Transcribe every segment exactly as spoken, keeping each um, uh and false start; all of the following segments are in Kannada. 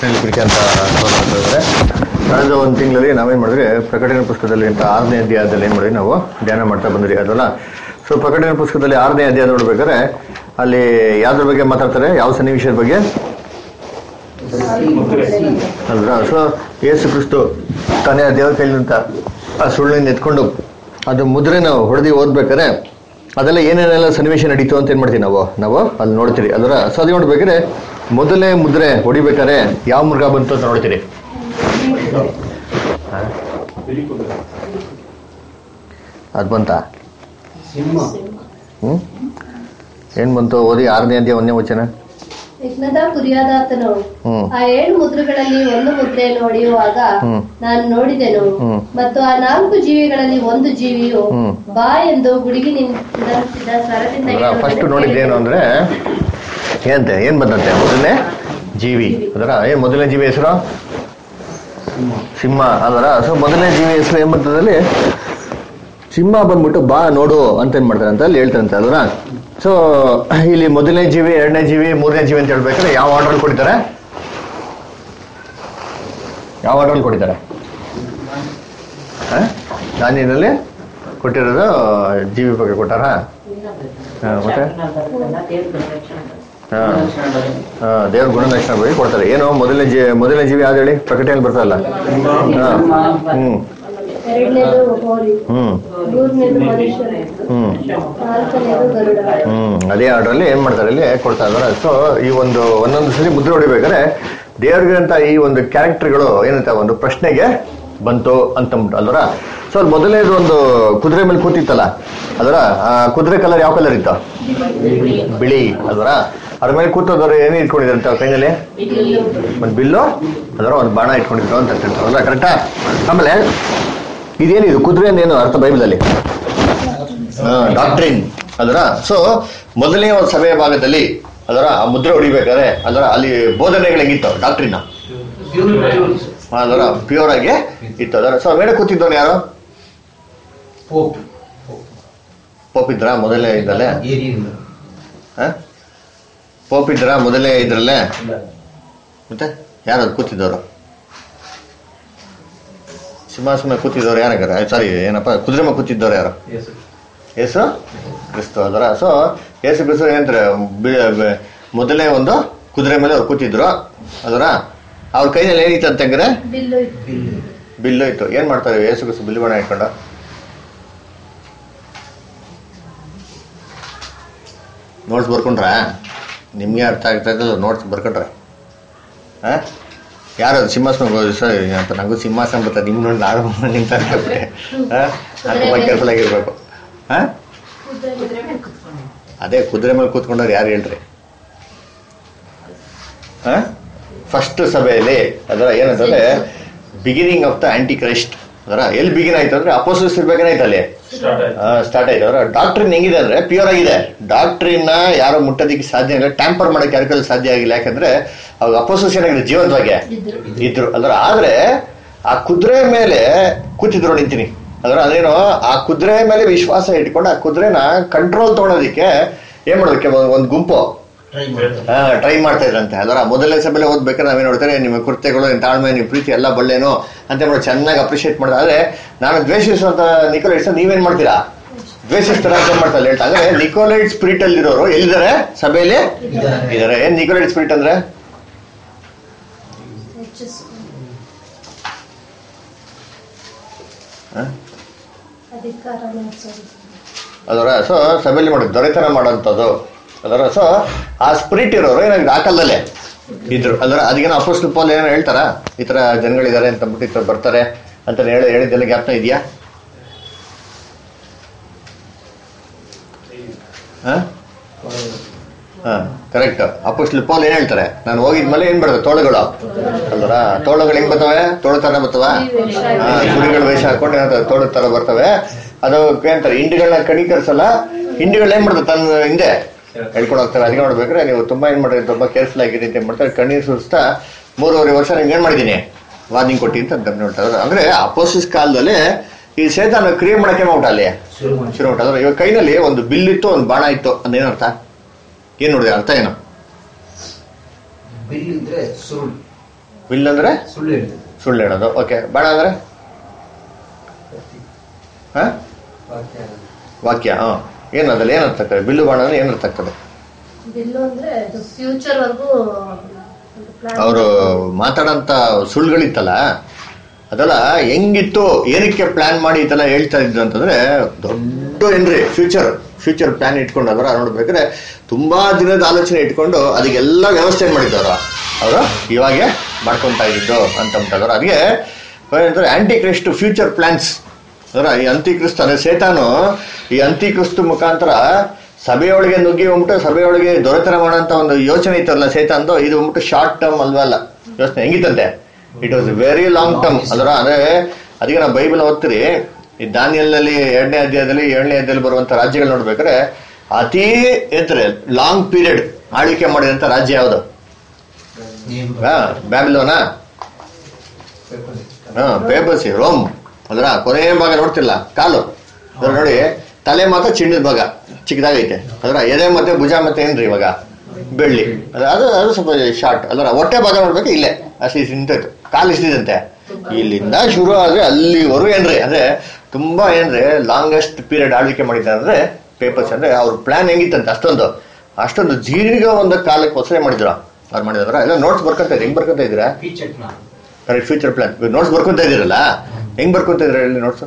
ಕೃಷ್ಣಲ್ಲಿ ಕುರಿಕೆ ಅಂತ ನೋಡ್ತಾರೆ. ಕಳೆದ ಒಂದು ತಿಂಗಳಲ್ಲಿ ನಾವೇನು ಮಾಡಿದ್ರಿ, ಪ್ರಕಟಣೆ ಪುಸ್ತಕದಲ್ಲಿ ಅಂತ ಆರನೇ ಅಧ್ಯಾಯದಲ್ಲಿ ಏನು ಮಾಡಿದ್ವಿ ನಾವು ಧ್ಯಾನ ಮಾಡ್ತಾ ಬಂದ್ರಿ ಅದಲ್ಲ. ಸೊ ಪ್ರಕಟಣೆ ಪುಸ್ತಕದಲ್ಲಿ ಆರನೇ ಅಧ್ಯಾಯ ನೋಡ್ಬೇಕಾದ್ರೆ ಅಲ್ಲಿ ಯಾವ್ದ್ರ ಬಗ್ಗೆ ಮಾತಾಡ್ತಾರೆ, ಯಾವ ಸನ್ನಿವೇಶದ ಬಗ್ಗೆ ಅಲ್ವಾ. ಸೊ ಯೇಸು ಕ್ರಿಸ್ತು ತಾನೇ ದೇವರ ಕೈಲಿಂದ ಆ ಸುಳ್ಳಿನ ಎತ್ಕೊಂಡು ಅದು ಮುದ್ರೆ ನಾವು ಹೊಡೆದು ಓದ್ಬೇಕಾರೆ ಅದೆಲ್ಲ ಏನೇನೆಲ್ಲ ಸನ್ನಿವೇಶ ನಡೀತು ಅಂತ ಏನ್ ಮಾಡ್ತೀವಿ ನಾವು ನಾವು ಅಲ್ಲಿ ನೋಡ್ತೀರಿ ಅದರ. ಸೊ ಅದು ನೋಡ್ಬೇಕಾದ್ರೆ ಮೊದಲೇ ಮುದ್ರೆ ಹೊಡಿಬೇಕಾರೆ ಯಾವ ಮೃಗ ಬಂತು ಅಂತ ನೋಡ್ತೀರಿ. ಅದ್ ಬಂತ ಹ್ಮ್ ಏನ್ ಬಂತು ಓದಿ ಆರನೇ ಅಧ್ಯಾಯ ಒಂದನೇ ವಚನ. ಯಜ್ಞದ ಕುರಿಯಾದಾತನು ಆ ಏಳು ಮುದ್ರೆಗಳಲ್ಲಿ ಒಂದು ಮುದ್ರೆಯನ್ನು ಹೊಡೆಯುವಾಗ ನಾನು ನೋಡಿದೆನು, ಮತ್ತು ಆ ನಾಲ್ಕು ಜೀವಿಗಳಲ್ಲಿ ಒಂದು ಜೀವಿಯು ಬಾ ಎಂದು ಗುಡುಗಿ ನಿಂತಿದ್ದ ಸ್ವರದಿಂದ. ಫಸ್ಟ್ ನೋಡಿದ್ದೇನು ಅಂದ್ರೆ ಏನಂತೆ ಏನ್ ಬಂದಂತೆ ಮೊದಲನೇ ಜೀವಿ ಅದರ. ಏನ್ ಮೊದಲನೇ ಜೀವಿ ಹೆಸರು ಸಿಂಹ ಅದರ. ಸೊ ಮೊದಲನೇ ಜೀವಿ ಹೆಸರು ಏನ್ ಬರ್ತದಲ್ಲಿ ಸಿಂಹ ಬಂದ್ಬಿಟ್ಟು ಬಾ ನೋಡು ಅಂತ ಏನ್ ಮಾಡ್ತಾರೆ ಅಂತ ಅಲ್ಲಿ ಹೇಳ್ತಾರಂತೆ ಅದರ. ಸೊ ಇಲ್ಲಿ ಮೊದಲನೇ ಜೀವಿ, ಎರಡನೇ ಜೀವಿ, ಮೂರನೇ ಜೀವಿ ಅಂತ ಹೇಳ್ಬೇಕಾದ್ರೆ ಯಾವ ಆರ್ಡರ್ ಕೊಡ್ತಾರೆ, ಯಾವ ಆರ್ಡರ್ ಕೊಡ್ತಾರೆ? ದಾನಿಯಲ್ಲಿ ಕೊಟ್ಟಿರೋದು ಜೀವಿ ಬಗ್ಗೆ ಕೊಟ್ಟಾರ. ಮತ್ತೆ ಹಾ ಹಾ ದೇವ್ರ ಗುಣಲಕ್ಷಣ ಬಗ್ಗೆ ಕೊಡ್ತಾರೆ. ಏನು ಮೊದಲನೇ ಜೀವಿ, ಮೊದಲನೇ ಜೀವಿ ಯಾವ್ದು ಹೇಳಿ, ಪ್ರಕಟಣೆಯಲ್ಲಿ ಬರ್ತಾರಲ್ಲ. ಹಾ ಹ್ಮ್ ಹ್ಮ್ ಹ್ಮ್ ಅದೇ ಆರ್ಡ್ರಲ್ಲಿ ಏನ್ ಮಾಡ್ತಾರೆ ಇಲ್ಲಿ ಕೊಡ್ತಾ ಇದಾರೆ. ಸೊ ಈ ಒಂದು ಒಂದೊಂದು ಸರಿ ಮುದ್ರೆ ಹೊಡಿಬೇಕಾದ್ರೆ ದೇವ್ರಿಗಂತ ಈ ಒಂದು ಕ್ಯಾರೆಕ್ಟರ್ಗಳು ಏನಂತ ಒಂದು ಪ್ರಶ್ನೆಗೆ ಬಂತು ಅಂತಂದ್ಬಿಟ್ಟು ಅಲ್ವರ. ಸೊ ಅಲ್ಲಿ ಮೊದಲನೇದು ಒಂದು ಕುದುರೆ ಮೇಲೆ ಕೂತಿತ್ತಲ್ಲ ಅದರ. ಕುದುರೆ ಕಲರ್ ಯಾವ ಕಲರ್ ಇತ್ತು? ಬಿಳಿ ಅಲ್ವರ. ಅದ್ರ ಮೇಲೆ ಕೂತೋದವ್ರು ಏನೇ ಇಟ್ಕೊಂಡಿದ್ರಂತ ಕೈನಲ್ಲಿ ಒಂದು ಬಿಲ್ಲು ಅದರ ಒಂದು ಬಾಣ ಇಟ್ಕೊಂಡಿದ್ರು ಅಂತ ಹೇಳ್ತಾರಲ್ಲ, ಕರೆಕ್ಟಾ? ಆಮೇಲೆ ಇದೇನಿದು ಕುದುರೆ ಏನು ಅರ್ಥ ಬೈಬಲಲ್ಲಿ? ಡಾಕ್ಟ್ರಿನ್ ಅದರ. ಸೊ ಮೊದಲನೇ ಒಂದು ಸಭೆಯ ಭಾಗದಲ್ಲಿ ಅದರ ಆ ಮುದ್ರೆ ಹೊಡಿಬೇಕಾದ್ರೆ ಅದರ ಅಲ್ಲಿ ಬೋಧನೆಗಳು ಹೆಂಗಿತ್ತು, ಡಾಕ್ಟ್ರಿನ್ ಅದರ ಪ್ಯೂರ್ ಆಗಿ ಇತ್ತು ಅದರ. ಸೊ ಮೇಲೆ ಕೂತಿದ್ದವನು ಯಾರು? ಪೋಪ್ ಇದ್ರ ಮೊದಲನೇ ಇದ್ದಲ್ಲೇ? ಪೋಪ್ ಇದ್ರ ಮೊದಲೇ ಇದ್ರಲ್ಲೇ? ಮತ್ತೆ ಯಾರು ಅದು ಕೂತಿದ್ದವರು? ಸಿಂಹಾಸನ ಕೂತಿದ್ದವ್ರು ಯಾರಾಗಾರ? ಸಾರಿ ಏನಪ್ಪ, ಕುದುರೆ ಮೇಲೆ ಕೂತಿದ್ದವ್ರು ಯಾರು? ಯೇಸು ಕ್ರಿಸ್ತು ಅದರ. ಸೊ ಯೇಸು ಕ್ರಿಸ್ತು ಏನಂತಾರೆ, ಮೊದಲೇ ಒಂದು ಕುದುರೆ ಮೇಲೆ ಅವ್ರು ಕೂತಿದ್ರು ಅದರ. ಅವ್ರ ಕೈಯಲ್ಲಿ ಏನಿತ್ತು ಅಂತಂದ್ರೆ ಬಿಲ್ಲು ಇತ್ತು. ಏನ್ ಮಾಡ್ತಾರೆ ಯೇಸು ಕ್ರಿಸ್ತು ಬಿಲ್ಲು ಬಣ್ಣ ಇಟ್ಕೊಂಡ? ನೋಟ್ಸ್ ಬರ್ಕೊಂಡ್ರ? ನಿಮ್ಗೆ ಅರ್ಥ ಆಗ್ತಾ ಇದ್ದಲ್ಲ, ನೋಟ್ಸ್ ಬರ್ಕೊಂಡ್ರೆ ಹ ಯಾರು ಸಿಂಹಾಸನ ಅಂತ ನಂಗೂ ಸಿಂಹಾಸನ ಬರ್ತದೆ. ನಿಮ್ ನೋಡಿ ನಾನು ನಿಮ್ ತರಬಿಟ್ಟೆ. ತುಂಬಾ ಕೇರ್ಫುಲ್ ಆಗಿರ್ಬೇಕು. ಹ ಅದೇ ಕುದುರೆ ಮೇಲೆ ಕೂತ್ಕೊಂಡವ್ರು ಯಾರು ಹೇಳ್ರಿ? ಹ ಫಸ್ಟ್ ಸಭೆಯಲ್ಲಿ ಅದರ ಏನಂತಂದ್ರೆ beginning of the anti Christ ಅದರ. ಎಲ್ಲಿ ಬಿಗಿನ್ ಆಯ್ತು ಅಂದ್ರೆ ಅಪೋಸ್ಟಲ್ಸ್ ಇರ್ಬೇಕಾಯ್ತು ಅಲ್ಲಿ ಸ್ಟಾರ್ಟ್ ಆಯ್ತು ಅದರ. ಡಾಕ್ಟ್ರಿನ್ ಹೆಂಗಿದೆ ಅಂದ್ರೆ ಪ್ಯೂರ್ ಆಗಿದೆ. ಡಾಕ್ಟ್ರಿನ್ ಯಾರೋ ಮುಟ್ಟೋದಿಕ್ಕೆ ಸಾಧ್ಯ ಇಲ್ಲ, ಟ್ಯಾಂಪರ್ ಮಾಡಕ್ಕೆ ಯಾರಿಗೂ ಸಾಧ್ಯ ಆಗಿಲ್ಲ. ಯಾಕಂದ್ರೆ ಅವಾಗ ಅಪೋಸ್ಟಲ್ಸ್ ಏನಾಗಿದೆ, ಜೀವಂತವಾಗಿ ಇದ್ರು ಅದರ. ಆದ್ರೆ ಆ ಕುದುರೆ ಮೇಲೆ ಕೂತಿದ್ರು ನಿಂತೀನಿ ಅದರ. ಅದೇನೋ ಆ ಕುದುರೆ ಮೇಲೆ ವಿಶ್ವಾಸ ಇಟ್ಕೊಂಡು ಆ ಕುದುರೆನ ಕಂಟ್ರೋಲ್ ತಗೊಳೋದಿಕ್ಕೆ ಏನ್ ಮಾಡೋದಕ್ಕೆ ಒಂದು ಗುಂಪು ಹಾ ಟ್ರೈ ಮಾಡ್ತಾ ಇದ್ರಂತೆ ಅದರ. ಮೊದಲನೇ ಸಭೆಯಲ್ಲಿ ಓದ್ಬೇಕಾದ್ರೆ ನಾವೇನ್ ನೋಡ್ತಾರೆ, ನಿಮ್ಮ ಕೃತ್ಯಗಳು, ನಿಮ್ಮ ತಾಳ್ಮೆ, ನಿಮ್ಮ ಪ್ರೀತಿ ಎಲ್ಲ ಬಳ್ಳೆನು ಅಂತ ನೋಡಿ ಚೆನ್ನಾಗಿ ಅಪ್ರಿಶಿಯೇಟ್ ಮಾಡಿದ್ರೆ. ಆದ್ರೆ ನಾನು ದ್ವೇಷಿಸುವಂತ ನಿಕೋಲೈಟ್ಸ್ ನೀವೇನ್ ಮಾಡ್ತೀರಾ, ದ್ವೇಷಿಸ್ತಾರ ಅಂತ ಮಾಡ್ತಾರೆ ಹೇಳ್ತಾ. ಅಂದ್ರೆ ನಿಕೋಲೈಟ್ ಸ್ಪಿರಿಟ್ ಅಲ್ಲಿ ಇರೋರು ಎಲ್ಲಿದ್ದಾರೆ? ಸಭೆಯಲ್ಲಿ ಇದಾರೆ. ಏನ್ ನಿಕೋಲೈಟ್ ಸ್ಪಿರಿಟ್ ಅಂದ್ರೆ? ಅದರ. ಸೊ ಸಭೆಯಲ್ಲಿ ಮಾಡಿ ದೊರೆತನ ಮಾಡೋಂಥದ್ದು ಅದರ. ಸೊ ಆ ಸ್ಪಿರಿಟ್ ಇರೋರು ಏನಾಗಿದೆ ಆ ಕಾಲದಲ್ಲೇ ಇದ್ರು ಅದರ. ಅದಕ್ಕೇನೋ ಅಪೋಸ್ಟಲ್ ಪೌಲ್ ಏನೋ ಹೇಳ್ತಾರ, ಈ ತರ ಜನಗಳಿದ್ದಾರೆ ಅಂತ ಅಂದ್ಬಿಟ್ಟು ಈ ತರ ಬರ್ತಾರೆ ಅಂತ ಹೇಳಿ ಹೇಳಿದ್ದೆಲ್ಲ ಜ್ಞಾಪನ ಇದೆಯಾ? ಹಾ ಕರೆಕ್ಟ್. ಅಪೋಸ್ಟಲ್ ಪೌಲ್ ಏನ್ ಹೇಳ್ತಾರೆ, ನಾನು ಹೋಗಿದ್ಮೇಲೆ ಏನ್ ಬರ್ತವೆ ತೋಳುಗಳು ಅಲ್ವರ. ತೋಳುಗಳು ಹೆಂಗ್ ಬರ್ತವೆ? ತೋಳು ತರ ಬರ್ತವ. ಹಾ ಕುರಿಗಳ ವೇಷ ಹಾಕೊಂಡು ಏನಂತಾರೆ ತೋಳು ತರ ಬರ್ತವೆ. ಅದು ಏನಂತಾರೆ, ಹಿಂಡಿಗಳನ್ನ ಕಣಿಕರಿಸಲ್ಲ, ಹಿಂಡಿಗಳು ಏನ್ ಮಾಡ್ತಾರೆ ತನ್ನ ಹಿಂದೆ ಹೇಳ್ಕೊಂಡು ಹೋಗ್ತಾರೆ. ಅದಕ್ಕೆ ನೋಡ್ಬೇಕಾದ್ರೆ ನೀವು ತುಂಬಾ ಏನ್ ಮಾಡ್ರಿ, ತುಂಬಾ ಕೇರ್ಫುಲ್ ಆಗಿರಿ ಅಂತ ಮಾಡ್ತಾರೆ. ಕಣ್ಣೀರ್ ಸುರಿಸ್ತಾ ಮೂರುವರೆ ವರ್ಷ ನಿಮ್ಗೆ ಏನ್ ಮಾಡಿದೀನಿ, ವಾರ್ನಿಂಗ್ ಕೊಟ್ಟಿ ಅಂತ ಗಮನ ಹೇಳ್ತಾರೆ. ಅಂದ್ರೆ ಅಪೋಸ್ಟಲ್ಸ್ ಕಾಲದಲ್ಲಿ ಈ ಸೈತಾನ ಕ್ರಿಯೆ ಮಾಡಕ್ಕೆ ಮಾಡ್ಬಿಟ್ಟ ಅಲ್ಲಿ ಶುರು ಮಾಡ್ತಾರೆ. ಇವಾಗ ಕೈನಲ್ಲಿ ಒಂದು ಬಿಲ್ ಇತ್ತು, ಒಂದು ಬಾಣ ಇತ್ತು ಏನ್ ನೋಡಿದೆ ಅರ್ಥ ಏನು? ಬಿಲ್ ಇದ್ರೆ ಸುರುಳು, ವಿಲ್ ಅಂದ್ರೆ ಸುಳ್ಳು ಹೇಳಿ ಸುಳ್ಳು ಹೇಳೋದು. ಓಕೆ. ಬಾಣ ಅಂದ್ರೆ ಹ ವಾಕ್ಯ. ಹ ಏನದಲ್ಲಿ ಏನರ್ಥ ಆಗ್ತದೆ? ಬಿಲ್ಲು ಬಾಣ ಅಂದ್ರೆ ಏನರ್ಥ ಆಗ್ತದೆ? ಬಿಲ್ಲು ಅಂದ್ರೆ ಫ್ಯೂಚರ್ ವರ್ಗೂ ಅವರು ಮಾತಾಡಂತ ಸುಳ್ಳುಗಳಿತ್ತಲ್ಲ ಅದೆಲ್ಲ ಹೆಂಗಿತ್ತು, ಏನಕ್ಕೆ ಪ್ಲಾನ್ ಮಾಡಿ ಇದೆಲ್ಲ ಹೇಳ್ತಾ ಇದ್ರು ಅಂತಂದ್ರೆ ದೊಡ್ಡ ಏನ್ರಿ ಫ್ಯೂಚರ್ ಫ್ಯೂಚರ್ ಪ್ಲಾನ್ ಇಟ್ಕೊಂಡು ಅದರ ನೋಡ್ಬೇಕಾದ್ರೆ ತುಂಬಾ ದಿನದ ಆಲೋಚನೆ ಇಟ್ಕೊಂಡು ಅದಕ್ಕೆಲ್ಲ ವ್ಯವಸ್ಥೆ ಮಾಡಿದ್ದವ್ರ ಅವರು ಇವಾಗೆ ಮಾಡ್ಕೊಂತ ಇದ್ದು ಅಂತ ಉಂಟದವ್ರು. ಅದಕ್ಕೆ ಏನಂತಾರೆ ಆಂಟಿ ಕ್ರಿಸ್ಟ್ ಫ್ಯೂಚರ್ ಪ್ಲಾನ್ಸ್ ಅದರ. ಈ ಅಂತಿಕ್ರಿಸ್ತ ಅಂದ್ರೆ ಸೇತಾನು ಈ ಅಂತಿಕ್ರಿಸ್ತ ಮುಖಾಂತರ ಸಭೆಯೊಳಗೆ ನುಗ್ಗಿ ಹೋಗ್ಬಿಟ್ಟು ಸಭೆಯೊಳಗೆ ದೊರೆತನ ಮಾಡೋಂಥ ಒಂದು ಯೋಚನೆ ಇತ್ತಲ್ಲ ಸೇತಾನ್ದು, ಇದು ಹೋಗ್ಬಿಟ್ಟು ಶಾರ್ಟ್ ಟರ್ಮ್ ಅಲ್ವಲ್ಲ ಯೋಚನೆ. ಹೆಂಗಿತ್ತಂತೆ? It was very long term ಅದರ. ಅಂದ್ರೆ ಅದಕ್ಕೆ ನಾವು ಬೈಬಲ್ ಓದ್ತೀರಿ, ಈ ದಾನಿಯಲ್ನಲ್ಲಿ ಎರಡನೇ ಅಧ್ಯಾಯದಲ್ಲಿ ಏಳನೇ ಅಧ್ಯಾಯದಲ್ಲಿ ಬರುವಂತ ರಾಜ್ಯಗಳು ನೋಡ್ಬೇಕಾದ್ರೆ ಅತಿ ಎಂತಾರೆ ಲಾಂಗ್ ಪೀರಿಯಡ್ ಆಳ್ವಿಕೆ ಮಾಡಿದಂತ ರಾಜ್ಯ ಯಾವುದು? ಬ್ಯಾಬಿಲೋನಾ? ಹಾ, ಪೇಪರ್ಸಿ, ರೋಮ್ ಅದರ. ಕೊನೆಯ ಭಾಗ ನೋಡ್ತಿಲ್ಲ ಕಾಲು ಅದ್ರ ನೋಡಿ, ತಲೆ ಮಾತ್ರ ಚಿನ್ನದ ಭಾಗ ಚಿಕ್ಕದಾಗೈತೆ ಅದರ. ಎದೆ ಮತ್ತೆ ಭುಜ ಮತ್ತೆ ಏನ್ರಿ ಇವಾಗ ಬೆಳ್ಳಿ ಅದು ಅದು ಸ್ವಲ್ಪ ಶಾರ್ಟ್ ಅದರ. ಹೊಟ್ಟೆ ಭಾಗ ನೋಡ್ಬೇಕು ಇಲ್ಲೇ ಅಷ್ಟು ನಿಂತೈತು, ಕಾಲು ಇಷ್ಟಿದಂತೆ. ಇಲ್ಲಿಂದ ಶುರು ಆದ್ರೆ ಅಲ್ಲಿವರೆಗೂ ಏನ್ರಿ ಅಂದ್ರೆ ತುಂಬಾ ಏನ್ರಿ ಲಾಂಗೆಸ್ಟ್ ಪೀರಿಯಡ್ ಆಳ್ವಿಕೆ ಮಾಡಿದ್ದಾರೆ ಅಂದ್ರೆ ಪೇಪರ್ಸ್. ಅಂದ್ರೆ ಅವ್ರ ಪ್ಲಾನ್ ಹೆಂಗಿತ್ತಂತೆ ಅಷ್ಟೊಂದು ಅಷ್ಟೊಂದು ದೀರ್ಘ ಒಂದು ಕಾಲಕ್ಕೆ ಹೊಸರೆ ಮಾಡಿದ್ರ ಅವ್ರು ಮಾಡಿದ್ರ. ಎಲ್ಲ ನೋಟ್ಸ್ ಬರ್ಕೊಂತ ಇದ್ರಿ, ಹೆಂಗ್ ಬರ್ಕೊಂತ ಇದ್ದೀರಾ? Correct, future plan. ನೋಟ್ಸ್ ಬರ್ಕೊಂತ ಇದೀರಲ್ಲ, ಹೆಂಗ್ ಬರ್ಕೊಂತ ಇದ್ರ ಹೇಳಿ ನೋಟ್ಸ್?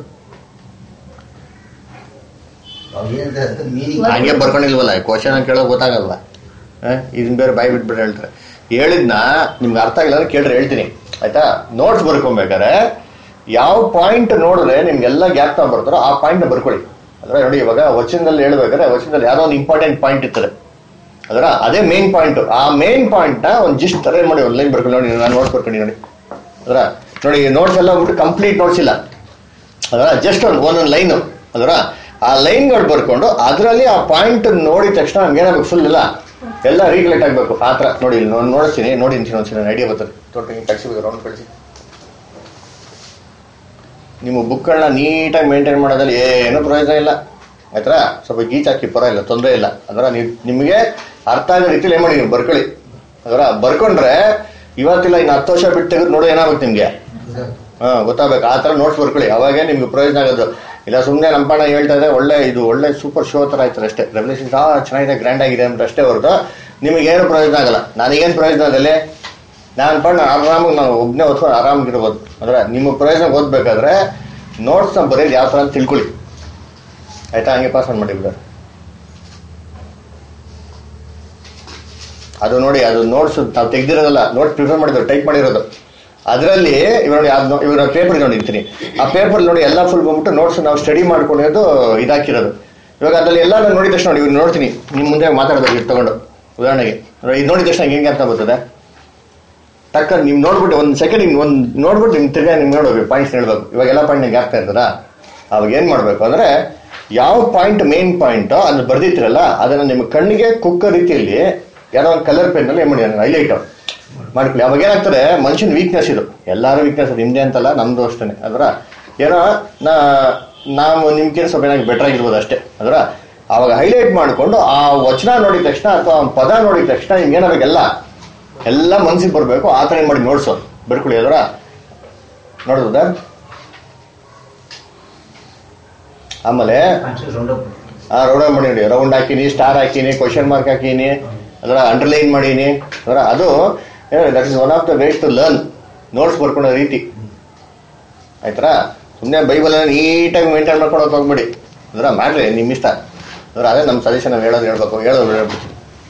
ಹಂಗೆ ಬರ್ಕೊಂಡಿಲ್ವಲ್ಲ, ಕ್ವಶನ್ ಕೇಳೋಕೆ ಗೊತ್ತಾಗಲ್ವಾ? ಇದನ್ ಬೇರೆ ಬಾಯ್ ಬಿಟ್ಬಿಟ್ಟು ಹೇಳ್ತಾರೆ. ಹೇಳಿದ್ನ ನಿಮ್ಗೆ ಅರ್ಥ ಆಗಿಲ್ಲ ಅಂದ್ರೆ ಕೇಳ್ರೆ ಹೇಳ್ತೀನಿ ಆಯ್ತಾ. ನೋಟ್ಸ್ ಬರ್ಕೊಬೇಕಾರೆ ಯಾವ ಪಾಯಿಂಟ್ ನೋಡಿದ್ರೆ ನಿಮ್ಗೆಲ್ಲ ಗ್ಯಾಪ್ ನ ಬರ್ತಾರೋ ಆ ಪಾಯಿಂಟ್ ನ ಬರ್ಕೊಳ್ಳಿ. ಅಂದ್ರೆ ನೋಡಿ, ಇವಾಗ ವಚನದಲ್ಲಿ ಹೇಳ್ಬೇಕಾದ್ರೆ ವಚನದಲ್ಲಿ ಯಾವ್ದೋ ಒಂದು ಇಂಪಾರ್ಟೆಂಟ್ ಪಾಯಿಂಟ್ ಇರ್ತದೆ ಅದರ, ಅದೇ ಮೇನ್ ಪಾಯಿಂಟ್. ಆ ಮೇನ್ ಪಾಯಿಂಟ್ ನ ಒಂದು ಜಿಸ್ಟ್ ತರ ಮಾಡಿ ಒಂದು ಲೈನ್ ಬರ್ಕೊಂಡು ನೋಡಿ. ನಾನು ನೋಟ್ಸ್ ಬರ್ಕೊಂಡು ನೋಡಿ ಅದರ. ನೋಡಿ ನೋಟ್ಸ್ ಎಲ್ಲ ಬಿಟ್ಟು ಕಂಪ್ಲೀಟ್ ನೋಟ್ಸ್ ಇಲ್ಲ ಅದರ, ಜಸ್ಟ್ ಒಂದು ಒಂದೊಂದು ಲೈನು ಅದರ. ಆ ಲೈನ್ಗಳು ಬರ್ಕೊಂಡು ಅದರಲ್ಲಿ ಆ ಪಾಯಿಂಟ್ ನೋಡಿದ ತಕ್ಷಣ ನಮ್ಗೆ ಏನಾಗಬೇಕು, ಫುಲ್ ಇಲ್ಲ ಎಲ್ಲ ರೀಕಲೆಕ್ಟ್ ಆಗ್ಬೇಕು. ಆ ತರ ನೋಡಿ ನೋಡಿಸ್ತೀನಿ, ನೋಡಿ ಒಂದ್ಸಲ ಐಡಿಯಾ ಬರ್ತದೆ. ತೋಟ ಕಳಿಸಿಬೇಕು, ರೌಂಡ್ ಕಳಿಸಿ. ನಿಮ್ಮ ಬುಕ್ಗಳನ್ನ ನೀಟಾಗಿ ಮೇಂಟೈನ್ ಮಾಡೋದ್ರಲ್ಲಿ ಏನೂ ಪ್ರಯೋಜನ ಇಲ್ಲ ಆಯ್ತಾ. ಸ್ವಲ್ಪ ಗೀಚ್ ಹಾಕಿ ಪರವಾಗಿಲ್ಲ, ತೊಂದರೆ ಇಲ್ಲ ಅದರ. ನೀವು ನಿಮಗೆ ಅರ್ಥ ಆಗೋ ರೀತಿಲಿ ಏನ್ ಮಾಡಿ ನೀವು ಬರ್ಕೊಳ್ಳಿ ಅದರ. ಬರ್ಕೊಂಡ್ರೆ ಇವತ್ತಿಲ್ಲ ಇನ್ನು ಹತ್ತು ವರ್ಷ ಬಿಟ್ಟು ತೆಗೆದು ನೋಡೋ ಏನಾಗುತ್ತೆ ನಿಮ್ಗೆ, ಹಾ ಗೊತ್ತಾಗಬೇಕು. ಆ ತರ ನೋಟ್ಸ್ ಬರ್ಕೊಳ್ಳಿ, ಅವಾಗೇ ನಿಮ್ಗೆ ಪ್ರಯೋಜನ ಆಗೋದು. ಇಲ್ಲ ಸುಮ್ಮನೆ ನಂಪಣ್ಣ ಹೇಳ್ತಾ ಇದೆ ಒಳ್ಳೆ ಇದು ಒಳ್ಳೆ ಸೂಪರ್ ಶೋ ತರ ಆಯ್ತಾರೆ ಅಷ್ಟೇ, ರೆವಲ್ಯೂಷನ್ ಆ ಚೆನ್ನಾಗಿದೆ ಗ್ರ್ಯಾಂಡ್ ಆಗಿದೆ ಅಂತ ಅಷ್ಟೇ ಹೊರತು ನಿಮಗೇನು ಪ್ರಯೋಜನ ಆಗಲ್ಲ. ನನಗೇನು ಪ್ರಯೋಜನ ಅದಲ್ಲಿ? ನಾನು ಪಣ್ಣ ಆರಾಮಾಗಿ ನಾವು ಒಬ್ಬನೇ ಓದ್ಕೊಂಡು ಆರಾಮಾಗಿರ್ಬೋದು. ಅಂದ್ರೆ ನಿಮ್ಮ ಪ್ರಯೋಜನ ಓದ್ಬೇಕಾದ್ರೆ ನೋಟ್ಸ್ನ ಬರೆಯೋದು ಯಾವ ತರ ಅಂತ ತಿಳ್ಕೊಳ್ಳಿ ಆಯ್ತಾ. ಹಂಗೆ ಪಾಸ್ ಆನ್ ಮಾಡಿಬಿಡ್ತಾರೆ ಅದು. ನೋಡಿ ಅದು ನೋಟ್ಸ್ ನಾವು ತೆಗ್ದಿರೋದಲ್ಲ, ನೋಟ್ಸ್ ಪ್ರಿಫರ್ ಮಾಡಿದ್ರು, ಟೈಪ್ ಮಾಡಿರೋದು. ಅದರಲ್ಲಿ ಇವಾಗ ನೋಡಿ, ಇವಾಗ ಪೇಪರ್ ನೋಡಿರ್ತೀನಿ, ಆ ಪೇಪರ್ ನೋಡಿ ಎಲ್ಲ ಫುಲ್ ಬಂದ್ಬಿಟ್ಟು ನೋಟ್ಸ್ ನಾವು ಸ್ಟಡಿ ಮಾಡ್ಕೊಂಡಿರೋದು ಇದಾಕಿರೋದು. ಇವಾಗ ಅದ್ರಲ್ಲಿ ಎಲ್ಲ ನಾನು ನೋಡಿದ ತಕ್ಷಣ ನೋಡಿ ಇವ್ರು ನೋಡ್ತೀನಿ ನಿಮ್ಮ ಮುಂದೆ ಮಾತಾಡೋದು ಇದು ತಗೊಂಡು ಉದಾಹರಣೆಗೆ ಇದು ನೋಡಿದ ತಕ್ಷಣ ಹೆಂಗೆ ಅಂತ ಬರ್ತದೆ ಟಕ್ಕ ನೀವು ನೋಡ್ಬಿಟ್ಟು ಒಂದು ಸೆಕೆಂಡ್ ಹಿಂಗೆ ಒಂದು ನೋಡ್ಬಿಟ್ಟು ನಿಮ್ಗೆ ತಿರ್ಗಾ ನಿಮ್ಗೆ ನೋಡ್ಬೇಕು ಪಾಯಿಂಟ್ಸ್ ಹೇಳ್ಬೇಕು. ಇವಾಗ ಎಲ್ಲ ಪಾಯಿಂಟ್ ನಿಮ್ಗೆ ಆಗ್ತಾ ಇರ್ತದ. ಅವಾಗ ಏನು ಮಾಡಬೇಕು ಅಂದರೆ ಯಾವ ಪಾಯಿಂಟ್ ಮೇನ್ ಪಾಯಿಂಟೋ ಅಲ್ಲಿ ಬರ್ದಿತ್ತಿರಲ್ಲ ಅದನ್ನು ನಿಮ್ಮ ಕಣ್ಣಿಗೆ ಕುಕ್ಕ ರೀತಿಯಲ್ಲಿ ಯಾರೋ ಒಂದು ಕಲರ್ ಪೆನ್ನಲ್ಲಿ ಏನು ಮಾಡಿ ಹೈಲೈಟ್ ಮಾಡ್ಕೊಳ್ಳಿ. ಅವಾಗ ಏನಾಗ್ತದೆ, ಮನುಷ್ಯನ ವೀಕ್ನೆಸ್ ಇದು, ಎಲ್ಲರೂ ವೀಕ್ನೆಸ್ ಅದು, ನಿಮ್ದೇ ಅಂತಲ್ಲ ನಮ್ದು ಅಷ್ಟೇ ಅದರ. ಏನೋ ನಾ ನಾವು ನಿಮ್ಗೆ ಸ್ವಲ್ಪ ಏನಾಗಿ ಬೆಟರ್ ಆಗಿರ್ಬೋದು ಅಷ್ಟೇ ಅದರ. ಅವಾಗ ಹೈಲೈಟ್ ಮಾಡಿಕೊಂಡು ಆ ವಚನ ನೋಡಿದ ತಕ್ಷಣ ಅಥವಾ ಪದ ನೋಡಿದ ತಕ್ಷಣ ನಿಮ್ಗೆ ಏನಾಗಬೇಕೆಲ್ಲ ಎಲ್ಲ ಮನ್ಸಿಗೆ ಬರಬೇಕು. ಆ ಥರ ಏನು ಮಾಡಿ ನೋಡ್ಸೋದು ಬರ್ಕೊಳ್ಳಿ ಅದರ. ನೋಡ್ಬೋದ? ಆಮೇಲೆ ಆ ರೌಂಡ್ ಮಾಡಿ ನೋಡಿ, ರೌಂಡ್ ಹಾಕಿನಿ, ಸ್ಟಾರ್ ಹಾಕಿನಿ, ಕ್ವಶನ್ ಮಾರ್ಕ್ ಹಾಕಿನಿ ಅದರ, ಅಂಡರ್ಲೈನ್ ಮಾಡೀನಿ ಅದರ. ಅದು that is one of the ways to learn notes ಬರ್ಕೊಳ್ಳೋ ರೀತಿ ಆಯ್ತಾ. ಸುಮ್ಮನೆ ಬೈಬಲ್ ನೀಟಾಗಿ ಮೇಂಟೈನ್ ಮಾಡ್ಕೊಂಡು ಹೋಗ್ಬೇಡಿ ಅದರ. ಮಾಡ್ರಿ ನಿಮ್ಮ ಇಷ್ಟ ಅದರ. ಅದೇ ನಮ್ಮ ಸಜೆಷನ್ ನಾವು ಹೇಳೋದು ಹೇಳ್ಬೇಕು, ಹೇಳೋದು ಹೇಳ್ಬಿಟ್ಟು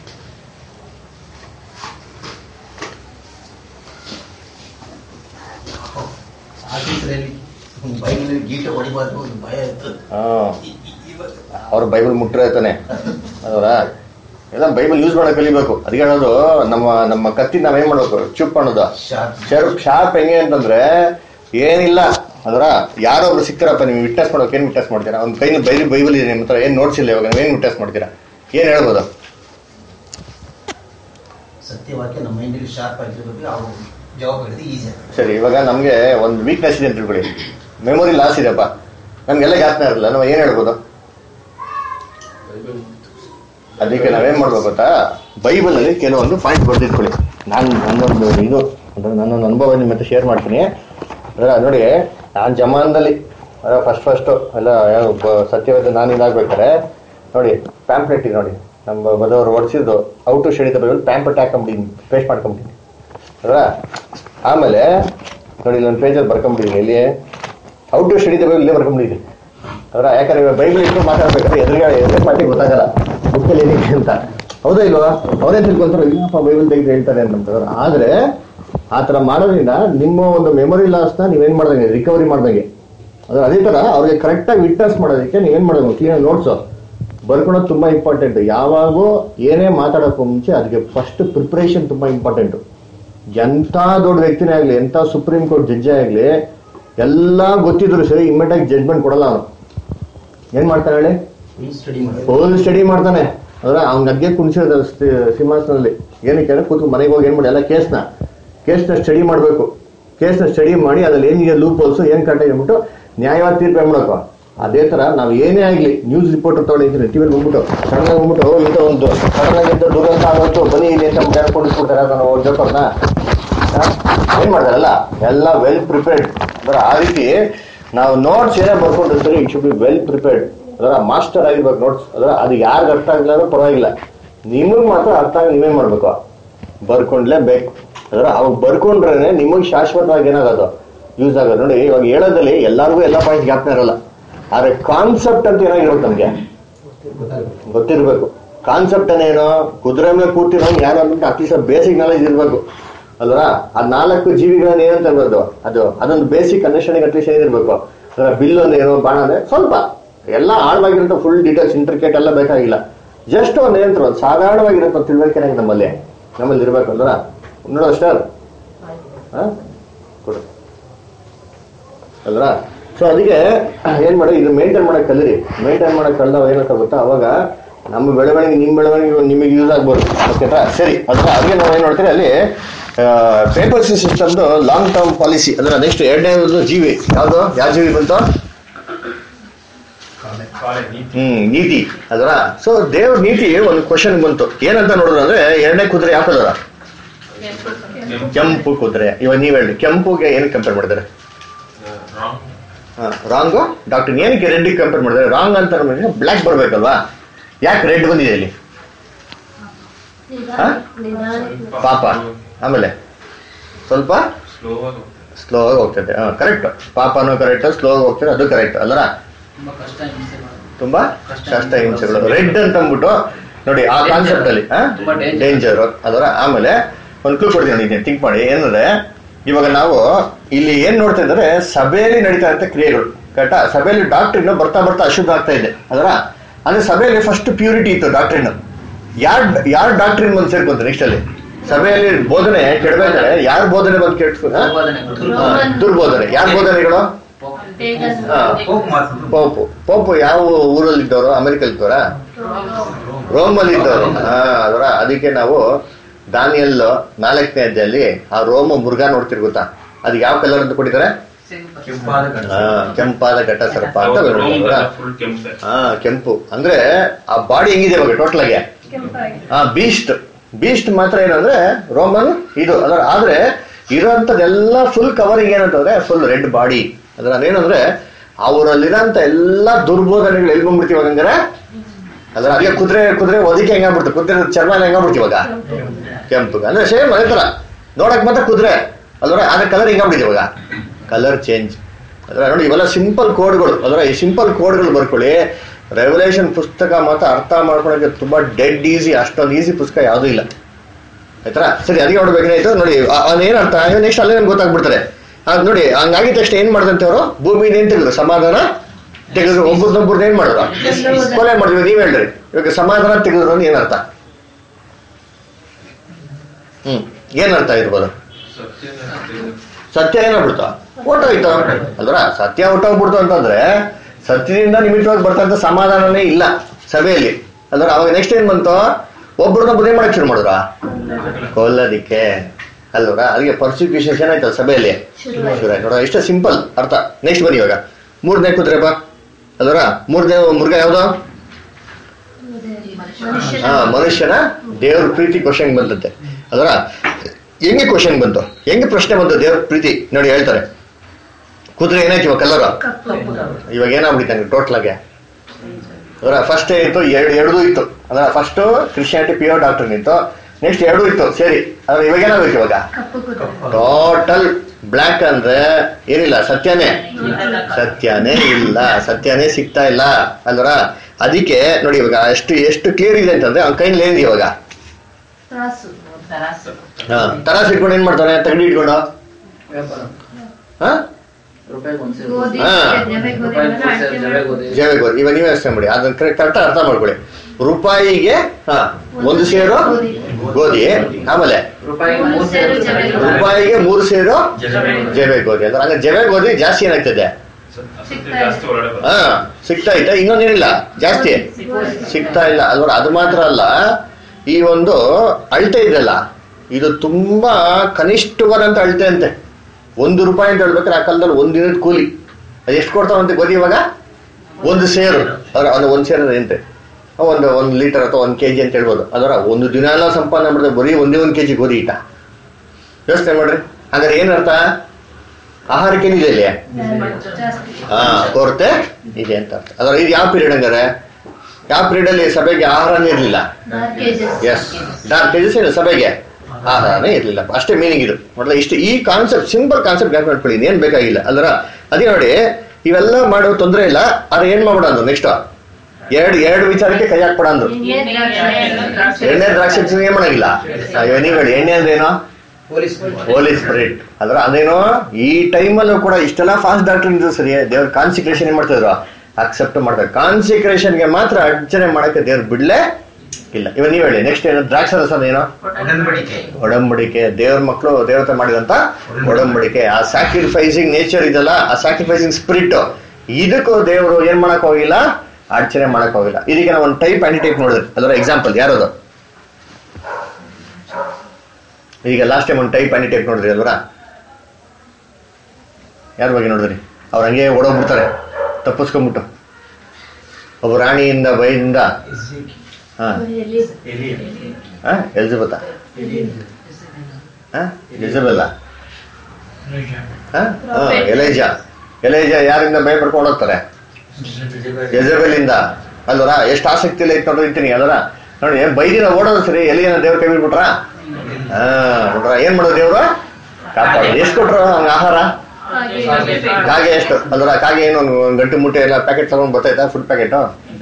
ಅವ್ರ ಬೈಬಲ್ ಮುಟ್ರೆ ತಾನೆ ಅದರ. ಎಲ್ಲ ಬೈಬಲ್ ಯೂಸ್ ಮಾಡೋಕೆ ಕಲಿಬೇಕು. ಅದಕ್ಕೆ ಹೇಳೋದು ನಮ್ಮ ನಮ್ಮ ಕತ್ತಿ ನಾವೇನ್ ಮಾಡ್ಬೇಕು, ಚುಪ್ ಅನ್ನೋದು ಶಾರ್ಪ್ ಶಾರ್ಪ್ ಹೆಂಗೆ ಅಂತಂದ್ರೆ ಏನಿಲ್ಲ ಅದರ. ಯಾರೊಬ್ರು ಸಿಕ್ತಾರಪ್ಪ ನೀವು ವಿಟ್ನೆಸ್ ಮಾಡೋಕೆ ಏನ್ ವಿಟ್ನೆಸ್ ಮಾಡ್ತೀರಾ? ಒಂದು ಕೈ ಬೈ ಬೈಬಲ್ ಇದೆ ನಿಮ್ಮ ಹತ್ರ, ಏನ್ ನೋಟ್ಸ್ ಇಲ್ಲ, ಇವಾಗ ನೀವೇನ್ ವಿಟ್ನೆಸ್ ಮಾಡ್ತೀರಾ? ಏನ್ ಹೇಳ್ಬೋದು? ಸತ್ಯವಾಕ್ಯ ನಮ್ಮ ಮೈಂಡಲ್ಲಿ ಶಾರ್ಪ್ ಆಗಿರ್ಬೇಕು, ಅವ್ರು ಜವಾಬ್ದಾರಿ ಈಸಿ. ಸರಿ, ಇವಾಗ ನಮ್ಗೆ ಒಂದು ವೀಕ್ನೆಸ್ ಇದೆ ಅಂತ ತಿಳ್ಕೊಳ್ಳಿ, ಮೆಮೊರಿ ಲಾಸ್ ಇದೆಯಪ್ಪ, ನಮ್ಗೆಲ್ಲ ಜ್ಞಾಪನ ಇರಲ್ಲ, ನಾವು ಏನ್ ಹೇಳ್ಬೋದು? ಅದಕ್ಕೆ ನಾವೇನ್ ಮಾಡ್ಬೇಕು ಗೊತ್ತಾ, ಬೈಬಲ್ ಅಲ್ಲಿ ಕೆಲವೊಂದು ಪಾಯಿಂಟ್ ಬರ್ದಿಟ್ಕೊಳ್ಳಿ. ನಾನು ನನ್ನೊಂದು ಇದು ಅಂದ್ರೆ ನನ್ನೊಂದು ಅನುಭವ ನಿಮ್ಮ ಮತ್ತೆ ಶೇರ್ ಮಾಡ್ತೀನಿ. ಅದರ ನೋಡಿ, ನಾನು ಜಮಾನದಲ್ಲಿ ಫಸ್ಟ್ ಫಸ್ಟು ಎಲ್ಲ ಸತ್ಯವಾದ ನಾನು ಇದಾಗ್ಬೇಕಾರೆ ನೋಡಿ ಪ್ಯಾಂಪ್ಲೆಟ್ ಇದೆ ನೋಡಿ, ನಮ್ಮ ಬದವರು ಓಡಿಸಿದ್ದು out to study the Bible pamphlet ಹಾಕೊಂಬಿಟ್ಟಿದ್ದೀನಿ, ಪೇಸ್ಟ್ ಮಾಡ್ಕೊಂಬಿಟ್ಟಿದ್ದೀನಿ ಅದರ. ಆಮೇಲೆ ನೋಡಿ ಇಲ್ಲೊಂದು ಪೇಜಲ್ಲಿ ಬರ್ಕೊಂಬಿಟ್ಟಿದ್ದೀನಿ, ಇಲ್ಲಿ out to study the Bible ಇಲ್ಲೇ ಬರ್ಕೊಂಬಿಟ್ಟಿದ್ದೀನಿ ಅದರ. ಯಾಕಂದ್ರೆ ಬೈಬಲ್ ಇಟ್ಟು ಮಾತಾಡ್ಬೇಕಾದ್ರೆ ಎದುರುಗಡೆ ಎದುರು ಮಾಡಿ ಗೊತ್ತಾಗಲ್ಲ ಬುಕ್ಕಲ್ಲಿ ಏನಿದೆ ಅಂತ, ಹೌದಾ ಇಲ್ವಾ? ಅವರೇ ತಿಳ್ಕೊಂತಾರೆ ಇಲ್ಲಪ್ಪ ಬೈಬಲ್ ತೆಗೆದು ಹೇಳ್ತಾರೆ ಅಂತಂದ್ರೆ. ಆದರೆ ಆ ಥರ ಮಾಡೋದ್ರಿಂದ ನಿಮ್ಮ ಒಂದು ಮೆಮೊರಿ ಲಾಸ್ನ ನೀವೇನು ಮಾಡ್ದಂಗೆ ರಿಕವರಿ ಮಾಡ್ದಂಗೆ. ಅದು ಅದೇ ಥರ ಅವ್ರಿಗೆ ಕರೆಕ್ಟಾಗಿ ವಿಟ್ನೆಸ್ ಮಾಡೋದಕ್ಕೆ ನೀವೇನು ಮಾಡೋದು ಕ್ಲೀನಾಗಿ ನೋಟ್ಸು ಬರ್ಕೊಳೋದು ತುಂಬ ಇಂಪಾರ್ಟೆಂಟು. ಯಾವಾಗೂ ಏನೇ ಮಾತಾಡೋಕ್ಕೂ ಮುಂಚೆ ಅದಕ್ಕೆ ಫಸ್ಟ್ ಪ್ರಿಪ್ರೇಷನ್ ತುಂಬ ಇಂಪಾರ್ಟೆಂಟು. ಎಂಥ ದೊಡ್ಡ ವ್ಯಕ್ತಿನೇ ಆಗಲಿ, ಎಂಥ ಸುಪ್ರೀಂ ಕೋರ್ಟ್ ಜಡ್ಜೇ ಆಗಲಿ, ಎಲ್ಲ ಗೊತ್ತಿದ್ರು ಸರಿ ಇಮ್ಮಿಡಿಯೇಟಾಗಿ ಜಡ್ಜ್ಮೆಂಟ್ ಕೊಡಲ್ಲ. ಅವನು ಏನು ಮಾಡ್ತಾನೆ ಹೇಳಿ, ಫುಲ್ ಸ್ಟಡಿ ಮಾಡ್ತಾನೆ ಅದರ. ಅವ್ನ ಅಗ್ಗೆ ಕುಣಿಸಿದ ಸಿಂಹಾಸನಲ್ಲಿ ಏನಕ್ಕೆ ಕೂತು ಮನೆಗೆ ಹೋಗಿ ಏನು ಮಾಡಿ ಎಲ್ಲ ಕೇಸ್ನ ಕೇಸ್ನ ಸ್ಟಡಿ ಮಾಡಬೇಕು. ಕೇಸ್ನ ಸ್ಟಡಿ ಮಾಡಿ ಅದ್ರಲ್ಲಿ ಏನಿದೆ ಲೂಪ್ ಹೋಲ್ಸು ಏನು ಕರೆಕ್ಟಾಗಿ ಅಂದ್ಬಿಟ್ಟು ನ್ಯಾಯವಾದ ತೀರ್ಪು ಮಾಡ್ಬೇಕು. ಅದೇ ಥರ ನಾವು ಏನೇ ಆಗಲಿ ನ್ಯೂಸ್ ರಿಪೋರ್ಟರ್ ತೊಗೊಂಡಿದ್ದೀನಿ ಟಿವಿಲಿ ಬಂದ್ಬಿಟ್ಟು ಸಡನ್ನಾಗಿ ಬಂದ್ಬಿಟ್ಟು ಇಂಥ ಒಂದು ಸಡನ್ನಾಗಿಂತ ದುರಂತ ಆಗೋದು ಬನ್ನಿ ಇಲ್ಲಿ ಅಂತ ಹೇಳ್ಕೊಂಡಿಸ್ಬಿಡ್ತಾರೆ ಅದನ್ನು ಜೋಕರ್ನ ಏನು ಮಾಡ್ತಾರಲ್ಲ ಎಲ್ಲ ವೆಲ್ ಪ್ರಿಪೇರ್ಡ್ ಅದರ. ಆ ರೀತಿ ನಾವು ನೋಟ್ಸ್ ಏನೇ ಬರ್ಕೊಂಡಿರ್ತೀವಿ it should be well prepared ಅದರ. ಮಾಸ್ಟರ್ ಆಗಿರ್ಬೇಕು ನೋಟ್ಸ್ ಅದರ. ಅದು ಯಾರಿಗೆ ಅರ್ಥ ಆಗಿಲ್ಲ ಅಂದ್ರೆ ಪರವಾಗಿಲ್ಲ, ನಿಮಗೆ ಮಾತ್ರ ಅರ್ಥ ಆಗಿ ನೀವೇನು ಮಾಡಬೇಕು, ಬರ್ಕೊಂಡ್ಲೇಬೇಕು ಅದರ. ಅವಾಗ ಬರ್ಕೊಂಡ್ರೆ ನಿಮಗೆ ಶಾಶ್ವತವಾಗಿ ಏನಾಗೋದು ಯೂಸ್ ಆಗೋದು. ನೋಡಿ ಇವಾಗ ಹೇಳೋದಲ್ಲಿ ಎಲ್ಲರಿಗೂ ಎಲ್ಲ ಪಾಯಿಂಟ್ ಜ್ಞಾಪನ ಇರಲ್ಲ, ಆದ್ರೆ ಕಾನ್ಸೆಪ್ಟ್ ಅಂತ ಏನಾಗಿರುತ್ತೆ ನಮಗೆ ಗೊತ್ತಿರಬೇಕು. ಕಾನ್ಸೆಪ್ಟ್ ಏನೇನೋ ಕುದುರೆ ಮೇಲೆ ಕೂತಿರೋ ಯಾರು ಅಂತ ಅಟ್ಲೀಸ್ಟ್ ಬೇಸಿಕ್ ನಾಲೆಜ್ ಇರಬೇಕು ಅಲ್ವಾ. ಆ ನಾಲ್ಕು ಜೀವಿಗಳನ್ನ ಏನಂತ ಅನ್ಬೋದು ಅದು ಅದೊಂದು ಬೇಸಿಕ್ ಅಂಡರ್ಸ್ಟ್ಯಾಂಡಿಂಗ್ ಅಟ್ಲೀಸ್ಟ್ ಏನಿರ್ಬೇಕು. ಅದರ ಬಿಲ್ ಒಂದು ಏನೋ ಬಾಣ ಅಂದ್ರೆ ಸ್ವಲ್ಪ ಎಲ್ಲ ಆಳವಾಗಿರುತ್ತೆ, ಫುಲ್ ಡೀಟೇಲ್ಸ್ ಇಂಟ್ರಿಕೇಟ್ ಎಲ್ಲ ಬೇಕಾಗಿಲ್ಲ. ಜಸ್ಟ್ ಒಂದು ಏನಂತ ಒಂದು ಸಾಧಾರಣವಾಗಿರುತ್ತೆ ತಿಳ್ಬೇಕೇನೆ ನಮ್ಮಲ್ಲಿ ನಮ್ಮಲ್ಲಿ ಇರ್ಬೇಕು ಅಲ್ವಾ. ನೋಡೋ ಸ್ಟಾರ್ ಹಾಂ ಕೊಡು ಅಲ್ವಾ. ಸೊ ಅದಕ್ಕೆ ಏನು ಮಾಡಿ ಇದು ಮೇಂಟೈನ್ ಮಾಡೋಕೆ ಕಲೀರಿ. ಮೇಂಟೈನ್ ಮಾಡೋಕೆ ಕಲ್ದಾಗ ಏನಂತ ಗೊತ್ತಾ, ಅವಾಗ ನಮ್ಮ ಬೆಳವಣಿಗೆ ನಿಮ್ಮ ಬೆಳವಣಿಗೆ ನಿಮಗೆ ಯೂಸ್ ಆಗ್ಬೋದು. ಓಕೆನಾ ಸರಿ. ಅದರ ಅದಕ್ಕೆ ನಾವು ಏನು ನೋಡ್ತೀವಿ ಅಲ್ಲಿ ಪೇಪರ್ ಸಿಸ್ಟಮ್ದು ಲಾಂಗ್ ಟರ್ಮ್ ಪಾಲಿಸಿ ಅದರ. ನೆಕ್ಸ್ಟ್ ಎರಡನೇದು ಜೀವಿ ಯಾವುದು, ಯಾವ ಜೀವಿ ಬಂತು? ಹ್ಮ್ ನೀತಿ ಅದರ. ಸೊ ದೇವ್ರ ನೀತಿ ಒಂದು ಕ್ವಶನ್ ಬಂತು ಏನಂತ ನೋಡಿದ್ರು ಅಂದ್ರೆ ಎರಡನೇ ಕುದುರೆ ಯಾವ ಕಲರ? ಕೆಂಪು ಕುದುರೆ. ಇವಾಗ ನೀವ್ ಹೇಳಿ ಕೆಂಪುಗೆ ಏನಕ್ಕೆ ಕಂಪೇರ್ ಮಾಡಿದ್ದಾರೆ? ರಾಂಗು ಡಾಕ್ಟರ್ ಏನಕ್ಕೆ ರೆಡ್ ಕಂಪೇರ್ ಮಾಡಿದ್ದಾರೆ? ರಾಂಗ್ ಅಂತ ಬ್ಲ್ಯಾಕ್ ಬರ್ಬೇಕಲ್ವಾ, ಯಾಕೆ ರೆಡ್ ಬಂದಿದೆ ಇಲ್ಲಿ? ಪಾಪ ಆಮೇಲೆ ಸ್ವಲ್ಪ ಸ್ಲೋ ಆಗಿ ಹೋಗ್ತದೆ. ಹಾ ಕರೆಕ್ಟ್, ಪಾಪನೂ ಕರೆಕ್ಟ್, ಸ್ಲೋ ಆಗಿ ಹೋಗ್ತದೆ, ಅದು ಕರೆಕ್ಟ್ ಅಲ್ಲರ. ತುಂಬಾ ಕಷ್ಟ ಹಿಂಸೆಗಳು ರೆಡ್ ಅಂತ ಅಂದ್ಬಿಟ್ಟು ನೋಡಿ ಆ ಕಾನ್ಸೆಪ್ಟ್ ಅಲ್ಲಿ ಡೇಂಜರ್ ಅದರ. ಆಮೇಲೆ ಒಂದು ಕ್ಲೂ ಕೊಡ್ತೀನಿ ಥಿಂಕ್ ಮಾಡಿ. ಏನಂದ್ರೆ ಇವಾಗ ನಾವು ಇಲ್ಲಿ ಏನ್ ನೋಡ್ತಾ ಇದ್ದಾರೆ, ಸಭೆಯಲ್ಲಿ ನಡೀತಾ ಇರುತ್ತೆ ಕ್ರಿಯೆಗಳು ಕರೆಕ್ಟಾ. ಸಭೆಯಲ್ಲಿ ಡಾಕ್ಟ್ರಿನ್ ಬರ್ತಾ ಬರ್ತಾ ಅಶುದ್ಧ ಆಗ್ತಾ ಇದೆ ಅದರ. ಅಂದ್ರೆ ಸಭೆಯಲ್ಲಿ ಫಸ್ಟ್ ಪ್ಯೂರಿಟಿ ಇತ್ತು ಡಾಕ್ಟ್ರಿನ್. ಯಾರ್ ಯಾರ್ ಡಾಕ್ಟ್ರಿನ್ ಬಂದು ಸೇರ್ಕೊಂತ ನೆಕ್ಸ್ಟ್ ಅಲ್ಲಿ ಸಭೆಯಲ್ಲಿ ಬೋಧನೆ ಕೆಡಬೇಕಾದ್ರೆ ಯಾರ ಬೋಧನೆ ಬಂದು ಕೆಡ್ಸ್ಕೊ ದುರ್ಬೋಧನೆ. ಯಾರ ಬೋಧನೆಗಳು? ಪೋಪು. ಪೋಪು ಯಾವ ಊರಲ್ಲಿ ಇದ್ದವರು? ಅಮೆರಿಕಲ್ ಇದ್ದವರ? ರೋಮಲ್ಲಿ ಇದ್ದವರು. ಹಾ ಅದರ. ಅದಕ್ಕೆ ನಾವು ದಾನಿಯಲ್ ನಾಲ್ಕನೇ ಅಧ್ಯಾಯದಲ್ಲಿ ಆ ರೋಮ ಮೃಗ ನೋಡ್ತಿರ್ ಗೊತ್ತಾ, ಅದು ಯಾವ ಕಲರ್ ಅಂತ ಕೊಟ್ಟಿದ್ದಾರೆ? ಕೆಂಪಾದ ಘಟ ಸರ್ಪ ಅಂತ. ಹಾ ಕೆಂಪು ಅಂದ್ರೆ ಆ ಬಾಡಿ ಹೆಂಗಿದೆ ಇವಾಗ ಟೋಟಲ್ ಆಗಿ? ಹಾ ಬೀಸ್ಟ್. ಬೀಸ್ಟ್ ಮಾತ್ರ ಏನಂದ್ರೆ ರೋಮನ್ ಇದು ಅದರ. ಆದ್ರೆ ಇರೋಂಥದ್ದೆಲ್ಲ ಫುಲ್ ಕವರಿಂಗ್ ಏನಂತಂದ್ರೆ ಫುಲ್ ರೆಡ್ ಬಾಡಿ ಅದ್ರ. ಅದೇನಂದ್ರೆ ಅವರಲ್ಲಿರೋಂಥ ಎಲ್ಲಾ ದುರ್ಬೋಧನೆಗಳು ಎಲ್ಲಿ ಬಂದ್ಬಿಡ್ತೀವಿ ಹಂಗಾರೆ ಅದ್ರ. ಅದಕ್ಕೆ ಕುದುರೆ ಕುದುರೆ ಒದಕ್ಕೆ ಹೆಂಗಾಗ್ಬಿಡ್ತು, ಕುದುರೆ ಚರ್ಮ ಹೆಂಗಾಗ್ಬಿಡ್ತೀವಿ ಇವಾಗ ಕೆಂಪು. ಅಂದ್ರೆ ಸೇಮ್ ಅದೇ ತರ ನೋಡಕ್ ಮಾತ್ರ ಕುದುರೆ ಅಲ್ವ, ಆದ್ರೆ ಕಲರ್ ಹೆಂಗಾಗ್ಬಿಟ್ಟಿದೆ ಇವಾಗ, ಕಲರ್ ಚೇಂಜ್ ಅದ್ರ. ನೋಡಿ ಇವೆಲ್ಲ ಸಿಂಪಲ್ ಕೋಡ್ಗಳು ಅದ್ರ. ಈ ಸಿಂಪಲ್ ಕೋಡ್ಗಳು ಬರ್ಕೊಳ್ಳಿ. ರೆವಲ್ಯೂಷನ್ ಪುಸ್ತಕ ಮಾತ್ರ ಅರ್ಥ ಮಾಡ್ಕೊಳಕ್ಕೆ ತುಂಬಾ ಡೆಡ್ ಈಸಿ, ಅಷ್ಟೊಂದು ಈಸಿ ಪುಸ್ತಕ ಯಾವುದೂ ಇಲ್ಲ ಆಯ್ತಾ. ಸರಿ ಅದಕ್ಕೆ ನೋಡ್ಬೇಕಾಯ್ತು ನೋಡಿ ಅದೇನ್ ಅರ್ಥ ನೆಕ್ಸ್ಟ್ ಅಲ್ಲೇ ನಮ್ಗೆ ಗೊತ್ತಾಗ್ಬಿಡ್ತಾರೆ. ಅದ್ ನೋಡಿ ಹಂಗಾಗಿದ ತಕ್ಷಣ ಏನ್ ಮಾಡ್ದಂತೆ ಅವರು ಭೂಮಿನ ಏನ್ ತೆಗೆದ್ರು, ಸಮಾಧಾನ ತೆಗೆದ್ರು. ಒಬ್ಬರನ್ನೊಬ್ಬರು ಏನ್ ಮಾಡಿದ್ರು, ಕೊಲೆ ಮಾಡಿದ್ವಿ. ನೀವ್ ಹೇಳ್ರಿ ಇವಾಗ ಸಮಾಧಾನ ತೆಗೆದ್ರು ಅಂದ್ರೆ ಏನರ್ಥ? ಹ್ಮ್ ಏನ್ ಅರ್ಥ ಇರ್ಬೋದು? ಸತ್ಯ ಏನಾಗ್ಬಿಡ್ತು, ಹೊಟ್ಟೋಯ್ತು ಅಲ್ರ. ಸತ್ಯ ಹೊಟ್ಟೋಗ್ಬಿಡ್ತು ಅಂತಂದ್ರೆ ಸತ್ಯದಿಂದ ನಿಮಿತ್ತವಾಗಿ ಬರ್ತಂತ ಸಮಾಧಾನನೇ ಇಲ್ಲ ಸಭೆಯಲ್ಲಿ ಅಲ್ರ. ಅವಾಗ ನೆಕ್ಸ್ಟ್ ಏನ್ ಬಂತು, ಒಬ್ಬರನ್ನೊಬ್ಬರು ಏನ್ ಮಾಡಕ್ ಶುರು ಮಾಡಿದ್ರ, ಕೊಲ್ಲದಿಕ್ಕೆ ಅಲ್ವರ. ಅದಕ್ಕೆ ಪರ್ಸಿಕ್ಯೂಷನ್ ಏನಾಯ್ತಲ್ಲ ಸಭೆಯಲ್ಲಿ ಶುರು ಆಯ್ತು ನೋಡ. ಇಷ್ಟ ಸಿಂಪಲ್ ಅರ್ಥ. ನೆಕ್ಸ್ಟ್ ಬನ್ನಿ ಇವಾಗ ಮೂರನೇ ಕುದುರೆಪ್ಪ ಅಲ್ವರ. ಮೂರನೇ ಮೃಗ ಯಾವ್ದು? ಹಾ ಮನುಷ್ಯನ ದೇವ್ರ ಪ್ರೀತಿ ಕ್ವಶನ್ ಬಂದತ್ತೆ ಅದರ. ಹೆಂಗೆ ಕ್ವಶನ್ ಬಂತು, ಹೆಂಗೆ ಪ್ರಶ್ನೆ ಬಂತು ದೇವ್ರ ಪ್ರೀತಿ ನೋಡಿ ಹೇಳ್ತಾರೆ. ಕುದುರೆ ಏನಾಯ್ತು ಇವಾಗ ಕಲರ್ ಇವಾಗ ಏನಾಗ್ಬಿಟ್ಟಿತ್ತು ಟೋಟಲ್ ಆಗಿ ಅದರ ಫಸ್ಟ್ ಏನಿತ್ತು ಎರಡು ಎರಡೂ ಇತ್ತು ಅದರ ಫಸ್ಟ್ ಕ್ರಿಶ್ಚಿಯಾನಿಟಿ ಪ್ಯೂರ್ ಡಾಕ್ಟರ್ ಇತ್ತು, ನೆಕ್ಸ್ಟ್ ಎರಡೂ ಇತ್ತು ಸೇರಿ. ಅದ್ರ ಇವಾಗ ಏನಾಗಬೇಕು ಇವಾಗ ಟೋಟಲ್ ಬ್ಲ್ಯಾಕ್ ಅಂದ್ರೆ ಏನಿಲ್ಲ, ಸತ್ಯನೇ ಸತ್ಯನೇ ಇಲ್ಲ, ಸತ್ಯನೇ ಸಿಗ್ತಾ ಇಲ್ಲ ಅಲ್ವರ. ಅದಕ್ಕೆ ನೋಡಿ ಇವಾಗ ಎಷ್ಟು ಎಷ್ಟು ಕ್ಲಿಯರ್ ಇದೆ ಅಂತಂದ್ರೆ ಅವ್ನ ಕೈಲಿ ಏನಿದೆ ಇವಾಗ ಹಾ ತರಾಸ್ ಇಟ್ಕೊಂಡು ಏನ್ ಮಾಡ್ತಾನೆ ತಗಡಿ ಇಟ್ಕೊಂಡು ಹಾ ಜವೆ ಗೋಧಿ. ಇವಾಗ ನೀವೇ ಯೋಚನೆ ಮಾಡಿ ಅದನ್ನ ಕರೆಕ್ಟ್ ಅರ್ಥ ಅರ್ಥ ಮಾಡ್ಕೊಳ್ಳಿ. ರೂಪಾಯಿಗೆ ಹಾ ಒಂದು ಸೇರು ಗೋಧಿ, ಆಮೇಲೆ ರೂಪಾಯಿಗೆ ಮೂರು ಸೇರು ಜವೆ ಗೋಧಿ ಅಂದ್ರೆ ಹಂಗ ಜವೆ ಗೋಧಿ ಜಾಸ್ತಿ ಏನಾಗ್ತದೆ ಹಾ ಸಿಗ್ತಾ ಇತ್ತ, ಇನ್ನೊಂದೇನಿಲ್ಲ ಜಾಸ್ತಿ ಸಿಗ್ತಾ ಇಲ್ಲ ಅಲ್ವ. ಅದು ಮಾತ್ರ ಅಲ್ಲ, ಈ ಒಂದು ಅಳತೆ ಇದೆಯಲ್ಲ ಇದು ತುಂಬಾ ಕನಿಷ್ಠವಾದಂತ ಅಳತೆ ಅಂತೆ. ಒಂದು ರೂಪಾಯಿ ಅಂತ ಹೇಳ್ಬೇಕಾದ್ರೆ ಆ ಕಾಲದಲ್ಲಿ ಒಂದ್ ದಿನದ ಕೂಲಿ ಅದು ಎಷ್ಟು ಕೊಡ್ತಾವಂತೆ ಗೋಧಿ ಇವಾಗ ಒಂದು ಸೇರು ಅದ್ರ ಅದು ಒಂದ್ ಸೇರು ಅಂತೆ ಒಂದು ಒಂದ್ ಲೀಟರ್ ಅಥವಾ ಒಂದ್ ಕೆಜಿ ಅಂತ ಹೇಳ್ಬೋದು. ಅದರ ಒಂದು ದಿನ ಎಲ್ಲ ಸಂಪಾದನೆ ಮಾಡಿದ್ರೆ ಬರೀ ಒಂದೇ ಒಂದ್ ಕೆಜಿ ಗೋಧಿ ಇಟ್ಟ ಯೋಚನೆ ಮಾಡ್ರಿ. ಹಾಗಾದ್ರೆ ಏನರ್ಥ, ಆಹಾರಕ್ಕೆ ಏನಿದೆ ಇಲ್ಲಿ ಹಾ ಕೊರತೆ ಇದೆ ಅಂತ ಅರ್ಥ. ಅದರ ಇದು ಯಾವ ಪೀರಿಯಡ್ ಹಂಗಾರೆ, ಯಾವ ಪೀರಿಯಡ್ ಅಲ್ಲಿ ಸಭೆಗೆ ಆಹಾರನೇ ಇರ್ಲಿಲ್ಲ. ಎಸ್ ಡಾರ್ಕ್ ಏಜಸ್ ಏನು ಸಭೆಗೆ ಆಹಾರನೇ ಇರ್ಲಿಲ್ಲ, ಅಷ್ಟೇ ಮೀನಿಂಗ್ ಇದು ಮೊದಲ. ಇಷ್ಟು ಈ ಕಾನ್ಸೆಪ್ಟ್ ಸಿಂಪಲ್ ಕಾನ್ಸೆಪ್ಟ್ ಜ್ಞಾಪಕ ಮಾಡ್ಕೊಳ್ಳಿ, ಏನ್ ಬೇಕಾಗಿಲ್ಲ ಅಲ್ರ. ಅದೇ ನೋಡಿ ಇವೆಲ್ಲ ಮಾಡೋ ತೊಂದರೆ ಇಲ್ಲ. ಆದ್ರೆ ಏನ್ ಮಾಡ್ಬೇಡ ಅಂದ್ರು ನೆಕ್ಸ್ಟ್ ಎರಡು ಎರಡು ವಿಚಾರಕ್ಕೆ ಕೈ ಹಾಕ್ಬೇಡ ಅಂದ್ರು. ಎಣ್ಣೆ ದ್ರಾಕ್ಷಿ ಏನ್ ಮಾಡಂಗಿಲ್ಲ. ನೀವ್ ಹೇಳಿ ಎಣ್ಣೆ ಅಂದ್ರೆ ಏನೋ ಹೋಲಿ ಸ್ಪಿರಿಟ್ ಅದ್ರ ಅದೇನೋ. ಈ ಟೈಮಲ್ಲೂ ಕೂಡ ಇಷ್ಟೆಲ್ಲ ಫಾಸ್ಟ್ ಡಾಕ್ಟರ್ ಇದ್ರು ಸರಿ ದೇವ್ರ ಕಾನ್ಸಿಕ್ರೇಷನ್ ಏನ್ ಮಾಡ್ತಿದ್ರು ಅಕ್ಸೆಪ್ಟ್ ಮಾಡ್ತಾರೆ. ಕಾನ್ಸಿಕ್ರೇಷನ್ಗೆ ಮಾತ್ರ ಅರ್ಚನೆ ಮಾಡಕ್ಕೆ ದೇವ್ರ ಬಿಡ್ಲೇ ಇಲ್ಲ. ಇವಾಗ ನೀವ್ ಹೇಳಿ ನೆಕ್ಸ್ಟ್ ಏನು ದ್ರಾಕ್ಷರಸ ಏನೋ ಒಡಂಬಡಿಕೆ, ದೇವ್ರ ಮಕ್ಕಳು ದೇವತೆ ಮಾಡಿದಂತ ಒಡಂಬಡಿಕೆ. ಆ ಸ್ಯಾಕ್ರಿಫೈಸಿಂಗ್ ನೇಚರ್ ಇದೆಲ್ಲ, ಆ ಸ್ಯಾಕ್ರಿಫೈಸಿಂಗ್ ಸ್ಪಿರಿಟ್, ಇದಕ್ಕೂ ದೇವರು ಏನ್ ಮಾಡಕ್ ಹೋಗಿಲ್ಲ, ಅರ್ಚನೆ ಮಾಡಕ್ ಹೋಗಿಲ್ಲ. ಇದಕ್ಕೆ ನಾವು ಒಂದು ಟೈಪ್ ಆಂಟಿ ಟೈಪ್ ನೋಡಿದ್ರಿ ಅದರ ಎಕ್ಸಾಂಪಲ್ ಯಾರದು. ಈಗ ಲಾಸ್ಟ್ ಟೈಮ್ ಒಂದು ಟೈಪ್ ಆಂಟಿ ಟೈಪ್ ನೋಡಿದ್ರಿ ಅಲ್ವರ, ಯಾರ ಬಗ್ಗೆ ನೋಡಿದ್ರಿ. ಅವ್ರ ಹಂಗೆ ಓಡೋಗ್ಬಿಡ್ತಾರೆ ತಪ್ಪಿಸ್ಕೊಂಡ್ಬಿಟ್ಟು. ಒಬ್ಬ ರಾಣಿಯಿಂದ ಬೈದಿಂದ ಹಾ ಎಲಿಜಬೆತ್ ಎಲಿಜಬೆಲ್ಲ ಎಲೈಜಾ ಎಲೈಜಾ ಯಾರಿಂದ ಭಯ ಪಡ್ಕೊಂಡು ಹೋಗ್ತಾರೆ, ಯೆಜೆಬೆಲಿಂದ ಅಲ್ವರ. ಎಷ್ಟು ಆಸಕ್ತಿ ಇಲ್ಲ ಇತ್ತು ನೋಡಿರ್ತೀನಿ ಅಲ್ವರ. ನೋಡಿ ಬೈದಿನ ಓಡೋದು ಸರಿ, ಎಲಿಯನ್ನ ದೇವ್ರ ಕೈ ಬಿಟ್ಬಿಟ್ರ ಹಾ ಬಿಟ್ರ ಏನ್ ಮಾಡೋದು ದೇವ್ರು ಕಾಪಾಡೋದು. ಎಷ್ಟು ಕೊಟ್ರು ಹಂಗ ಆಹಾರ ಕಾಗೆ ಎಷ್ಟು ಅಲ್ವರ. ಕಾಗೆ ಏನು ಒಂದು ಗಂಟು ಮುಟ್ಟೆ ಎಲ್ಲ ಪ್ಯಾಕೆಟ್ ತಗೊಂಡ್ ಬರ್ತಾಯ್ತಾ ಫುಡ್ ಪ್ಯಾಕೆಟ್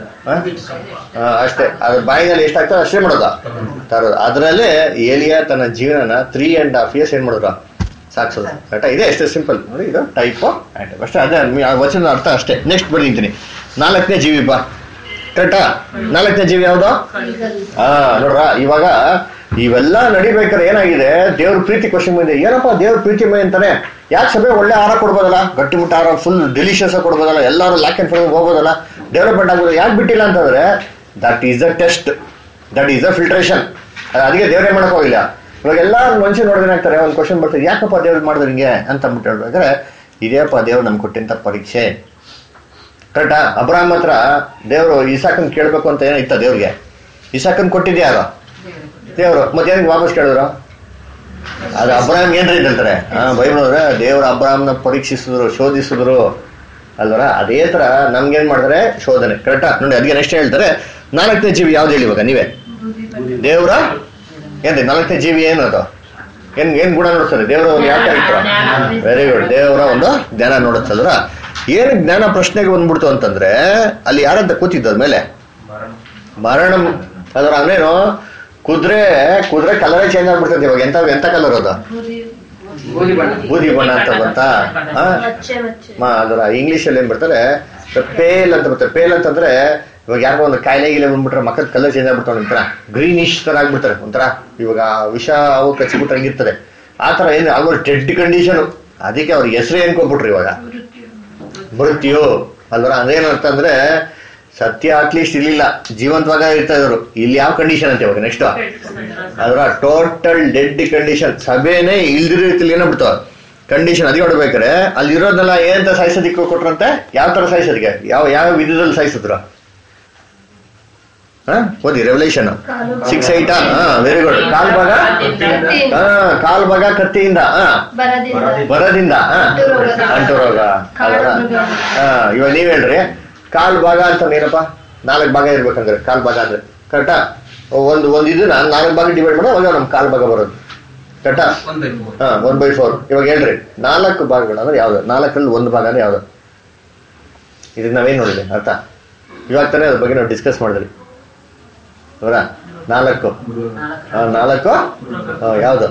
ಅಷ್ಟೇ. ಅದ್ರ ಬಾಯಿನಲ್ಲಿ ಎಷ್ಟಾಗ್ತದೆ ಅಷ್ಟೇ ಮಾಡೋದ ತರೋದು. ಅದ್ರಲ್ಲೇ ಏಲಿಯಾ ತನ್ನ ಜೀವನನ ತ್ರೀ ಅಂಡ್ ಹಾಫ್ ಇಯರ್ಸ್ ಏನ್ ಮಾಡಿದ್ರು ಸಾಕ್ಸೋದು. ಕರೆಕ್ಟಾ, ಇದೆ ಅಷ್ಟೇ ಸಿಂಪಲ್ ನೋಡಿ, ಇದು ಟೈಪ್ ಅಷ್ಟೇ. ಅದೇ ವಚನದ ಅರ್ಥ ಅಷ್ಟೇ. ನೆಕ್ಸ್ಟ್ ಬರೀತೀನಿ ನಾಲ್ಕನೇ ಜೀವಿ ಬಾ. ಕರೆಕ್ಟಾ, ನಾಲ್ಕನೇ ಜೀವಿ ಯಾವ್ದು ಹಾ ನೋಡ್ರ. ಇವಾಗ ಇವೆಲ್ಲ ನಡಿಬೇಕಾದ್ರೆ ಏನಾಗಿದೆ, ದೇವ್ರ ಪ್ರೀತಿ ಕ್ವಶನ್ ಬಂದಿದೆ. ಏನಪ್ಪಾ ದೇವ್ರ ಪ್ರೀತಿ ಮೈ ಅಂತಾನೆ, ಯಾಕೆ ಸಭೆ ಒಳ್ಳೆ ಆಹಾರ ಕೊಡ್ಬೋದಲ್ಲ, ಗಟ್ಟಿಮುಟ್ಟ ಆಹಾರ ಫುಲ್ ಡೆಲಿಷಿಯಸ್ ಆಗಿ ಕೊಡ್ಬೋದಲ್ಲ, ಎಲ್ಲರೂ ಲ್ಯಾಕ್ ಅಂಡ್ ಫೈವ್ ಹೋಗೋದಲ್ಲ, ಡೆವಲಪ್ಮೆಂಟ್ ಆಗ್ಬೋದು, ಯಾಕೆ ಬಿಟ್ಟಿಲ್ಲ ಅಂತಂದ್ರೆ that is a test, that is a filtration. ಅದಕ್ಕೆ ದೇವ್ರೇ ಮಾಡಕ್ ಹೋಗಿಲ್ಲ. ಇವಾಗ ಎಲ್ಲ ಮನುಷ್ಯ ನೋಡಿದ್ರೆ ಆಗ್ತಾರೆ ಒಂದು ಕ್ವಶನ್ ಬರ್ತದೆ, ಯಾಕಪ್ಪ ದೇವ್ರು ಮಾಡಿದ್ರೆ ಹಿಂಗೆ ಅಂತ ಅಂದ್ಬಿಟ್ಟು ಹೇಳ್ಬೇಕಾದ್ರೆ ಇದೇಪ್ಪ ದೇವ್ರು ನಮ್ಗೆ ಕೊಟ್ಟಿಂತ ಪರೀಕ್ಷೆ. ಕರೆಕ್ಟಾ, ಅಬ್ರಾಹಂ ಹತ್ರ ದೇವ್ರು ಇಸಾಕನ್ ಕೇಳ್ಬೇಕು ಅಂತ ಏನೋ ಇತ್ತ ದೇವ್ರಿಗೆ. ಇಸಾಕನ್ ಕೊಟ್ಟಿದ್ದೆ ಯಾರು ದೇವ್ರು, ಮತ್ತೇನಿಗೆ ವಾಪಸ್ ಕೇಳಿದ್ರು ಅದು ಅಬ್ರಾಹಂ ಏನ್ರಿ ಅಂತಾರೆ. ಹಾ ಬೈಬಲ್ ಅವ್ರೆ ದೇವ್ರ ಅಬ್ರಾಹ್ಮನ ಪರೀಕ್ಷಿಸಿದ್ರು, ಶೋಧಿಸಿದ್ರು ಅಲ್ವರ. ಅದೇ ತರ ನಮ್ಗೇನ್ ಮಾಡಿದ್ರೆ ಶೋಧನೆ. ಕರೆಕ್ಟಾ ನೋಡಿ. ಅದಕ್ಕೆ ನೆಕ್ಸ್ಟ್ ಹೇಳ್ತಾರೆ ನಾಲ್ಕನೇ ಜೀವಿ ಯಾವ್ದು ಹೇಳಿ ಇವಾಗ ನೀವೇ. ದೇವ್ರ ಏನ್ರಿ ನಾಲ್ಕನೇ ಜೀವಿ ಏನದು, ಏನ್ ಏನ್ ಗುಣ ನೋಡ್ತಾರೆ ದೇವ್ರ ಒಂದು ಯಾವ ಕ್ಯಾರೆಕ್ಟರ್. ವೆರಿ ಗುಡ್, ದೇವರ ಒಂದು ಜ್ಞಾನ ನೋಡುತ್ತಲ್ರ. ಏನ್ ಜ್ಞಾನ ಪ್ರಶ್ನೆಗೆ ಬಂದ್ಬಿಡ್ತು ಅಂತಂದ್ರೆ ಅಲ್ಲಿ ಯಾರಂತ ಕೂತಿದ್ದ ಮೇಲೆ ಮರಣ ಅದ್ರ ಅಂದ್ರೇನು, ಕುದುರೆ ಕುದುರೆ ಕಲರೇ ಚೇಂಜ್ ಆಗ್ಬಿಡ್ತದೆ. ಇವಾಗ ಎಂತ ಎಂತ ಕಲರ್ ಅದು ಬೂದಿ ಬಣ್ಣ ಅಂತ ಬಂತ. ಅದರ ಇಂಗ್ಲಿಷ್ ಅಲ್ಲಿ ಏನ್ ಬರ್ತಾರೆ ಪೇಲ್ ಅಂತ ಬರ್ತಾರೆ. ಪೇಲ್ ಅಂತಂದ್ರೆ ಇವಾಗ ಯಾರಿಗೋ ಒಂದು ಕಾಯಿಲೆ ಗಿಲೆ ಬಂದ್ಬಿಟ್ರೆ ಮಕ್ಕಳ ಕಲರ್ ಚೇಂಜ್ ಆಗ್ಬಿಡ್ತಾವ, ಒಂಥರ ಗ್ರೀನಿಶ್ ತರ ಆಗ್ಬಿಡ್ತಾರೆ. ಒಂಥರ ಇವಾಗ ವಿಷ ಅವು ಕಚ್ಚಿಬಿಟ್ರೆ ಹಂಗಿರ್ತದೆ ಆ ತರ. ಏನು ಆಲ್ಮೋಸ್ಟ್ ಡೆಡ್ ಕಂಡೀಷನ್. ಅದಕ್ಕೆ ಅವ್ರಿಗೆ ಹೆಸರು ಏನ್ ಕೊಟ್ಬಿಟ್ರು ಇವಾಗ ಮೃತ್ಯು ಅಲ್ವರ. ಅದೇನಂತ ಅಂದ್ರೆ ಸತ್ಯ ಅಟ್ಲೀಸ್ಟ್ ಇರ್ಲಿಲ್ಲ, ಜೀವಂತವಾಗ ಇರ್ತಾ ಇದ್ರು. ಇಲ್ಲಿ ಯಾವ ಕಂಡೀಷನ್ ಅಂತ ಇವಾಗ ನೆಕ್ಸ್ಟ್ ಅದ್ರ ಟೋಟಲ್ ಡೆಡ್ ಕಂಡೀಷನ್. ಸಭೆನೇ ಇಲ್ದಿರೋ ರೀತಿಲಿ ಏನೋ ಬಿಡ್ತಾವ ಕಂಡೀಷನ್. ಅದೇ ನೋಡ್ಬೇಕಾರೆ ಅಲ್ಲಿ ಇರೋದೆಲ್ಲ ಏನಂತ ಸಾಯಿಸೋದಿಕ್ಕೆ ಕೊಟ್ರಂತೆ. ಯಾವ ತರ ಸಾಯಿಸೋದಕ್ಕೆ, ಯಾವ ಯಾವ ವಿಧದಲ್ಲಿ ಸಾಯಿಸಿದ್ರು ಹಾ ಓದಿ ರೆವಲ್ಯೂಷನ್ ಸಿಕ್ಸ್ ಐಟ್ ಹಾ ವೆರಿ ಗುಡ್. ಕಾಲ್ ಭಾಗ ಹಾ ಕಾಲ್ ಭಾಗ ಕತ್ತಿಯಿಂದ ಹಾ ಬರದಿಂದ ಹಾ ಅಂಟು ರೋಗ ಅದರ ಹಾ ಇವಾಗ ನೀವ್ ಹೇಳ್ರಿ ಕಾಲ್ ಭಾಗ ಅಂತ ಏನಪ್ಪ ನಾಲ್ಕು ಭಾಗ ಇರ್ಬೇಕಂದ್ರೆ ಕಾಲ್ ಭಾಗ ಅಂದ್ರೆ ಕರೆಕ್ಟಾ ಒಂದು ಒಂದು ಇದನ್ನ ನಾಲ್ಕು ಭಾಗ ಡಿವೈಡ್ ಮಾಡಿ ಅವಾಗ ನಮ್ ಕಾಲ್ ಭಾಗ ಬರೋದು ಕರೆಕ್ಟಾ ಹಾ ಒನ್ ಬೈ ಫೋರ್. ಇವಾಗ ಹೇಳ್ರಿ ನಾಲ್ಕು ಭಾಗಗಳು ಅಂದ್ರೆ ಯಾವ್ದು ನಾಲ್ಕರಲ್ಲಿ ಒಂದು ಭಾಗ ಅಂದ್ರೆ ಯಾವ್ದು ಇದಕ್ಕೆ ನಾವೇನ್ ನೋಡಿದ್ವಿ ಅರ್ಥ ಇವಾಗ ತಾನೇ ಅದ್ರ ಬಗ್ಗೆ ನಾವು ಡಿಸ್ಕಸ್ ಮಾಡಿದ್ರಿ ಅವರ ನಾಲ್ಕು ನಾಲ್ಕು ಯಾವ್ದು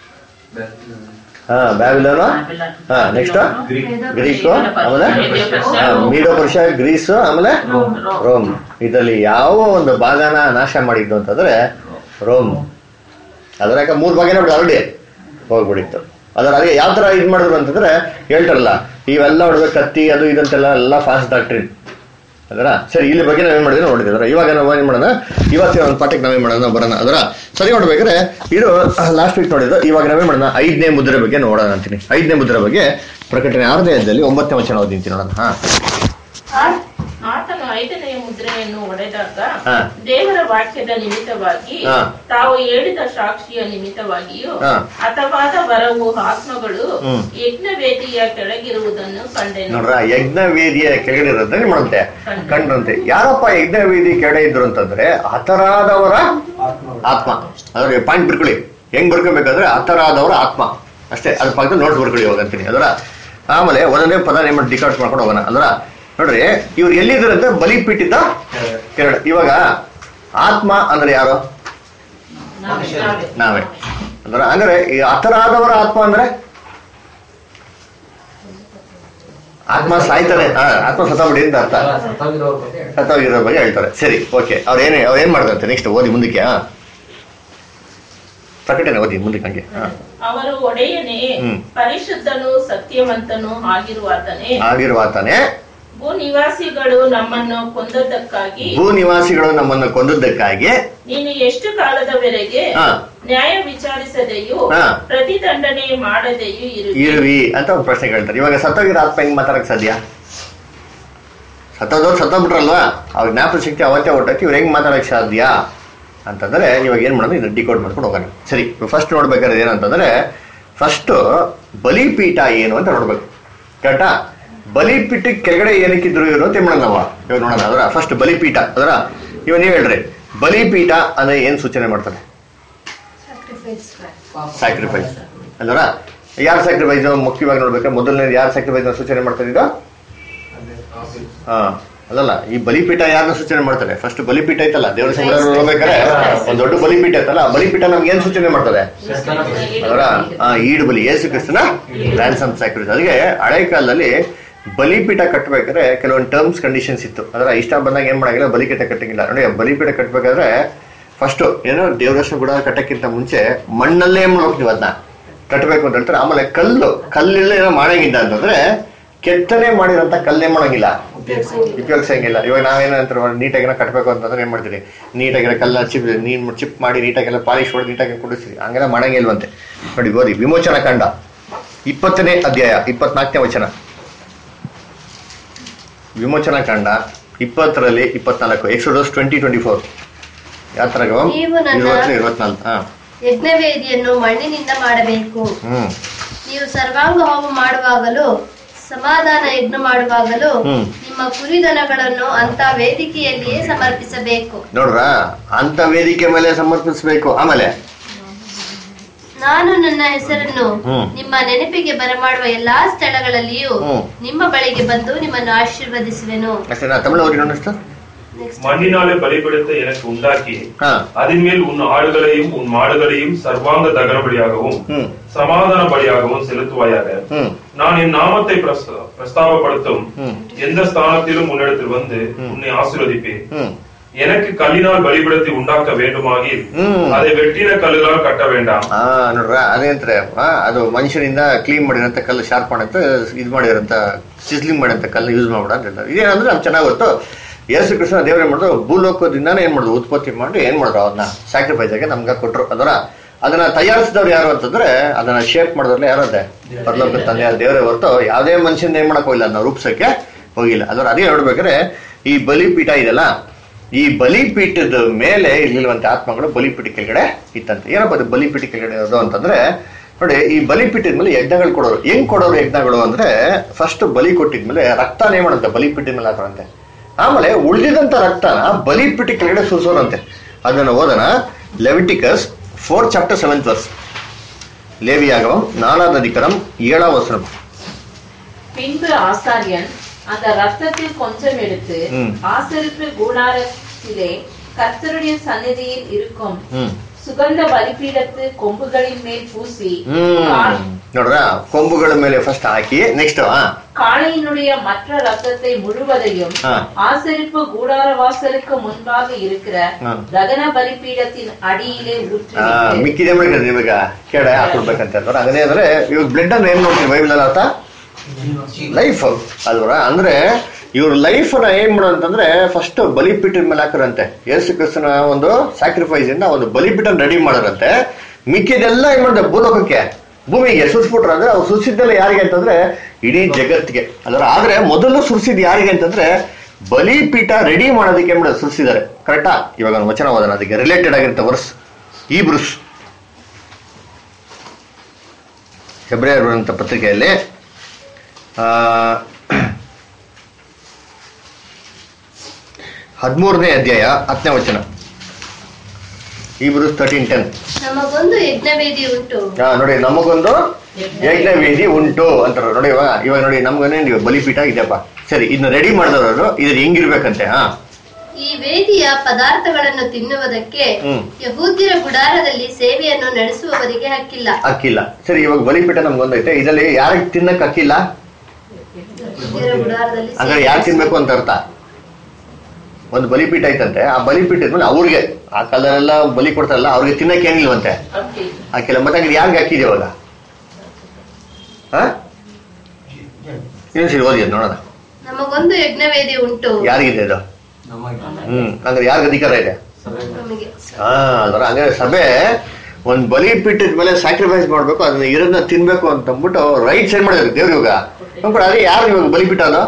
ಹಾ ಬ್ಯಾಬಿಲೋನು ಹಾ ನೆಕ್ಸ್ಟ್ ಗ್ರೀಕು ಆಮೇಲೆ ಮೀಡೋ ಪರ್ಷ ಗ್ರೀಸು ಆಮೇಲೆ ರೋಮ್. ಇದರಲ್ಲಿ ಯಾವ ಒಂದು ಭಾಗನ ನಾಶ ಮಾಡಿದ್ದು ಅಂತಂದ್ರೆ ರೋಮ್. ಅದ್ರಾಗ ಮೂರ್ ಭಾಗನೇ ಬಿಟ್ಟು ಆಲ್ರೆಡಿ ಹೋಗ್ಬಿಡಿತ್ತು. ಅದರ ಅದೇ ಯಾವ ತರ ಇದ್ ಮಾಡಿದ್ರು ಅಂತಂದ್ರೆ ಹೇಳ್ತಾರಲ್ಲ ಇವೆಲ್ಲ ಹೊಡ್ಬೇಕು ಕತ್ತಿ ಅದು ಇದಂತೆಲ್ಲ ಎಲ್ಲ ಫಾಸ್ಟ್ ಡಾಕ್ಟ್ರಿನ್ ಅದರ ಸರಿ. ಇಲ್ಲಿ ಬಗ್ಗೆ ನಾವೇನ್ ಮಾಡಿದ್ವಿ ನೋಡಿದ್ರೆ ಇವಾಗ ನಾವು ಏನ್ ಮಾಡೋಣ ಇವತ್ತಿನ ಒಂದು ಪಾಠಕ್ಕೆ ನಾವೇನ್ ಮಾಡೋಣ ಬರೋಣ ಅದರ ಸರಿ. ನೋಡ್ಬೇಕಾದ್ರೆ ಇದು ಲಾಸ್ಟ್ ವೀಕ್ ನೋಡಿದ್ರು. ಇವಾಗ ನಾವೇನ್ ಮಾಡೋಣ ಐದನೇ ಮುದ್ರೆ ಬಗ್ಗೆ ನೋಡೋಣ ಅಂತೀನಿ. ಐದನೇ ಮುದ್ರೆ ಬಗ್ಗೆ ಪ್ರಕಟಣೆ ಆರನೇ ಅಧ್ಯಾಯದಲ್ಲಿ ಒಂಬತ್ತನೇ ವಚನ ಓದಿಂತೀನಿ ನೋಡೋಣ. ಹಾ ಆತನು ಐದನೆಯ ಮುದ್ರೆಯನ್ನು ಒಡೆದಾಗ ದೇವರ ವಾಕ್ಯದ ನಿಮಿತ್ತವಾಗಿ ತಾವು ಹೇಳಿದ ಸಾಕ್ಷಿಯ ನಿಮಿತ್ತವಾಗಿಯೂ ಹತವಾದ ವರವು ಆತ್ಮಗಳು ಯಜ್ಞವೇದಿಯ ಕೆಳಗಿರುವುದನ್ನು ಕಂಡೆನು. ನೋಡ್ರ ಯಜ್ಞ ವೇದಿಯ ಕೆಳಗಿರೋದನ್ನ ಮಾಡಂತೆ ಕಂಡ್ರಂತೆ. ಯಾರಪ್ಪ ಯಜ್ಞ ವೇದಿ ಕೆಳಗೆ ಇದ್ರು ಅಂತಂದ್ರೆ ಹತರಾದವರ ಆತ್ಮ. ಅದ್ರ ಪಾಯಿಂಟ್ ಬರ್ಕೊಳ್ಳಿ ಹೆಂಗ್ ಬರ್ಕೊಬೇಕಾದ್ರೆ ಹತರಾದವರ ಆತ್ಮ ಅಷ್ಟೇ. ಅದ್ರ ಪಕ್ಕದಲ್ಲಿ ನೋಟ್ಸ್ ಬರ್ಕೊಳ್ಳಿ ಹೋಗಂತೀನಿ ಅದರ. ಆಮೇಲೆ ಒಂದೊಂದೇ ಪದ ನೇಮ್ ಡಿಕಾಟ್ ಮಾಡ್ಕೊಂಡು ಹೋಗೋಣ ಅದರ. ನೋಡ್ರಿ ಇವ್ರು ಎಲ್ಲಿದ್ರಂತೆ ಬಲಿಪೀಠಿತ ಕೆರಳ. ಇವಾಗ ಆತ್ಮ ಅಂದ್ರೆ ಯಾರು ನಾವೇ ಅಂದ್ರೆ ಅಂದ್ರೆ ಈ ಹತರಾದವರ ಆತ್ಮ ಅಂದ್ರೆ ಆತ್ಮ ಸಾಯ್ತಾರೆ ಆತ್ಮ ಸತ್ತಬಿಡಿ ಅಂತ ಅರ್ಥ. ಸತ್ತೋಗಿರೋ ಬಗ್ಗೆ ಹೇಳ್ತಾರೆ. ಸರಿ ಓಕೆ. ಅವ್ರೇನೇ ಅವ್ರ ಏನ್ ಮಾಡ್ತಾರೆ ನೆಕ್ಸ್ಟ್ ಓದಿ ಮುಂದಕ್ಕೆ. ಹಾ ಪ್ರಕಟಣೆ ಓದಿ ಮುಂದಕ್ಕೆ ಹಂಗೆ. ಅವರು ಒಡೆಯನೇ ಪರಿಶುದ್ಧನು ಸತ್ಯವಂತನು ಆಗಿರುವಾತನೇ ಆಗಿರುವಾತನೇ ಭೂ ನಿವಾಸಿಗಳು ನಮ್ಮನ್ನು ಕೊಂದದ್ದಕ್ಕಾಗಿ ಭೂ ನಿವಾಸಿಗಳು ನಮ್ಮನ್ನು ಕೊಂದದ್ದಕ್ಕಾಗಿ ನೀನು ಎಷ್ಟು ಕಾಲದವರೆಗೆ ನ್ಯಾಯ ವಿಚಾರಿಸದೆಯೂ ಪ್ರತಿದಂಡನೆ ಮಾಡದೆಯೂ ಇರುವಿ ಅಂತ ಒಂದು ಪ್ರಶ್ನೆ ಕೇಳ್ತಾರೆ. ಇವಾಗ ಸತ್ತೋಗಿರೋ ಆತ್ಮ ಹೆಂಗ್ ಮಾತಾಡಕ್ ಸಾಧ್ಯ? ಸತ್ತೋದವ್ರು ಸತ್ತೋಗ್ಬಿಟ್ರಲ್ವಾ ಅವ್ರ ಜ್ಞಾಪಕ ಶಕ್ತಿ ಅವತ್ತೇ ಹೊಟ್ಟಕ್ಕೆ ಇವ್ರು ಹೆಂಗ್ ಮಾತಾಡಕ್ ಸಾಧ್ಯ ಅಂತಂದ್ರೆ ಇವಾಗ ಏನ್ ಮಾಡೋದು ಇದನ್ನ ಡಿಕೋಡ್ ಮಾಡ್ಕೊಂಡು ಹೋಗೋಣ. ಸರಿ ಫಸ್ಟ್ ನೋಡ್ಬೇಕಾದ್ರೆ ಏನಂತಂದ್ರೆ ಫಸ್ಟ್ ಬಲಿಪೀಠ ಏನು ಅಂತ ನೋಡ್ಬೇಕು ಕರೆಕ್ಟಾ. ಬಲಿಪೀಠ ಕೆಳಗಡೆ ಏನಕ್ಕಿದ್ರು ಇವರು ಅಂತ ಮಾಡೋಣ ನಾವು ಇವಾಗ ನೋಡೋಣ ಅದರ. ಫಸ್ಟ್ ಬಲಿಪೀಠ ಅದರ ಇವಾಗ ನೀವ್ ಹೇಳ್ರಿ ಬಲಿಪೀಠ ಅಂದ್ರೆ ಏನ್ ಸೂಚನೆ ಮಾಡ್ತಾರೆ? ಸ್ಯಾಕ್ರಿಫೈಸ್ ಅಲ್ವರ. ಯಾರ ಸ್ಯಾಕ್ರಿಫೈಸ್ ಮುಖ್ಯವಾಗಿ ನೋಡ್ಬೇಕಾದ್ರೆ ಮೊದಲನೇ ಯಾರ ಸ್ಯಾಕ್ರಿಫೈಸ್ ಸೂಚನೆ ಮಾಡ್ತಾರೆ ಇದು? ಹಾ ಅಲ್ಲಲ್ಲ ಈ ಬಲಿಪೀಠ ಯಾರನ್ನ ಸೂಚನೆ ಮಾಡ್ತಾರೆ? ಫಸ್ಟ್ ಬಲಿಪೀಠ ಐತಲ್ಲ ದೇವರ ಸಂಗ್ರಹ ನೋಡ್ಬೇಕಾದ್ರೆ ಒಂದ್ ದೊಡ್ಡ ಬಲಿಪೀಠ ಐತಲ್ಲ. ಬಲಿಪೀಠ ನಮ್ಗೆ ಏನ್ ಸೂಚನೆ ಮಾಡ್ತದೆ ಅದರ? ಈಡು ಬಲಿ ಯೇಸು ಕ್ರಿಸ್ತನ ರ್ಯಾನ್ಸಮ್ ಸ್ಯಾಕ್ರಿಫೈಸ್. ಅದಕ್ಕೆ ಹಳೆ ಕಾಲದಲ್ಲಿ ಬಲಿಪೀಠ ಕಟ್ಟಬೇಕಾದ್ರೆ ಕೆಲವೊಂದು ಟರ್ಮ್ಸ್ ಕಂಡೀಷನ್ಸ್ ಇತ್ತು. ಅದರ ಇಷ್ಟ ಬಂದಾಗ ಏನ್ ಮಾಡಂಗಿಲ್ಲ ಬಲಿಪೀಠ ಕಟ್ಟಂಗಿಲ್ಲ. ನೋಡಿ ಬಲಿಪೀಠ ಕಟ್ಟಬೇಕಾದ್ರೆ ಫಸ್ಟ್ ಏನೋ ದೇವರಷ್ಟು ಕೂಡ ಕಟ್ಟಕ್ಕಿಂತ ಮುಂಚೆ ಮಣ್ಣಲ್ಲೇ ಹೋಗ್ತೀವಿ ಅದನ್ನ ಕಟ್ಟಬೇಕು ಅಂತ ಹೇಳ್ತಾರೆ. ಆಮೇಲೆ ಕಲ್ಲು ಕಲ್ಲೆಲ್ಲ ಏನೋ ಮಾಡಂಗಿಲ್ಲ ಅಂತಂದ್ರೆ ಕೆತ್ತನೆ ಮಾಡಿರೋಂಥ ಕಲ್ಲೇ ಮಾಡಂಗಿಲ್ಲ ಉಪಯೋಗಿಸಂಗಿಲ್ಲ. ಇವಾಗ ನಾವೇನಂತ ನೀಟಾಗಿನ ಕಟ್ಟಬೇಕು ಅಂತಂದ್ರೆ ಏನ್ ಮಾಡ್ತೀರಿ ನೀಟಾಗಿರೋ ಕಲ್ಲ ಚಿಪ್ ನೀನ್ ಚಿಪ್ ಮಾಡಿ ನೀಟಾಗೆಲ್ಲ ಪಾಲಿಶ್ ಹೊಡೆದು ನೀಟಾಗಿ ಕುಡಿಸ್ತೀರಿ. ಹಂಗೆಲ್ಲ ಮಾಡಂಗಿಲ್ವಂತೆ. ನೋಡಿ ಓದಿ ವಿಮೋಚನಾ ಕಾಂಡ ಇಪ್ಪತ್ತನೇ ಅಧ್ಯಾಯ ಇಪ್ಪತ್ನಾಲ್ಕನೇ ವಚನ. ವಿಮೋಚನಾ ಕಾಂಡ ಇಪ್ಪತ್ತರಲ್ಲಿ ಇಪ್ಪತ್ನಾಲ್ಕು. ಎಕ್ಸೋಡಸ್ ಟ್ವೆಂಟಿ ಟ್ವೆಂಟಿ ಫೋರ್ ಯಾವ ತರ ಇರುವತ್ನಾಲ್ಕು. ಹಾ ಯಜ್ಞವೇದಿಯನ್ನು ಮಣ್ಣಿನಿಂದ ಮಾಡಬೇಕು. ನೀವು ಸರ್ವಾಂಗ ಹೋಮ ಮಾಡುವಾಗಲೂ ಸಮಾಧಾನ ಯಜ್ಞ ಮಾಡುವಾಗಲೂ ನಿಮ್ಮ ಕುರಿದನಗಳನ್ನು ಅಂತ ವೇದಿಕೆಯಲ್ಲಿಯೇ ಸಮರ್ಪಿಸಬೇಕು. ನೋಡ್ರ ಅಂತ ವೇದಿಕೆ ಮೇಲೆ ಸಮರ್ಪಿಸಬೇಕು. ಆಮೇಲೆ ನಾನು ನನ್ನ ಹೆಸರನ್ನು ನಿಮ್ಮ ನೆನಪಿಗೆ ಬರಮಾಡುವ ಎಲ್ಲಾ ಸ್ಥಳಗಳಲ್ಲಿಯೂ ನಿಮ್ಮ ಬಳಿಗೆ ಬಂದು ನಿಮ್ಮನ್ನು ಆಶೀರ್ವದಿಸುವೆನು. மண்ணினாலே பலிபீடத்தை எனக்கு உண்டாக்கி அதன் மேல் உன் ஆடுகளையும் உன் மாடுகளையும் சர்வாங்க தகன பலியாகவும் சமாதான பலியாகவும் செலுத்துவாயாக. நான் என் நாமத்தை பிரஸ்தாபப்படுத்தும் எந்த ஸ்தானத்திலும் உன்னிடத்தில் வந்து உன்னை ஆசீர்வதிப்பேன். எனக்கு கல்லினால் பலிபீடத்தை உண்டாக்க வேண்டுமாகி அதை வெட்டின ಕಲ್ಲುಗಳಾல் ಕಟ್ಟ வேண்டாம். ನೋಡ್ರ ಅದೇಂದ್ರೆ ಅದು ಮನುಷ್ಯನಿಂದ ಕ್ಲೀನ್ ಮಾಡಿರಂತ ಕಲ್ಲು ಶಾರ್ಪ್ ಮಾಡಂತ ಇದು ಮಾಡಿರಂತ ಸಿಸ್ಲಿಂಗ್ ಮಾಡಿರಂತ ಕಲ್ಲು ಯೂಸ್ ಮಾಡ್ಬಿಡ ಅಂತ ಹೇಳ್ತಾರೆ. ಇದೇನಂದ್ರೆ ನಮ್ಗೆ ಚೆನ್ನಾಗಿ ಗೊತ್ತು. ಯೇಸು ಕೃಷ್ಣ ದೇವ್ರ ಏನ್ ಮಾಡಿದ್ರು ಭೂಲೋಕದಿಂದಾನೇ ಏನ್ ಮಾಡಿದ್ರು ಉತ್ಪತ್ತಿ ಮಾಡಿ ಏನ್ ಮಾಡಿದ್ರು ಅದನ್ನ ಸ್ಯಾಕ್ರಿಫೈಸ್ ಆಗಿ ನಮ್ಗೆ ಕೊಟ್ರು. ಅದರ ಅದನ್ನ ತಯಾರಿಸಿದವ್ರು ಯಾರು ಅಂತಂದ್ರೆ ಅದನ್ನ ಶೇಪ್ ಮಾಡಿದ್ರಲ್ಲ ಯಾರದೆ ಪರಲೋಕ ತಂದೆ ದೇವರೇ ಹೊರತು ಯಾವುದೇ ಮನುಷ್ಯನ ಏನ್ ಮಾಡಕ್ ಹೋಗಿಲ್ಲ ಅದನ್ನ ರೂಪಿಸಕ್ಕೆ ಹೋಗಿಲ್ಲ. ಅದರ ಅದೇ ನೋಡ್ಬೇಕಾದ್ರೆ ಈ ಬಲಿಪೀಠ ಇದೆಲ್ಲ ಈ ಬಲಿಪೀಠದ ಮೇಲೆ ಇಲ್ಲಿರುವಂತ ಆತ್ಮಗಳು ಬಲಿಪೀಠ ಕೆಳಗಡೆ ಇತ್ತಂತೆ. ಏನಪ್ಪ ಅದು ಬಲಿಪೀಠ ಕೆಳಗಡೆ ಇರೋದು ಅಂತಂದ್ರೆ, ನೋಡಿ ಈ ಬಲಿಪೀಠದ ಮೇಲೆ ಯಜ್ಞಗಳು ಕೊಡೋರು. ಹೆಂಗ್ ಕೊಡೋರು ಯಜ್ಞಗಳು ಅಂದ್ರೆ, ಫಸ್ಟ್ ಬಲಿ ಕೊಟ್ಟಿದ್ಮೇಲೆ ರಕ್ತನೇ ಮಾಡುತ್ತೆ ಬಲಿಪೀಠದ ಮೇಲೆ ಹಾಕೋರಂತೆ. ಆಮೇಲೆ ಉಳಿದಿದಂತ ರಕ್ತನ ಬಲಿಪೀಠ ಕೆಳಗಡೆ ಸುರಿಸೋರಂತೆ. ಅದನ್ನ ಓದೋಣ. Leviticus four chapter seventh verse. லேவியாகமம் நாலாவது அதிகாரம் ஏழாம் வசனம். பின்பு ஆசாரியன் அந்த ரத்தத்தில் கொஞ்சம் எடுத்து ஆசரிப்பு கூடாரத்திலே கர்த்தருடைய சந்நிதியில் இருக்கும் சுகந்த பலிபீடத்து கொம்புகளின் மேல் பூசி, ನೋಡ್ರ ಕೊಂಬುಗಳ ಮೇಲೆ ಫಸ್ಟ್ ಹಾಕಿ, ನೆಕ್ಸ್ಟ್ காளையினுடைய மற்ற ரத்தத்தை முழுவதையும் ஆசரிப்பு கூடார வாசலுக்கு முன்பாக இருக்கிற ದಹನ ಬಲಿಪೀಡத்தின் ಅಡಿயிலே ஊற்றி ಮಿಕ್ಕಿದೆ ಮಾಡಿದ್ರೆ ನಿಮಗೆ ಕೆಡೆ ಹಾಕೊಡ್ಬೇಕಂತ ಹೇಳ್ತಾರೆ. ಅದನ್ನೇ ಅಂದ್ರೆ ಇವಾಗ ಬ್ಲಡ್ ಅಂದ್ರೆ ಏನ್ ನೋಡ್ತೀವಿ ಬೈಬಲ್ ಅರ್ಥ ಲೈಫ್ ಅಲ್ವರ. ಅಂದ್ರೆ ಇವ್ರ ಲೈಫ್ ನ ಏನ್ ಮಾಡೋ ಅಂತಂದ್ರೆ ಫಸ್ಟ್ ಬಲಿಪೀಠದ ಮೇಲೆ ಹಾಕರಂತೆ. ಯೇಸು ಕ್ರಿಸ್ತನ ಒಂದು ಸ್ಯಾಕ್ರಿಫೈಸ್ ಇಂದ ಒಂದು ಬಲಿಪೀಠ ರೆಡಿ ಮಾಡೋರಂತೆ. ಮಿಕ್ಕಿದೆಲ್ಲ ಏನ್ ಮಾಡಿದೆ ಭೂಲೋಕಕ್ಕೆ ಭೂಮಿಗೆ ಸುರಿಸ್ಬಿಟ್ರ. ಅಂದ್ರೆ ಅವ್ರು ಸುರಿಸಿದ್ದೆಲ್ಲ ಯಾರಿಗೆ ಅಂತಂದ್ರೆ ಇಡೀ ಜಗತ್ತಿಗೆ. ಅದರ ಆದ್ರೆ ಮೊದಲು ಸುರಿಸಿದ್ ಯಾರಿಗೆ ಅಂತಂದ್ರೆ ಬಲಿಪೀಠ ರೆಡಿ ಮಾಡೋದಕ್ಕೆ ಏನ್ ಮಾಡೋದು ಸುರಿಸಿದ್ದಾರೆ. ಕರೆಕ್ಟಾ? ಇವಾಗ ಒಂದು ವಚನ ಓದೋಣ ಅದಕ್ಕೆ ರಿಲೇಟೆಡ್ ಆಗಿರುತ್ತೆ ವರ್ಸ್. ಈಬ್ರೂಸ್ ಹೆಬ್ರಿಯರ್ ಬರೆದಂತ ಪತ್ರಿಕೆಯಲ್ಲಿ ಆ ಹದಿಮೂರನೇ ಅಧ್ಯಾಯ ಹತ್ತನೇ ವಚನ. Hebrews thirteen ten. ನಮಗೊಂದು ಯಜ್ಞವೇದಿ ಉಂಟು. ಹಾ ನೋಡಿ, ನಮಗೊಂದು ಯಜ್ಞವೇದಿ ಉಂಟು ಅಂತಾರ. ನೋಡಿ ಇವಾಗ ಇವಾಗ ನೋಡಿ ನಮ್ಗನೇ ನೀವು ಬಲಿಪೀಠ ಇದೆಯಪ್ಪ, ಸರಿ ಇದನ್ನ ರೆಡಿ ಮಾಡಿದವರು ಇದ್ರ ಹೆಂಗಿರ್ಬೇಕಂತೆ. ಹಾ ಈ ವೇದಿಯ ಪದಾರ್ಥಗಳನ್ನು ತಿನ್ನುವುದಕ್ಕೆ ಯಹೂದ್ಯರ ಗುಡಾರದಲ್ಲಿ ಸೇವೆಯನ್ನು ನಡೆಸುವವರಿಗೆ ಹಕ್ಕಿಲ್ಲ ಹಕ್ಕಿಲ್ಲ ಸರಿ, ಇವಾಗ ಬಲಿಪೀಠ ನಮ್ಗೊಂದೈತೆ, ಇದರಲ್ಲಿ ಯಾರಿಗೆ ತಿನ್ನಕ್ ಹಕ್ಕಿಲ್ಲ ಅಂದ್ರೆ ಯಾರು ತಿನ್ಬೇಕು ಅಂತ ಅರ್ಥ. ಒಂದು ಬಲಿಪೀಠ ಐತಂತೆ, ಆ ಬಲಿಪೀಠ ಇದ್ಮೇಲೆ ಅವ್ರಿಗೆ ಆ ಕಾಲದಲ್ಲೆಲ್ಲ ಬಲಿ ಕೊಡ್ತಾರಲ್ಲ ಅವ್ರಿಗೆ ತಿನ್ನಕ್ಕೆ ಏನಿಲ್ವಂತೆ ಹಾಕಿಲ್ಲ. ಮತ್ತೆ ಹಂಗೆ ಯಾರಿಗೆ ಹಾಕಿದೆ ಇವಾಗ? ಹಾ ಇನ್ನೊಂದ್ಸರಿ ಓದಿ ಅದ್ ನೋಡೋಣ. ನಮಗೊಂದು ಯಜ್ಞವೇದಿ ಉಂಟು. ಯಾರಿಗಿದೆ ಇದು? ಹ್ಮ್ ಅಂದ್ರೆ ಯಾರಿಗ ಅಧಿಕಾರ ಇದೆ? ಹಾ ಅಲ್ವರ. ಹಂಗಾದ್ರೆ ಸಭೆ ಒಂದ್ ಬಲಿಪೀಠದ ಮೇಲೆ ಸ್ಯಾಕ್ರಿಫೈಸ್ ಮಾಡ್ಬೇಕು, ಅದನ್ನ ಇರೋದನ್ನ ತಿನ್ಬೇಕು ಅಂತ ಅಂದ್ಬಿಟ್ಟು ರೈಟ್ ಸೈಡ್ ಮಾಡಿದ್ರು ದೇವ್ರ. ಇವಾಗ ಅದೇ ಯಾರು ಇವಾಗ ಬಲಿಪೀಠ ಅದು?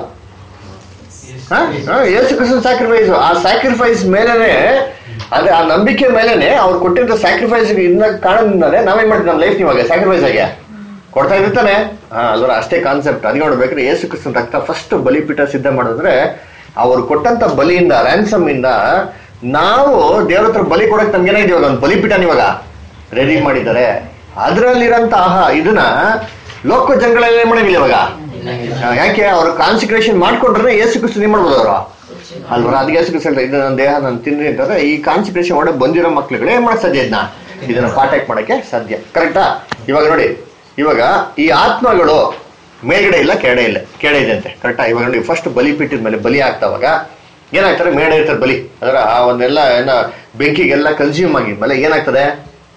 ಯೇಸು ಕ್ರಿಸ್ತನ ಸ್ಯಾಕ್ರಿಫೈಸ್. ಆ ಸ್ಯಾಕ್ರಿಫೈಸ್ ಮೇಲೆನೆ, ಅದೇ ಆ ನಂಬಿಕೆ ಮೇಲೆನೆ ಅವ್ರು ಕೊಟ್ಟಿರೋ ಸ್ಯಾಕ್ರಿಫೈಸ್ ಇನ್ನ ಕಾರಣದಿಂದಾನೆ ನಾವೇನ್ ಮಾಡ್ತೀವಿ ನಮ್ಮ ಲೈಫ್ ಇವಾಗ ಸ್ಯಾಕ್ರಿಫೈಸ್ ಆಗಿ ಕೊಡ್ತಾ ಇರ್ತಾನೆ. ಹಾ ಅಲ್ವರ, ಅಷ್ಟೇ ಕಾನ್ಸೆಪ್ಟ್. ಅದಕ್ಕೆ ನೋಡ್ಬೇಕ್ರೆ ಯೇಸು ಕ್ರಿಸ್ತನ ರಕ್ತ ಫಸ್ಟ್ ಬಲಿಪೀಠ ಸಿದ್ಧ ಮಾಡಿದ್ರೆ ಅವ್ರು ಕೊಟ್ಟಂತ ಬಲಿಯಿಂದ, ರ್ಯಾನ್ಸಮ್ ಇಂದ ನಾವು ದೇವ್ರ ಹತ್ರ ಬಲಿ ಕೊಡಕ್ ನಮ್ಗೇನಾಗಿದೆ ಇವಾಗ ಒಂದು ಬಲಿಪೀಠ ಇವಾಗ ರೆಡಿ ಮಾಡಿದ್ದಾರೆ. ಅದ್ರಲ್ಲಿರಂತ ಆಹಾ ಇದನ್ನ ಲೋಕ ಜನಗಳೆಲ್ಲ ಏನ್ ಮಾಡಂಗಿಲ್ಲ ಇವಾಗ. ಯಾಕೆ? ಅವ್ರು ಕಾನ್ಸಿಕ್ರೇಷನ್ ಮಾಡ್ಕೊಂಡ್ರೆ ಯೇಸು ಕ್ರಿಸ್ತ ಏನ್ ಮಾಡ್ಬೋದು ಅವರು ಅಲ್ವರ. ಅದಕ್ಕೆ ಯೇಸು ಕ್ರಿಸ್ತ ಇದು ನನ್ನ ದೇಹ ನಾನು ತಿನ್ರಿ ಅಂತಂದ್ರೆ ಈ ಕಾನ್ಸಿಕ್ರೇಷನ್ ಒಳಗೆ ಬಂದಿರೋ ಮಕ್ಳುಗಳು ಏನ್ ಮಾಡಕ್ ಸಾಧ್ಯ? ಇದನ್ನ ಇದನ್ನ ಪಾಠಕ್ ಮಾಡಕ್ಕೆ ಸಾಧ್ಯ. ಕರೆಕ್ಟಾ? ಇವಾಗ ನೋಡಿ, ಇವಾಗ ಈ ಆತ್ಮಗಳು ಮೇಲ್ಗಡೆ ಇಲ್ಲ ಕೆಳಗಡೆ ಇಲ್ಲ, ಕೆಳಗಡೆ ಇದೆ ಅಂತೆ. ಕರೆಕ್ಟಾ? ಇವಾಗ ನೋಡಿ ಫಸ್ಟ್ ಬಲಿಪೀಠದ ಮೇಲೆ ಬಲಿ ಆಗ್ತಾವಾಗ ಏನಾಗ್ತಾರೆ? ಮೇಲ್ಗಡೆ ಇರ್ತಾರೆ ಬಲಿ. ಅದರ ಆ ಒಂದೆಲ್ಲ ಏನ ಬೆಂಕಿಗೆಲ್ಲ ಕನ್ಸ್ಯೂಮ್ ಆಗಿದ್ಮೇಲೆ ಏನಾಗ್ತದೆ?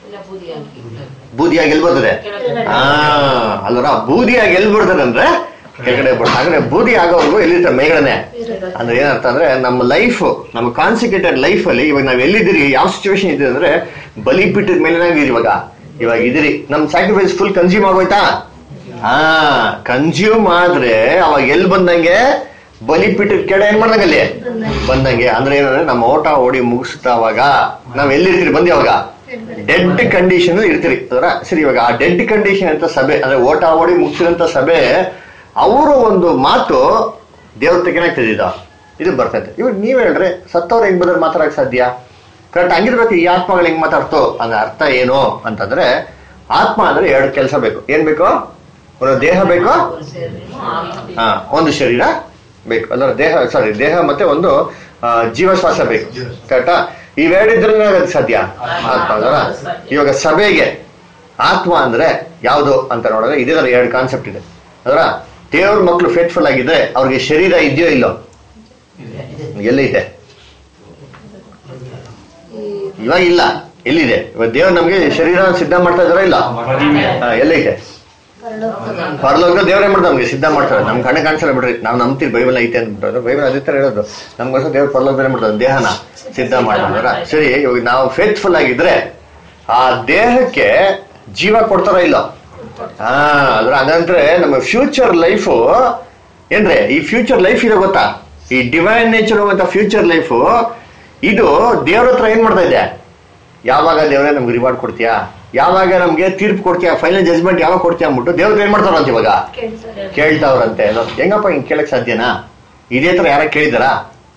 ಬೂದಿಯಾಗಿ ಎಲ್ಲಿ ಬರ್ತದೆ? ಹಾ ಅಲ್ವರ, ಬೂದಿಯಾಗಿ ಎಲ್ಲಿ ಬರ್ತದೆ ಅಂದ್ರೆ ಕೆಳಗಡೆ ಬರ್ತದೆ. ಹಾಗಾದ್ರೆ ಬೂದಿ ಆಗೋವರೆಗೂ ಎಲ್ಲಿರ್ತಾರೆ? ಮೇಲ್ಗಡೆನೆ. ಅಂದ್ರೆ ಏನರ್ಥ ಅಂದ್ರೆ ನಮ್ಮ ಲೈಫ್, ನಮ್ಮ ಕಾನ್ಸಿಕ್ರೇಟೆಡ್ ಲೈಫ್ ಅಲ್ಲಿ ಇವಾಗ ನಾವ್ ಎಲ್ಲಿದ್ದೀರಿ, ಯಾವ ಸಿಚುವೇಶನ್ ಇದೆ ಅಂದ್ರೆ ಬಲಿಪೀಠದ ಮೇಲೆ ನಾವಿದ್ದೀರಿ ಇವಾಗ ಇವಾಗ ಇದಿರಿ. ನಮ್ ಸ್ಯಾಕ್ರಿಫೈಸ್ ಫುಲ್ ಕನ್ಸ್ಯೂಮ್ ಆಗೋಯ್ತಾ? ಹಾ ಕನ್ಸ್ಯೂಮ್ ಆದ್ರೆ ಅವಾಗ ಎಲ್ಲಿ ಬಂದಂಗೆ? ಬಲಿಪೀಠದ ಕೆಡೆ ಏನ್ ಮಾಡ್ದಂಗಲ್ಲಿ ಬಂದಂಗೆ. ಅಂದ್ರೆ ಏನಂದ್ರೆ ನಮ್ಮ ಓಟ ಓಡಿ ಮುಗಿಸ್ತಾವಾಗ ನಾವ್ ಎಲ್ಲಿರ್ತೀರಿ? ಬಂದಿ ಅವಾಗ ಡೆಡ್ ಕಂಡೀಷನ್ ಇರ್ತೀರಿ ಅದರ. ಸರಿ, ಇವಾಗ ಆ ಡೆಡ್ ಕಂಡೀಷನ್ ಅಂತ ಸಭೆ ಅಂದ್ರೆ ಓಟ ಓಡಿ ಮುಗಿಸಿದಂತ ಸಭೆ, ಅವರ ಒಂದು ಮಾತು ದೇವ್ರ ಏನಾಗ್ತದೆ ಇದು ಇದು ಬರ್ತೈತೆ. ಇವಾಗ ನೀವ್ ಹೇಳ್ರೆ ಸತ್ತವ್ರು ಹೆಂಗ್ ಬದ್ರ ಮಾತಾಡಕ್ ಸಾಧ್ಯ? ಕರೆಕ್ಟ್ ಹಂಗಿರ್ಬೇಕು. ಈ ಆತ್ಮಗಳು ಹೆಂಗ್ ಮಾತಾಡ್ತೋ ಅಂದ್ರೆ ಅರ್ಥ ಏನು ಅಂತಂದ್ರೆ, ಆತ್ಮ ಅಂದ್ರೆ ಎರಡು ಕೆಲಸ ಬೇಕು. ಏನ್ ಬೇಕು? ಒಂದು ದೇಹ ಬೇಕು, ಹಾ ಒಂದು ಶರೀರ ಬೇಕು. ಅಂದ್ರೆ ದೇಹ ಸಾರಿ ದೇಹ ಮತ್ತೆ ಒಂದು ಜೀವಶ್ವಾಸ ಬೇಕು. ಕರೆಕ್ಟಾ? ಇವೆರಡಿದ್ರೆ ಅದಕ್ಕೆ ಸಾಧ್ಯ ಆತ್ಮ ಅದರ. ಇವಾಗ ಸಭೆಗೆ ಆತ್ಮ ಅಂದ್ರೆ ಯಾವುದು ಅಂತ ನೋಡಿದ್ರೆ ಇದೇ ಎರಡು ಕಾನ್ಸೆಪ್ಟ್ ಇದೆ ಅದರ. ದೇವ್ರ ಮಕ್ಳು ಫೇತ್ಫುಲ್ ಆಗಿದ್ರೆ ಅವ್ರಿಗೆ ಶರೀರ ಇದೆಯೋ ಇಲ್ಲೋ? ಎಲ್ಲಿದೆ? ಇವಾಗ ಇಲ್ಲ. ಎಲ್ಲಿದೆ? ಇವಾಗ ದೇವ್ರು ನಮ್ಗೆ ಶರೀರ ಸಿದ್ಧ ಮಾಡ್ತಾ ಇದಾರ ಇಲ್ಲ? ಎಲ್ಲೈತೆ? ಪರಲೋಕ ದೇವ್ರೇ ಮಾಡ್ತಾರೆ ನಮ್ಗೆ ಸಿದ್ಧ ಮಾಡ್ತಾರೆ. ನಮ್ ಕಣ್ಣೆ ಕಾಣಿಸಲ್ಲ ಬಿಡ್ರಿ, ನಾವ್ ನಂಬ್ತೀವಿ ಬೈಬಲ್ ಐತೆ ಅಂದ್ಬಿಟ್ಟು. ಬೈಬಲ್ ಅದೇ ತರ ಹೇಳೋದು, ನಮ್ಗೋಸ್ಕರ ದೇವ್ರ ಪರಲೋಕದಲ್ಲೇ ಮಾಡ್ತಾರೆ ದೇಹನ ಸಿದ್ಧ ಮಾಡ್ತಾರ. ಸರಿ, ಇವಾಗ ನಾವು ಫೇತ್ಫುಲ್ ಆಗಿದ್ರೆ ಆ ದೇಹಕ್ಕೆ ಜೀವ ಕೊಡ್ತಾರ ಇಲ್ಲ? ಹಾ ಅದ್ರ ಅದಂದ್ರೆ ನಮ್ಮ ಫ್ಯೂಚರ್ ಲೈಫು ಏನ್ರೆ ಈ ಫ್ಯೂಚರ್ ಲೈಫ್ ಇದೆ ಗೊತ್ತಾ? ಈ ಡಿವೈನ್ ನೇಚರ್ ಹೋಗುವಂತ ಫ್ಯೂಚರ್ ಲೈಫು ಇದು ದೇವ್ರ ಹತ್ರ ಏನ್ ಮಾಡ್ತಾ ಇದೆ, ಯಾವಾಗ ದೇವ್ರೆ ನಮ್ಗೆ ರಿವಾರ್ಡ್ ಕೊಡ್ತೀಯಾ, ಯಾವಾಗ ನಮ್ಗೆ ತೀರ್ಪು ಕೊಡ್ತೀಯಾ, ಫೈನಲ್ ಜಜ್ಮೆಂಟ್ ಯಾವಾಗ ಕೊಡ್ತೀಯಾ ಅಂದ್ಬಿಟ್ಟು ದೇವ್ರ ಏನ್ ಮಾಡ್ತಾರಂತ ಇವಾಗ ಕೇಳ್ತಾವ್ರಂತೆ. ಹೆಂಗಪ್ಪ ಹಿಂಗ್ ಕೇಳಕ್ ಸಾಧ್ಯನಾ? ಇದೇ ತರ ಯಾರ ಕೇಳಿದಾರಾ?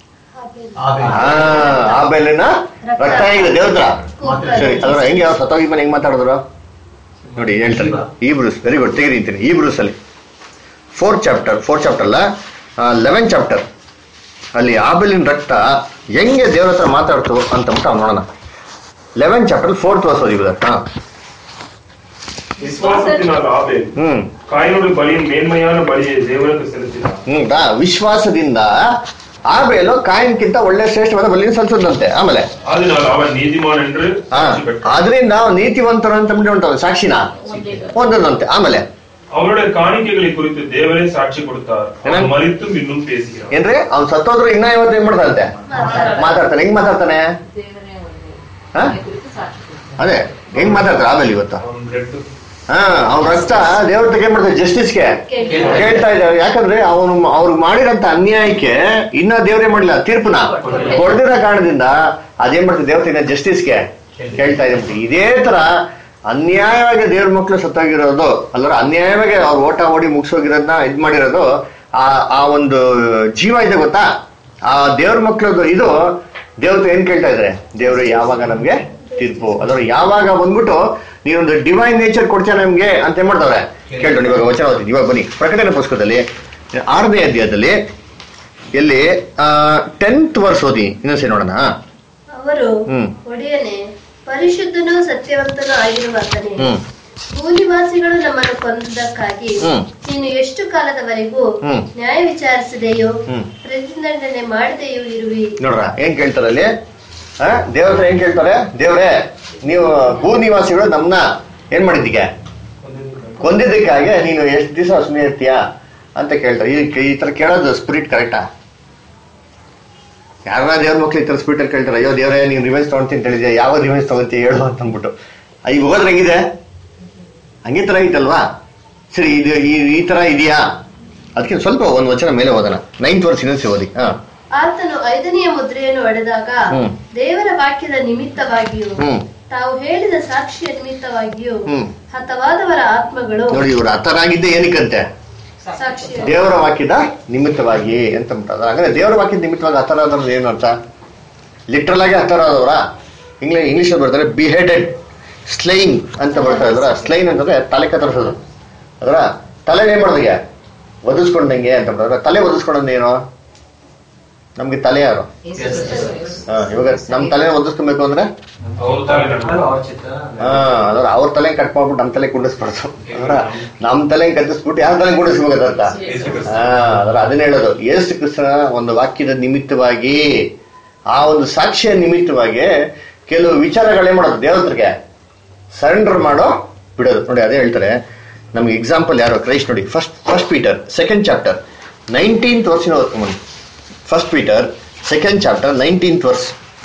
ಆ ಬೆಲೆನ ರಕ್ತ ಹೇಗಿದೆ ದೇವ್ರ ಹತ್ರ. ಸರಿ, ಅದ್ರ ಹೆಂಗೆ ಯಾವ ಸತ್ತೋಗಿ ಮೇಲೆ ಹೆಂಗ್ ಮಾತಾಡಿದ್ರು ನೋಡಿ ಹೇಳ್ತಾರೆ. ಈ Bruce very good, ತೆಗೆದಿಂತೀನಿ. Hebrews ಅಲ್ಲಿ ಫೋರ್ತ್ ಚಾಪ್ಟರ್ ಫೋರ್ತ್ ಚಾಪ್ಟರ್ ಅಲ್ಲ ಲೆವೆನ್ ಚಾಪ್ಟರ್ ಅಲ್ಲಿ ಆಬೇಲಿನ ರಕ್ತ ಹೆಂಗೆ ದೇವ್ರ ಹತ್ರ ಮಾತಾಡ್ತು ಅಂತಂದ್ಬಿಟ್ಟು ಅವ್ನು ನೋಡೋಣ. ಲೆವೆನ್ ಚಾಪ್ಟರ್ ಫೋರ್ತ್ ವರ್ಸ್ ಓದಿ ಬ್ರದರ್. ಹಾ, விசுவாசத்தினால் ஆபேல் ಹ್ಮ್ காயினுடைய பலியின் மேன்மையான பலியை தேவனுக்கு செலுத்தினார். ಹ್ಮ್ ವಿಶ್ವಾಸದಿಂದ ಆಬೇಲು ಕಾಯಿನ್ಕಿಂತ ಒಳ್ಳೆ ಶ್ರೇಷ್ಠವಾದ ಬಲಿಯನ್ನು ಸಲ್ಲಿಸಿದಂತೆ. ಆಮೇಲೆ அதனால் அவன் நீதிமான் என்று சாட்சி பெற்றான். ಅದರಿಂದ ನೀತಿವಂತರು ಅಂತ ಉಂಟು ಸಾಕ್ಷಿನ ಹೊಂದದಂತೆ. ಆಮೇಲೆ அவருடைய காணிக்கைகளை குறித்து தேவரே சாட்சி கொடுத்தார். அவன் மரித்தும் இன்னும் பேசுகிறார். ಏನ್ರಿ ಅವ್ನು ಸತ್ತೋದ್ರು ಇನ್ನ ಇವತ್ತು ಏನ್ ಮಾಡ್ತಾನಂತೆ, ಮಾತಾಡ್ತಾನೆ. ಹೆಂಗ್ ಮಾತಾಡ್ತಾನೆ? ಹಾ ಅದೇ ಹೆಂಗ್ ಮಾತಾಡ್ತಾರೆ ಆಮೇಲೆ ಇವತ್ತು. அவன் ரெட்டு ಹಾ ಅವ್ನ ರಕ್ತ ದೇವ್ರ ಏನ್ ಮಾಡ್ತಾರೆ, ಜಸ್ಟಿಸ್ಗೆ ಕೇಳ್ತಾ ಇದ್ದಾರೆ. ಯಾಕಂದ್ರೆ ಅವನು ಅವ್ರಿಗೆ ಮಾಡಿರಂತ ಅನ್ಯಾಯಕ್ಕೆ ಇನ್ನ ದೇವ್ರೇ ಮಾಡಿಲ್ಲ, ತೀರ್ಪುನ ಕೊಡ್ದಿರೋ ಕಾರಣದಿಂದ ಅದೇನ್ ಮಾಡ್ತಾರೆ, ದೇವ್ರ ಜಸ್ಟಿಸ್ಗೆ ಕೇಳ್ತಾ ಇದೆ. ಇದೇ ತರ ಅನ್ಯಾಯವಾಗಿ ದೇವ್ರ ಮಕ್ಳು ಸತ್ತೋಗಿರೋದು ಅಲ್ಲರ ಅನ್ಯಾಯವಾಗಿ ಅವ್ರು ಓಟ ಓಡಿ ಮುಗಿಸೋಗಿರೋದನ್ನ ಇದ್ ಮಾಡಿರೋದು ಆ ಆ ಒಂದು ಜೀವ ಇದೆ ಗೊತ್ತಾ, ಆ ದೇವ್ರ ಮಕ್ಳದ್ದು ಇದು ದೇವ್ರ ಏನ್ ಕೇಳ್ತಾ ಇದ್ರೆ, ದೇವ್ರು ಯಾವಾಗ ನಮ್ಗೆ ತೀರ್ಪು ಅದರ ಯಾವಾಗ ಬಂದ್ಬಿಟ್ಟು ನೀವೊಂದು ಡಿವೈನ್ ನೇಚರ್ ಕೊಡ್ತೀಯ ನಮ್ಗೆ ಅಂತ ಏನ್ ಮಾಡ್ತಾವ್ರೆ ಕೇಳ್ಕೊಂಡು. ಇವಾಗ ವಚನ ಓದ್ತೀವಿ. ಇವಾಗ ಬನ್ನಿ ಪ್ರಕಟಣೆ ಪುಸ್ತಕದಲ್ಲಿ ಆರನೇ ಅಧ್ಯಾಯದಲ್ಲಿ ಎಲ್ಲಿ ಆ ಟೆಂತ್ ವರ್ಸ್ ಓದಿ ಇನ್ನೊಂದ್ಸರಿ ನೋಡೋಣ. ಅವರು ಹ್ಮ್ ಒಡೆಯನೆ ಪರಿಶುದ್ಧನೂ ಸತ್ಯವಂತನೂ ಆಗಿರುವಾತನೇ, ಹ್ಮ್ ಭೂನಿವಾಸಿಗಳು ನಮ್ಮನ್ನು ಕೊಂದಕ್ಕಾಗಿ ಹ್ಮ್ ನೀನು ಎಷ್ಟು ಕಾಲದವರೆಗೂ ಹ್ಮ್ ನ್ಯಾಯ ವಿಚಾರಿಸದೆಯೋ ಹ್ಮ್ ಪ್ರತಿದಂಡನೆ ಮಾಡದೆಯೂ ಇರುವಿ. ನೋಡ್ರ ಏನ್ ಕೇಳ್ತಾರೆ ಅಲ್ಲಿ, ಆ ದೇವ್ರ ಹತ್ರ ಏನ್ ಕೇಳ್ತಾರೆ, ದೇವ್ರೇ ನೀವು ಭೂ ನಿವಾಸಿಗಳು ನಮ್ನ ಏನ್ ಮಾಡಿದ್ದೀಗ ಕೊಂದಿದ್ದಕ್ಕಾಗಿ ನೀನು ಎಷ್ಟು ದಿವಸ ಸುಮ್ಮನೆ ಇರ್ತೀಯಾ ಅಂತ ಕೇಳ್ತಾರೆ. ಈ ಈ ತರ ಕೇಳೋದು ಸ್ಪಿರಿಟ್ ಕರೆಕ್ಟಾ? ಯಾರ ದೇವ್ರ ಮಕ್ಳು ಈ ತರ ಸ್ಪಿರಿಟ್ ಅಲ್ಲಿ ಕೇಳ್ತಾರೆ, ಅಯ್ಯೋ ದೇವ್ರೇ ನೀನ್ ರಿವೆನ್ಸ್ ತಗೊಂತೀನಿ ಅಂತ ಹೇಳಿದ್ಯಾ, ಯಾವ ರಿವೆನ್ಸ್ ತಗೊಂತೀಯ ಹೇಳು ಅಂತ ಅಂದ್ಬಿಟ್ಟು. ಈಗ ಹೋದ್ರೆ ಹೆಂಗಿದೆ, ಹಂಗೆ ತರ ಐತಲ್ವಾ? ಸರಿ, ಇದು ಈ ತರ ಇದೆಯಾ? ಅದಕ್ಕೆ ಸ್ವಲ್ಪ ಒಂದು ವಚನ ಮೇಲೆ ಓದೋಣ. ನೈನ್ತ್ ವರ್ಷ ಇನ್ನೊಂದ್ಸಿ ಓದಿ. ಹಾ ಆತನು ಐದನೆಯ ಮುದ್ರೆಯನ್ನು ಒಡೆದಾಗ ದೇವರ ವಾಕ್ಯದ ನಿಮಿತ್ತವಾಗಿಯೂ ತಾವು ಹೇಳಿದ ಸಾಕ್ಷಿಯ ನಿಮಿತ್ತವಾಗಿಯೂ ಹತವಾದವರ ಆತ್ಮಗಳು ನೋಡಿ, ಇವರು ಹತರಾಗಿದ್ದೆ ಏನಕ್ಕಂತೆ, ಸಾಕ್ಷಿ ದೇವರ ವಾಕ್ಯದ ನಿಮಿತ್ತವಾಗಿ ಅಂತ ಬಿಟ್ಟದ. ಹಾಗಾದ್ರೆ ದೇವರ ವಾಕ್ಯದ ನಿಮಿತ್ತವಾಗಿ ಹತರಾದವ್ರು ಏನು ಅರ್ಥ? ಲಿಟ್ರಲ್ ಆಗಿ ಹತರಾದವರ ಇಂಗ್ಲಿಷ್ ಇಂಗ್ಲಿಷ್ ಬರ್ತಾರೆ ಬಿಹೆಡೆಡ್ ಸ್ಲೈನ್ ಅಂತ ಬರ್ತಾ ಇದ್ರ. ಸ್ಲೈನ್ ಅಂತಂದ್ರೆ ತಲೆ ಕತ್ತರಿಸೋದು. ಅದರ ತಲೆ ಏನ್ ಮಾಡೋದಿಗೆ ಒದಿಸ್ಕೊಂಡಂಗೆ ಅಂತ ಬಿಡ್ತಾರೆ. ತಲೆ ಒದಿಸ್ಕೊಂಡೇನು, ನಮ್ಗೆ ತಲೆ ಯಾರು? ಹಾ ಇವಾಗ ನಮ್ ತಲೆ ಒದಿಸ್ಕೊಬೇಕು ಅಂದ್ರೆ ಹಾ ಅದ್ರ ಅವ್ರ ತಲೆ ಕಟ್ ಮಾಡ್ಬಿಟ್ಟು ನಮ್ ತಲೆ ಕುಂಡಿಸ್ಬಾರ್ದು. ಅದರ ನಮ್ ತಲೆ ಕತ್ತಿಸ್ಬಿಟ್ಟು ಯಾರ ತಲೆ ಕುಂಡಿಸ್ಬೇಕಂತ. ಹಾ ಅದರ ಅದನ್ನ ಹೇಳೋದು. ಯೇಸು ಕ್ರಿಸ್ತನ ಒಂದು ವಾಕ್ಯದ ನಿಮಿತ್ತವಾಗಿ, ಆ ಒಂದು ಸಾಕ್ಷಿಯ ನಿಮಿತ್ತವಾಗಿ ಕೆಲವು ವಿಚಾರಗಳೇ ಮಾಡೋದು, ದೇವರಿಗೆ ಸರೆಂಡರ್ ಮಾಡೋ ಬಿಡೋದು. ನೋಡಿ ಅದೇ ಹೇಳ್ತಾರೆ ನಮ್ಗೆ ಎಕ್ಸಾಂಪಲ್ ಯಾರು, ಕ್ರೈಸ್ಟ್. ನೋಡಿ first first Peter second chapter nineteenth ವರ್ಸಿನ ಓದ್ಕೊಂಬಂದು. First Peter second chapter nineteenth verse.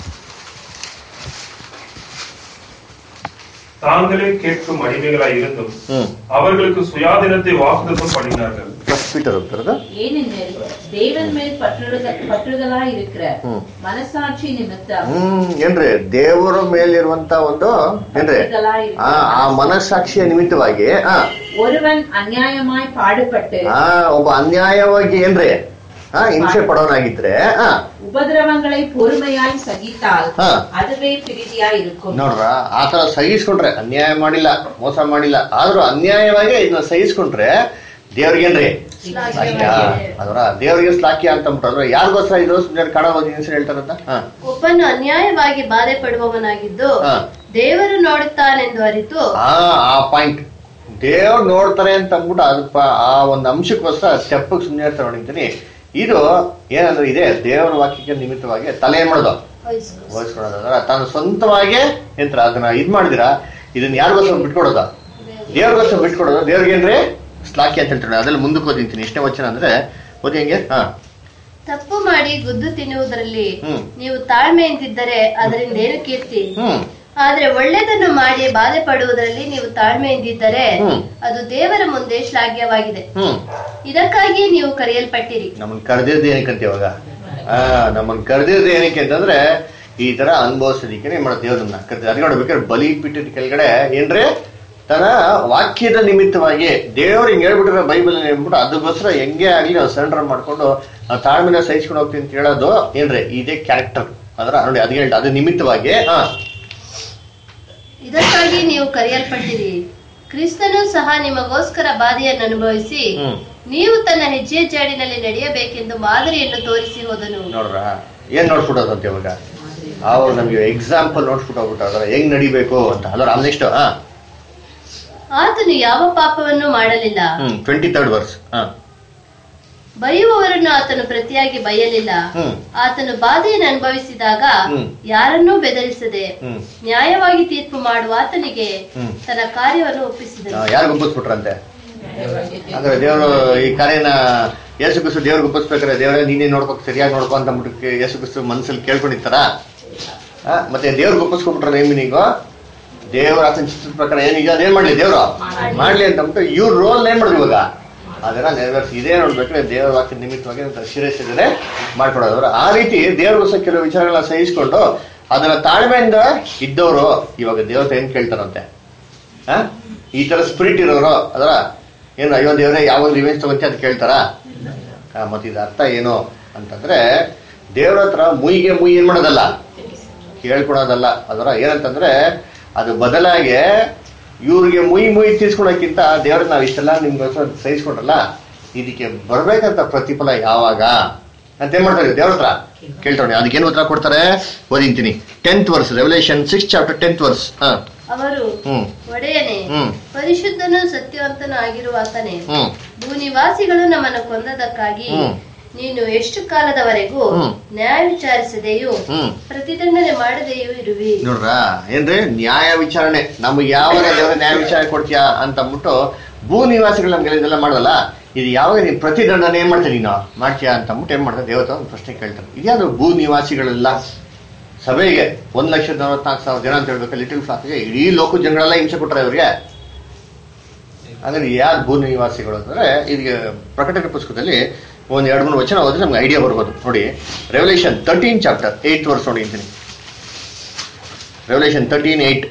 தாங்களே கேட்கும் அடிமைகளாய் இருந்தும் அவர்களுக்கு சுயாதீனத்தை வாக்குத்தத்தம் பண்ணினார்கள். ஏனெனில் தேவன் மேல் பற்றுதலாய் இருக்கிற ಮನಸಾಕ್ಷಿ ನಿಮಿತ್ತ ಏನ್ರಿ ದೇವರ ಮೇಲಿರುವಂತ ಒಂದು ಏನ್ರಿ ಆ ಮನಸ್ಸಾಕ್ಷಿಯ ನಿಮಿತ್ತವಾಗಿ ஒருவன் அநியாயமாய் பாடுபட்டு ಆ ಒಬ್ಬ ಅನ್ಯಾಯವಾಗಿ ಏನ್ರಿ ಹಾ ಹಿಂಸೆ ಪಡೋನಾಗಿದ್ರೆ ಉಪದ್ರವங்களை பொறுமையாய் ಸಹಿತಾಲ್ ಅದುವೇ ಪ್ರೀತಿಯಾಗಿ இருக்கும். ನೋಡ್ರ ಆತರ ಸಹಿಸ್ಕೊಂಡ್ರೆ, ಅನ್ಯಾಯ ಮಾಡಿಲ್ಲ, ಮೋಸ ಮಾಡಿಲ್ಲ, ಆದ್ರೂ ಅನ್ಯಾಯವಾಗಿ ಇದನ್ನ ಸಹಿಸ್ಕೊಂಡ್ರೆ ದೇವ್ರಿಗೇನ್ರಿ ಅದರ ದೇವ್ರಿಗೆ ಶ್ಲಾಘ್ಯ ಅಂತ ಅಂದ್ಬಿಟ್ರೆ ಯಾರಿಗೋಸ್ಕರ ಇದು ಸುಮ್ಮನೆ ಕಾಣ ಹೇಳ್ತಾರಂತ. ಒಬ್ಬನು ಅನ್ಯಾಯವಾಗಿ ಬಾಧೆ ಪಡುವವನಾಗಿದ್ದು ದೇವರು ನೋಡುತ್ತಾನೆಂದು ಅರಿತು ಆ ಆ ಪಾಯಿಂಟ್ ದೇವ್ರು ನೋಡ್ತಾರೆ ಅಂತ ಅಂದ್ಬಿಟ್ಟು ಅದಪ್ಪ ಆ ಒಂದು ಅಂಶಕ್ಕೋಸ್ಕರ ಸ್ಟೆಪ್ ಸುಮ್ಮನೆ ಇರ್ತಾರೆ ನೋಡಿದ್ದೀನಿ. ಇದು ಏನಂದ್ರೆ ಇದೆ ದೇವರ ವಾಕ್ಯಕ್ಕೆ ನಿಮಿತ್ತವಾಗಿ ತಲೆ ಏನ್ ಮಾಡೋದು ವಹಿಸ್ಕೊಳೋದ್ರ ತಾನು ಸ್ವಂತವಾಗಿ ಎಂತ ಅದನ್ನ ಇದ್ ಮಾಡಿದಿರಾ ಇದನ್ನ ಯಾರಿಗೋಸ್ಕರ ಬಿಟ್ಕೊಡೋದ, ದೇವ್ರಿಗೋಸ್ಕರ ಬಿಟ್ಕೊಡೋದು. ದೇವ್ರಿಗೇನ್ರಿ ಶ್ಲಾಘ್ಯ ಅಂತ ಹೇಳ್ತಾರೆ. ಅದ್ರಲ್ಲಿ ಮುಂದಕ್ಕೆ ಓದಿಂತೀನಿ. ಇಷ್ಟೇ ವಚನ ಅಂದ್ರೆ ಓದಿ ಹೆಂಗೆ. ಹಾ ತಪ್ಪು ಮಾಡಿ ಗುದ್ದು ತಿನ್ನುವುದರಲ್ಲಿ ನೀವು ತಾಳ್ಮೆಯಿಂದಿದ್ದರೆ ಅದರಿಂದ ಏನು ಕೀರ್ತಿ. ಆದ್ರೆ ಒಳ್ಳೆದನ್ನು ಮಾಡಿ ಬಾಧೆ ಪಡುವುದರಲ್ಲಿ ನೀವು ತಾಳ್ಮೆಯಿಂದಿದ್ದರೆ ಅದು ದೇವರ ಮುಂದೆ ಶ್ಲಾಘ್ಯವಾಗಿದೆ. ಇದಕ್ಕಾಗಿ ನೀವು ಕರೆಯಲ್ಪಟ್ಟಿರಿ. ನಮ್ಮನ್ನ ಕರೆದಿದ್ದು ಏನಕ್ಕಂತ ಇವಾಗ ಆ ನಮ್ಮನ್ನ ಕರೆದಿದ್ದು ಏನಕ್ಕೆ ಅಂತಂದ್ರೆ ಈ ತರ ಅನುಭವಿಸೋದಿಕ್ಕೆ ಏನ್ ಮಾಡೋ ದೇವ್ರನ್ನ ಕರ್ತಾರೆ. ಅದ್ ನೋಡ್ಬೇಕಾದ್ರೆ ಬಲಿ ಪೀಠದ ಕೆಳಗಡೆ ಏನ್ರಿ ತನ್ನ ವಾಕ್ಯದ ನಿಮಿತ್ತವಾಗಿ ದೇವ್ರು ಹಿಂಗ್ ಹೇಳ್ಬಿಟ್ರೆ ಬೈಬಲ್ ಹೇಳ್ಬಿಟ್ಟು ಅದಕ್ಕೋಸ್ಕರ ಹೆಂಗೆ ಆಗ್ಲಿ ನಾವು ಸರೆಂಡರ್ ಮಾಡ್ಕೊಂಡು ತಾಳ್ಮೆನ ಸಹಿಸ್ಕೊಂಡು ಹೋಗ್ತೀನಿ ಅಂತ ಹೇಳೋದು ಏನ್ರಿ ಇದೇ ಕ್ಯಾರೆಕ್ಟರ್. ಅದರ ನೋಡಿ ಅದ್ ಹೇಳ್ತಾ ಅದ್ರ ನಿಮಿತ್ತವಾಗಿ ಹಾ ಇದಕ್ಕಾಗಿ ನೀವು ಕರೆಯಲ್ಪಟ್ಟಿರಿ. ಕ್ರಿಸ್ತನು ಸಹ ನಿಮಗೋಸ್ಕರ ಬಾಧೆಯನ್ನು ಅನುಭವಿಸಿ ನೀವು ತನ್ನ ಹೆಜ್ಜೆ ಜಾಡಿನಲ್ಲಿ ನಡೆಯಬೇಕೆಂದು ಮಾದರಿಯನ್ನು ತೋರಿಸಿ ಹೋದನು. ನೋಡ್ರ ಏನ್ ನೋಡ್ಬಿಟ್ಟೋದಂತೆ ಇವಾಗ ಅವ್ರು ನಮ್ಗೆ ಎಕ್ಸಾಂಪಲ್ ನೋಡ್ಬಿಟ್ಟು ಹೋಗ್ಬಿಟ್ಟು ಅದರ ಹೆಂಗ್ ನಡಿಬೇಕು ಅಂತ. ಅಲ್ಲ ರಾಮ್ ನೆಕ್ಸ್ಟ್ ಹಾ ಆತನು ಯಾವ ಪಾಪವನ್ನು ಮಾಡಲಿಲ್ಲ. ಹ್ಮ್ ಟ್ವೆಂಟಿ ಥರ್ಡ್ ವರ್ಸ್ ಹಾ ಬೈಯುವವರನ್ನು ಆತನು ಪ್ರತಿಯಾಗಿ ಬೈಯಲಿಲ್ಲ. ಆತನು ಬಾಧೆಯನ್ನು ಅನುಭವಿಸಿದಾಗ ಯಾರನ್ನೂ ಬೆದರಿಸದೆ ನ್ಯಾಯವಾಗಿ ತೀರ್ಪು ಮಾಡುವ ಆತನಿಗೆ ತನ್ನ ಕಾರ್ಯವನ್ನು ಒಪ್ಪಿಸಿದನು. ಯಾರು ಒಪ್ಪಿಸ್ಬಿಟ್ರಂತೆ ಅಂದ್ರೆ ದೇವರು ಈ ಕಾರ್ಯನ ಯೇಸು ಕ್ರಿಸ್ತು ದೇವ್ರಿಗೆ ಒಪ್ಪಿಸ್ಬೇಕಾದ್ರೆ ದೇವರೇ ನೀನೇ ನೋಡ್ಕೊ ಸರಿಯಾಗಿ ನೋಡ್ಕೊ ಅಂತ ಅಂದ್ಬಿಟ್ಟು ಯೇಸು ಕ್ರಿಸ್ತು ಮನಸ್ಸಲ್ಲಿ ಕೇಳ್ಕೊಂಡಿರ್ತಾರ. ಮತ್ತೆ ದೇವ್ರಿಗೆ ಒಪ್ಪಿಸ್ಕೊಂಡ್ಬಿಟ್ರ ನೇಮಿನಿಗೋ ದೇವ್ರ ಆತನ ಚಿತ್ರದ ಪ್ರಕಾರ ಏನೀಗ ಅದೇನ್ ಮಾಡ್ಲಿ ದೇವ್ರು ಮಾಡ್ಲಿ ಅಂತ ಅಂದ್ಬಿಟ್ಟು ಇವ್ರ ರೋಲ್ ಏನ್ ಮಾಡಿದ್ರು ಇವಾಗ ಅದೆಲ್ಲ ನೆರವೇರಿಸಿ ಇದೇ ನೋಡ್ಬೇಕ್ರೆ ದೇವರ ವಾಕ್ಯ ನಿಮಿತ್ತವಾಗಿ ಶಿರಸಿದ್ರೆ ಮಾಡ್ಕೊಡೋದವ್ರು. ಆ ರೀತಿ ದೇವ್ರಿಗೋಸ್ಕರ ಕೆಲವು ವಿಚಾರಗಳನ್ನ ಸಹಿಸ್ಕೊಂಡು ಅದನ್ನ ತಾಳ್ಮೆಯಿಂದ ಇದ್ದವರು ಇವಾಗ ದೇವತೆ ಏನ್ ಕೇಳ್ತಾರಂತೆ ಹ ಈ ತರ ಸ್ಪಿರಿಟ್ ಇರೋರು ಅದರ ಏನು ಅಯ್ಯೋ ದೇವ್ರೆ ಯಾವಾಗ ರಿವೆಂಜ್ ತಗೊಂತಿ ಅಂತ ಕೇಳ್ತಾರ. ಮತ್ತೆ ಇದು ಅರ್ಥ ಏನು ಅಂತಂದ್ರೆ ದೇವ್ರ ಹತ್ರ ಮುಯಿಗೆ ಮುಯಿ ಏನ್ ಮಾಡೋದಲ್ಲ ಕೇಳ್ಕೊಳೋದಲ್ಲ. ಅದರ ಏನಂತಂದ್ರೆ ಅದು ಬದಲಾಗಿ ಇವ್ರಿಗೆ ಮುಯಿ ಮುಯಿ ತೀರ್ಸ್ಕೊಳಕ್ಕಿಂತ ದೇವ್ರ ನಾವ್ ಇಷ್ಟೆಲ್ಲ ನಿಮ್ಗೋಸ್ಕರ ಸಹಿಸ್ಕೊಂಡ್ರಲ್ಲ ಇದಕ್ಕೆ ಬರ್ಬೇಕಂತ ಪ್ರತಿಫಲ ಯಾವಾಗ ಅಂತ ಏನ್ ಮಾಡ್ತಾರೆ ದೇವ್ರ ಹತ್ರ ಕೇಳ್ತಾರೆ. ಅದಕ್ಕೇನು ಉತ್ತರ ಕೊಡ್ತಾರೆ ಓದಿಂತೀನಿ. Tenth verse Revelation six chapter tenth verse. ಹ ಅವರು ಒಡೆಯನೇ ಪರಿಶುದ್ಧನು ಸತ್ಯವಂತನು ಆಗಿರುವ ಆತನೇ ಭೂನಿವಾಸಿಗಳು ನಮ್ಮನ್ನು ಕೊಂದದಕ್ಕಾಗಿ ನೀನು ಎಷ್ಟು ಕಾಲದವರೆಗೂ ನ್ಯಾಯ ವಿಚಾರಿಸದೆಯೂ ಪ್ರತಿದಂಡನೆ ಮಾಡದೆಯೂ ಇರುವಿ. ನೋಡ್ರ ಏನ್ರಿ ನ್ಯಾಯ ವಿಚಾರಣೆ ನಮ್ಗೆ ಯಾವಾಗ ದೇವರ ನ್ಯಾಯ ವಿಚಾರಣೆ ಕೊಡ್ತೀಯಾ ಅಂತ ಅಂದ್ಬಿಟ್ಟು ಭೂ ನಿವಾಸಿಗಳು ನಮ್ಗೆ ಇದೆಲ್ಲ ಮಾಡಲ್ಲ. ಇದು ಯಾವಾಗ ನೀನ್ ಪ್ರತಿದಂಡನೆ ಏನ್ ಮಾಡ್ತೀನಿ ನೀನು ಮಾಡ್ತೀಯಾ ಅಂತ ಅಂದ್ಬಿಟ್ಟು ಏನ್ ಮಾಡ್ತಾರೆ ದೇವತ ಒಂದು ಪ್ರಶ್ನೆ ಕೇಳ್ತಾರೆ. ಇದ್ಯಾವುದು ಭೂ ನಿವಾಸಿಗಳೆಲ್ಲ ಸಭೆಗೆ ಒಂದ್ ಲಕ್ಷದ ನಲವತ್ನಾಲ್ಕು ಸಾವಿರ ಜನ ಅಂತ ಹೇಳ್ಬೇಕು ಲಿಟಲ್ ಫ್ಲಾಕ್ಗೆ ಇಡೀ ಲೋಕ ಜನಗಳೆಲ್ಲ ಹಿಂಸೆ ಕೊಟ್ರೆ ಅವ್ರಿಗೆ. ಅಂದ್ರೆ ಯಾರು ಭೂ ನಿವಾಸಿಗಳು ಅಂದ್ರೆ ಇದಕ್ಕೆ ಪ್ರಕಟಣೆ ಪುಸ್ತಕದಲ್ಲಿ ಒಂದ್ ಎರಡು ಮೂರು ವಚನ ಹೋದ್ರೆ ನಮ್ಗೆ ಐಡಿಯಾ ಬರ್ಬೋದು. ನೋಡಿ Revelation thirteen chapter eight verse ನೋಡಿ ಅಂತೀನಿ. ರೆವಲ್ಯೂಷನ್ ತರ್ಟೀನ್ ಏಟ್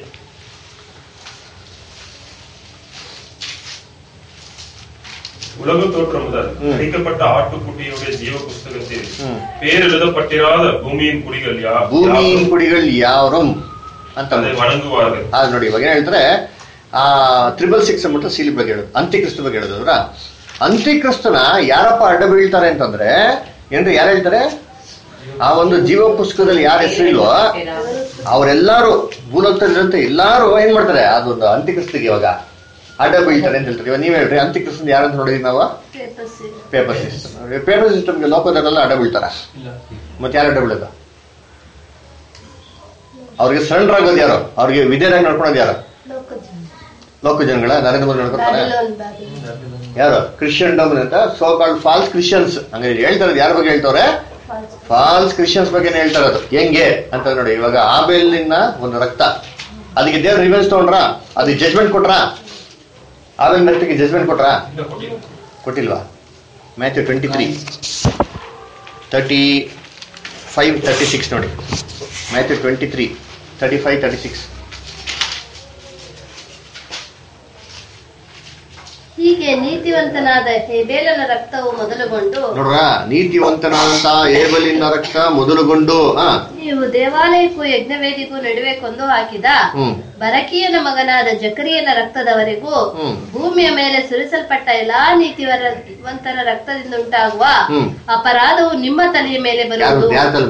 உலக தோற்றம் முதல் அழிக்கப்பட்ட ஆட்டுக்குட்டியுடைய ஜீவ புஸ்தகத்தில் பேர் எழுதப்பட்டிராத பூமியின் குடிகள் யார் ಭೂಮಿயின் ಕುಡಿಗಳು ಯಾರು ಅಂತ வணங்குவார்கள். ಅದು ನೋಡಿ ಇವಾಗ ಏನ್ ಹೇಳ್ತಾರೆ ಆ ತ್ರಿಬಲ್ ಸಿಕ್ಸ್ ಅಂದ್ಬಿಟ್ಟು ಸೀಲ್ ಬಗ್ಗೆ ಹೇಳೋದು ಅಂತ್ಯಕ್ರಿಸ್ತ ಬಗ್ಗೆ ಹೇಳೋದ್ರ ಅಂತ್ಯಕ್ರಿಸ್ತನ ಯಾರಪ್ಪ ಅಡ್ಡ ಬೀಳ್ತಾರೆ ಅಂತಂದ್ರೆ ಏನ್ರಿ ಯಾರು ಹೇಳ್ತಾರೆ ಆ ಒಂದು ಜೀವ ಪುಸ್ತಕದಲ್ಲಿ ಯಾರ ಹೆಸರಿಲ್ವೋ ಅವರೆಲ್ಲಾರು ಭೂಲೋಕದಲ್ಲಿರಂತೆ ಎಲ್ಲಾರು ಏನ್ ಮಾಡ್ತಾರೆ ಅದೊಂದು ಅಂತ್ಯಕ್ರಿಸ್ತಿಗೆ ಇವಾಗ ಅಡ್ಡ ಬೀಳ್ತಾರೆ ಅಂತ ಹೇಳ್ತಾರೆ. ಇವಾಗ ನೀವ್ ಹೇಳ್ರಿ ಅಂತ್ಯಕ್ರಿಸ್ತನ ಯಾರಂತ ನೋಡಿದ್ವಿ ನಾವು ಪೇಪರ್ ಸಿಸ್ಟಮ್. ಪೇಪರ್ ಸಿಸ್ಟಮ್ಗೆ ಲೋಕದಲ್ಲೆಲ್ಲ ಅಡ್ಡ ಬೀಳ್ತಾರ ಮತ್ತೆ ಯಾರು ಅಡ್ಡ ಬೀಳೋದು ಅವ್ರಿಗೆ ಸರೆಂಡರ್ ಆಗೋದು ಯಾರು ಅವ್ರಿಗೆ ವಿಧೇಯರಾಗಿ ನಡ್ಕೊಳೋದು ಯಾರು ಲೋಕ ಜನಗಳ ನರೇಂದ್ರ ಮೋದಿ ನಡ್ಕೊತಾರೆ ಯಾರು ಕ್ರಿಶ್ಚಿಯನ್ ಡಮ್ ಅಂತ ಸೋ ಕಾಲ್ಡ್ ಫಾಲ್ಸ್ ಕ್ರಿಶ್ಚಿಯನ್ಸ್ ಹಂಗ ಹೇಳ್ತಾರದು ಯಾರ ಬಗ್ಗೆ ಹೇಳ್ತವ್ರೆ ಫಾಲ್ಸ್ ಕ್ರಿಶ್ಚಿಯನ್ಸ್ ಬಗ್ಗೆ ಹೇಳ್ತಾ ಇರೋದು. ಹೆಂಗೆ ಅಂತ ನೋಡಿ ಇವಾಗ ಆಬೇಲಿನ ಒಂದು ರಕ್ತ ಅದಕ್ಕೆ ದೇವ್ರ ರಿವೆನ್ಸ್ ತಗೊಂಡ್ರ ಅದಕ್ಕೆ ಜಜ್ಮೆಂಟ್ ಕೊಟ್ರ ಆಬೇಲ್ ರಕ್ತಕ್ಕೆ ಜಜ್ಮೆಂಟ್ ಕೊಟ್ರ ಕೊಟ್ಟಿಲ್ವಾ? Matthew twenty three thirty five thirty six ನೋಡಿ Matthew twenty three thirty five thirty six. ಹೀಗೆ ನೀತಿವಂತನಾದ ಹೇಬೇಲನ ರಕ್ತವು ಮೊದಲುಗೊಂಡು ನೋಡ್ರ ನೀತಿವಂತನಾದಂತ ಹೇಬೇಲಿನ ರಕ್ತ ಮೊದಲುಗೊಂಡು ನೀವು ದೇವಾಲಯಕ್ಕೂ ಯಜ್ಞವೇದಿಗೂ ನಡುವೆ ಕೊಂದು ಹಾಕಿದ ಬರಕೀಯನ ಮಗನಾದ ಜಕರಿಯನ ರಕ್ತದವರೆಗೂ ಭೂಮಿಯ ಮೇಲೆ ಸುರಿಸಲ್ಪಟ್ಟ ಎಲ್ಲಾ ನೀತಿವಂತರ ರಕ್ತದಿಂದ ಉಂಟಾಗುವ ಅಪರಾಧವು ನಿಮ್ಮ ತಲೆಯ ಮೇಲೆ ಬರುವುದು.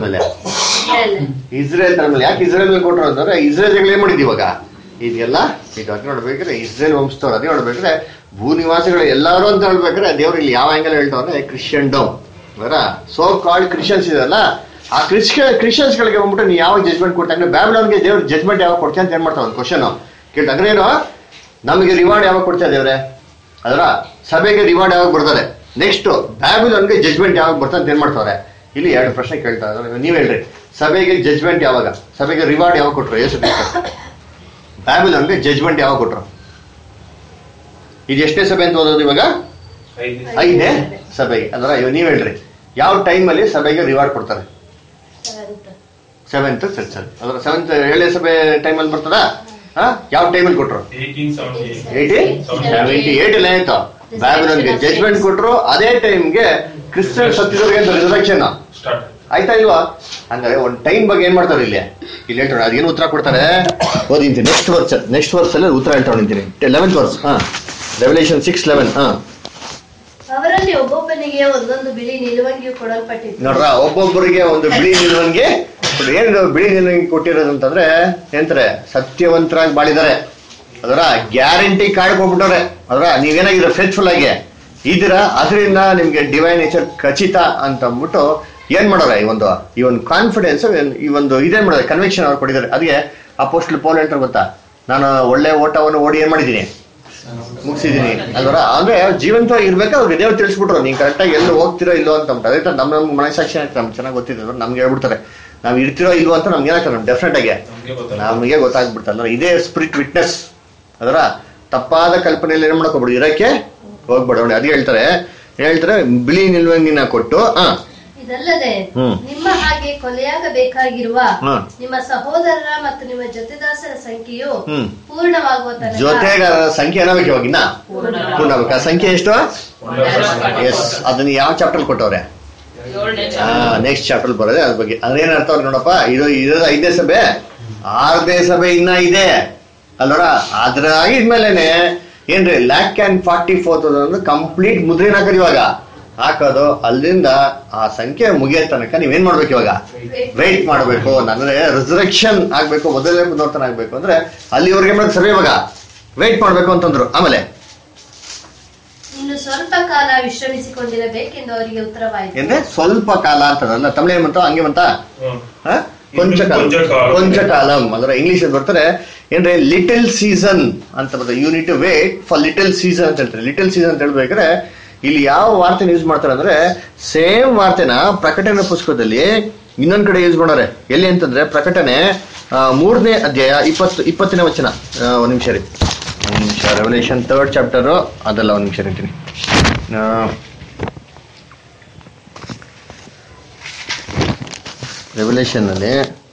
ಇಸ್ರೇಲ್ ತಲೆ ಮೇಲೆ ಯಾಕೆ ಇಸ್ರೇಲ್ ಮೇಲೆ ಕೊಟ್ಟರು ಅಂತಂದ್ರೆ ಇಸ್ರೇಲ್ ಏನ್ ಮಾಡಿದ್ವಿ ಇವಾಗ ಇದೆಲ್ಲ ಇದು ಅದ್ ನೋಡ್ಬೇಕ್ರೆ ಇಸ್ರೇಲ್ ವಂಶದವ್ರು ಅದೇ ನೋಡ್ಬೇಕ್ರೆ ಭೂ ನಿವಾಸಿಗಳು ಎಲ್ಲಾರು ಅಂತ ಹೇಳ್ಬೇಕ್ರೆ ದೇವ್ರು ಇಲ್ಲಿ ಯಾವ ಆಂಗಲ್ ಹೇಳ್ತಾವ್ರೆ ಕ್ರಿಶ್ಚಿಯನ್ ಡೌನ್ ಬರ ಸೋ ಕಾಲ್ಡ್ ಕ್ರಿಶ್ಚಿಯನ್ಸ್ ಇದೆಲ್ಲ ಆ ಕ್ರಿಶ್ಚಿಯನ್ ಕ್ರಿಶ್ಚಿಯನ್ಸ್ ಗಳಿಗೆ ಬಂದ್ಬಿಟ್ಟು ನೀವು ಯಾವಾಗ ಜಜ್ಮೆಂಟ್ ಕೊಡ್ತಾ ಬ್ಯಾಬಿಲೋನ್ಗೆ ದೇವ್ರ ಜಜ್ಮೆಂಟ್ ಯಾವಾಗ ಕೊಡ್ತೀಯ ಅಂತ ಏನ್ ಮಾಡ್ತಾವ ಒಂದು ಕ್ವಶನ್ ಕೇಳ್ತಂದ್ರೆ ಏನು ನಮಗೆ ರಿವಾರ್ಡ್ ಯಾವಾಗ ಕೊಡ್ತಾ ದೇವ್ರೆ ಅದರ ಸಭೆಗೆ ರಿವಾರ್ಡ್ ಯಾವಾಗ ಬರ್ತಾರೆ ನೆಕ್ಸ್ಟ್ ಬ್ಯಾಬಿಲೋನ್ಗೆ ಜಜ್ಮೆಂಟ್ ಯಾವಾಗ ಬರ್ತಾರೆ ಅಂತ ಏನ್ ಮಾಡ್ತಾವ್ರೆ ಇಲ್ಲಿ ಎರಡು ಪ್ರಶ್ನೆ ಕೇಳ್ತಾ ಇದ್ದಾರೆ. ನೀವ್ ಹೇಳ್ರಿ ಸಭೆಗೆ ಜಜ್ಮೆಂಟ್ ಯಾವಾಗ ಸಭೆಗೆ ರಿವಾರ್ಡ್ ಯಾವಾಗ ಕೊಟ್ರು ಯೇಸು ಕ್ರಿಸ್ತ ಬ್ಯಾಬಿಲೋನ್ಗೆ ಜಜ್ಮೆಂಟ್ ಯಾವಾಗ ಕೊಟ್ರು? ಇದು ಎಷ್ಟೇ ಸಭೆ ಅಂತ ಓದೋದು ಇವಾಗ ಐದನೇ ಸಭೆಗೆ ಅಂದ್ರೆ ಇವಾಗ ನೀವ್ ಹೇಳ್ರಿ ಯಾವ ಟೈಮ್ ಅಲ್ಲಿ ಸಭೆಗೆ ರಿವಾರ್ಡ್ ಕೊಡ್ತಾರೆ ಸೆವೆಂತ್ ಚರ್ಚಲ್ಲಿ ಅದರ ಸೆವೆಂತ್ ಏಳನೇ ಸಭೆ ಟೈಮಲ್ಲಿ ಬರ್ತದ. ಯಾವ ಟೈಮಲ್ಲಿ ಕೊಟ್ರು? ಏಯ್ಟೀನ್ ಸೆವೆಂಟಿ ಏಟ್ ಅಲ್ಲಿ ಆಯ್ತು ಬ್ಯಾಬಿಲೋನ್ಗೆ ಜಜ್ಮೆಂಟ್ ಕೊಟ್ರು. ಅದೇ ಟೈಮ್ಗೆ ಕ್ರಿಶ್ಚಿಯನ್ ಸತ್ತಿದವ್ರಿಗೆ ರಿಸರ್ವೇಷನ್ ಆಯ್ತಾ ಇಲ್ವಾ? ಹಂಗಾರೆ ಒಂದ್ ಟೈಮ್ ಬಗ್ಗೆ ಏನ್ ಮಾಡ್ತಾರೆ ಇಲ್ಲಿ ಇಲ್ಲಿ ಹೇಳ್ತಾರೆ. ಅದೇನು ಉತ್ತರ ಕೊಡ್ತಾರೆ ಓದಿಂತೀನಿ. ನೆಕ್ಸ್ಟ್ ವರ್ಸ್ ನೆಕ್ಸ್ಟ್ ವರ್ಸ್ ಅಲ್ಲಿ ಉತ್ತರ ಹೇಳ್ತಾ ನಿಂತೀನಿ. ಲೆವೆಂತ್ ವರ್ಸ್ ಹಾ ರೆವಲ್ಯೂಷನ್ ಸಿಕ್ಸ್ ಲೆವೆನ್ ಹಾ ಅವರಲ್ಲಿ ಒಬ್ಬೊಬ್ಬನಿಗೆ ಒಂದೊಂದು ಬಿಳಿ ನಿಲುವಂಗಿಯು ಕೊಡಲ್ಪಟ್ಟಿತ್ತು. ನೋಡ್ರ, ಒಬ್ಬೊಬ್ಬರಿಗೆ ಒಂದು ಬಿಳಿ ನಿಲುವಂಗಿ. ಏನು ಬಿಳಿ ನಿಲುವಂಗಿ ಕೊಟ್ಟಿರೋದು ಅಂತಂದ್ರೆ ಏನಂತಾರೆ, ಸತ್ಯವಂತರಾಗಿ ಬಾಳಿದ್ದಾರೆ. ಅದರ ಗ್ಯಾರಂಟಿ ಕಾರ್ಡ್ ಕೊಟ್ಬಿಟ್ಟವ್ರೆ. ಅದರ ನೀವೇನಾಗಿದ್ರೆ ಫೇತ್ಫುಲ್ ಆಗಿ ಇದ್ದೀರಾ, ಅದರಿಂದ ನಿಮ್ಗೆ ಡಿವೈನ್ ನೇಚರ್ ಖಚಿತ ಅಂತ ಅಂದ್ಬಿಟ್ಟು ಏನ್ ಮಾಡೋರೆ, ಈ ಒಂದು ಈ ಒಂದು ಕಾನ್ಫಿಡೆನ್ಸ್ ಈ ಒಂದು ಇದೇನ್ ಮಾಡೋದು ಕನ್ವಿಕ್ಷನ್ ಅವ್ರು ಕೊಟ್ಟಿದ್ದಾರೆ. ಅದಕ್ಕೆ ಅಪೋಸ್ಟಲ್ ಪೌಲ್ ಹೇಳ್ತಾರೆ ಗೊತ್ತಾ, ನಾನು ಒಳ್ಳೆ ಓಟವನ್ನು ಓಡಿ ಏನ್ ಮಾಡಿದೀನಿ, ಮುಗಿಸಿದೀನಿ ಅಲ್ವರ. ಅಂದ್ರೆ ಜೀವಂತ ಇರ್ಬೇಕು ಅವ್ರಿಗೆ ದೇವ್ರು ತಿಳಿಸ್ಬಿಟ್ರು, ನೀವು ಕರೆಕ್ಟಾಗಿ ಎಲ್ಲ ಹೋಗ್ತಿರೋ ಇಲ್ಲೋ ಅಂತ. ಅದೇ ತರ ನಮ್ ನಮ್ಗೆ ಮನಸ್ಸಾಕ್ಷಿ ಆಯ್ತು, ನಮ್ಗೆ ಚೆನ್ನಾಗಿ ಗೊತ್ತಿದ್ರು ನಮ್ಗೆ ಹೇಳ್ಬಿಡ್ತಾರೆ ನಾವ್ ಇರ್ತಿರೋ ಇಲ್ವೋ ಅಂತ. ನಮ್ಗೆ ಏನಾಗ್ತಾರೆ ಡೆಫಿನೆಟ್ ಆಗಿ ನಮಗೆ ಗೊತ್ತಾಗ್ಬಿಡ್ತಲ್ಲ. ಇದೇ ಸ್ಪಿರಿಟ್ ವಿಟ್ನೆಸ್. ಅದರ ತಪ್ಪಾದ ಕಲ್ಪನೆಯಲ್ಲಿ ಏನ್ ಮಾಡ್ಕೊಬಿಡು, ಇರಕ್ಕೆ ಹೋಗ್ಬೇಡ. ಅದೇ ಹೇಳ್ತಾರೆ ಹೇಳ್ತಾರೆ ಬಿಳಿ ನಿಲುವಂಗಿನ ಕೊಟ್ಟು ಹ ಇದಲ್ಲದೆ ನಿಮ್ಮ ಹಾಗೆ ಕೊಲೆಯಾಗಬೇಕಾಗಿರುವ ನಿಮ್ಮ ಸಹೋದರರ ಮತ್ತು ನಿಮ್ಮ ಜೊತೆದಾಸರ ಸಂಖ್ಯೆಯು ಪೂರ್ಣವಾಗುವ ತನಕ. ಜೊತೆಗಾರರ ಸಂಖ್ಯೆ ಏನಾಗಬೇಕು ಇವಾಗಿನ ಪೂರ್ಣ ಆಗ್ಬೇಕು. ಆ ಸಂಖ್ಯೆ ಎಷ್ಟು? ಎಸ್. ಅದನ್ನ ಯಾವ ಚಾಪ್ಟರ್ ಕೊಟ್ಟವ್ರೆ? ಹಾ ನೆಕ್ಸ್ಟ್ ಚಾಪ್ಟರ್ ಬರೋದೆ ಅದ್ರ ಬಗ್ಗೆ. ಅದ್ರ ಏನ್ ಅರ್ಥ ಅವ್ರಿಗೆ ನೋಡಪ್ಪ, ಇದು ಇರೋದು ಐದನೇ ಸಭೆ, ಆರನೇ ಸಭೆ ಇನ್ನ ಇದೆ ಅಲ್ವರ. ಅದ್ರ ಆಗಿದ್ಮೇಲೆನೆ ಏನ್ರಿ lakh and forty four thousand complete ಮುದ್ರೆನ ಹಾಕೋದು ಇವಾಗ ಹಾಕೋದು. ಅಲ್ಲಿಂದ ಆ ಸಂಖ್ಯೆ ಮುಗಿಯೋ ತನಕ ನೀವೇನ್ ಮಾಡ್ಬೇಕು ಇವಾಗ? ವೆಯ್ಟ್ ಮಾಡ್ಬೇಕು. ಅಂದ್ರೆ ರಿಸರೆಕ್ಷನ್ ಆಗ್ಬೇಕು, ಮೊದಲನೇ ಪುನರ್ತನ ಆಗ್ಬೇಕು ಅಂದ್ರೆ ಅಲ್ಲಿವರೆಗೆ ಮಾಡೋದು ಸರಿ ಇವಾಗ ವೆಯ್ಟ್ ಮಾಡ್ಬೇಕು ಅಂತಂದ್ರು. ಆಮೇಲೆ ಇನ್ನು ಸ್ವಲ್ಪ ಕಾಲ ವಿಶ್ರಮಿಸಿಕೊಂಡಿರಬೇಕೆಂದು ಅವರಿಗೆ ಉತ್ತರವಾಯಿತು. ಅಂದ್ರೆ ಸ್ವಲ್ಪ ಕಾಲ ಅಂತದಲ್ಲ, ತಮಿಳ್ ಏನ್ ಬಂತ ಹಂಗೆ ಬಂತ ಕೊಂಚ ಕಾಲ ಕೊಂಚ ಕಾಲಂ ಅಂದ್ರೆ ಇಂಗ್ಲಿಷ್ ಅಲ್ಲಿ ಬರ್ತಾರೆ ಏನ್ರಿ ಲಿಟಲ್ ಸೀಸನ್ ಅಂತ ಬರ್ತದೆ. You need to wait for little season ಅಂತ ಹೇಳ್ತಾರೆ. ಲಿಟಲ್ ಸೀಸನ್ ಅಂತ ಹೇಳ್ಬೇಕಾದ್ರೆ ಇಲ್ಲಿ ಯಾವ ವಾರ್ತೆನ ಯೂಸ್ ಮಾಡ್ತಾರೆ ಅಂದ್ರೆ ಸೇಮ್ ವಾರ್ತೆನ ಪ್ರಕಟಣೆ ಪುಸ್ತಕದಲ್ಲಿ ಇನ್ನೊಂದ್ ಕಡೆ ಯೂಸ್ ಮಾಡೋರೆ. ಎಲ್ಲಿ ಅಂತಂದ್ರೆ ಪ್ರಕಟಣೆ ಮೂರನೇ ಅಧ್ಯಾಯ ಇಪ್ಪತ್ತು ಇಪ್ಪತ್ತನೇ ವಚನ. ಒಂದ್ ನಿಮಿಷ ರೀ ಒಂದ್ ನಿಮಿಷ ರೆವಲ್ಯೂಷನ್ ಥರ್ಡ್ ಚಾಪ್ಟರ್ ಅದೆಲ್ಲ ಒಂದ್ ನಿಮಿಷ ಹೇಳ್ತೀನಿ. ರೆವಲ್ಯೂಷನ್ ಅಲ್ಲಿ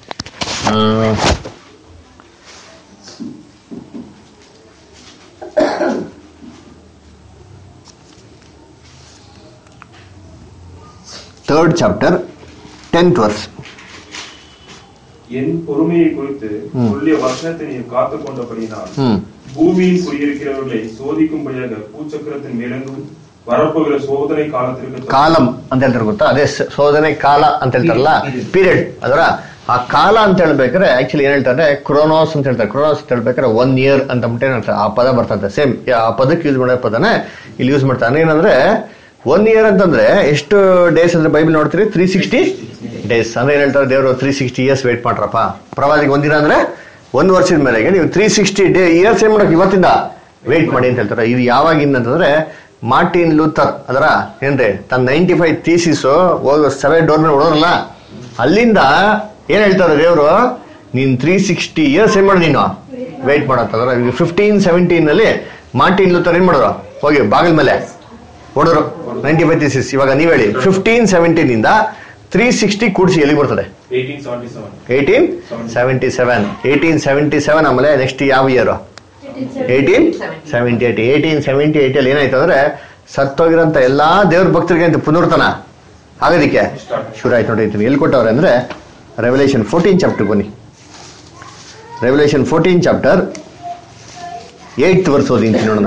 தேர்ட் சாப்டர் டென்த் வர்ஸ். என் பொறுமையை குறித்து சொல்லிய வசனத்தை நீ காத்துக் கொண்டபடியினால் பூமியில் குடியிருக்கிறவர்களை சோதிக்கும்படியாக பூச்சக்கரத்தின் மேலெங்கும் வரப்போகிற சோதனை காலத்திற்கு ಕಾಲಂ ಅಂತ ಹೇಳ್ತಾರೆ ಗೊತ್ತಾ. ಅದೇ ಶೋಧನೆ ಕಾಲ ಅಂತ ಹೇಳ್ತಾರಲ್ಲ, ಪೀರಿಯಡ್. ಅದರ ಆ ಕಾಲ ಅಂತ ಹೇಳ್ಬೇಕಾದ್ರೆ ಆಕ್ಚುಲಿ ಏನ್ ಹೇಳ್ತಾರೆ ಕ್ರೋನೋಸ್ ಅಂತ ಹೇಳ್ತಾರೆ. ಕ್ರೋನೋಸ್ ಅಂತ ಹೇಳ್ಬೇಕಾದ್ರೆ ಒನ್ ಇಯರ್ ಅಂತ ಅಂದ್ಬಿಟ್ಟು ಏನ್ ಹೇಳ್ತಾರೆ ಆ ಪದ ಬರ್ತದೆ. ಸೇಮ್ ಆ ಪದಕ್ಕೆ ಯೂಸ್ ಮಾಡೋ ಪದನೇ ಇಲ್ಲಿ ಯೂಸ್ ಮಾಡ್ತಾರೆ. ಏನಂದ್ರೆ ಒನ್ ಇಯರ್ ಅಂತಂದ್ರೆ ಎಷ್ಟು ಡೇಸ್ ಅಂದ್ರೆ ಬೈಬಲ್ ನೋಡ್ತೀರಿ ತ್ರೀ ಸಿಕ್ಸ್ಟಿ ಡೇಸ್ ಅಂದ್ರೆ ಏನ್ ಹೇಳ್ತಾರೆ ದೇವರು ತ್ರೀ ಸಿಕ್ಸ್ಟಿ ಇಯರ್ಸ್ ವೇಟ್ ಮಾಡ್ರಪ್ಪ. ಪ್ರವಾದಿಗೆ ಒಂದಿನ ಅಂದ್ರೆ ಒಂದ್ ವರ್ಷದ ಮೇಲೆಗೆ ನೀವು ತ್ರೀ ಸಿಕ್ಸ್ಟಿ ಡೇ ಇಯರ್ಸ್ ಏನ್ ಮಾಡಕ್ ಇವತ್ತಿಂದ ವೇಟ್ ಮಾಡಿ ಅಂತ ಹೇಳ್ತಾರೆ. ಇದು ಯಾವಾಗಿಂದ ಅಂತಂದ್ರೆ ಮಾರ್ಟಿನ್ ಲೂಥರ್ ಅದರ ಏನ್ರಿ ತನ್ನ ನೈಂಟಿ ಫೈವ್ ಥೀಸಿಸ್ ಹೋಗೋ ಸೆವೆನ್ ಡೋರ್ ಮೇಲೆ ಹೊಡೋರಲ್ಲ, ಅಲ್ಲಿಂದ ಏನ್ ಹೇಳ್ತಾರೆ ದೇವರು ನೀನ್ ತ್ರೀ ಸಿಕ್ಸ್ಟಿ ಇಯರ್ಸ್ ಏನ್ ಮಾಡಿ ನೀನು ವೇಟ್ ಮಾಡತ್ತಂದ್ರ. ಫಿಫ್ಟೀನ್ ಸೆವೆಂಟೀನ್ ಅಲ್ಲಿ ಮಾರ್ಟಿನ್ ಲೂಥರ್ ಏನ್ ಮಾಡೋರು ಹೋಗಿ ಬಾಗಿಲ್ ಮೇಲೆ ಹೊಡೋರು ನೈಂಟಿ ಫೈವ್ ಥೀಸಿಸ್. ಇವಾಗ ನೀವ್ ಹೇಳಿ ಫಿಫ್ಟೀನ್ ಸೆವೆಂಟೀನ್ ಇಂದ ತ್ರೀ ಸಿಕ್ಸ್ಟಿ ಕೂಡಿಸಿ ಎಲ್ಲಿಗೆ ಬರ್ತದೆ? Eighteen seventy seven eighteen seventy seven ಆಮೇಲೆ ನೆಕ್ಸ್ಟ್ ಯಾವ year? Eighteen seventy eight eighteen seventy eight ಅಲ್ಲಿ ಏನಾಯ್ತು ಅಂದ್ರೆ ಸತ್ತೋಗಿರೋಂತ ಎಲ್ಲಾ ದೇವ್ರ ಭಕ್ತರಿಗೆ ಅಂತ ಪುನರ್ತನ ಆಗೋದಿಕ್ಕೆ ಶುರು ಆಯ್ತು. ನೋಡಿರ್ತೀನಿ ಎಲ್ಲಿ ಕೊಟ್ಟವ್ರೆ ಅಂದ್ರೆ ರೆವಲ್ಯೂಷನ್ ಫೋರ್ಟೀನ್ ಚಾಪ್ಟರ್ ಬನ್ನಿ. Revelation fourteen chapter eighth verse ಓದಿಂತೀನಿ ನೋಡೋಣ.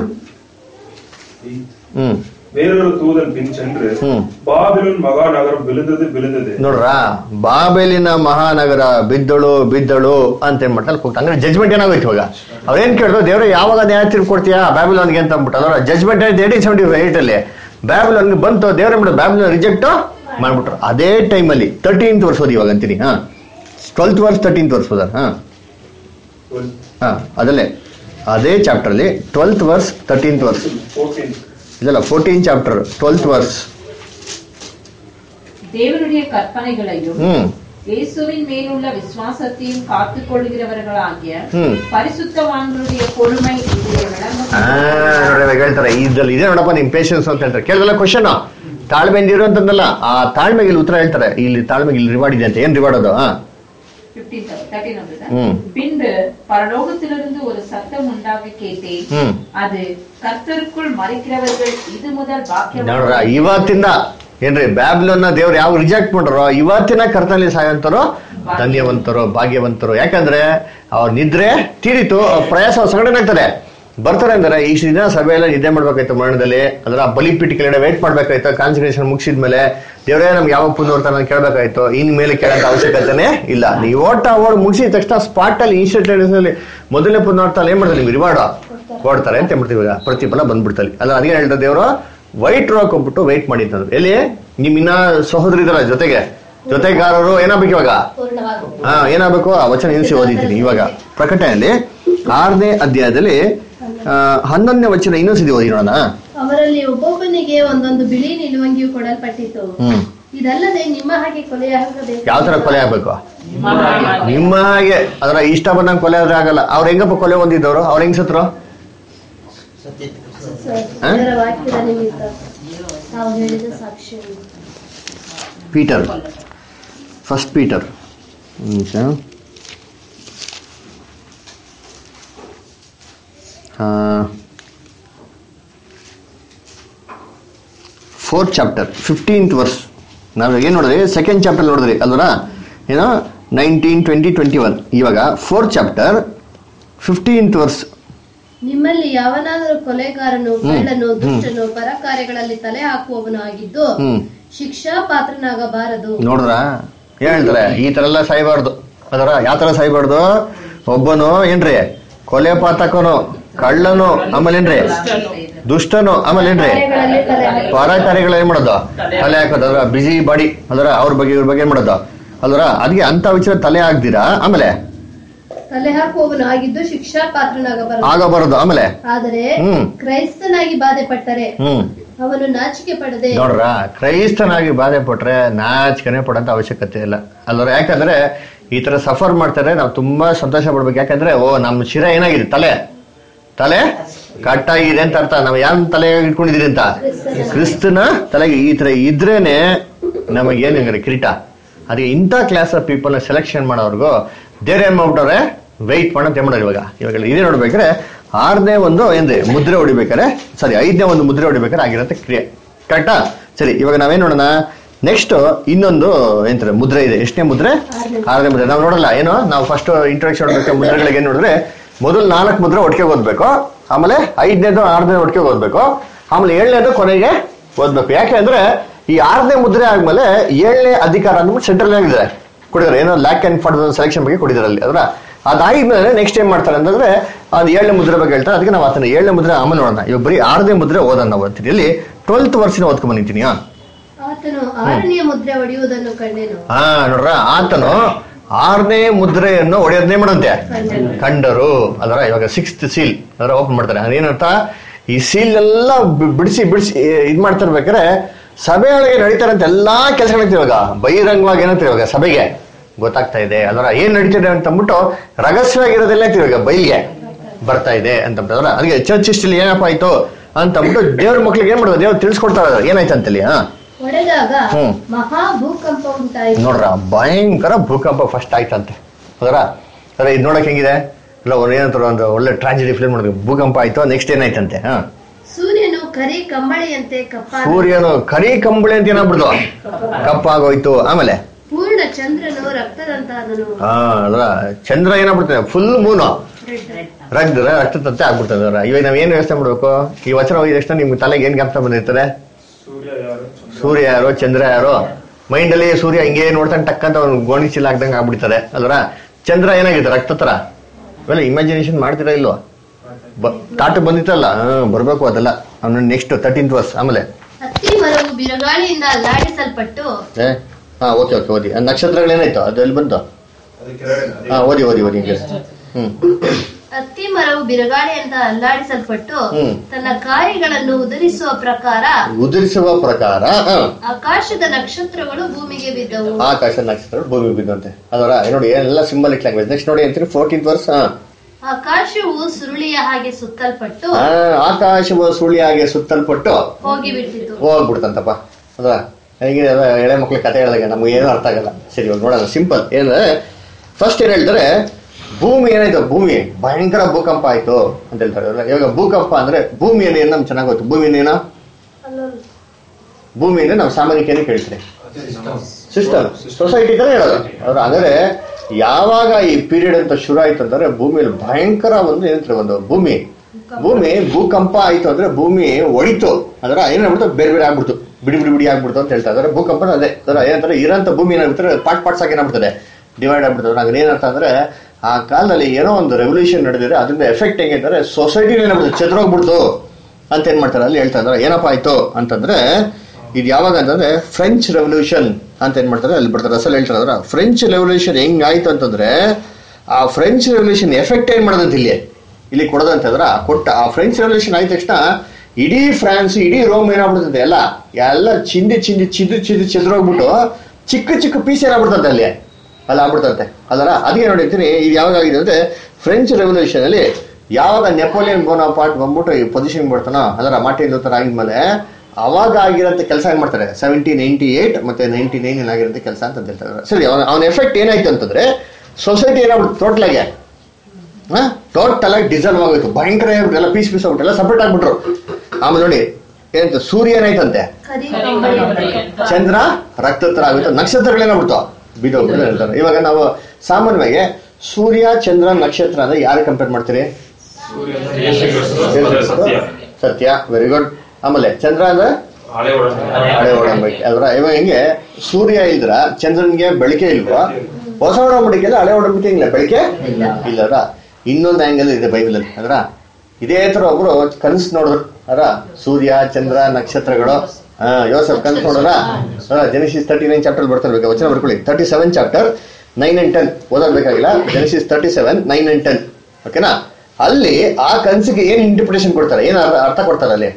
ಹ್ಮ್ வேறொரு தூதன் பின் சென்று பாபிலோன் மகாநகரம் விழுந்தது விழுந்தது. ನೋಡ್ರ ಬಾಬೆಲಿನ ಮಹಾನಗರ ಬಿದ್ದಳು ಬಿದ್ದಳು ಅಂತ ಏನ್ ಮಾಡ್ತಾರೆ ಹೋಗ್ತಾ. ಅಂದ್ರೆ ಜಜ್ಮೆಂಟ್ ಏನಾಗೋಯ್ತು ಇವಾಗ. ಅವ್ರೇನ್ ಕೇಳಿದ್ರು ದೇವ್ರೆ ಯಾವಾಗ ನ್ಯಾಯ ತೀರ್ಪು ಕೊಡ್ತೀಯಾ ಬ್ಯಾಬಿಲೋನ್ಗೆ ಅಂತ ಅಂದ್ಬಿಟ್ಟು. ಅದರ ಜಜ್ಮೆಂಟ್ ಆಯ್ತು ಏಯ್ಟೀನ್ ಸೆವೆಂಟಿ ಏಟ್ ಅಲ್ಲಿ ಬ್ಯಾಬಿಲೋನ್ಗೆ ಬಂತು. ದೇವ್ರೆ ಬಿಡು ಬ್ಯಾಬಿಲೋನ್ ರಿಜೆಕ್ಟ್ ಮಾಡ್ಬಿಟ್ರು. ಅದೇ ಟೈಮಲ್ಲಿ ತರ್ಟೀನ್ತ್ ವರ್ಷ ಓದಿ ಇವಾಗ ಅಂತೀನಿ. ಹಾ ಟ್ವೆಲ್ತ್ ವರ್ಸ್ ತರ್ಟೀನ್ತ್ ವರ್ಷ ಓದ. ಹಾ ಹಾ ಅದಲ್ಲೇ ಅದೇ ಚಾಪ್ಟರ್ ಅಲ್ಲಿ ಟ್ವೆಲ್ತ್ ವರ್ಸ್ ತರ್ಟೀನ್ತ್ ವರ್ಸ್ ಇದಲ್ಲ ಫೋರ್ಟೀನ್ ಚಾಪ್ಟರ್ ಟ್ವೆಲ್ತ್ ವರ್ಸ್. தேவனுடைய கற்பனைகளையும் இயேசுவின் மேலுள்ள விசுவாசத்தையும் காத்துக் கொள்கிறவர்களாகிய பரிசுத்தவான்களுடைய பொறுமை ಹೇಳ್ತಾರೆ. ಇದ್ರಲ್ಲಿ ಇದೆ ನೋಡಪ್ಪ ನಿಮ್ ಪೇಷನ್ಸ್ ಅಂತ ಹೇಳ್ತಾರೆ. ಕೇಳಿದಲ್ಲ ಕ್ವಶನ್ ತಾಳ್ಮೆಂದಿರು ಅಂತಂದಲ್ಲ, ಆ ತಾಳ್ಮೆಗೆ ಇಲ್ಲಿ ಉತ್ತರ ಹೇಳ್ತಾರೆ. ಇಲ್ಲಿ ತಾಳ್ಮೆಗೆ ಇಲ್ಲಿ ರಿವಾರ್ಡ್ ಇದೆ ಅಂತ. ಏನ್ ರಿವಾರ್ಡ್ ಅದು? பின்பு பரலோகத்திலிருந்து ஒரு சத்தம் உண்டாக கேட்டேன், அது கர்த்தருக்குள் மறைக்கிறவர்கள் இது முதல் பாக்கியம். ಇವತ್ತಿಂದ ಏನ್ರಿ ಬ್ಯಾಬಿಲೋನ್ನ ದೇವ್ರು ಯಾವ ರಿಜೆಕ್ಟ್ ಮಾಡ್ರೋ ಇವತ್ತಿನ ಕರ್ತನಲ್ಲಿ ಸಾಯಂತರೋ ಧನ್ಯವಂತರು ಭಾಗ್ಯವಂತರು. ಯಾಕಂದ್ರೆ ಅವ್ರ ನಿದ್ರೆ ತೀರಿತು, ಪ್ರಯಾಸ ಸಗಣೆ ಆಗ್ತದೆ. ಬರ್ತಾರೆ ಅಂದ್ರೆ ಈ ದಿನ ಸಭೆಯೆಲ್ಲ ನಿದ್ದೆ ಮಾಡ್ಬೇಕಾಯ್ತು ಮರಣದಲ್ಲಿ, ಅದರ ಬಲಿಪೀಠ ಕೆಳಗಡೆ ವೇಟ್ ಮಾಡ್ಬೇಕಾಯ್ತು. ಕಾನ್ಸಂಟ್ರೇಷನ್ ಮುಗಿಸಿದ್ಮೇಲೆ ದೇವರೇ ನಮ್ಗೆ ಯಾವ ಪುನರ್ತಾನ ಕೇಳ್ಬೇಕಾಯ್ತು, ಇನ್ ಮೇಲೆ ಕೇಳೋಂತ ಅವಶ್ಯಕತೆನೇ ಇಲ್ಲ. ನೀವು ಓಟ ಓಡ್ ಮುಗಿಸಿದ ತಕ್ಷಣ ಸ್ಪಾಟ್ ಅಲ್ಲಿ ಇನ್ಸ್ಟೆಂಟ್ ಅಲ್ಲಿ ಮೊದಲನೇ ಪುನರ್ತಾನ ಏನ್ ಮಾಡ್ತಾರೆ, ನಿಮ್ಗೆ ರಿವಾರ್ಡ್ ಕೊಡ್ತಾರೆ ಅಂತ ಹೇಳ್ಬಿಡ್ತೀವಿ, ಪ್ರತಿಫಲ ಬಂದ್ಬಿಡ್ತಲ್ಲಿ. ಅಲ್ಲ ಅದೇ ಹೇಳ್ತಾರೆ ದೇವರು ವೈಟ್ ರೋಕ್ ಹೋಗ್ಬಿಟ್ಟು ವೈಟ್ ಮಾಡಿದ್ರು. ಎಲ್ಲಿ ನಿಮ್ ಇನ್ನ ಸಹೋದರಿ ಇದಲ್ಲ ಜೊತೆಗೆ ಜೊತೆಗಾರರು ಏನಾಗ್ಬೇಕು ಇವಾಗ, ಹಾ ಏನಾಗ್ಬೇಕು ಆ ವಚನ ನಿಲ್ಸಿ ಓದಿದ್ದೀನಿ. ಇವಾಗ ಪ್ರಕಟಣೆಯಲ್ಲಿ ಆರನೇ ಅಧ್ಯಾಯದಲ್ಲಿ ಹನ್ನೊಂದನೇ ವಚನ ಇನ್ನೊಂದ್ಸತಿ ಓದಿ ನೋಡೋಣ. ಅವರಲ್ಲಿ ಒಬ್ಬೊಬ್ಬನಿಗೆ ಒಂದೊಂದು ಬಿಳಿ ನಿಲುವಂಗಿಯು ಕೊಡಲ್ಪಟ್ಟಿತು. ಇದಲ್ಲದೆ ನಿಮ್ಮ ಹಾಗೆ ಕೊಲೆಯಾಗಬೇಕು. ಯಾವ ತರ ಕೊಲೆ ಆಗ್ಬೇಕು? ನಿಮ್ಮ ಹಾಗೆ. ಅದರ ಇಷ್ಟ ಬಂದಂಗೆ ಕೊಲೆ ಆದ್ರೆ ಆಗಲ್ಲ. ಅವ್ರ ಹೆಂಗಪ್ಪ ಕೊಲೆ ಹೊಂದಿದ್ದವ್ರು, ಅವ್ರ ಹೆಂಗ್ ಸತ್ರು? ವಾಕ್ಯದ ನಿಮಿತ್ತ ನಾವು ಹೇಳಿದ ಸಾಕ್ಷಿ. Peter, first Peter fourth chapter fifteenth verse. ನಾವು ಏನ್ ನೋಡಿದ್ರಿ, ಸೆಕೆಂಡ್ ಚಾಪ್ಟರ್ ನೋಡಿದ್ರಿ ಅಲ್ವರ, ಏನೋ ನೈನ್ಟೀನ್ ಟ್ವೆಂಟಿ ಟ್ವೆಂಟಿ ಒನ್. ಇವಾಗ ಫೋರ್ತ್ ಚಾಪ್ಟರ್ ಫಿಫ್ಟೀನ್ತ್ ವರ್ಸ್. ನಿಮ್ಮಲ್ಲಿ ಯಾವನಾದರೂ ಕೊಲೆಗಾರನು, ಕಳ್ಳನು, ದುಷ್ಟನು, ಪರಕಾರ್ಯಗಳಲ್ಲಿ ತಲೆ ಹಾಕುವವನು ಆಗಿದ್ದು ಶಿಕ್ಷಾ ಪಾತ್ರನಾಗಬಾರದು. ನೋಡ್ರ ಏನ್ ಹೇಳ್ತಾರೆ, ಈ ತರ ಎಲ್ಲ ಸಾಯ್ಬಾರ್ದು. ಅದರ ಯಾವ ತರ ಸಾಯ್ಬಾರ್ದು? ಒಬ್ಬನು ಏನ್ರಿ ಕೊಲೆ ಪಾತಕನು, ಕಳ್ಳನು, ಆಮೇಲೆ ಏನ್ರಿ ದುಷ್ಟನು, ಆಮೇಲೆ ಏನ್ರಿ ಪರಕಾರ್ಯಗಳು ಏನ್ ಮಾಡೋದು, ತಲೆ ಹಾಕೋದು. ಅದರ ಬಿಸಿ ಬಾಡಿ, ಅದರ ಅವ್ರ ಬಗ್ಗೆ ಇವ್ರ ಬಗ್ಗೆ ಏನ್ ಮಾಡೋದು ಅಲ್ವರ. ಅದಕ್ಕೆ ಅಂತ ವಿಚಾರ ತಲೆ ಹಾಕ್ದಿರಾ, ಆಮೇಲೆ ತಲೆ ಹಾಕುವವನು ಆಗಿದ್ದು ಶಿಕ್ಷಾ ಪಾತ್ರನಾಗಬಾರದು ಆಗಬಾರದು. ಆಮೇಲೆ ಆದರೆ ಕ್ರೈಸ್ತನಾಗಿ ಬಾಧೆ ಪಟ್ಟರೆ ಅವನು ನಾಚಿಕೆ ಪಡದೆ. ನೋಡ್ರ, ಕ್ರೈಸ್ತನಾಗಿ ಬಾಧೆ ಪಟ್ರೆ ನಾಚಿಕೆನೆ ಪಡೋಂತ ಅವಶ್ಯಕತೆ ಇಲ್ಲ ಅಲ್ವರ. ಯಾಕಂದ್ರೆ ಈ ತರ ಸಫರ್ ಮಾಡ್ತಾರೆ, ನಾವು ತುಂಬಾ ಸಂತೋಷ ಪಡ್ಬೇಕು. ಯಾಕಂದ್ರೆ ಓ ನಮ್ಮ ಶಿರ ಏನಾಗಿದೆ, ತಲೆ ತಲೆ ಕಟ್ಟಾಗಿದೆ ಅಂತ ಅರ್ಥ. ನಾವು ಯಾರ ತಲೆ ಇಟ್ಕೊಂಡಿದೀರಿ ಅಂತ, ಕ್ರಿಸ್ತನ ತಲೆಗೆ ಈ ತರ ಇದ್ರೇನೆ ನಮಗೇನು ಕಿರೀಟ. ಅದಕ್ಕೆ ಇಂಥ ಕ್ಲಾಸ್ ಆಫ್ ಪೀಪಲ್ ನ ಸೆಲೆಕ್ಷನ್ ಮಾಡೋರ್ಗು ದೇವ್ರ ಏನ್ ಮಾಡ್ಬಿಟ್ಟವ್ರೆ, ವೆಯ್ಟ್ ಮಾಡಂತ ಏನ್ ಮಾಡೋರು. ಇವಾಗ ಇವಾಗ ಇದೇ ನೋಡ್ಬೇಕಾರೆ ಆರನೇ ಒಂದು ಏನ್ರಿ ಮುದ್ರೆ ಹೊಡಿಬೇಕಾರೆ, ಸಾರಿ ಐದನೇ ಒಂದು ಮುದ್ರೆ ಹೊಡಿಬೇಕಾರೆ ಆಗಿರತ್ತೆ ಕ್ರಿಯೆ. ಕರೆಕ್ಟಾ? ಸರಿ, ಇವಾಗ ನಾವೇನ್ ನೋಡೋಣ, ನೆಕ್ಸ್ಟ್ ಇನ್ನೊಂದು ಏನಂತಾರೆ ಮುದ್ರೆ ಇದೆ. ಎಷ್ಟನೇ ಮುದ್ರೆ? ಆರನೇ ಮುದ್ರೆ. ನಾವು ನೋಡಲ್ಲ ಏನು, ನಾವು ಫಸ್ಟ್ ಇಂಟ್ರೊಡಕ್ಷನ್ ನೋಡ್ಬೇಕು ಮುದ್ರೆಗಳಿಗೆ. ಏನ್ ನೋಡಿದ್ರೆ ಮೊದಲು ನಾಲ್ಕು ಮುದ್ರೆ ಒಟ್ಟಿಗೆ ಓದ್ಬೇಕು, ಆಮೇಲೆ ಐದನೇದು ಆರನೇ ಒಟ್ಟಿಗೆ ಓದ್ಬೇಕು, ಆಮೇಲೆ ಏಳನೇದು ಕೊನೆಗೆ ಓದ್ಬೇಕು. ಯಾಕೆ ಅಂದ್ರೆ ಈ ಆರನೇ ಮುದ್ರೆ ಆದ್ಮೇಲೆ ಏಳನೇ ಅಧಿಕಾರ ಅಂದ್ಬಿಟ್ಟು ಸೆಂಟ್ರಲ್ ಆಗಿದೆ ಕೊಡಿದಾರೆ. ಏನೋ ಲ್ಯಾಕ್ ಅಂಡ್ ಫಾರ್ ಸೆಲೆಕ್ಷನ್ ಬಗ್ಗೆ ಕೊಡಿದಾರೆ ಅಲ್ಲಿ. ಅದರ ಅದಾದ್ಮೇಲೆ ನೆಕ್ಸ್ಟ್ ಏನ್ ಮಾಡ್ತಾರೆ ಅಂತಂದ್ರೆ ಅದು ಏಳನೇ ಮುದ್ರೆ ಬಗ್ಗೆ ಹೇಳ್ತಾರೆ. ಅದಕ್ಕೆ ನಾವು ಆತನ ಏಳನೇ ಮುದ್ರೆ ಆಮೇಲೆ ನೋಡೋಣ. ಇವಾಗ ಬರೀ ಆರನೇ ಮುದ್ರೆ ಓದೋಣ ನಾವು ಓದ್ತೀನಿ. ಇಲ್ಲಿ ಟ್ವೆಲ್ತ್ ವರ್ಷನ ಓದ್ಕೊಂಡ್ ಬಂದಿದ್ದೀನಿ. ಆತನು ಆರನೇ ಮುದ್ರೆ ಹೊಡೆಯುವುದನ್ನು ಕಂಡೆನು. ಹಾ ನೋಡ್ರ, ಆತನು ಆರನೇ ಮುದ್ರೆಯನ್ನು ಹೊಡೆಯೋದನ್ನೇ ಮಾಡಂತೆ ಕಂಡರು. ಅದರ ಇವಾಗ ಸಿಕ್ಸ್ತ್ ಸೀಲ್ ಅದರ ಓಪನ್ ಮಾಡ್ತಾರೆ. ಅದೇನರ್ಥ, ಈ ಸೀಲ್ ಎಲ್ಲ ಬಿಡಿಸಿ ಬಿಡಿಸಿ ಇದ್ ಮಾಡ್ತಿರ್ಬೇಕಾದ್ರೆ ಸಭೆಯೊಳಗೆ ನಡೀತಾರಂತ ಎಲ್ಲಾ ಕೆಲಸಗಳಿರ್ತೀವಿ. ಇವಾಗ ಬಹಿರಂಗವಾಗಿ ಏನಂತೀವಿ, ಇವಾಗ ಸಭೆಗೆ ಗೊತ್ತಾಗ್ತಾ ಇದೆ ಅದರ ಏನ್ ನಡೀತಿದೆ ಅಂತ ಅಂದ್ಬಿಟ್ಟು ರಹಸ್ಯವಾಗಿರೋದೆಲ್ಲ ಇವಾಗ ಬೈಲ್ಗೆ ಬರ್ತಾ ಇದೆ ಅಂತ. ಅದಕ್ಕೆ ಚರ್ಚ್ ಹಿಸ್ಟ್ರಿ ಏನಪ್ಪ ಆಯ್ತು ಅಂತ ಅಂದ್ಬಿಟ್ಟು ದೇವ್ರ ಮಕ್ಳಿಗೆ ಏನ್ ಮಾಡೋದು, ದೇವ್ರು ತಿಳಿಸ್ಕೊಡ್ತಾ ಇದ್ದಾರೆ ಏನಾಯ್ತು ಅಂತೇಳಿ. ಹಾ ಮಹಾ ಭೂಕಂಪ ಉಂಟಾಯಿತು. ನೋಡ್ರ, ಭಯಂಕರ ಭೂಕಂಪ ಫಸ್ಟ್ ಆಯ್ತಂತೆ. ಅದರ ಅದ್ರ ಇದ್ ನೋಡಕ್ ಹೆಂಗಿದೆ, ಇಲ್ಲ ಏನಂತಾರ ಒಂದು ಒಳ್ಳೆ ಟ್ರಾಜಿಡಿ ಫಿಲ್ಮ್ ನೋಡಿದ್ವಿ. ಭೂಕಂಪ ಆಯ್ತು, ನೆಕ್ಸ್ಟ್ ಏನಾಯ್ತಂತೆ, ಹಾ ಸೂರ್ಯನು ಕರಿ ಕಂಬಳಿಯಂತೆ ಕಪ್ಪ ಸೂರ್ಯನು ಕರಿ ಕಂಬಳಿ ಅಂತ ಏನಾಗ್ಬಿಡ್ದು ಕಪ್ಪಾಗೋಯ್ತು. ಆಮೇಲೆ ಪೂರ್ಣ ಚಂದ್ರನು ರಕ್ತದಂತಾದನು. ಹಾ ಅದ್ರ ಚಂದ್ರ ಏನಾಗ್ಬಿಡ್ತಾನೆ, ಫುಲ್ ಮೂನು ರಕ್ತ ರಕ್ತದಂತೆ ಆಗ್ಬಿಡ್ತದೆ. ಅದರ ಇವಾಗ ನಾವ್ ಏನ್ ವ್ಯವಸ್ಥೆ ಮಾಡ್ಬೇಕು, ಈ ವಚನ ಹೋಗಿದ ತಕ್ಷಣ ನಿಮ್ಗೆ ತಲೆಗೆ ಏನ್ ಜ್ಞಾಪಕ ಬಂದಿರ್ತದೆ, ಸೂರ್ಯ ಯಾರೋ ಚಂದ್ರ ಯಾರೋ. ಮೈಂಡ್ ಅಲ್ಲಿ ಸೂರ್ಯ ಹಿಂಗೆ ನೋಡ್ತಾನೆ ಟಕ್ಕಂತ ಅವ್ನು ಗೋಣಿ ಚೀಲ ಹಾಕ್ದಂಗೆ ಆಗ್ಬಿಡ್ತಾರೆ ಅಲ್ವರ. ಚಂದ್ರ ಏನಾಗಿದೆ, ರಕ್ತ ತರ. ಇವೆಲ್ಲ ಇಮ್ಯಾಜಿನೇಷನ್ ಮಾಡ್ತೀರಾ ಇಲ್ವಾ? ತಾಟ ಬಂದಿತ್ತಲ್ಲ, ಹ್ಮ್ ಬರ್ಬೇಕು ಅದೆಲ್ಲ. ಅವನು ನೆಕ್ಸ್ಟ್ ತರ್ಟೀನ್ತ್ ವರ್ಸ್. ಆಮೇಲೆ ಅತ್ತಿ ಮರವು ಬಿರುಗಾಳಿಯಿಂದ ಅಲ್ಲಾಡಿಸಲ್ಪಟ್ಟು. ಹಾ ಓಕೆ ಓಕೆ ಓದಿ. ನಕ್ಷತ್ರಗಳೇನಾಯ್ತು ಅದು ಎಲ್ಲಿ ಬಂತು? ಹಾ ಓದಿ ಓದಿ ಓದಿ ಹಿಂಗೆ. ಹ್ಮ್ ಅತ್ತಿ ಮರವು ಬಿರುಗಾಳಿಯಿಂದ ಅಲ್ಲಾಡಿಸಲ್ಪಟ್ಟು ತನ್ನ ಕಾಯಿಗಳನ್ನು ಉದುರಿಸುವ ಪ್ರಕಾರ ಉದುರಿಸುವ ಪ್ರಕಾರ ಆಕಾಶದ ನಕ್ಷತ್ರಗಳು ಭೂಮಿಗೆ ಬಿದ್ದವು. ಆಕಾಶದ ನಕ್ಷತ್ರಗಳು ಭೂಮಿಗೆ ಬಿದ್ದಂತೆ. ಅದರ ನೋಡಿ ಎಲ್ಲ ಸಿಂಬಲಿಕ್ ಲ್ಯಾಂಗ್ವೇಜ್. ನೆಕ್ಸ್ಟ್ ನೋಡಿ ಅಂತೀರಿ ಫೋರ್ಟೀನ್ತ್ ವರ್ಸ್. ಆಕಾಶವು ಸುರುಳಿಯ ಹಾಗೆ ಸುತ್ತಲ್ಪಟ್ಟು ಆಕಾಶವು ಸುರುಳಿಯ ಹಾಗೆ ಸುತ್ತಲ್ಪಟ್ಟು ಹೋಗಿ ಬಿಡ್ತಿತ್ತು ಹೋಗ್ಬಿಡ್ತಂತಪ್ಪ. ಅದ ಹೇಗೆ ಎಳೆ ಮಕ್ಳ ಕತೆ ಹೇಳಿದಾಗ ನಮ್ಗೆ ಏನೂ ಅರ್ಥ ಆಗಲ್ಲ. ಸರಿ ಇವಾಗ ನೋಡೋಣ ಸಿಂಪಲ್. ಏನಂದ್ರೆ ಫಸ್ಟ್ ಏನ್ ಹೇಳ್ತಾರೆ, ಭೂಮಿ ಏನಾಯ್ತು, ಭೂಮಿ ಭಯಂಕರ ಭೂಕಂಪ ಆಯ್ತು ಅಂತ ಹೇಳ್ತಾರೆ. ಇವಾಗ ಭೂಕಂಪ ಅಂದ್ರೆ ಭೂಮಿ ಏನೇನು ನಮ್ಗೆ ಚೆನ್ನಾಗಿ ಗೊತ್ತು. ಭೂಮಿ ಏನೇನು, ಭೂಮಿ ಅಂದ್ರೆ ನಾವು ಸಾಮಾನ್ಯಕ್ಕೆ ಕೇಳ್ತೀರಿ ಸಿಸ್ಟಮ್, ಸೊಸೈಟಿ ತರ ಹೇಳೋದು ಅವ್ರು. ಹಾಗಾದ್ರೆ ಯಾವಾಗ ಈ ಪೀರಿಯಡ್ ಅಂತ ಶುರು ಆಯ್ತು ಅಂತಂದ್ರೆ ಭೂಮಿಯಲ್ಲಿ ಭಯಂಕರ ಒಂದು ಏನಂತಾರೆ, ಒಂದು ಭೂಮಿ ಭೂಮಿ ಭೂಕಂಪ ಆಯ್ತು ಅಂದ್ರೆ ಭೂಮಿ ಒಡಿತು ಅಂದ್ರೆ ಏನಾಗ್ಬಿಡ್ತು, ಬೇರೆ ಬೇರೆ ಆಗ್ಬಿಡ್ತು, ಬಿಡಿ ಬಿಡಿ ಬಿಡಿ ಆಗ್ಬಿಡ್ತು ಅಂತ ಹೇಳ್ತಾ ಇದಾರೆ. ಭೂಕಂಪ ಅದೇ ಅದರ ಏನಂತಾರೆ, ಇರೋಂಥ ಭೂಮಿ ಏನಾಗ್ಬಿಡ್ತಾರೆ, ಪಾರ್ಟ್ ಪಾರ್ಟ್ಸ್ ಆಗಿ ಏನಾಗ್ಬಿಡ್ತದೆ, ಡಿವೈಡ್ ಆಗ್ಬಿಡ್ತದೆ. ಹಾಗೆ ಏನಂತ ಅಂದ್ರೆ ಆ ಕಾಲದಲ್ಲಿ ಏನೋ ಒಂದು ರೆವಲ್ಯೂಷನ್ ನಡೆದಿದೆ, ಅದರಿಂದ ಎಫೆಕ್ಟ್ ಹೆಂಗಿದ್ದಾರೆ, ಸೊಸೈಟಿ ಏನಾಗ್ಬಿಡ್ತು, ಚೆದ್ರೋಗ್ಬಿಡ್ತು ಅಂತ ಏನ್ ಮಾಡ್ತಾರೆ ಅಲ್ಲಿ ಹೇಳ್ತಾ ಇದಾರೆ. ಏನಪ್ಪಾ ಆಯ್ತು ಅಂತಂದ್ರೆ ಇದು ಯಾವಾಗ ಅಂತಂದ್ರೆ ಫ್ರೆಂಚ್ ರೆವಲ್ಯೂಷನ್ ಅಂತ ಏನ್ ಮಾಡ್ತಾರೆ ಅಲ್ಲಿ ಬಿಡ್ತಾರೆ. ಅಸಲ್ ಹೇಳ್ತಾರೆ ಫ್ರೆಂಚ್ ರೆವಲ್ಯೂಷನ್ ಹೆಂಗಾಯ್ತು ಅಂತಂದ್ರೆ ಆ ಫ್ರೆಂಚ್ ರೆವಲ್ಯೂಷನ್ ಎಫೆಕ್ಟ್ ಏನ್ ಮಾಡೋದಂತ ಇಲ್ಲಿ ಇಲ್ಲಿ ಕೊಡೋದಂತಂದ್ರ ಕೊಟ್ಟ ಆ ಫ್ರೆಂಚ್ ರೆವಲ್ಯೂಷನ್ ಆಯ್ತ ತಕ್ಷಣ ಇಡೀ ಫ್ರಾನ್ಸ್ ಇಡೀ ರೋಮ್ ಏನಾಗ್ಬಿಡ್ತದೆ, ಎಲ್ಲ ಎಲ್ಲ ಚಿಂದಿ ಚಿಂದಿ ಚಿದ್ದು ಚಿದ್ದು ಚೆದ್ರೋಗ್ಬಿಟ್ಟು ಚಿಕ್ಕ ಚಿಕ್ಕ ಪೀಸ್ ಏನಾಗ್ಬಿಡ್ತಂತೆ ಅಲ್ಲಿ ಅಲ್ಲಿ ಆಗ್ಬಿಡ್ತಂತೆ ಅಲ್ಲರ. ಅದಕ್ಕೆ ನೋಡಿರ್ತೀನಿ ಇದು ಯಾವಾಗ ಆಗಿದೆ ಅಂದ್ರೆ ಫ್ರೆಂಚ್ ರೆವಲ್ಯೂಷನ್ ಅಲ್ಲಿ ಯಾವಾಗ ನೆಪೋಲಿಯನ್ ಬೋನಾಪಾರ್ಟ್ ಬಂದ್ಬಿಟ್ಟು ಈ ಪೊಸಿಷನ್ ಮಾಡ್ತಾನೋ ಅದರ ಮಾರ್ಟಿನ್ ಲೂಥರ್ ಆಗಿದ್ಮೇಲೆ ಅವಾಗ ಆಗಿರೋಂಥ ಕೆಲಸ ಏನ್ ಮಾಡ್ತಾರೆ, ಸೆವೆಂಟೀನ್ ನೈನ್ಟಿ ಏಟ್ ಮತ್ತೆ ನೈನ್ಟಿ ನೈನ್ ಆಗಿರೋಂಥ ಕೆಲಸ ಅಂತ ಹೇಳ್ತಾರೆ. ಸರಿ, ಅವನ ಅವನ ಎಫೆಕ್ಟ್ ಏನಾಯ್ತು ಅಂತಂದ್ರೆ ಸೊಸೈಟಿ ಏನಾಗ್ಬಿಟ್ಟು ಟೋಟಲ್ ಆಗಿ ಟೋಟಲ್ ಆಗಿ ಡಿಸಲ್ವ್ ಆಗೋಯ್ತು, ಭಯಂಕರ ಎಲ್ಲ ಪೀಸ್ ಪೀಸ್ ಆಗ್ಬಿಟ್ಟು ಎಲ್ಲ ಸಪರೇಟ್ ಆಗ್ಬಿಟ್ರು. ಆಮೇಲೆ ನೋಡಿ ಏನಂತ ಸೂರ್ಯ ಏನಾಯ್ತಂತೆ, ಚಂದ್ರ ರಕ್ತತ್ರ ಆಗುತ್ತೆ, ನಕ್ಷತ್ರಗಳೇನಾಗ್ಬಿಡ್ತು ಬಿದ್ದೋಗ್ಬಿಟ್ಟು ಹೇಳ್ತಾರೆ. ಇವಾಗ ನಾವು ಸಾಮಾನ್ಯವಾಗಿ ಸೂರ್ಯ ಚಂದ್ರ ನಕ್ಷತ್ರ ಅಂದ್ರೆ ಯಾರು ಕಂಪೇರ್ ಮಾಡ್ತೀರಿ, ಸತ್ಯ, ವೆರಿ ಗುಡ್. ಆಮೇಲೆ ಚಂದ್ರ ಅಂದ್ರೆ ಹಳೆ ಒಡಂಬಡಿಕೆ ಅಲ್ರ. ಇವಾಗ ಹೆಂಗೆ ಸೂರ್ಯ ಇದ್ರ ಚಂದ್ರನ್ಗೆ ಬೆಳಕೆ ಇಲ್ವಾ, ಹೊಸ ಒಡಂಬಡಿಕೆ ಹಳೆ ಒಡಂಬಡಿಕೆ ಇಲ್ಲ, ಬೆಳಕೆ ಇಲ್ಲರ. ಇನ್ನೊಂದು ಆಂಗಲ್ ಇದೆ ಬೈಬಲ್ ಅಲ್ಲಿ ಅದ್ರ. ಇದೇ ತರ ಒಬ್ರು ಕನಸು ನೋಡಿದ್ರು ಅರ, ಸೂರ್ಯ ಚಂದ್ರ ನಕ್ಷತ್ರಗಳು. ಹಾ ಯೋಸೆಫ್ ಕನಸು ನೋಡ್ರ, ಜೆನೆಸಿಸ್ ತರ್ಟಿ ನೈನ್ ಚಾಪ್ಟರ್ ಬರ್ತಿರ್ಬೇಕು, ವಚನ ಬರ್ಕೊಳ್ಳಿ. Thirty seven chapter nine and ten ಓದಬೇಕಾಗಿಲ್ಲ, Genesis thirty seven nine and ten ಓಕೆನಾ. ಅಲ್ಲಿ ಆ ಕನಸಿಗೆ ಏನ್ ಇಂಟರ್ಪ್ರಿಟೇಷನ್ ಕೊಡ್ತಾರೆ, ಏನ್ ಅರ್ಥ ಕೊಡ್ತಾರೆ ಅಲ್ಲಿ,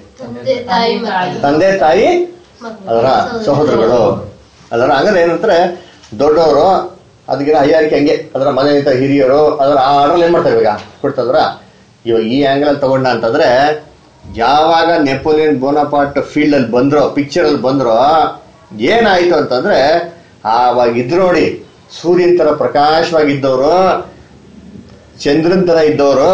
ತಂದೆ ತಾಯಿ ಅದರ ಸಹೋದರಗಳು ಅದರ. ಹಂಗಾರೆ ಏನಂತಾರೆ ದೊಡ್ಡವರು ಅದಕ್ಕಿನ ಹೈಯಾರಿಕೆ ಹಂಗೆ ಅದರ ಮನೆ ಹಿರಿಯರು ಅದರ ಆ ಆರ್ಡರ್ ಏನ್ ಮಾಡ್ತಾರೆ ಇವಾಗ ಕೊಡ್ತದ್ರ. ಇವಾಗ ಈ ಆಂಗಲ್ ಅಲ್ಲಿ ತಗೊಂಡ ಅಂತಂದ್ರೆ ಯಾವಾಗ ನೆಪೋಲಿಯನ್ ಬೋನಾಪಾರ್ಟ್ ಫೀಲ್ಡ್ ಅಲ್ಲಿ ಬಂದ್ರು, ಪಿಕ್ಚರ್ ಅಲ್ಲಿ ಬಂದ್ರು, ಏನಾಯ್ತು ಅಂತಂದ್ರೆ ಆವಾಗ ಇದ್ರು ನೋಡಿ, ಸೂರ್ಯನ್ ತರ ಪ್ರಕಾಶವಾಗಿದ್ದವರು, ಚಂದ್ರನ್ ತರ ಇದ್ದವರು,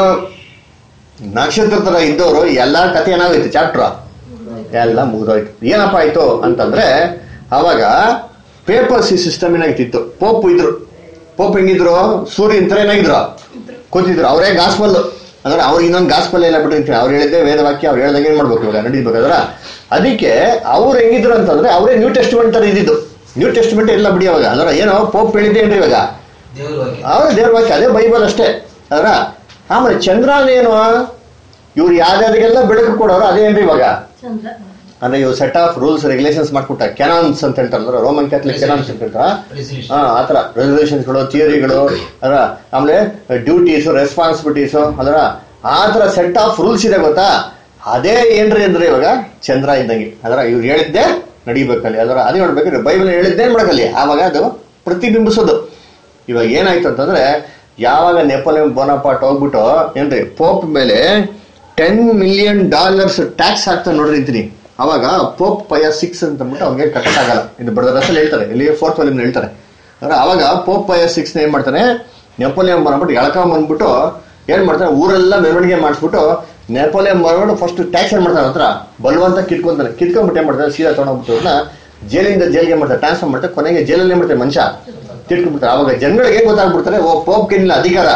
ನಕ್ಷತ್ರ ತರ ಇದ್ದವರು, ಎಲ್ಲಾ ಕಥೆ ಏನಾಗೋಯ್ತು, ಚಾಪ್ಟರ್ ಎಲ್ಲ ಮುಗಿದೋಯ್ತು. ಏನಪ್ಪಾ ಆಯ್ತು ಅಂತಂದ್ರೆ ಅವಾಗ ಪೇಪರ್ಸಿ ಸಿಸ್ಟಮ್ ಏನಾಗಿತ್ತು, ಪೋಪ್ ಇದ್ರು. ಪೋಪ್ ಹೆಂಗಿದ್ರು, ಸೂರ್ಯನ್ ತರ ಏನಾಗಿದ್ರು ಕೂತಿದ್ರು, ಅವರೇ ಗಾಸ್ಪಲ್ ಅಂದ್ರೆ ಅವ್ರಿಗೆ ಇನ್ನೊಂದು ಗಾಸ್ಪಲ್ ಎಲ್ಲ ಬಿಟ್ಟಿರ್ತೀನಿ, ಅವ್ರು ಹೇಳಿದ್ದೆ ವೇದವಾಕ್ಯ, ಅವ್ರು ಹೇಳ್ದಂಗೆ ಏನ್ ಮಾಡ್ಬೇಕು ಇವಾಗ ನಡೀಬೇಕಾದ್ರ. ಅದಕ್ಕೆ ಅವ್ರು ಹೆಂಗಿದ್ರು ಅಂತಂದ್ರೆ ಅವರೇ ನ್ಯೂ ಟೆಸ್ಟ್ಮೆಂಟ್ ತರ ಇದ್ದಿದ್ದು. ನ್ಯೂ ಟೆಸ್ಟ್ಮೆಂಟ್ ಎಲ್ಲ ಬಿಡಿ ಅವಾಗ ಅಂದ್ರೆ ಏನೋ ಪೋಪ್ ಹೇಳಿದ್ದೆ ಏನ್ರಿ ಇವಾಗ ಅವ್ರ ದೇವ್ರ ವಾಕ್ಯ, ಅದೇ ಬೈಬಲ್ ಅಷ್ಟೇ ಅದ್ರ. ಆಮೇಲೆ ಚಂದ್ರನೇನು ಇವ್ರು ಯಾವ್ದಾರಿಗೆಲ್ಲ ಬೆಳಕು ಕೊಡೋರು ಅದೇನ್ರಿ ಇವಾಗ ಅಂದ್ರೆ ಇವ್ ಸೆಟ್ ಆಫ್ ರೂಲ್ಸ್ ರೆಗ್ಯುಲೇಷನ್ಸ್ ಮಾಡ್ಕೊಟ್ಟ, ಕೆನಾನ್ಸ್ ಅಂತ ಹೇಳ್ತಾರಲ್ಲ, ರೋಮನ್ ಕ್ಯಾಥಲಿಕ್ ಕೆನಾನ್ಸ್ ಅಂತ ಹೇಳ್ತಾರ. ಹಾ ಆತರ ರೆಸಲ್ಯೂಷನ್ಸ್ಗಳು, ಥಿಯರಿಗಳು ಅದರ, ಆಮೇಲೆ ಡ್ಯೂಟೀಸ್ ರೆಸ್ಪಾನ್ಸಿಬಿಲಿಟೀಸ್ ಅದರ, ಆತರ ಸೆಟ್ ಆಫ್ ರೂಲ್ಸ್ ಇದೆ ಗೊತ್ತಾ. ಅದೇ ಏನ್ರಿ ಅಂದ್ರೆ ಇವಾಗ ಚಂದ್ರ ಇದ್ದಂಗೆ ಅದರ, ಇವ್ರು ಹೇಳಿದ್ದೆ ನಡಿಬೇಕಲ್ಲಿ ಅದರ. ಅದೇ ನೋಡ್ಬೇಕ್ರಿ ಬೈಬಲ್ ಹೇಳಿದ್ದೇ ಮಾಡಕಲ್ಲಿ, ಆವಾಗ ಅದು ಪ್ರತಿಬಿಂಬಿಸೋದು. ಇವಾಗ ಏನಾಯ್ತು ಅಂತಂದ್ರೆ ಯಾವಾಗ ನೆಪೋಲಿಯನ್ ಬೋನಾಪಾರ್ಟ್ ಹೋಗ್ಬಿಟ್ಟು ಏನ್ರಿ ಪೋಪ್ ಮೇಲೆ ಟೆನ್ ಮಿಲಿಯನ್ ಡಾಲರ್ಸ್ ಟ್ಯಾಕ್ಸ್ ಹಾಕ್ತಾನೆ ನೋಡ್ರಿ ಅಂತೀನಿ. ಅವಾಗ ಪೋಪ್ ಪಯ ಸಿಕ್ಸ್ ಅಂತ ಅಂದ್ಬಿಟ್ಟು ಅವ್ನಿಗೆ ಕಟ್ಟಕ್ಕಾಗಲ್ಲ. ಇದು ಬ್ರದರ್ ಅಸಲ್ ಹೇಳ್ತಾರೆ, ಇಲ್ಲಿ ಫೋರ್ತ್ ವಾಲ್ಯೂಮ್ ಹೇಳ್ತಾರೆ. ಅಂದ್ರೆ ಅವಾಗ ಪೋಪ್ ಪಯ ಸಿಕ್ಸ್ ಏನ್ ಮಾಡ್ತಾನೆ, ನೆಪೋಲಿಯನ್ ಬಂದ್ಬಿಟ್ಟು ಎಳ್ಕೊಂಡ್ ಬಂದ್ಬಿಟ್ಟು ಏನ್ ಮಾಡ್ತಾನೆ, ಊರೆಲ್ಲ ಮೆರವಣಿಗೆ ಮಾಡಿಸ್ಬಿಟ್ಟು ನೆಪೋಲಿಯನ್ ಬಂದ್ಬಿಟ್ಟು ಫಸ್ಟ್ ಟ್ಯಾಕ್ಸ್ ಏನ್ ಮಾಡ್ತಾನೆ ಹತ್ರ ಬಲವಂತ ಕಿತ್ಕೊಂತಾನೆ. ಕಿತ್ಕೊಂಡ್ಬಿಟ್ಟು ಏನ್ ಮಾಡ್ತಾರೆ, ಸೀದಾ ತಗೊಂಡ್ಬಿಟ್ಟು ಜೈಲಿಂದ ಜೈಲ್ಗೆ ಮಾಡ್ತಾರೆ, ಟ್ರಾನ್ಸ್ಫರ್ ಮಾಡ್ತಾರೆ. ಕೊನೆಗೆ ಜೈಲಲ್ಲಿ ಏನ್ ಮಾಡ್ತಾರೆ ಮನುಷ್ಯ ತಿಳ್ಕೊಂಡ್ಬಿಡ್ತಾರೆ. ಅವಾಗ ಜನಗಳಿಗೆ ಗೊತ್ತಾಗ್ಬಿಡ್ತಾರೆ, ಓ ಪೋಪ್ ಏನಿಲ್ಲ ಅಧಿಕಾರ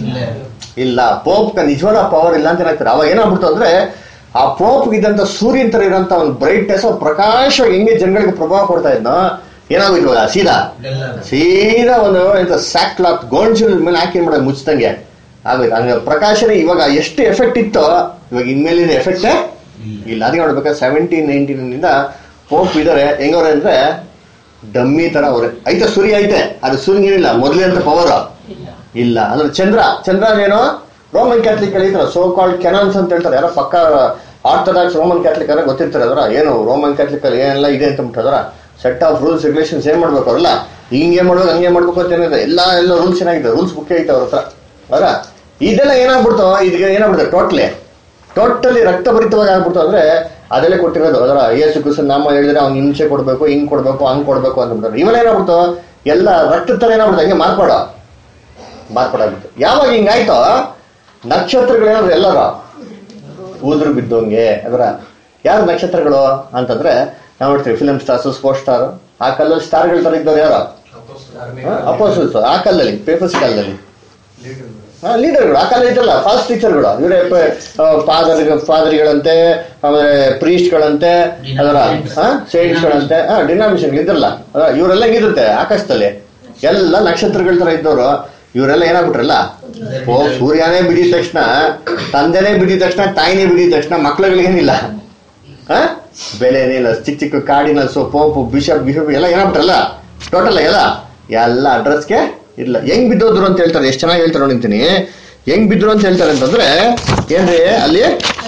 ಇಲ್ಲ, ಪೋಪ್ ನಿಜವಾದ ಪವರ್ ಇಲ್ಲ ಅಂತ ಏನಾಗ್ತಾರೆ. ಅವಾಗ ಏನಾಗ್ಬಿಡ್ತು ಅಂದ್ರೆ ಆ ಪೋಪ್ ಇದ್ದಂತ ಸೂರ್ಯನ್ ತರ ಇರೋಂತ ಒಂದು ಬ್ರೈಟ್ನೆಸ್ ಪ್ರಕಾಶ ಹೆಂಗೆ ಜನಗಳಿಗೆ ಪ್ರಭಾವ ಕೊಡ್ತಾ ಇದ್ನೋ ಏನಾಗೋಯ್ತು ಸೀದಾ ಸೀದಾ ಒಂದು ಎಂತ ಸ್ಯಾಕ್ ಕ್ಲಾತ್ ಗೋಲ್ಡ್ ಮೇಲೆ ಹಾಕಿ ಮಾಡೋದು ಮುಚ್ಚಿದಂಗೆ ಆಗೋಯ್ತು. ಹಂಗ ಪ್ರಕಾಶನೇ ಇವಾಗ ಎಷ್ಟು ಎಫೆಕ್ಟ್ ಇತ್ತೋ ಇವಾಗ ಇನ್ಮೇಲಿನ ಎಫೆಕ್ಟ್ ಇಲ್ಲ. ಅದಕ್ಕೆ ನೋಡ್ಬೇಕಾದ್ರೆ ಸೆವೆಂಟೀನ್ ನೈನ್ಟೀನ್ ಇಂದ ಪೋಪ್ ಇದಾರೆ ಹೆಂಗವ್ರೆ ಅಂದ್ರೆ ಡಮ್ಮಿ ತರ ಅವ್ರೆ. ಐತೆ ಸೂರ್ಯ ಐತೆ, ಅದು ಸೂರ್ಯನಿಲ್ಲ ಮೊದಲೇ ಅಂತ ಪವರ್ ಇಲ್ಲ. ಅಂದ್ರೆ ಚಂದ್ರ ಚಂದ್ರನೇನೋ ರೋಮನ್ ಕ್ಯಾಥಲಿಕ್ ಹೇಳ್ತಾರೆ, ಸೋ ಕಾಲ್ಡ್ ಕೆನಾನ್ಸ್ ಅಂತ ಹೇಳ್ತಾರೆ. ಯಾರೋ ಪಕ್ಕ ಆರ್ಥೋಡಾಕ್ಸ್ ರೋಮನ್ ಕ್ಯಾಥಲಿಕ್ ಅರ ಗೊತ್ತಿರ್ತಾರೆ ಅದರ, ಏನು ರೋಮನ್ ಕ್ಯಾಥಲಿಕ್ ಅಲ್ಲಿ ಏನೆಲ್ಲ ಇದೆ ಅಂತ ಬಿಟ್ಟದ್ರ ಸೆಟ್ ಆಫ್ ರೂಲ್ಸ್ ರೆಗ್ಯುಲೇಷನ್ಸ್ ಏನ್ ಮಾಡ್ಬೇಕು ಅವ್ರಲ್ಲ, ಹಿಂಗೆ ಮಾಡ್ಬೇಕು ಹಂಗೆ ಮಾಡ್ಬೇಕು ಅಂತ ಏನಿದೆ, ಎಲ್ಲ ಎಲ್ಲ ರೂಲ್ಸ್ ಏನಾಗಿದೆ, ರೂಲ್ಸ್ ಬುಕ್ ಐತೆ ಅವ್ರ ಹತ್ರ ಅವರ. ಇದೆಲ್ಲ ಏನಾಗ್ಬಿಡ್ತು, ಇದಕ್ಕೆ ಏನಾಗ್ಬಿಡ್ತು ಟೋಟ್ಲಿ ಟೋಟಲಿ ರಕ್ತಭರಿತವಾಗಿ ಆಗ್ಬಿಡ್ತು. ಅಂದ್ರೆ ಅದೆಲ್ಲ ಕೊಟ್ಟಿರೋದು ಅದರ ಯೇಸು ಕ್ರಿಸ್ತ ನಾಮ ಹೇಳಿದ್ರೆ ಅವ್ನು ಹಿಂಸೆ ಕೊಡ್ಬೇಕು, ಹಿಂಗ್ ಕೊಡ್ಬೇಕು, ಹಂಗ್ ಕೊಡ್ಬೇಕು ಅಂತ ಬಿಡ್ತಾರೆ. ಇವೆಲ್ಲ ಏನಾಗ್ಬಿಡ್ತು ಎಲ್ಲ ರಕ್ತ ತರ ಏನಾಗ್ಬಿಡ್ತು ಹಂಗೆ ಮಾರ್ಪಾಡೋ ಮಾರ್ಪಾಡಾಗ್ಬಿಟ್ಟು. ಯಾವಾಗ ಹಿಂಗಾಯ್ತೋ ನಕ್ಷತ್ರಗಳೇನಾದ್ರು ಎಲ್ಲರ ಊದ್ರು ಬಿದ್ದೋಂಗೆ ಅದರ ಯಾರು ನಕ್ಷತ್ರಗಳು ಅಂತಂದ್ರೆ ನಾವು ನೋಡ್ತೀವಿ ಫಿಲಮ್ ಸ್ಟಾರ್ಸ್ ಸ್ಪೋರ್ಟ್ಸ್ ಸ್ಟಾರ್ ಆ ಕಾಲದಲ್ಲಿ ಸ್ಟಾರ್ಗಳ ತರ ಇದ್ದವ್ರು ಯಾರು ಅಪೋಸಲ್ಸ್ ಆ ಕಾಲದಲ್ಲಿ ಪೇಪರ್ಸ್ ಕಾಲದಲ್ಲಿ ಲೀಡರ್ಗಳು ಆ ಕಾಲ ಇದ್ದಲ್ಲ ಫಾಸ್ಟ್ ಟೀಚರ್ಗಳು ಇವರೇ ಫಾದರ್ ಫಾದರಿಗಳಂತೆ ಆಮೇಲೆ ಪ್ರೀಸ್ಟ್ಗಳಂತೆ ಅದರ ಸೇಂಟ್ಸ್ಗಳಂತೆ ಹಾ ಡಿನಾಮಿನೇಷನ್ ಇದ್ರಲ್ಲ ಇವರೆಲ್ಲ ಹೆಂಗಿರುತ್ತೆ ಆಕಾಶದಲ್ಲಿ ಎಲ್ಲ ನಕ್ಷತ್ರಗಳ ತರ ಇದ್ದವರು ಇವರೆಲ್ಲ ಏನಾಗ್ಬಿಟ್ರಲ್ಲ ಓ ಸೂರ್ಯನೇ ಬಿಡಿದ ತಕ್ಷಣ ತಂದೆನೇ ಬಿಡಿದ ತಕ್ಷಣ ತಾಯಿನೇ ಬಿಡಿದ ತಕ್ಷಣ ಮಕ್ಳುಗಳಿಗೇನಿಲ್ಲ ಹ ಬೆಲೆನೇ ಇಲ್ಲ. ಚಿಕ್ಕ ಚಿಕ್ಕ ಕಾರ್ಡಿನಲ್ಸು ಪೋಪು ಬಿಷಪ್ ಬಿಷಪ್ ಎಲ್ಲ ಏನಾಗ್ಬಿಟ್ರಲ್ಲ ಟೋಟಲ್ ಎಲ್ಲ ಎಲ್ಲ ಅಡ್ರೆಸ್ಗೆ ಇಲ್ಲ. ಹೆಂಗ್ ಬಿದ್ದೋದ್ರು ಅಂತ ಹೇಳ್ತಾರೆ, ಎಷ್ಟು ಚೆನ್ನಾಗಿ ಹೇಳ್ತಾರೆ ನೋಡಿಂತೀನಿ. ಹೆಂಗ್ ಬಿದ್ರು ಅಂತ ಹೇಳ್ತಾರೆ ಅಂತಂದ್ರೆ ಏನ್ರಿ ಅಲ್ಲಿ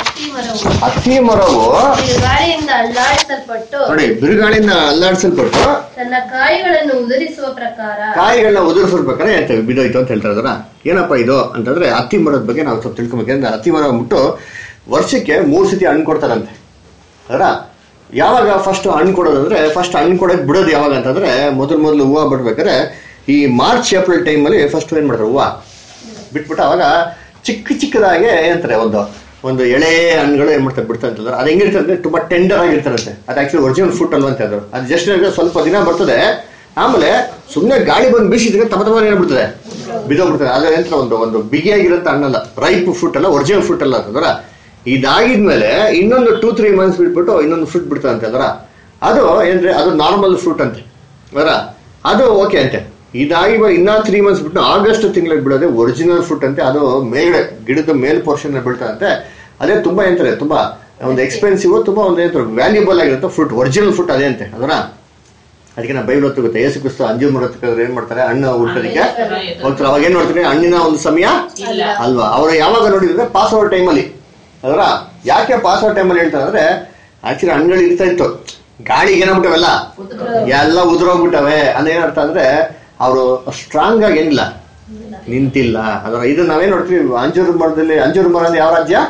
ಹತ್ತಿ ಮರವು ಗಾಳಿಯಿಂದ ಅಲ್ಲಾಡಿಸಲ್ಪಟ್ಟು ನೋಡಿ ಬಿರುಗಾಳಿಯಿಂದ ಅಲ್ಲಾಡಿಸಲ್ಪಟ್ಟು ತನ್ನ ಕಾಯಿಗಳನ್ನು ಉದುರಿಸುವ ಪ್ರಕಾರ ಕಾಯಿಗಳನ್ನ ಉದುರಿಸುವ ಪ್ರಕಾರ ಹೇಳ್ತೇವೆ ಬಿದ್ದೋಯ್ತು ಅಂತ ಹೇಳ್ತಾರೆ. ಅದರ ಏನಪ್ಪಾ ಇದು ಅಂತಂದ್ರೆ ಹತ್ತಿ ಮರದ ಬಗ್ಗೆ ನಾವು ಸ್ವಲ್ಪ ತಿಳ್ಕೊಬೇಕಂದ್ರೆ ಹತ್ತಿ ಮರ ಬಿಟ್ಟು ವರ್ಷಕ್ಕೆ ಮೂರ್ ಸತಿ ಹಣ್ಣು ಕೊಡ್ತಾರಂತೆ. ಅದರ ಯಾವಾಗ ಫಸ್ಟ್ ಹಣ್ಣು ಕೊಡೋದಂದ್ರೆ ಫಸ್ಟ್ ಹಣ್ಣು ಕೊಡೋಕೆ ಬಿಡೋದು ಯಾವಾಗ ಅಂತಂದ್ರೆ ಮೊದಲು ಮೊದಲು ಹೂವು ಬಿಡ್ಬೇಕಾದ್ರೆ ಈ ಮಾರ್ಚ್ ಏಪ್ರಿಲ್ ಟೈಮಲ್ಲಿ ಫಸ್ಟ್ ಏನ್ ಮಾಡ್ತಾರೆ ಹೂವು ಬಿಟ್ಬಿಟ್ಟು ಅವಾಗ ಚಿಕ್ಕ ಚಿಕ್ಕದಾಗೆ ಏನಂತಾರೆ ಒಂದು ಒಂದು ಎಳೆ ಹಣ್ಣುಗಳು ಏನ್ ಮಾಡ್ತಾರೆ ಬಿಡ್ತಾ ಅಂತಂದ್ರೆ ಅದು ಹೆಂಗಿರ್ತದೆ ಅಂದ್ರೆ ತುಂಬಾ ಟೆಂಡರ್ ಆಗಿರ್ತಾರಂತೆ. ಅದು ಆಕ್ಚುಲಿ ಒರಿಜಿನಲ್ ಫ್ರೂಟ್ ಅಲ್ವಾ ಅಂತ ಹೇಳಿದ್ರು. ಅದು ಜಸ್ಟ್ ಸ್ವಲ್ಪ ದಿನ ಬರ್ತದೆ, ಆಮೇಲೆ ಸುಮ್ಮನೆ ಗಾಳಿ ಬಂದು ಬೀಸಿದ್ರೆ ತಮ್ಮ ತಮ್ಮ ಏನ್ಬಿಡ್ತದೆ ಬಿದ್ದೋಗ್ಬಿಡ್ತದೆ. ಅದ್ರ ಎಂತ ಒಂದು ಒಂದು ಬಿಗಿಯಾಗಿರಂತ ಹಣ್ಣಲ್ಲ, ರೈಪ್ ಫ್ರೂಟ್ ಅಲ್ಲ, ಒರಿಜಿನಲ್ ಫ್ರೂಟ್ ಅಲ್ಲ ಅಂತಂದ್ರ. ಇದಾಗಿದ್ಮೇಲೆ ಇನ್ನೊಂದು ಟೂ ತ್ರೀ ಮಂತ್ಸ್ ಬಿಟ್ಬಿಟ್ಟು ಇನ್ನೊಂದು ಫ್ರೂಟ್ ಬಿಡ್ತದೆ ಅಂತ ಅಂದ್ರ ಅದು ಏನ್ರಿ ಅದು ನಾರ್ಮಲ್ ಫ್ರೂಟ್ ಅಂತೆ ಅದರ ಅದು ಓಕೆ ಅಂತೆ. ಇದಾಗಿ ಇನ್ನ ತ್ರೀ ಮಂತ್ಸ್ ಬಿಟ್ಟು ಆಗಸ್ಟ್ ತಿಂಗಳಿಗೆ ಬಿಡೋದೆ ಒರಿಜಿನಲ್ ಫ್ರೂಟ್ ಅಂತೆ. ಅದು ಮೇಲ್ಗಡೆ ಗಿಡದ ಮೇಲ್ ಪೋರ್ಷನ್ ಬೀಳ್ತದಂತೆ. ಅದೇ ತುಂಬಾ ಏನಂತಾರೆ ತುಂಬಾ ಒಂದು ಎಕ್ಸ್ಪೆನ್ಸಿವ್, ತುಂಬಾ ಒಂದು ಏನಂತಾರೆ ವ್ಯಾಲ್ಯೂಬಲ್ ಆಗಿರುತ್ತೆ ಫ್ರೂಟ್, ಒರಿಜಿನಲ್ ಫ್ರೂಟ್ ಅದೇ ಅಂತೆ ಅದರ. ಅದಕ್ಕೆ ನಾವು ಬೈಬಲ್ ಹೊತ್ತುಗುತ್ತೆ ಏಸು ಕ್ರಿಸ್ತು ಅಂಜೂರ ಮರ ಏನ್ ಮಾಡ್ತಾರೆ ಹಣ್ಣು ಹುಡ್ಕೋದಕ್ಕೆ ಹೋಗ್ತಾರೆ. ಅವಾಗ ಏನ್ ಮಾಡ್ತಾರೆ ಹಣ್ಣಿನ ಒಂದು ಸಮಯ ಅಲ್ವಾ. ಅವ್ರು ಯಾವಾಗ ನೋಡಿದ್ರೆ ಪಾಸ್ ಓವರ್ ಟೈಮಲ್ಲಿ ಅದರ. ಯಾಕೆ ಪಾಸ್ ಓವರ್ ಟೈಮಲ್ಲಿ ಹೇಳ್ತಾರೆ ಅಂದ್ರೆ ಆಕ್ಚುಲಿ ಹಣ್ಣುಗಳು ಇರ್ತಾ ಇತ್ತು, ಗಾಳಿಗೆ ಏನಾಗ್ಬಿಟ್ಟವೆಲ್ಲ ಎಲ್ಲ ಉದುರೋಗ್ಬಿಟ್ಟವೆ ಅಂದ್ರೆ ಏನರ್ಥ ಅಂದ್ರೆ ಅವರು ಸ್ಟ್ರಾಂಗ್ ಆಗಿ ಏನಿಲ್ಲ ನಿಂತಿಲ್ಲ ಅದರ. ಇದು ನಾವೇನ್ ನೋಡ್ತೀವಿ ಅಂಜೂರ ಮರದಲ್ಲಿ, ಅಂಜೂರ ಮರ ಅಂದ್ರೆ ಯಾವ ರಾಜ್ಯ?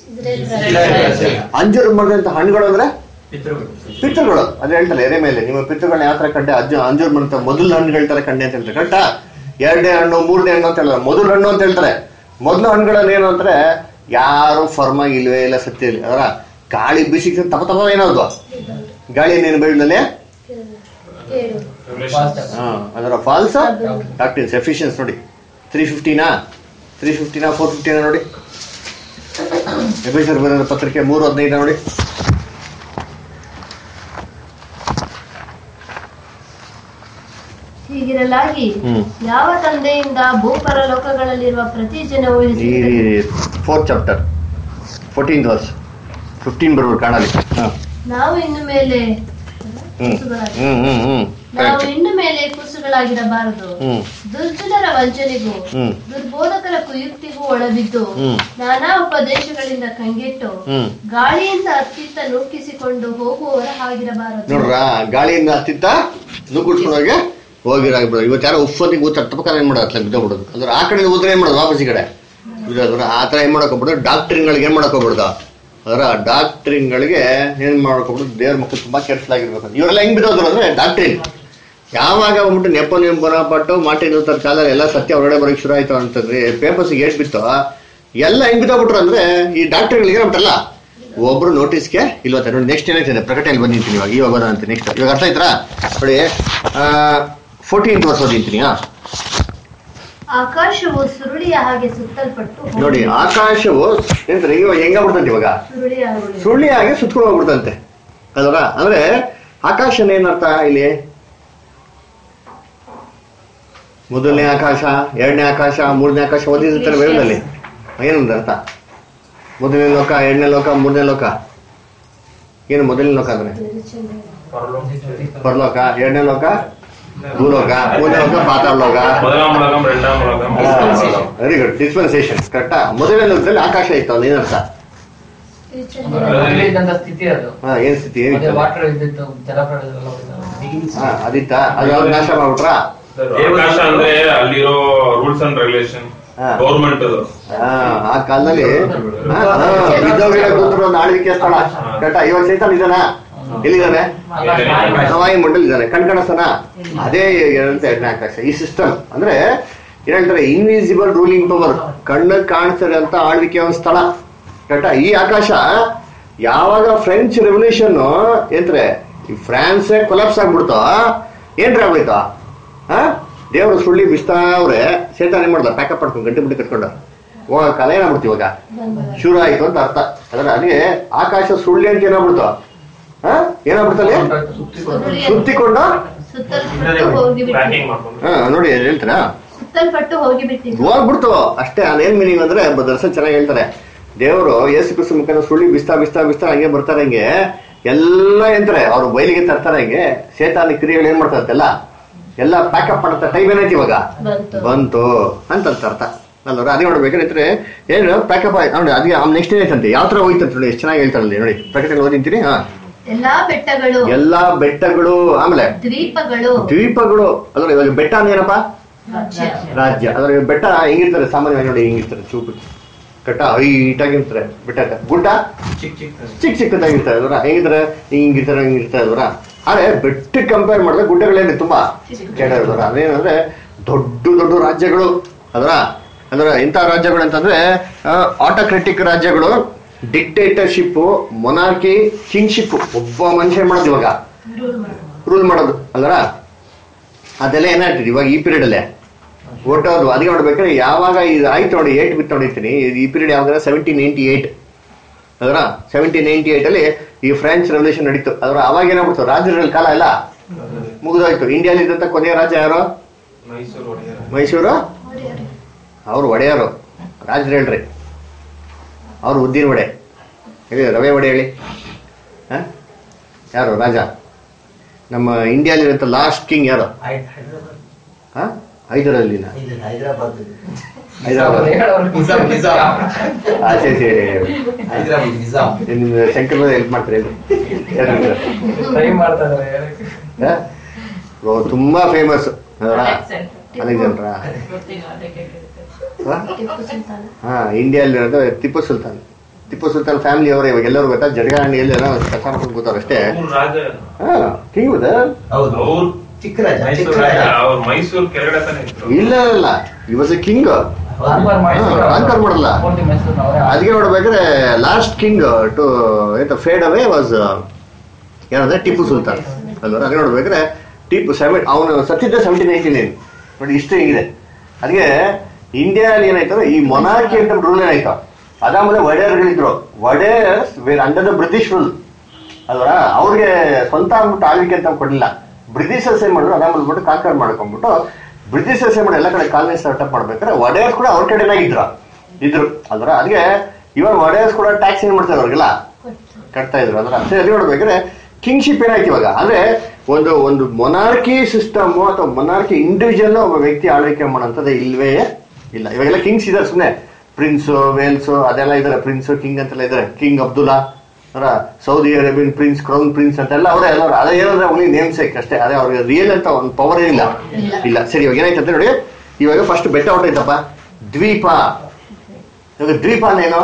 ಅಂಜೂರ ಮರದಂತ ಹಣ್ಣುಗಳು ಅಂದ್ರೆ ಪಿತೃಗಳು. ಅದೇ ಹೇಳ್ತಾರೆ ಎರೆ ಮೇಲೆ ನಿಮ್ಮ ಪಿತೃಗಳನ್ನ ಯಾವ ತರ ಕಂಡೆ ಅಜ್ಜ ಅಂಜೂರ ಮರ ಮೊದಲು ಹಣ್ಣು ಹೇಳ್ತಾರೆ ಕಂಡೆ ಅಂತ ಹೇಳ್ತಾರೆ. ಕರೆಕ್ಟಾ? ಎರಡನೇ ಹಣ್ಣು ಮೂರನೇ ಹಣ್ಣು ಅಂತ ಹೇಳ್ತಾರೆ, ಮೊದಲು ಹಣ್ಣು ಅಂತ ಹೇಳ್ತಾರೆ. ಮೊದಲು ಹಣ್ಣುಗಳಲ್ಲಿ ಏನು ಅಂದ್ರೆ ಯಾರು ಫರ್ಮ್ ಆಗಿ ಇಲ್ವೇ ಇಲ್ಲ ಸತ್ಯಲ್ಲಿ ಅದರ. ಗಾಳಿ ಬೀಸಿ ತಪ ತಪ ಏನಾದ್ರು ಗಾಳಿ ಏನೇನು ಬೈಲಲ್ಲಿ ಅದರ ಫಾಲ್ಸ್ ಡಾಕ್ಟಿನ್ಸ್ ಎಫಿಷಿಯನ್ಸ್ ನೋಡಿ ತ್ರೀ ಫಿಫ್ಟಿನಾ ತ್ರೀ ಫಿಫ್ಟಿನಾ ಫೋರ್ ಫಿಫ್ಟಿನಾ ನೋಡಿ. ಎಫಿಷಿಯನ್ಸ್ ಬರೋದ ಪತ್ರಿಕೆ ಮೂರು ಹದಿನೈದು ನೋಡಿ. ಹೀಗಿರಲಾಗಿ ಯಾವ ತಂದೆಯಿಂದ ಭೂಪರ ಲೋಕಗಳಲ್ಲಿರುವ ಪ್ರತಿ ಜನವು fourth chapter fourteen verse fifteen ಬರೋರು ಕಾಣಲಿ. ನಾವು ಇನ್ನು ಮೇಲೆ ನಾವು ಇನ್ನು ಮೇಲೆ ಕುಸುಗಳಾಗಿರಬಾರದು, ದುರ್ಜನರ ವಂಚನೆಗೂ ದುರ್ಬೋಧಕರ ಕುಯುಕ್ತಿಗೂ ಒಳಬಿದ್ದು ನಾನಾ ಉಪದೇಶಗಳಿಂದ ಕಂಗೆಟ್ಟು ಗಾಳಿಯಿಂದ ಅತ್ತಿತ್ತ ನೂಕಿಸಿಕೊಂಡು ಹೋಗುವವರ ಹಾಗಿರಬಾರದು. ನೋಡ್ರ, ಗಾಳಿಯಿಂದ ಅತ್ತಿತ್ತ ನೂಕಿಸ್ಕೊಂಡು ಹೋಗಿ ಹೋಗಿರಾಗ್ಬಿಡೋದು. ಇವತ್ತು ಯಾರೋ ಉಪ್ಪತ್ತಿಗೆ ಊತ ತಪ್ಪಕಾರ ಏನ್ ಮಾಡೋದು ಅತ್ಲ ಬಿದ್ದೋಗ್ಬಿಡೋದು. ಅಂದ್ರೆ ಆ ಕಡೆ ಊದ್ರೆ ಏನ್ ಮಾಡೋದು ವಾಪಸ್ ಈ ಕಡೆ ಬಿಡೋದ್ರ. ಆ ತರ ಏನ್ ಮಾಡಕ್ ಹೋಗ್ಬಿಡೋದು, ಡಾಕ್ಟ್ರಿನ್ಗಳಿಗೆ ಏನ್ ಮಾಡಕ್ ಹೋಗ್ಬಿಡ್ದು ಅದರ. ಡಾಕ್ಟ್ರಿನ್ಗಳಿಗೆ ಏನ್ ಮಾಡಕ್ ಹೋಗ್ಬಿಡುದು, ದೇವ್ರ ಮಕ್ಕಳು ತುಂಬಾ ಕೇರ್ಫುಲ್ ಆಗಿರ್ಬೇಕು. ಇವರೆಲ್ಲ ಹೆಂಗ್ ಬಿದ್ದೋದ್ರು ಅಂದ್ರೆ ಡಾಕ್ಟ್ರಿನ್ ಯಾವಾಗ ಹೋಗ್ಬಿಟ್ಟು ನೆಪೋಲಿಯನ್ ಬೋನಾಪಾರ್ಟ್ ಮಾರ್ಟಿನ್ ಲೂಥರ್ ಕಾಲದಲ್ಲಿ ಎಲ್ಲ ಸತ್ಯ ಹೊರಗಡೆ ಬರೋಕ್ ಶುರು ಆಯ್ತು ಅಂತಂದ್ರೆ ಪೇಪರ್ಸ್ಗೆ ಏಟ್ ಬಿತ್ತು ಎಲ್ಲ ಹೆಂಗ್ ಬಿದ್ದೋಗ್ಬಿಟ್ರು ಅಂದ್ರೆ ಈ ಡಾಕ್ಟ್ರಿಗಳಿಗೆ ಏನಾಗ್ಬಿಟ್ಟಲ್ಲ ಒಬ್ರು ನೋಟಿಸ್ಗೆ ಇಲ್ವತ್ತ ನೋಡಿ. ನೆಕ್ಸ್ಟ್ ಏನಾಗ್ತದೆ ಪ್ರಕಟಣೆಯಲ್ಲಿ ಬಂದಿರ್ತೀನಿ ಇವಾಗ ಇವಾಗ ಅಂತ ನೆಕ್ಸ್ಟ್ ಇವಾಗ ಅರ್ಥ ಆಯ್ತಾ ನೋಡಿ. ಫೋರ್ಟೀನ್ ವರ್ಷ ಓದಿರ್ತೀನಿ. ಆಕಾಶವು ಸುರುಳಿಯ ಹಾಗೆ ಸುತ್ತಲ್ಪಟ್ಟು ನೋಡಿ, ಆಕಾಶವು ಎಂತ ಇವಾಗ ಹೆಂಗಾಗ್ಬಿಡ್ತಂತೆ ಇವಾಗ ಸುರುಳಿ ಹಾಗೆ ಸುತ್ಕೊಂಡು ಹೋಗ್ಬಿಡ್ತಂತೆ ಅಲ್ವಾ. ಅಂದ್ರೆ ಆಕಾಶನ ಏನರ್ಥ ಇಲ್ಲಿ? ಮೊದಲನೇ ಆಕಾಶ, ಎರಡನೇ ಆಕಾಶ, ಮೂರನೇ ಆಕಾಶ ಓದಿರ್ತಾರೆ ಬೈಬಲಲ್ಲಿ. ಏನಂದ ಅರ್ಥ? ಮೊದಲನೇ ಲೋಕ, ಎರಡನೇ ಲೋಕ, ಮೂರನೇ ಲೋಕ. ಏನು ಮೊದಲನೇ ಲೋಕ ಅಂದ್ರೆ ಪರಲೋಕ, ಎರಡನೇ ಲೋಕ ಭೂಲೋಕ, ಮೂರನೇ ಲೋಕ ಪಾತಾಳ ಲೋಕ. ವೆರಿ ಗುಡ್, ಡಿಸ್ಪೆನ್ಸೇಷನ್ ಕರೆಕ್ಟಾ. ಮೊದಲನೇ ಲೋಕದಲ್ಲಿ ಆಕಾಶ ಇತ್ತು ಅಂದ್ರೆ ಏನರ್ಥ? ಏನ್ ಸ್ಥಿತಿ ಅದಿತ್ತ? ಅದು ಯಾವ್ದು ನಾಶ ಮಾಡ್ಬಿಟ್ರ? ಆಕಾಶ ಅಂದ್ರೆ ಅಲ್ಲಿರೋ ರೂಲ್ಸ್ ಅಂಡ್ ರೆಗ್ಯುಲೇಷನ್ ಗೌರ್ಮೆಂಟ್ ಆ ಕಾಲದಲ್ಲಿ ಬಿದ್ದೋಗಿರೋ ಕೂತ್ರು ಒಂದು ಆಳ್ವಿಕೆ ಸ್ಥಳ ಕರೆಕ್ಟಾ. ಇವಾಗ ಸೈತಾನ್ ಇದಾನ ಎಲ್ಲಿದ್ದಾನೆ? ವಾಯುಮಂಡಲ್ ಇದ್ದಾನೆ. ಕಣ್ಕಣಸನ ಅದೇ ಎರಡನೇ ಆಕಾಶ. ಈ ಸಿಸ್ಟಮ್ ಅಂದ್ರೆ ಏನ್ ಹೇಳ್ತಾರೆ, ಇನ್ವಿಸಿಬಲ್ ರೂಲಿಂಗ್ ಪವರ್, ಕಣ್ಣು ಕಾಣಿಸ್ತದೆ ಅಂತ ಆಳ್ವಿಕೆ ಒಂದು ಸ್ಥಳ. ಕರೆಕ್ಟಾ? ಈ ಆಕಾಶ ಯಾವಾಗ ಫ್ರೆಂಚ್ ರೆವಲ್ಯೂಷನ್ ಏನ್ರೆ ಈ ಫ್ರಾನ್ಸ್ ಕೊಲಾಪ್ಸ್ ಆಗ್ಬಿಡ್ತೋ, ಏನ್ರಿ ಆಗ್ಬಿಡ್ತು, ಹಾ ದೇವ್ರು ಸುಳ್ಳಿ ಬಿಸ್ತಾ ಅವ್ರೆ ಸೇತಾನ ಏನ್ ಮಾಡ್ದ, ಪ್ಯಾಕಪ್ ಮಾಡ್ಕೊಂಡು ಗಂಟೆ ಬಿಟ್ಟು ಕಟ್ಕೊಂಡು ಹೋಗ ಕಾಲ ಏನಾಗ್ಬಿಡ್ತು, ಇವಾಗ ಶುರು ಆಯ್ತು ಅಂತ ಅರ್ಥ. ಅದ್ರ ಅದೇ ಆಕಾಶ ಸುಳ್ಳಿ ಅಂತ ಏನಾಗ್ಬಿಡ್ತು, ಹಾ ಏನಾಗ್ಬಿಡ್ತಲ್ಲಿ ಸುತ್ತಿಕೊಂಡು ಹಾ ನೋಡಿ ಹೇಳ್ತಾರಾ ಸುತ್ತಲ್ಪಟ್ಟು ಹೋಗಿಬಿಟ್ಟಿದ್ದು ಹೋಗ್ಬಿಡ್ತು ಅಷ್ಟೇ. ಅದೇನ್ ಮೀನಿಂಗ್ ಅಂದ್ರೆ ದರ್ಶನ ಚೆನ್ನಾಗಿ ಹೇಳ್ತಾರೆ, ದೇವರು ಯೇಸು ಕ್ರಿಸ್ತ ಮುಖಾಂತರ ಸುಳ್ಳಿ ಬಿಸ್ತಾ ಬಿಸ್ತಾ ಬಿಸ್ತಾ ಹಂಗೆ ಬರ್ತಾರೆ, ಹಂಗೆ ಎಲ್ಲ ಎಂತಾರೆ ಅವ್ರು ಬಯಲಿಗೆ ತರ್ತಾರೆ, ಹಂಗೆ ಸೇತಾನ ಕ್ರಿಯೆಗಳು ಏನ್ ಮಾಡ್ತಾರೆ ಎಲ್ಲ ಎಲ್ಲ ಪ್ಯಾಕಪ್ ಮಾಡತ್ತ ಟೈಮ್ ಏನೈತಿ ಇವಾಗ ಬಂತು ಅಂತ ಅರ್ಥ ಅಲ್ವ. ಅದೇ ನೋಡ್ಬೇಕಾದ್ರೆ ಏನು ಪ್ಯಾಕಪ್ ಆಯ್ತು ನೋಡಿ, ಅದೇ ನೆಕ್ಸ್ಟ್ ಏನೈತಂತೆ ಯಾವ ತರ ಹೋಯ್ತಂತ ನೋಡಿ, ಎಷ್ಟು ಚೆನ್ನಾಗಿ ಹೇಳ್ತಾರಲ್ಲಿ ನೋಡಿ, ಪ್ರಕಟಣೆ ಓದಿಂತೀನಿ. ಹಾ ಎಲ್ಲಾ ಬೆಟ್ಟಗಳು ಎಲ್ಲಾ ಬೆಟ್ಟಗಳು, ಆಮೇಲೆ ದ್ವೀಪಗಳು ದ್ವೀಪಗಳು ಅದ್ರ ಇವಾಗ ಬೆಟ್ಟ ಅಂದ್ರೆ ಏನಪ್ಪಾ, ರಾಜ್ಯ. ಅದ್ರ ಬೆಟ್ಟ ಹೆಂಗಿರ್ತಾರೆ ಸಾಮಾನ್ಯವಾಗಿ ನೋಡಿ, ಹಿಂಗಿರ್ತಾರೆ ಚೂಪು ಕಟ್ಟ ಹೈಟ್ ಆಗಿರ್ತಾರೆ, ಬೆಟ್ಟ ಗುಡ್ಡ ಚಿಕ್ಕ ಚಿಕ್ಕ ಚಿಕ್ಕದಾಗಿರ್ತಾರೆ ಅದರ, ಹೆಂಗಿದ್ರೆ ಹಿಂಗಿರ್ತಾರೆ ಹಿಂಗಿರ್ತಾರೆ ಅದರ. ಆದ್ರೆ ಬೆಟ್ಟಕ್ಕೆ ಕಂಪೇರ್ ಮಾಡಿದ್ರೆ ಗುಡ್ಡಗಳೇನೆ ತುಂಬಾ ಕೆಳಗಿರೋದ್ರ. ಅದೇನಂದ್ರೆ ದೊಡ್ಡ ದೊಡ್ಡ ರಾಜ್ಯಗಳು ಅದರ ಅಂದ್ರೆ ಇಂಥ ರಾಜ್ಯಗಳು ಅಂತಂದ್ರೆ ಆಟೋಕ್ರೆಟಿಕ್ ರಾಜ್ಯಗಳು, ಡಿಕ್ಟೇಟರ್ಶಿಪ್, ಮೊನಾರ್ಕಿ, ಕಿಂಗ್ಶಿಪ್, ಒಬ್ಬ ಮನುಷ್ಯ ಮಾಡೋದು ಇವಾಗ ರೂಲ್ ಮಾಡೋದು ಅಲ್ವರ. ಅದೆಲ್ಲ ಏನಾಗ್ತದೆ ಇವಾಗ ಈ ಪೀರಿಯಡ್ ಅಲ್ಲೇ ಓಟೋದು. ಅದಕ್ಕೆ ನೋಡ್ಬೇಕಾದ್ರೆ ಯಾವಾಗ ಇದು ಆಯ್ತು ನೋಡಿ, ಏಟ್ ಬಿಟ್ಟು ನೋಡಿರ್ತೀನಿ ಈ ಪೀರಿಯಡ್ ಯಾವಾಗ ಸೆವೆಂಟೀನ್ ನೈನ್ಟಿ ಏಟ್ ಅದರ ಸೆವೆಂಟೀನ್ ನೈನ್ಟಿ ಏಟ್ ಅಲ್ಲಿ ಈ ಫ್ರೆಂಚ್ ರೆವಲ್ಯೂಷನ್ ನಡೀತು. ಅದ್ರ ಅವಾಗ ಏನಾಗ್ಬಿಡ್ತು, ರಾಜರ ಕಾಲ ಎಲ್ಲ ಮುಗಿದೋಯ್ತು. ಇಂಡಿಯಾದಲ್ಲಿ ಇದ್ದಂತ ಕೊನೆಯ ರಾಜ ಯಾರು, ಮೈಸೂರು, ಅವ್ರು ಒಡೆಯರು ರಾಜರು ಹೇಳ್ರಿ, ಅವ್ರು ಉದ್ದಿನ ವಡೆ ಹೇಳಿ, ರವೆ ವಡೆ ಹೇಳಿ, ಹ ಯಾರು ರಾಜ ನಮ್ಮ ಇಂಡಿಯಾಲಿರಂತ ಲಾಸ್ಟ್ ಕಿಂಗ್ ಯಾರು, ಹ ಹೈದರಾಲಿನ ಹೈದರಾಬಾದ್ ಹೈದರಾಬಾದ್ ಆಚೆ ನಿಮ್ ಶಂಕರ್ ಹೆಲ್ಪ್ ಮಾಡ್ತಾರೆ ತುಂಬಾ ಫೇಮಸ್ ಅಲೆಕ್ಸಾಂಡ್ರಾ. ಹಾ ಇಂಡಿಯಾಲಿರೋದು ಟಿಪ್ಪು ಸುಲ್ತಾನ್. ಟಿಪ್ಪು ಸುಲ್ತಾನ್ ಫ್ಯಾಮಿಲಿ ಅವರೇ ಇವಾಗ ಎಲ್ಲರೂ ಗೊತ್ತಾ, ಜಡಗಾಣಿಯಲ್ಲಿ ಎಲ್ಲ ಕಸ ಮಾಡ್ಕೊಂಡು ಕೂತಾರ ಅಷ್ಟೇ. ಹಾ ಕಿಂಗ್ ಗೊತ್ತಾ, ಚಿಕ್ಕ ರಾಜ ಮೈಸೂರು ಕೆಳಗಡೆ ಇಲ್ಲ ಇಲ್ಲ ಈ ವಾಸ್ ಎ ಕಿಂಗ್, ಕಾನ್ಕರ್ ಮಾಡಲ್ಲ. ಅದಕ್ಕೆ ನೋಡ್ಬೇಕಾದ್ರೆ ಲಾಸ್ಟ್ ಕಿಂಗ್ ಟು ಎಂತ ಫೇಡ್ ಅವೇ ವಾಸ್ ಏನಂದ್ರೆ ಟಿಪ್ಪು ಸುಲ್ತಾನ್ ಅಲ್ವ. ಅದೇ ನೋಡ್ಬೇಕಾದ್ರೆ ಟಿಪ್ಪು ಸೆವೆನ್ ಅವನು ಸತ್ತಿದ್ದ ಸೆವೆಂಟೀನ್ ನೈನ್ಟಿ ನೈನ್ ನೋಡಿ, ಇಷ್ಟು ಹೆಂಗಿದೆ. ಅದಕ್ಕೆ ಇಂಡಿಯಾದಲ್ಲಿ ಏನಾಯ್ತು ಈ ಮೊನಾರ್ಕಿ ಅಂತ ರೂಲ್ ಏನಾಯ್ತು, ಅದಾದ್ಮೇಲೆ ಒಡೆಯರ್ಗಳಿದ್ರು, Wodeyars were under the British rule ಅಲ್ವಾ. ಅವ್ರಿಗೆ ಸ್ವಂತ ಅಂದ್ಬಿಟ್ಟು ಆಳ್ವಿಕೆ ಅಂತ ಕೊಡ್ಲಿಲ್ಲ, ಬ್ರಿಟಿಷರ್ಸ್ ಏನ್ ಮಾಡಿದ್ರು ಅದಾದ್ಮೇಲೆ ಬಿಟ್ಟು ಕಾನ್ಕರ್ ಮಾಡ್ಕೊಂಡ್ಬಿಟ್ಟು ಬ್ರಿಟಿಷರ್ಸ್ ಏನ್ ಮಾಡಿ ಎಲ್ಲ ಕಡೆ ಕಾಲನಿ ಸ್ಟಾರ್ಟ್ಅಪ್ ಮಾಡ್ಬೇಕಾದ್ರೆ ಒಡೆಯರ್ಸ್ ಕೂಡ ಅವ್ರ ಕಡೆನಾಗಿದ್ರು ಇದ್ರು ಅಲ್ವ. ಅದಕ್ಕೆ ಇವಾಗ ಒಡೆಯರ್ಸ್ ಕೂಡ ಟ್ಯಾಕ್ಸ್ ಏನ್ ಮಾಡ್ತಾರೆ ಅವ್ರಿಗೆಲ್ಲ ಕಟ್ತಾ ಇದ್ರು ಅದ್ರ. ಅದೇ ಅದೇ ನೋಡ್ಬೇಕಾದ್ರೆ ಕಿಂಗ್ಶಿಪ್ ಏನಾಯ್ತು ಇವಾಗ ಅಂದ್ರೆ ಒಂದು ಒಂದು ಮೊನಾರ್ಕಿ ಸಿಸ್ಟಮ್ ಅಥವಾ ಮೊನಾರ್ಕಿ ಇಂಡಿವಿಜುವಲ್ ಒಬ್ಬ ವ್ಯಕ್ತಿ ಆಳ್ವಿಕೆ ಮಾಡೋಂಥದ್ದು ಇಲ್ವೇ ಇಲ್ಲ. ಇವಾಗೆಲ್ಲ ಕಿಂಗ್ಸ್ ಇದಾರೆ, ಸುಮ್ಮನೆ ಪ್ರಿನ್ಸ್ ವೇಲ್ಸ್ ಅದೆಲ್ಲ ಇದಾರೆ, ಪ್ರಿನ್ಸ್ ಕಿಂಗ್ ಅಂತೆಲ್ಲ ಇದಾರೆ. ಕಿಂಗ್ ಅಬ್ದುಲ್ಲಾ ಅವರ Saudi Arabian prince, crown prince ಅಂತೆಲ್ಲ ಅವರೇ ಎಲ್ಲರೂ ಅದೇ ಏನಂದ್ರೆ ಅವ್ನಿಗೆ ನೇಮ್ ಸೇಕ್ ಅಷ್ಟೇ. ಅದೇ ಅವ್ರಿಗೆ ರಿಯಲ್ ಅಂತ ಒಂದು ಪವರ್ ಏನಿಲ್ಲ ಇಲ್ಲ. ಸರಿ ಇವಾಗ ಏನಾಯ್ತು ಅಂತ ನೋಡಿ, ಇವಾಗ ಫಸ್ಟ್ ಬೆಟ್ಟ ಹೊಟ್ಟೈತಪ್ಪ ದ್ವೀಪ. ಇವಾಗ ದ್ವೀಪ ಅಂದೇನು,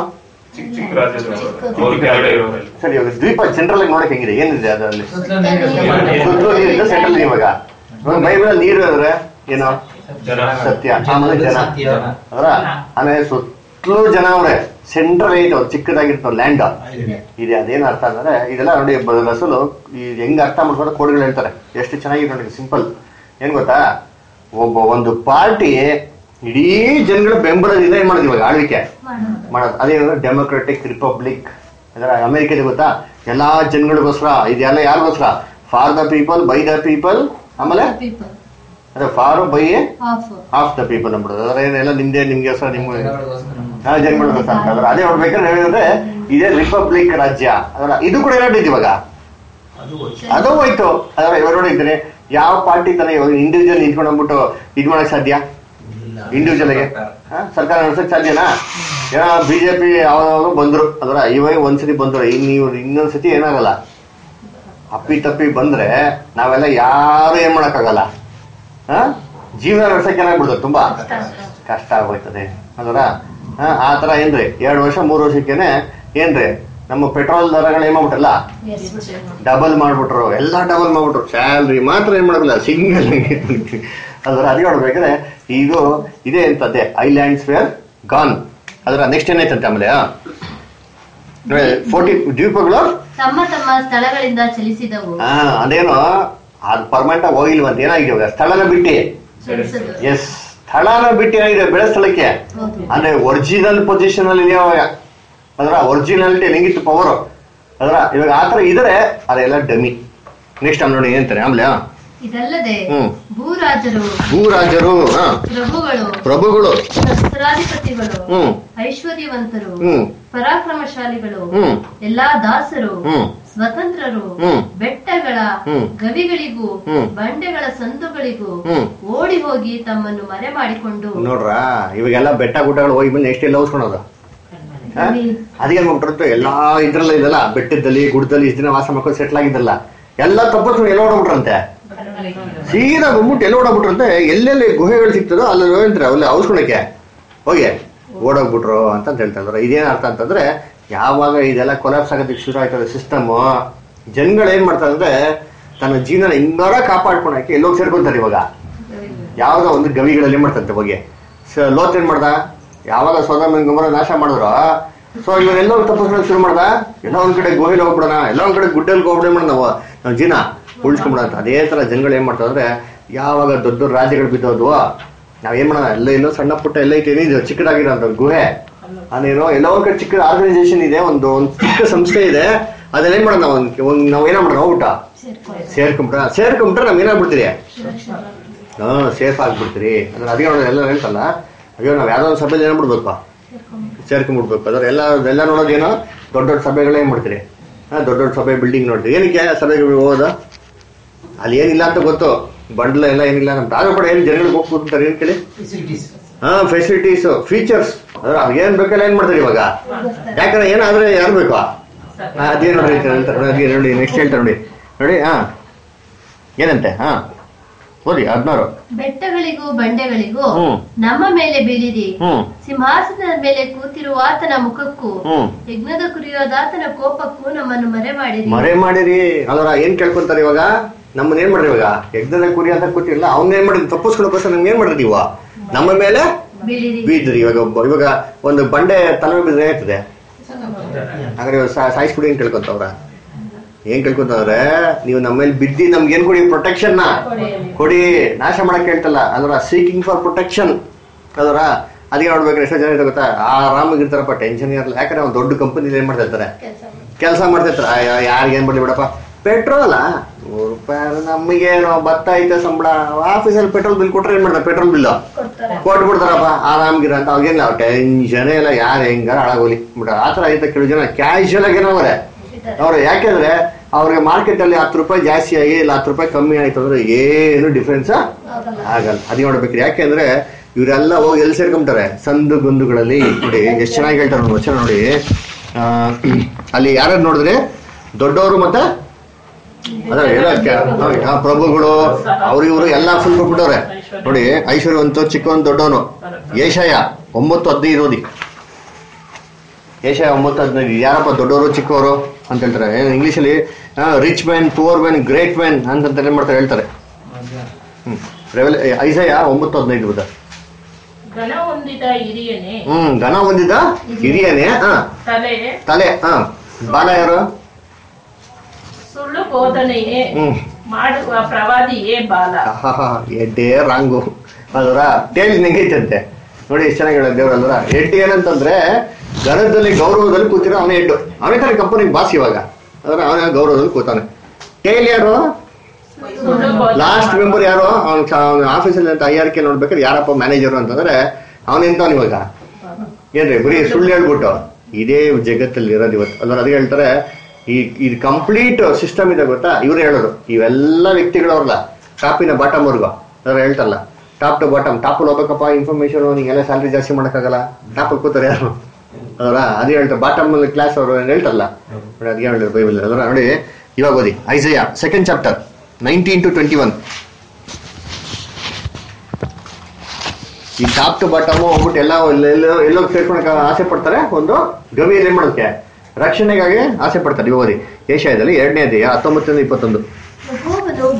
ಸರಿ ಇವಾಗ ದ್ವೀಪ ಜನರಲ್ ಆಗಿ ನೋಡಕ್ ಹೆಂಗಿದೆ, ಏನಿದೆ ಅದರಲ್ಲಿ ಸುತ್ತಲೂ ನೀರಿದೆ ಸೆಂಟ್ರಲ್. ಇವಾಗ ಬೈಬಲ್ ನೀರು ಅಂದ್ರೆ ಏನೋ ಸತ್ಯ, ಆಮೇಲೆ ಜನ ಅದರ ಆಮೇಲೆ ಸುತ್ತಲೂ ಜನ ಅವ್ರೆ, ಸೆಂಟ್ರಲ್ ಐತೆ ಅವ್ರು ಚಿಕ್ಕದಾಗಿರ್ತಾವ ಲ್ಯಾಂಡ್ ಇದೆ. ಅದೇನ್ ಅರ್ಥ ಅಂದ್ರೆ ಇದೆಲ್ಲ ನೋಡಿ ಅಸಲು ಈ ಹೆಂಗ್ ಅರ್ಥ ಮಾಡ್ಕೊಂಡು ಕೋಡ್ಗಳು ಹೇಳ್ತಾರೆ, ಎಷ್ಟು ಚೆನ್ನಾಗಿದೆ ನೋಡಿ. ಸಿಂಪಲ್ ಏನ್ ಗೊತ್ತಾ, ಒಬ್ಬ ಒಂದು ಪಾರ್ಟಿ ಇಡೀ ಜನಗಳ ಬೆಂಬಲದಿಂದ ಏನ್ ಮಾಡೋದು ಇವಾಗ ಆಳ್ವಿಕೆ ಮಾಡೋದು. ಅದೇನಂದ್ರೆ ಡೆಮೊಕ್ರೆಟಿಕ್ ರಿಪಬ್ಲಿಕ್. ಅದರ ಅಮೆರಿಕದ ಗೊತ್ತಾ, ಎಲ್ಲಾ ಜನಗಳಿಗೋಸ್ಕರ, ಇದೆಲ್ಲ ಯಾರಿಗೋಸ್ಕರ, for the people, by the people, ಆಮೇಲೆ ಅದೇ for by of the people ಅಂದ್ಬಿಡೋದು. ಅದ್ರ ಏನೆಲ್ಲ ನಿಮ್ದೆ ನಿಮ್ಗೆ ನಿಮ್ಗೆ ಜನಗಳಿಗೋಸ್ಕರ ಅಂತ. ಅದ್ರ ಅದೇ ನೋಡ್ಬೇಕಾದ್ರೆ ಹೇಳಿದ್ರೆ ಇದೇ ರಿಪಬ್ಲಿಕ್ ರಾಜ್ಯ. ಅದರ ಇದು ಕೂಡ ಏನಾಗ್ತೈತಿ ಇವಾಗ, ಅದು ಹೋಯ್ತು. ಅದರ ಇವಾಗ ನೋಡಿದ್ದೀನಿ ಯಾವ ಪಾರ್ಟಿ ತಾನೇ ಇವಾಗ ಇಂಡಿವಿಜುವಲ್ ನಿಂತ್ಕೊಂಡು ಹೋಗ್ಬಿಟ್ಟು ಇದ್ ಮಾಡಕ್ ಸಾಧ್ಯ, ಇಂಡಿವಿಜುವಲ್ಗೆ ಸರ್ಕಾರ ನಡೆಸಕ್ ಸಾಧ್ಯನಾ? ಏನೋ ಬಿಜೆಪಿ ಯಾವಾಗ ಬಂದ್ರು ಅದರ ಇವಾಗ ಒಂದ್ಸತಿ ಬಂದ್ರು, ಇನ್ ಇವ್ರು ಇನ್ನೊಂದ್ಸತಿ ಏನಾಗಲ್ಲ, ಅಪ್ಪಿ ತಪ್ಪಿ ಬಂದ್ರೆ ನಾವೆಲ್ಲ ಯಾರು ಏನ್ ಮಾಡಕ್ಕಾಗಲ್ಲ, ಹ ಜೀವನ ನಡೆಸಕ್ ಏನಾಗ್ಬಿಡ್ತದೆ, ತುಂಬಾ ಕಷ್ಟ ಆಗೋಯ್ತದೆ ಅದರ. ಆ ತರ ಏನ್ರಿ ಎರಡ್ ವರ್ಷ ಮೂರ್ ವರ್ಷಕ್ಕೇನೆ ಏನ್ರಿ ನಮ್ಮ ಪೆಟ್ರೋಲ್ ದರಗಳು ಏನ್ ಮಾಡ್ಬಿಟ್ರಲ್ಲ ಡಬಲ್ ಮಾಡ್ಬಿಟ್ರು, ಎಲ್ಲಾ ಡಬಲ್ ಮಾಡ್ಬಿಟ್ರು. ಸ್ಯಾಲ್ರಿ ಮಾತ್ರ ಏನ್ ಮಾಡಲ್ಲ, ಸಿಂಗಲ್ ಅದರ ಅದೇ ನೋಡ್ಬೇಕಾದ್ರೆ ಈಗ ಇದೆ ಅಂತದ್ದೆ ಐಲ್ಯಾಂಡ್ಸ್ ವೇರ್ ಗಾನ್. ಅದರ ನೆಕ್ಸ್ಟ್ ಏನಾಯ್ತಂತೆ ಆಮೇಲೆ ಫೋರ್ಟಿ ದ್ವೀಪಗಳು ತಮ್ಮ ತಮ್ಮ ಸ್ಥಳಗಳಿಂದ ಚಲಿಸಿದವು. ಹಾ ಅದೇನೋ ಅದು ಪರ್ಮನೆಂಟ್ ಆಗಿ ಹೋಗಿಲ್ವಂತ, ಏನಾಗಿದೆ ಸ್ಥಳನ ಬಿಟ್ಟು. ಎಸ್, ಸ್ಥಳನ ಬಿಟ್ಟು ಏನಾಗಿದೆ ಬೆಳೆ ಸ್ಥಳಕ್ಕೆ, ಅಂದ್ರೆ ಒರಿಜಿನಲ್ ಪೊಸಿಷನ್ ಅಲ್ಲಿ ಇದೆಯಾವಾಗ ಅದರ ಒರಿಜಿನಾಲಿಟಿ ಹೆಂಗಿತ್ತು ಪವರ್ ಅದರ ಇವಾಗ ಆತರ ಇದ್ರೆ ಅದೆಲ್ಲ ಡಮಿ. ನೆಕ್ಸ್ಟ್ ಆಮೇಲೆ ನೋಡಿ ಏನಂತಾರೆ ಆಮೇಲೆ ಇದಲ್ಲದೆ ಹ್ಮ್ ಭೂರಾಜರು ಭೂರಾಜರು ಪ್ರಭುಗಳು ಪ್ರಭುಗಳು ಸಹಸ್ರಾಧಿಪತಿಗಳು ಹ್ಮ್ ಐಶ್ವರ್ಯವಂತರು ಹ್ಮ್ ಪರಾಕ್ರಮಶಾಲಿಗಳು ಹ್ಮ್ ಎಲ್ಲಾ ದಾಸರು ಹ್ಮ್ ಸ್ವತಂತ್ರರು ಹ್ಮ್ ಬೆಟ್ಟಗಳ ಹ್ಮ್ ಗವಿಗಳಿಗೂ ಹ್ಮ್ ಬಂಡೆಗಳ ಸಂದುಗಳಿಗೂ ಹ್ಮ್ ಓಡಿ ಹೋಗಿ ತಮ್ಮನ್ನು ಮರೆ ಮಾಡಿಕೊಂಡು. ನೋಡ್ರ ಇವಾಗೆಲ್ಲ ಬೆಟ್ಟ ಗುಡ್ಡಗಳು ಹೋಗಿ ಬಂದು ನೆಕ್ಸ್ಟ್ ಎಲ್ಲ ಹೋಗ್ಸ್ಕೊಳೋದು. ಅದೇನ್ ಮಾಡ್ಬಿಟ್ಟಿರುತ್ತೆ ಎಲ್ಲಾ ಇದ್ರಲ್ಲ ಇದಲ್ಲ ಬೆಟ್ಟದಲ್ಲಿ ಗುಡ್ಡದಲ್ಲಿ ಇಷ್ಟ ದಿನ ವಾಸ ಮಾಡ್ಕೊಂಡು ಸೆಟ್ಲ್ ಆಗಿದ್ದಲ್ಲ ಎಲ್ಲ ತಪ್ಪು ಎಲ್ಲ ಓಡಾಬಿಟ್ರಂತೆ. ಸೀದಾ ಬಂದ್ಬಿಟ್ಟು ಎಲ್ಲ ಓಡಾಬಿಟ್ರಂತೆ. ಎಲ್ಲೆಲ್ಲಿ ಗುಹೆಗಳು ಸಿಗ್ತದೋ ಅಲ್ಲಿ ಹೋಗ್ತಾರೆ ಅವೆಲ್ಲ ಔಸ್ಕೊಳಕ್ಕೆ ಹೋಗಿ ಓಡೋಗ್ಬಿಟ್ರು ಅಂತ ಹೇಳ್ತಾ ಇದಾರೆ. ಇದೇನ್ ಅರ್ಥ ಅಂತಂದ್ರೆ ಯಾವಾಗ ಇದೆಲ್ಲ ಕೊಲಾಪ್ಸ್ ಆಗೋದಕ್ಕೆ ಶುರು ಆಯ್ತದೆ ಸಿಸ್ಟಮ್, ಜನಗಳು ಏನ್ ಮಾಡ್ತಾರೆ ಅಂದ್ರೆ ತನ್ನ ಜೀವನ ಹಿಂಗಾರ ಕಾಪಾಡ್ಕೊಳಕ್ಕೆ ಎಲ್ಲೋಗಿ ಸೇರ್ಕೊಂತಾರೆ. ಇವಾಗ ಯಾವ್ದೋ ಒಂದು ಗವಿಗಳಲ್ಲಿ ಏನ್ ಮಾಡ್ತಂತೆ ಹೋಗಿ ಲೋತ್ ಏನ್ ಮಾಡ್ದ, ಯಾವಾಗ ಸೊದೋಮ ಗೊಮೋರ ನಾಶ ಮಾಡಿದ್ರು ಸೊ ಇವರೆಲ್ಲೋ ತಪ್ಪಿಸ್ಕೊಳ್ಳೋಕೆ ಶುರು ಮಾಡ್ದ. ಎಲ್ಲ ಒಂದ್ ಕಡೆ ಗುಹೆಲಿ ಹೋಗ್ಬಿಡೋಣ, ಎಲ್ಲ ಒಂದ್ ಕಡೆ ಗುಡ್ಡಲ್ಲಿ ಹೋಗ್ಬಿಡೋಣ ನಾವು ನಾವು ಜೀವನ ಉಳಿಸ್ಕೊಂಡ್ಬಿಡ. ಅದೇ ತರ ಜನಗಳು ಏನ್ ಮಾಡ್ತಾರೆ ಅಂದ್ರೆ ಯಾವಾಗ ದೊಡ್ಡ ದೊಡ್ಡ ರಾಜ್ಯಗಳು ಬಿದ್ದೋದ್ವು ನಾವ್ ಏನ್ ಮಾಡೋಣ, ಎಲ್ಲ ಎಲ್ಲೋ ಸಣ್ಣ ಪುಟ್ಟ ಎಲ್ಲ ಐತೆ ಇದು ಚಿಕ್ಕದಾಗಿರೋ ಅಂತ ಗುಹೆ ಅದೇನೋ ಎಲ್ಲ ಒಂದ್ ಕಡೆ ಚಿಕ್ಕ ಆರ್ಗನೈಸೇಷನ್ ಇದೆ, ಒಂದು ಒಂದು ಚಿಕ್ಕ ಸಂಸ್ಥೆ ಇದೆ, ಅದನ್ನ ಏನ್ ಮಾಡೋಣ ಒಂದ್ ನಾವ್ ಏನ ಮಾಡೋಣ ಊಟ ಸೇರ್ಕೊಂಬಿಟ್ರ ಸೇರ್ಕೊಂಬಿಟ್ರೆ ನಾವ್ ಏನಾಗ್ಬಿಡ್ತೀರಿ ಹಾ ಸೇಫ್ ಆಗ್ಬಿಡ್ತೀರಿ. ಅದ್ರ ಅದೇ ನೋಡೋದು ಎಲ್ಲ ಹೇಳ್ತಲ್ಲ, ಅಯ್ಯೋ ನಾವ್ ಯಾವ್ದೋ ಒಂದು ಸಭೆಯಲ್ಲಿ ಏನ್ಬಿಡ್ಬೇಕು ಸೇರ್ಕೊಂಡ್ಬಿಡ್ಬೇಕು. ಅದ್ರ ಎಲ್ಲ ಎಲ್ಲ ನೋಡೋದೇನೋ ದೊಡ್ಡ ದೊಡ್ಡ ಸಭೆಗಳೇ ಏನ್ ಮಾಡ್ತೀರಿ, ಹಾ ದೊಡ್ಡ ದೊಡ್ಡ ಸಭೆ ಬಿಲ್ಡಿಂಗ್ ನೋಡ್ತೀವಿ. ಏನಕ್ಕೆ ಸಭೆಗಳು ಹೋಗೋದು, ಅಲ್ಲಿ ಏನಿಲ್ಲ ಅಂತ ಗೊತ್ತು, ಬಂಡ್ಲ ಎಲ್ಲ ಏನಿಲ್ಲ ನಮ್ದು ಆಗ ಕೂಡ ಏನ್ ಜನಗಳಿಗೆ ಹೋಗಿ ಕೂತ್ತಾರೆ ಏನ್ ಕೇಳಿ, ಹಾ ಫೆಸಿಲಿಟೀಸ್ ಫೀಚರ್ಸ್ ಅದ್ರ ಏನ್ ಬೇಕಲ್ಲ ಏನ್ ಮಾಡ್ತಾರೆ ಇವಾಗ. ಯಾಕಂದ್ರೆ ಏನಾದ್ರೆ ಯಾರು ಬೇಕು ಅದೇ ನೋಡ್ರಿ ಹೇಳ್ತಾರೆ ನೋಡಿ. ನೆಕ್ಸ್ಟ್ ಹೇಳ್ತಾರೆ ನೋಡಿ ನೋಡಿ ಹಾ ಏನಂತೆ ಹಾ ಓದಿ ಹದಿನಾರು. ಬೆಟ್ಟಗಳಿಗೂ ಬಂಡೆಗಳಿಗೂ ನಮ್ಮ ಮೇಲೆ ಬೀಳಿರಿ, ಸಿಂಹಾಸನದ ಮೇಲೆ ಕೂತಿರುವ ಆತನ ಮುಖಕ್ಕೂ ಯಜ್ಞದ ಕುರಿಯೋದಾತನ ಕೋಪಕ್ಕೂ ನಮ್ಮನ್ನು ಮರೆ ಮಾಡಿರಿ ಮರೆ ಮಾಡಿರಿ. ಅಲ್ವರ ಏನ್ ಕೇಳ್ಕೊಂತಾರೆ ಇವಾಗ, ನಮ್ಮನ್ನ ಏನ್ ಮಾಡ್ರಿ ಇವಾಗ ಯಜ್ಞದ ಕುರಿ ಅಂತ ಕೂತಿರಲ್ಲ ಅವ್ನ ಏನ್ ಮಾಡಿದ್ರಿ ತಪ್ಪಿಸ್ಕೊಳ್ಳೋಕೋಸ್ಕರ ನಮ್ಗೆ ಏನ್ ಮಾಡಿದ್ರಿ ಇವ ನಮ್ಮ ಮೇಲೆ ಬೀದ್ರಿ. ಇವಾಗ ಒಬ್ಬ ಇವಾಗ ಒಂದು ಬಂಡೆ ತಲೆ ಬಿದ್ರೆ ಏನಾಗ್ತದೆ, ಹಾಗಾದ್ರೆ ಸಾಯಿಸ್ಬಿಡಿ ಏನ್ ಕೇಳ್ಕೊಂತವ್ರ ಏನ್ ಕೇಳ್ಕೊಂತವ್ರೆ, ನೀವು ನಮ್ಮ ಮೇಲೆ ಬಿದ್ದಿ ನಮ್ಗೆ ಏನ್ ಕೊಡಿ ಪ್ರೊಟೆಕ್ಷನ್ ನ ಕೊಡಿ, ನಾಶ ಮಾಡಕ್ ಹೇಳ್ತಲ್ಲ ಅದರ ಸೀಕಿಂಗ್ ಫಾರ್ ಪ್ರೊಟೆಕ್ಷನ್ ಅದರ. ಅದಕ್ಕೆ ನೋಡ್ಬೇಕ್ರೆ ಎಷ್ಟೋ ಜನ ಇರ್ತಾರೆ ಗೊತ್ತಾ, ಆರಾಮಾಗಿರ್ತಾರಪ್ಪ ಟೆನ್ಷನ್ ಇರಲ್ಲ. ಯಾಕಂದ್ರೆ ಅವ್ನು ದೊಡ್ಡ ಕಂಪನಿ ಏನ್ ಮಾಡ್ತಾ ಇರ್ತಾರೆ ಕೆಲಸ ಮಾಡ್ತಿರ್ತಾರೆ. ಯಾರಿಗೆ ಏನ್ ಮಾಡ್ಲಿ ಬಿಡಪ್ಪ ಪೆಟ್ರೋಲ್ ನೂರು ರೂಪಾಯಿ ನಮಗೇನೋ ಭತ್ತ ಐತೆ ಸಂಬಳ, ಆಫೀಸಲ್ಲಿ ಪೆಟ್ರೋಲ್ ಬಿಲ್ ಕೊಟ್ರೆ ಏನ್ ಮಾಡ್ತಾರೆ ಪೆಟ್ರೋಲ್ ಬಿಲ್ ಕೊಟ್ಬಿಡ್ತಾರಪ್ಪ ಆರಾಮ್ಗಿರ ಅಂತ. ಅವ್ರಿಗೇನಿಲ್ಲ ಟೆನ್ಷನ್ ಇಲ್ಲ, ಯಾರು ಹೆಂಗಾರ ಹಾಳಾಗೋಲಿ ಬಿಡ ಆತರ ಐತೆ. ಕೆಲವು ಜನ ಕ್ಯಾಶುಯಲ್ ಆಗೇನವ್ರೆ ಅವ್ರು, ಯಾಕೆಂದ್ರೆ ಅವ್ರಿಗೆ ಮಾರ್ಕೆಟ್ ಅಲ್ಲಿ ಹತ್ತು ರೂಪಾಯಿ ಜಾಸ್ತಿ ಆಗಿ ಇಲ್ಲ ಹತ್ತು ರೂಪಾಯಿ ಕಮ್ಮಿ ಆಯ್ತು ಅಂದ್ರೆ ಏನು ಡಿಫ್ರೆನ್ಸ್ ಆಗಲ್ಲ. ಅದ್ ನೋಡ್ಬೇಕ್ರಿ. ಯಾಕೆಂದ್ರೆ ಇವರೆಲ್ಲ ಹೋಗಿ ಎಲ್ಲಿ ಸೇರ್ಕೊಂತಾರೆ ಸಂದು ಗುಂದುಗಳಲ್ಲಿ. ನೋಡಿ ಎಷ್ಟು ಚೆನ್ನಾಗಿ ಹೇಳ್ತಾರೆ ನೋಡಿ ವಚನ ನೋಡಿ. ಆ ಅಲ್ಲಿ ಯಾರು ನೋಡಿದ್ರೆ ದೊಡ್ಡವರು ಮತ್ತೆ ಅದ್ರ ಎಲ್ಲ ಪ್ರಭುಗಳು ಅವ್ರ ಇವರು ಎಲ್ಲಾ ಫುಲ್ ಕೊಟ್ಬಿಟ್ಟವ್ರೆ ನೋಡಿ. ಐಶ್ವರ್ಯವಂತ ಚಿಕ್ಕವನ್ ದೊಡ್ಡವನು. ಏಷಯ ಒಂಬತ್ತು ಹದಿನೈದು ಓದಿ. ಏಷಯ ಒಂಬತ್ತು ಹದಿನೈದು ಯಾರಪ್ಪ ದೊಡ್ಡವರು ಚಿಕ್ಕವರು ಅಂತ ಹೇಳ್ತಾರೆ. ಇಂಗ್ಲಿಷ್ ಅಲ್ಲಿ rich man poor man great man ಅಂತ ಏನ್ ಮಾಡ್ತಾರೆ ಹೇಳ್ತಾರೆ. ಹ್ಮ್ ಐಸಯ ಒಂಬತ್ತು ಹದಿನೈದು ಬುಧ. ಹ್ಮ್ ಘನ ಹೊಂದಿದ ಹಿರಿಯನೇ ಹ ತಲೆ ಹ ಬಾಲ ಯಾರು ಸುಳ್ಳು ಬೋಧನೆಯೇ ಮಾಡುವ ಪ್ರವಾದಿಯೇ ಬಾಲ. ಎಡ್ಡೆ ರಾಂಗು ಅದರ ಟೇಲ್ ನೆಂಗೈತಂತೆ ನೋಡಿ ಎಷ್ಟು ಚೆನ್ನಾಗಿ ಹೇಳೋದು ದೇವ್ರಲ್ವರ. ಎಡ್ಡಿ ಏನಂತಂದ್ರೆ ಗಣದಲ್ಲಿ ಗೌರವದಲ್ಲಿ ಕೂತಿರೋ ಅವನೇ ಎಡ್ಡು, ಅವನೇ ತಾನೆ ಕಂಪನಿಗೆ ಬಾಸ್ ಇವಾಗ ಅದರ ಅವನ ಗೌರವದಲ್ಲಿ ಕೂತಾನೆ. ಟೇಲ್ ಯಾರು ಲಾಸ್ಟ್ ಮೆಂಬರ್ ಯಾರು ಅವ್ನ ಆಫೀಸಲ್ಲಿ ಅಂತ ಐ ಆರ್ ಕೆ ನೋಡ್ಬೇಕಾದ್ರೆ ಯಾರಪ್ಪ ಮ್ಯಾನೇಜರ್ ಅಂತಂದ್ರೆ ಅವನೆಂತವನ್ ಇವಾಗ ಏನ್ರಿ ಬರೀ ಸುಳ್ಳು ಹೇಳ್ಬಿಟ್ಟು ಇದೇ ಜಗತ್ತಲ್ಲಿ ಇರೋದು ಇವತ್ತು ಅದ್ರ. ಅದೇ ಹೇಳ್ತಾರೆ ಈ ಇದು ಕಂಪ್ಲೀಟ್ ಸಿಸ್ಟಮ್ ಇದೆ ಗೊತ್ತಾ. ಇವ್ರು ಹೇಳೋದು ಇವೆಲ್ಲ ವ್ಯಕ್ತಿಗಳವ್ರಲ್ಲ ಟಾಪಿನ ಬಾಟಮ್ ವರ್ಗು ಅದ್ರ ಹೇಳ್ತಾರಲ್ಲ ಟಾಪ್ ಟು ಬಾಟಮ್. ಟಾಪಲ್ಲಿ ಹೋಗ್ಬೇಕಪ್ಪ ಇನ್ಫಾರ್ಮೇಶನ್ ನಿಂಗೆಲ್ಲ ಸ್ಯಾಲ್ರಿ ಜಾಸ್ತಿ ಮಾಡೋಕ್ಕಾಗಲ್ಲ, ಟಾಪಲ್ಲಿ ಕೂತಾರೆ ಯಾರು ಅದರ. ಅದೇ ಹೇಳ್ತಾರೆ ಬಾಟಮ್ ಕ್ಲಾಸ್ ಅವರು ಹೇಳ್ತಾರಲ್ಲ ನೋಡಿ. ಅದೇ ಹೇಳಿದ್ರು ಬೈಬಲ್ ಅದರ ನೋಡಿ. ಇವಾಗ ಓದಿ Isaiah second chapter nineteen to twenty one. ಈ ಟಾಪ್ ಟು ಬಾಟಮ್ ಹೋಗ್ಬಿಟ್ಟು ಎಲ್ಲ ಎಲ್ಲೋ ಎಲ್ಲೋ ಸೇರ್ಕೊಳಕ್ ಆಸೆ ಪಡ್ತಾರೆ. ಒಂದು ಗವಿಯಲ್ಲಿ ಏನ್ ಮಾಡೋಕೆ ರಕ್ಷಣೆಗಾಗಿ ಆಸೆ ಪಡ್ತಾರೆ. ಇವಾಗ ಓದಿ ಏಷ್ಯಾದಲ್ಲಿ ಎರಡನೇ ಅಧ್ಯಾಯ ಹತ್ತೊಂಬತ್ತರಿಂದ ಇಪ್ಪತ್ತೊಂದು. ಯೆಹೋವನು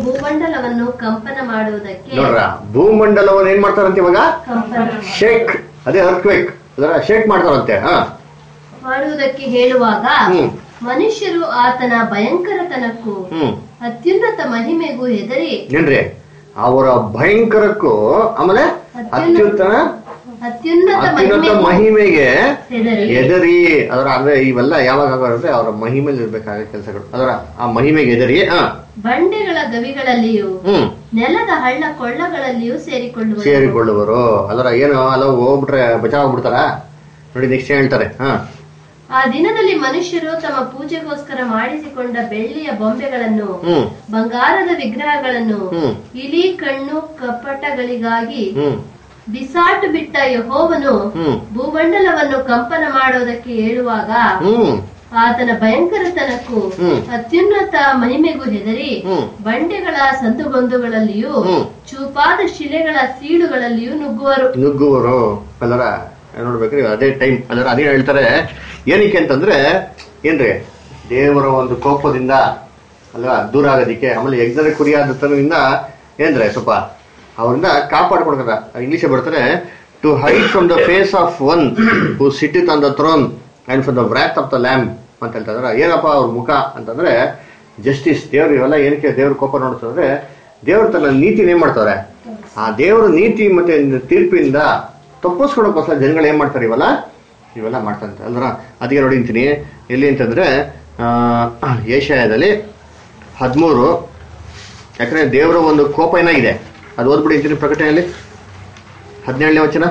ಭೂಮಂಡಲವನ್ನು ಕಂಪನ ಮಾಡುವುದಕ್ಕೆ ನೋಡ್ರ ಭೂಮಂಡಲವನ್ನು ಏನ್ ಮಾಡ್ತಾರಂತೆ ಇವಾಗ ಕಂಪನ ಶೇಕ್, ಅದೇ ಅರ್ಕ್ವೇಕ್ ಅದರ ಶೇಕ್ ಮಾಡ್ತಾರಂತೆ. ಹಾ ಮಾಡುವುದಕ್ಕೆ ಹೇಳುವಾಗ ಹ್ಮ್. ಮನುಷ್ಯರು ಆತನ ಭಯಂಕರತನಕ್ಕೂ ಹ್ಮ್ ಅತ್ಯುನ್ನತ ಮಹಿಮೆಗೂ ಹೆದರಿ ಏನ್ರಿ ಅವರ ಭಯಂಕರಕ್ಕೂ ಆಮೇಲೆ ಅತ್ಯುತ್ತಮ ಅತ್ಯುನ್ನತ ಅತ್ಯುನ್ನತ ಮಹಿಮೆಗೂ ಮಹಿಮೆಗೆ ಹೆದರಿ ಎದರಿ ಅದರ ಅಂದ್ರೆ ಇವೆಲ್ಲ ಯಾವಾಗ ಆಗೋದ್ರೆ ಅವರ ಮಹಿಮೇಲೆ ಇರ್ಬೇಕಾದ ಕೆಲಸಗಳು ಅದರ ಆ ಮಹಿಮೆಗೆ ಎದರಿ. ಹ ಬಂಡೆಗಳ ಗವಿಗಳಲ್ಲಿಯೂ ಹ್ಮ್ ನೆಲದ ಹಳ್ಳ ಕೊಳ್ಳಗಳಲ್ಲಿಯೂ ಸೇರಿಕೊಳ್ಳುವರು ಸೇರಿಕೊಳ್ಳುವರು. ಅದರ ಏನು ಅಲ್ಲ ಹೋಗ್ಬಿಟ್ರೆ ಬಚಾವ್ ಆಗ್ಬಿಡ್ತಾರ ನೋಡಿ. ನೆಕ್ಸ್ಟ್ ಹೇಳ್ತಾರೆ. ಹ ಆ ದಿನದಲ್ಲಿ ಮನುಷ್ಯರು ತಮ್ಮ ಪೂಜೆಗೋಸ್ಕರ ಮಾಡಿಸಿಕೊಂಡ ಬೆಳ್ಳಿಯ ಬೊಂಬೆಗಳನ್ನು ಹ್ಮ್ ಬಂಗಾರದ ವಿಗ್ರಹಗಳನ್ನು ಹ್ಮ್ ಇಲಿ ಕಣ್ಣು ಕಪಟಗಳಿಗಾಗಿ ಹ್ಮ್ ಬಿಸಾಟು ಬಿಟ್ಟ ಯೆಹೋವನು ಹ್ಮ್ ಭೂಮಂಡಲವನ್ನು ಕಂಪನ ಮಾಡುವುದಕ್ಕೆ ಹೇಳುವಾಗ ಹ್ಮ್ ಆತನ ಭಯಂಕರತನಕ್ಕೂ ಹ್ಮ್. ಅತ್ಯುನ್ನತ ಮಹಿಮೆಗೂ ಹೆದರಿ ಹ್ಮ್. ಬಂಡೆಗಳ ಸಂದುಗೊಂದುಗಳಲ್ಲಿಯೂ ಹ್ಮ್. ಚೂಪಾದ ಶಿಲೆಗಳ ಸೀಡುಗಳಲ್ಲಿಯೂ ನುಗ್ಗುವರು ನುಗ್ಗುವರು ಅಲ್ಲರ ನೋಡ್ಬೇಕ್ರಿ. ಅದೇ ಟೈಮ್ ಅಲ್ಲರ ಅದೇ ಹೇಳ್ತಾರೆ. ಏನಕ್ಕೆ ಅಂತಂದ್ರೆ ಏನ್ರಿ ದೇವರ ಒಂದು ಕೋಪದಿಂದ ಅಲ್ವಾ ದೂರ ಆಗೋದಿಕ್ಕೆ, ಆಮೇಲೆ ಯಜ್ಞದ ಕುರಿಯಾದತನದಿಂದ ಏನ್ರೆ ಸ್ವಲ್ಪ ಅವರಿಂದ ಕಾಪಾಡ್ಕೊಡ್ತಾರ. ಇಂಗ್ಲಿಷ್ ಬರ್ತಾರೆ to hide from the face of one who sitteth on the throne and from the wrath of the lamb ಅಂತ ಹೇಳ್ತಾರೆ. ಏನಪ್ಪಾ ಅವ್ರ ಮುಖ ಅಂತಂದ್ರೆ ಜಸ್ಟಿಸ್. ದೇವ್ರು ಇವೆಲ್ಲ ಏನಕ್ಕೆ ದೇವ್ರ ಕೋಪ ನೋಡ್ತಾರೆ, ದೇವ್ರ ತನ್ನ ನೀತಿನ ಏನ್ ಮಾಡ್ತಾರೆ, ಆ ದೇವರ ನೀತಿ ಮತ್ತೆ ತೀರ್ಪಿಂದ ತಪ್ಪಿಸ್ಕೊಳಕ್ಕೋಸ್ಕರ ಜನಗಳು ಏನ್ ಮಾಡ್ತಾರೆ ಇವೆಲ್ಲ ಇವೆಲ್ಲ ಮಾಡ್ತಾರೆ ಅಲ್ರ. ಅದಕ್ಕೆ ನೋಡಿ ಅಂತೀನಿ ಎಲ್ಲಿ ಅಂತಂದ್ರೆ ಆ ಏಷಯದಲ್ಲಿ ಹದಿಮೂರು, ಯಾಕಂದ್ರೆ ದೇವರ ಒಂದು ಕೋಪ ಏನಾಗಿದೆ ಅದು ಓದ್ಬಿಡಿ ಅಂತೀನಿ. ಪ್ರಕಟಣೆಯಲ್ಲಿ ಹದಿನೇಳನೇ ವಚನ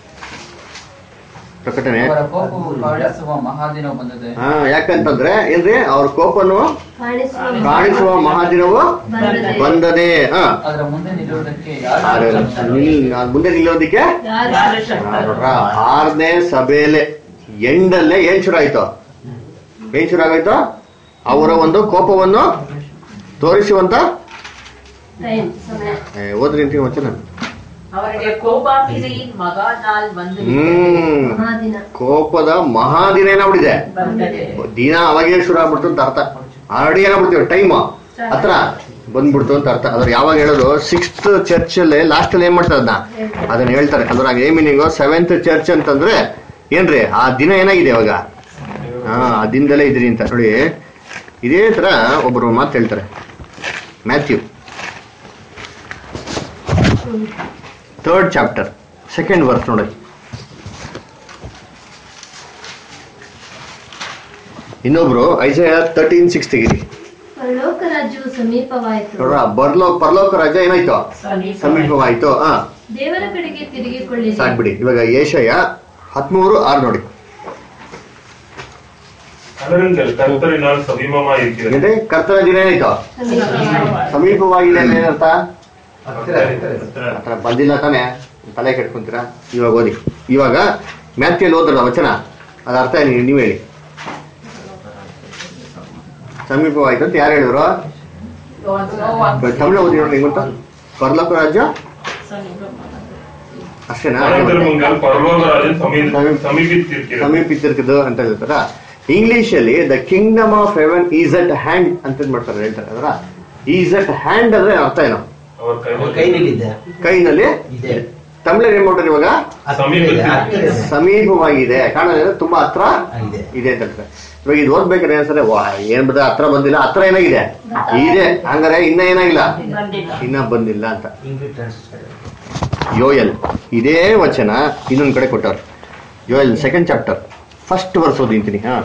ಪ್ರಕಟಣೆ. ಅವರ ಕೋಪವು ಕಾಣಿಸುವ ಮಹಾದಿನವು ಬಂದಿದೆ. ಹಾ ಯಾಕಂತಂದ್ರೆ ಏನ್ರಿ ಅವ್ರ ಕೋಪನು ಕಾಣಿಸುವ ಕಾಣಿಸುವ ಮಹಾದಿನವು ಬಂದದೆ. ಬಂದದೆ. ಹ ಅದರ ಮುಂದೆ ನಿಲ್ಲುವುದಕ್ಕೆ ಆದ್ರೆ ನಿಲ್- ಮುಂದೆ ನಿಲ್ಲೋದಿಕ್ಕೆ ನೋಡ್ರ ಆರನೇ ಸಭೆಯಲ್ಲೇ ಎಂಡಲ್ಲೇ ಏನ್ ಶುರು ಆಯ್ತು ಏನ್ ಶುರು ಆಗಾಯ್ತು ಅವರ ಒಂದು ಕೋಪವನ್ನು ತೋರಿಸುವಂತ ಟೈಮ್ ಸಮಯ ಏ, ಓದ್ರಿ ಅಂತೀನಿ ವಚನ. அவருடைய கோபாக்கினையின் மகா நாள் வந்து ಹ್ಮ್ ಮಹಾದಿನ ಕೋಪದ ಮಹಾದಿನ ಏನಾಗ್ಬಿಟ್ಟಿದೆ, வந்தது. ದಿನ ಅವಾಗೇ ಶುರು ಆಗ್ಬಿಡ್ತು ಅಂತ ಅರ್ಥ. ಆಲ್ರೆಡಿ ಏನಾಗ್ಬಿಡ್ತೀವಿ ಟೈಮ್ ಹತ್ರ ಬಂದ್ಬಿಡ್ತು ಅಂತ ಅರ್ಥ. ಅದ್ರ ಯಾವಾಗ ಹೇಳೋದು ಸಿಕ್ಸ್ತ್ ಚರ್ಚ್ ಅಲ್ಲಿ ಲಾಸ್ಟ್ ಅಲ್ಲಿ ಏನ್ ಮಾಡ್ತಾರೆ ಅದನ್ನ ಅದನ್ನ ಹೇಳ್ತಾರೆ. ಅದ್ರಾಗ ಏ ಮೀನಿಂಗು ಸೆವೆಂತ್ ಚರ್ಚ್ ಅಂತಂದ್ರೆ ಏನ್ರಿ ಆ ದಿನ ಏನಾಗಿದೆ ಇವಾಗ, ಹಾ ಆ ದಿನದಲ್ಲೇ ಇದ್ರಿ ಅಂತ ನೋಡಿ. ಇದೇ ತರ ಒಬ್ರು ಮಾತು ಹೇಳ್ತಾರೆ. Matthew third chapter second verse ನೋಡಿ. ಇನ್ನೊಬ್ರು ಐಸಯ ತರ್ಟೀನ್ ಸಿಕ್ಸ್ ತೆಗೀರಿ. ಪರಲೋಕ ರಾಜ್ಯವು ಸಮೀಪವಾಯಿತು, ನೋಡ್ರ ಬರ್ಲೋ ಪರಲೋಕ ರಾಜ್ಯ ಏನಾಯ್ತು ಸಮೀಪವಾಯ್ತು. ಹಾ ದೇವರ ಕಡೆಗೆ ತಿರುಗಿಕೊಳ್ಳಿರಿ. ಸಾಕ್ಬಿಡಿ. ಇವಾಗ ಏಷಯ ಹದಿಮೂರು ಆರು ನೋಡಿ. அலருங்கள் கர்த்தரினால் சமீபமாய் இருக்கிறது. ಅಂದ್ರೆ ಕರ್ತನ ದಿನ ಏನಾಯ್ತು ಸಮೀಪವಾಗಿದೆ ಅಂದ್ರೆ ಏನರ್ಥ, ಹತ್ತಿರ ಹತ್ತಿರ ಹತ್ರ ಬಂದಿಲ್ಲ ತಾನೆ ತಲೆ ಕೆಟ್ಕೊಂತೀರಾ. ಇವಾಗ ಓದಿ. ಇವಾಗ ಮ್ಯಾಥ್ಯಲ್ಲಿ ಓದ್ರಲ್ಲ ವಚನ ಅದ ಅರ್ಥ ಏನು ನೀವು ಹೇಳಿ. ಸಮೀಪವಾಯ್ತು ಅಂತ ಯಾರು ಹೇಳಿದ್ರು? ತಮಿಳು ಓದಿ ನೋಡಿ. ನಿಂಗುಂಟ ಪರಲೋಕ ರಾಜ್ಯ ಅಷ್ಟೇನಾ? மனதிரும்புங்கள் பரலோகராஜன் சமீப- சமீபித்திருக்கிறது. ಸಮೀಪಿತ್ತಿರ್ತದ ಅಂತ ಹೇಳ್ತಾರ. ಇಂಗ್ಲಿಷ್ ಅಲ್ಲಿ the kingdom of heaven is at hand ಅಂತ ಮಾಡ್ತಾರೆ ಹೇಳ್ತಾರೆ. ಅದರ ಈಸ್ ಅಟ್ ಹ್ಯಾಂಡ್ ಅಂದ್ರೆ ಅರ್ಥ ಏನು? அவர் ಅವ್ರ கையில் ಕೈನಲ್ಲಿದೆ ಕೈನಲ್ಲಿ. ಇದೆ. ತಮಿಳಲ್ಲಿ ಏನ್ ಮಾಡ್ತಾರೆ ಇವಾಗ ಹತ್ತಿರ ಇದೆ, ಹತ್ತಿರ ಇದೆ. ಸಮೀಪವಾಗಿದೆ, ಕಾಣೋದ್ರೆ ತುಂಬಾ ಹತ್ರ ಇದೆ. ಇದೆ ಅಂತ ಹೇಳ್ತಾರೆ. ಇವಾಗ ಇದು ಓದ್ಬೇಕಾದ್ರೆ ಏನ್ಸರೆ ವಾ ಏನ್ ಬದ ಹತ್ರ ಬಂದಿಲ್ಲ, ಹತ್ರ ಏನಾಗಿದೆ ಇದೆ, ಹಂಗಾರೆ ಇನ್ನ ಏನಾಗಿಲ್ಲ ಇನ್ನ ಬಂದಿಲ್ಲ ಅಂತ. English translation. ಯೋಯಲ್ ಇದೇ ವಚನ ಇನ್ನೊಂದ್ ಕಡೆ ಕೊಟ್ಟವ್ರು. Joel second chapter first verse ಓದಿಂತೀನಿ. ಹಾ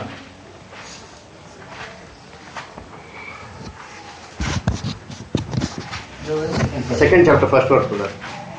செகண்ட் சாப்டர் ஃபர்ஸ்ட் வர்ஸ் சொல்றாரு.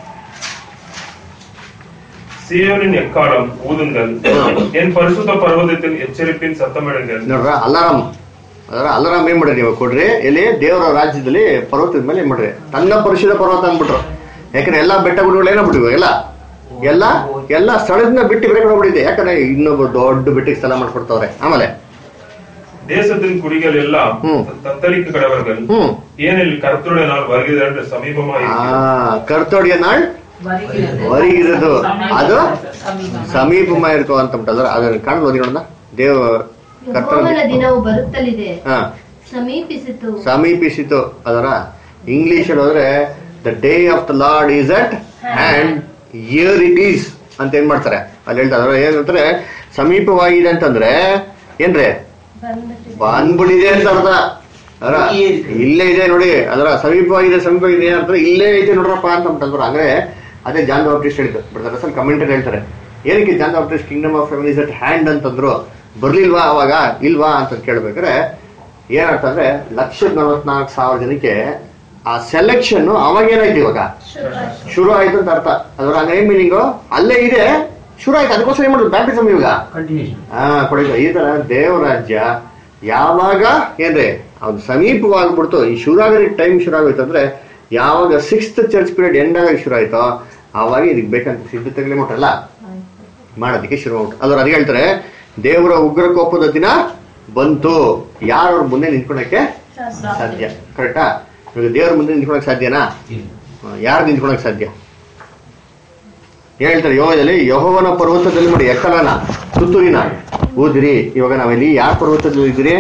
சீயோனின் எக்காலம் ஊதுங்கள், என் பரிசுத்த பர்வதத்தில் ಎಚ್ಚರಿಪಿನ ಸತ್ತಮಿಡುங்கள். ನೋಡ್ರ ಅಲಾರಾಮ್ ಅದರ ಅಲಾರಾಮ್ ಏನ್ ಮಾಡ್ರಿ ಇವಾಗ ಕೊಡ್ರಿ. ಎಲ್ಲಿ ದೇವರ ರಾಜ್ಯದಲ್ಲಿ ಪರ್ವತದ ಮೇಲೆ ಏನ್ ಮಾಡ್ರಿ ತನ್ನ ಪರಿಶುದ್ಧ ಪರ್ವತ ಅಂದ್ಬಿಟ್ರು. ಯಾಕಂದ್ರೆ ಎಲ್ಲಾ ಬೆಟ್ಟ ಗುಡ್ಡಗಳು ಏನಾಗ್ಬಿಟ್ಟಿವೆ ಎಲ್ಲ ಎಲ್ಲ ಎಲ್ಲ ಸ್ಥಳದಿಂದ ಬಿಟ್ಟು ಬೇರೆ ಕಡೆ ಹೋಗ್ಬಿಟ್ಟಿದೆ. ಯಾಕಂದ್ರೆ ಇನ್ನೊಬ್ಬ ದೊಡ್ಡ ಬೆಟ್ಟಿಗೆ ಸ್ಥಳ ಮಾಡ್ಕೊಡ್ತಾವ್ರೆ. ಆಮೇಲೆ தேசத்தின் குடிகள் எல்லாம் ம். தத்தளிக்க கடவர்கள், ಹ್ಮ್ ஏனெனில் கர்த்தருடைய நாள் வருகிறது என்று சமீபமாய் ಆ இருக்கிறது. ಕರ್ತೋಡಿಯ ನಾಳ್ வருகிறது. ವರಿಗಿರೋದು ಅದು ಸಮೀಪ. ಸಮೀಪಮ ಇರ್ಕೋ ಅಂತ ಬಿಟ್ಟದ್ರ ಅದನ್ನ ಕಾಣ್ ಓದಿ ನೋಡೋಣ. ದೇವ ಕರ್ತನ ಯೆಹೋವನ ದಿನವು ಬರುತ್ತಲಿದೆ, ಹಾ ಸಮೀಪಿಸಿತು. ಸಮೀಪಿಸಿತು. ಅದರ ಇಂಗ್ಲಿಷ್ ಅಲ್ಲಿ ಹೋದ್ರೆ the day of the Lord is at hand here it is ಅಂತ ಏನ್ ಮಾಡ್ತಾರೆ ಅಲ್ಲಿ ಹೇಳ್ತಾರೆ. ಏನಂತಾರೆ ಸಮೀಪವಾಗಿದೆ ಅಂತಂದ್ರೆ ಏನ್ರಿ ಬಂದ್ಬಿಟ್ಟಿದೆ ಅಂತ ಅರ್ಥ. ಅದರ ಇಲ್ಲೇ ಇದೆ ನೋಡಿ, ಅದರ ಸಮೀಪವಾಗಿದೆ ಸಮೀಪವಾಗಿದೆ ಏನಂತಾರೆ ಇಲ್ಲೇ ಇದೆ ನೋಡ್ರಪ್ಪ ಅಂತ ಅಂತಾರೆ. ಅಂದ್ರೆ ಅದೇ ಜಾನ್ ದ ಬಾಪ್ಟಿಸ್ಟ್ ಹೇಳಿದ್ರು. ಬಟ್ ಅಸಲ್ ಕಮೆಂಟರಿ ಹೇಳ್ತಾರೆ ಏನಕ್ಕೆ John the Baptist kingdom of heaven is at hand ಅಂತಂದ್ರು, ಬರ್ಲಿಲ್ವಾ ಅವಾಗ ಇಲ್ವಾ ಅಂತ ಕೇಳ್ಬೇಕಾದ್ರೆ ಏನರ್ಥ ಅಂದ್ರೆ ಲಕ್ಷದ ನಲವತ್ನಾಲ್ಕು ಸಾವಿರ ಜನಕ್ಕೆ ಆ ಸೆಲೆಕ್ಷನ್ ಅವಾಗ ಏನಾಯ್ತು ಇವಾಗ ಶುರು ಆಯ್ತು ಅಂತ ಅರ್ಥ. ಅದರ ಏನ್ ಮೀನಿಂಗು ಅಲ್ಲೇ ಇದೆ ಶುರು ಆಯ್ತು, ಅದಕ್ಕೋಸ್ಕರ ಏನ್ ಮಾಡುದು ಬ್ಯಾಪ್ಟಿಸಮ್ ಇವಾಗ ಹಾ ಕೊಡಿದ್ರು. ಈ ತರ ದೇವರಾಜ್ಯ ಯಾವಾಗ ಏನ್ರಿ ಅವ್ನು ಸಮೀಪವಾಗ್ಬಿಡ್ತು, ಈ ಶುರು ಆಗೋ ಟೈಮ್ ಶುರು ಆಗೋಯ್ತು ಅಂದ್ರೆ ಯಾವಾಗ ಸಿಕ್ಸ್ತ್ ಚರ್ಚ್ ಪೀರಿಯಡ್ ಎಂಡ್ ಆಗಿ ಶುರು ಆಯ್ತೋ ಆವಾಗ ಇದಕ್ಕೆ ಬೇಕಂತ ಸಿದ್ಧತೆಗಳೇ ಮುಟ್ಟಲ್ಲ ಮಾಡೋದಕ್ಕೆ ಶುರು ಮಾಡ್ಬಿಟ್ಟು. ಅದ್ರ ಅದ್ ಹೇಳ್ತಾರೆ ದೇವರ ಉಗ್ರ ಕೋಪದ ದಿನ ಬಂತು, ಯಾರವ್ರ ಮುಂದೆ ನಿಂತ್ಕೊಳಕ್ಕೆ ಸಾಧ್ಯ? ಕರೆಕ್ಟಾ? ಇವಾಗ ದೇವ್ರ ಮುಂದೆ ನಿಂತ್ಕೊಳಕ್ ಸಾಧ್ಯನಾ? ಯಾರು ನಿಂತ್ಕೊಳಕ್ ಸಾಧ್ಯ? ಹೇಳ್ತಾರೆ ಯೋಗದಲ್ಲಿ ಯೆಹೋವನ ಪರ್ವತದಲ್ಲಿ ಮಾಡಿ ಎಕ್ಕಲನ ತುತ್ತೂರಿನ ಊದಿರಿ. ಇವಾಗ ನಾವಿಲ್ಲಿ ಯಾವ ಪರ್ವತದಲ್ಲಿ ಇದ್ದೀರಿ?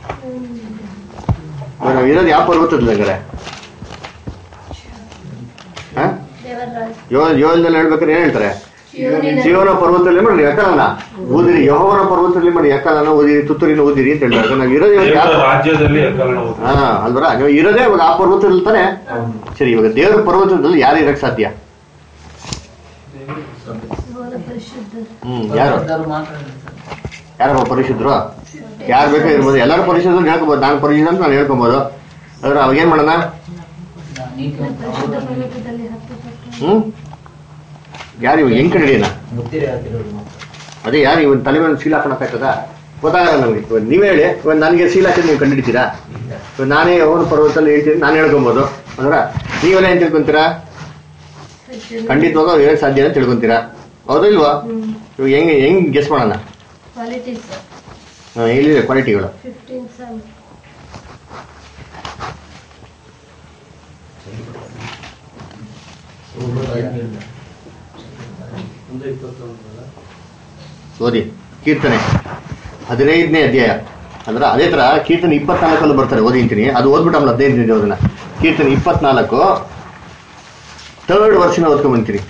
ನಾವು ಇರೋದು ಯಾವ ಪರ್ವತದಲ್ಲಿ ಹಂಗಾರೆ? ಯೋಗದಲ್ಲಿ ಹೇಳ್ಬೇಕಾದ್ರೆ ಏನ್ ಹೇಳ್ತಾರೆ? ಜೀವನ ಪರ್ವತದಲ್ಲಿ ಮಾಡಿ ಎಕ್ಕಲನ ಊದಿರಿ, ಯೆಹೋವನ ಪರ್ವತದಲ್ಲಿ ಮಾಡಿ ಎಕ್ಕಲನ ಊದಿರಿ, ತುತ್ತೂರಿನ ಊದಿರಿ ಅಂತ ಹೇಳ್ತಾರೆ. ನಾವು ಇರೋದೇ ರಾಜ್ಯದಲ್ಲಿ ಹಾ ಅಲ್ವರ, ನೀವು ಇರೋದೇ ಇವಾಗ ಆ ಪರ್ವತದಲ್ಲಿ ತಾನೆ. ಸರಿ, ಇವಾಗ ದೇವರ ಪರ್ವತದಲ್ಲಿ ಯಾರು ಇರಕ್ ಸಾಧ್ಯ? ಹ್ಮ್ ಯಾರು ಯಾರಪ್ಪ ಪರಿಶುದ್ಧರು? ಯಾರು ಬೇಕೋ ಇರ್ಬೋದು, ಎಲ್ಲರೂ ಪರಿಶುದ್ಧ ಹೇಳ್ಕೊಬೋದು. ನಾನು ಪರಿಶುದ್ಧ ಅಂತ ನಾನು ಹೇಳ್ಕೊಬೋದು. ಆದ್ರೆ ಅವಾಗ ಏನ್ ಮಾಡೋಣ? ಹ್ಮ್ ಯಾರು ಇವಾಗ ಹೆಂಗ್ ಕಂಡಿಡಿಯೋಣ? ಅದೇ ಯಾರು ಇವನ್ ತಲೆ ಮೇಲೆ ಶೀಲ ಹಾಕೋಣಕ್ಕಾಗ್ತದ? ಗೊತ್ತಾಗಲ್ಲ ನಮ್ಗೆ. ಇವಾಗ ನೀವೇ ಹೇಳಿ, ಇವಾಗ ನನಗೆ ಶೀಲ ಹಾಕಿದ್ರೆ ನೀವು ಕಂಡಿಡಿತೀರಾ? ಇವಾಗ ನಾನೇ ಅವನ ಪರ್ವತದಲ್ಲಿ ಹೇಳ್ತೀನಿ, ನಾನು ಹೇಳ್ಕೊಬೋದು. ಅಂದ್ರ ನೀವೆಲ್ಲ ಏನ್ ತಿಳ್ಕೊಂತೀರಾ? ಖಂಡಿತವಾಗ ಹೇಳಕ್ ಸಾಧ್ಯ ಅಂತ ತಿಳ್ಕೊಂತೀರಾ, ಹೌದಾ ಇಲ್ವಾ? ಇವಾಗ ಹೆಂಗ್ ಹೆಂಗ್ ಗೆಸ್ ಮಾಡೋಣ? ಎಲ್ಲಿದೆ ಕ್ವಾಲಿಟಿಗಳು? ಓದಿ ಕೀರ್ತನೆ ಹದಿನೈದನೇ ಅಧ್ಯಾಯ. ಅಂದ್ರೆ ಅದೇ ತರ ಕೀರ್ತನೆ ಇಪ್ಪತ್ನಾಲ್ಕಲ್ಲೂ ಬರ್ತಾರೆ, ಓದಿಂತೀನಿ. ಅದು ಓದ್ಬಿಟ್ಟು ಆಮೇಲೆ ಹದಿನೈದನೇ ಓದೋಣ. ಕೀರ್ತನೆ ಇಪ್ಪತ್ನಾಲ್ಕು ಥರ್ಡ್ ವರ್ಷನ ಓದ್ಕೊಂಡ್ಬಂತೀನಿ.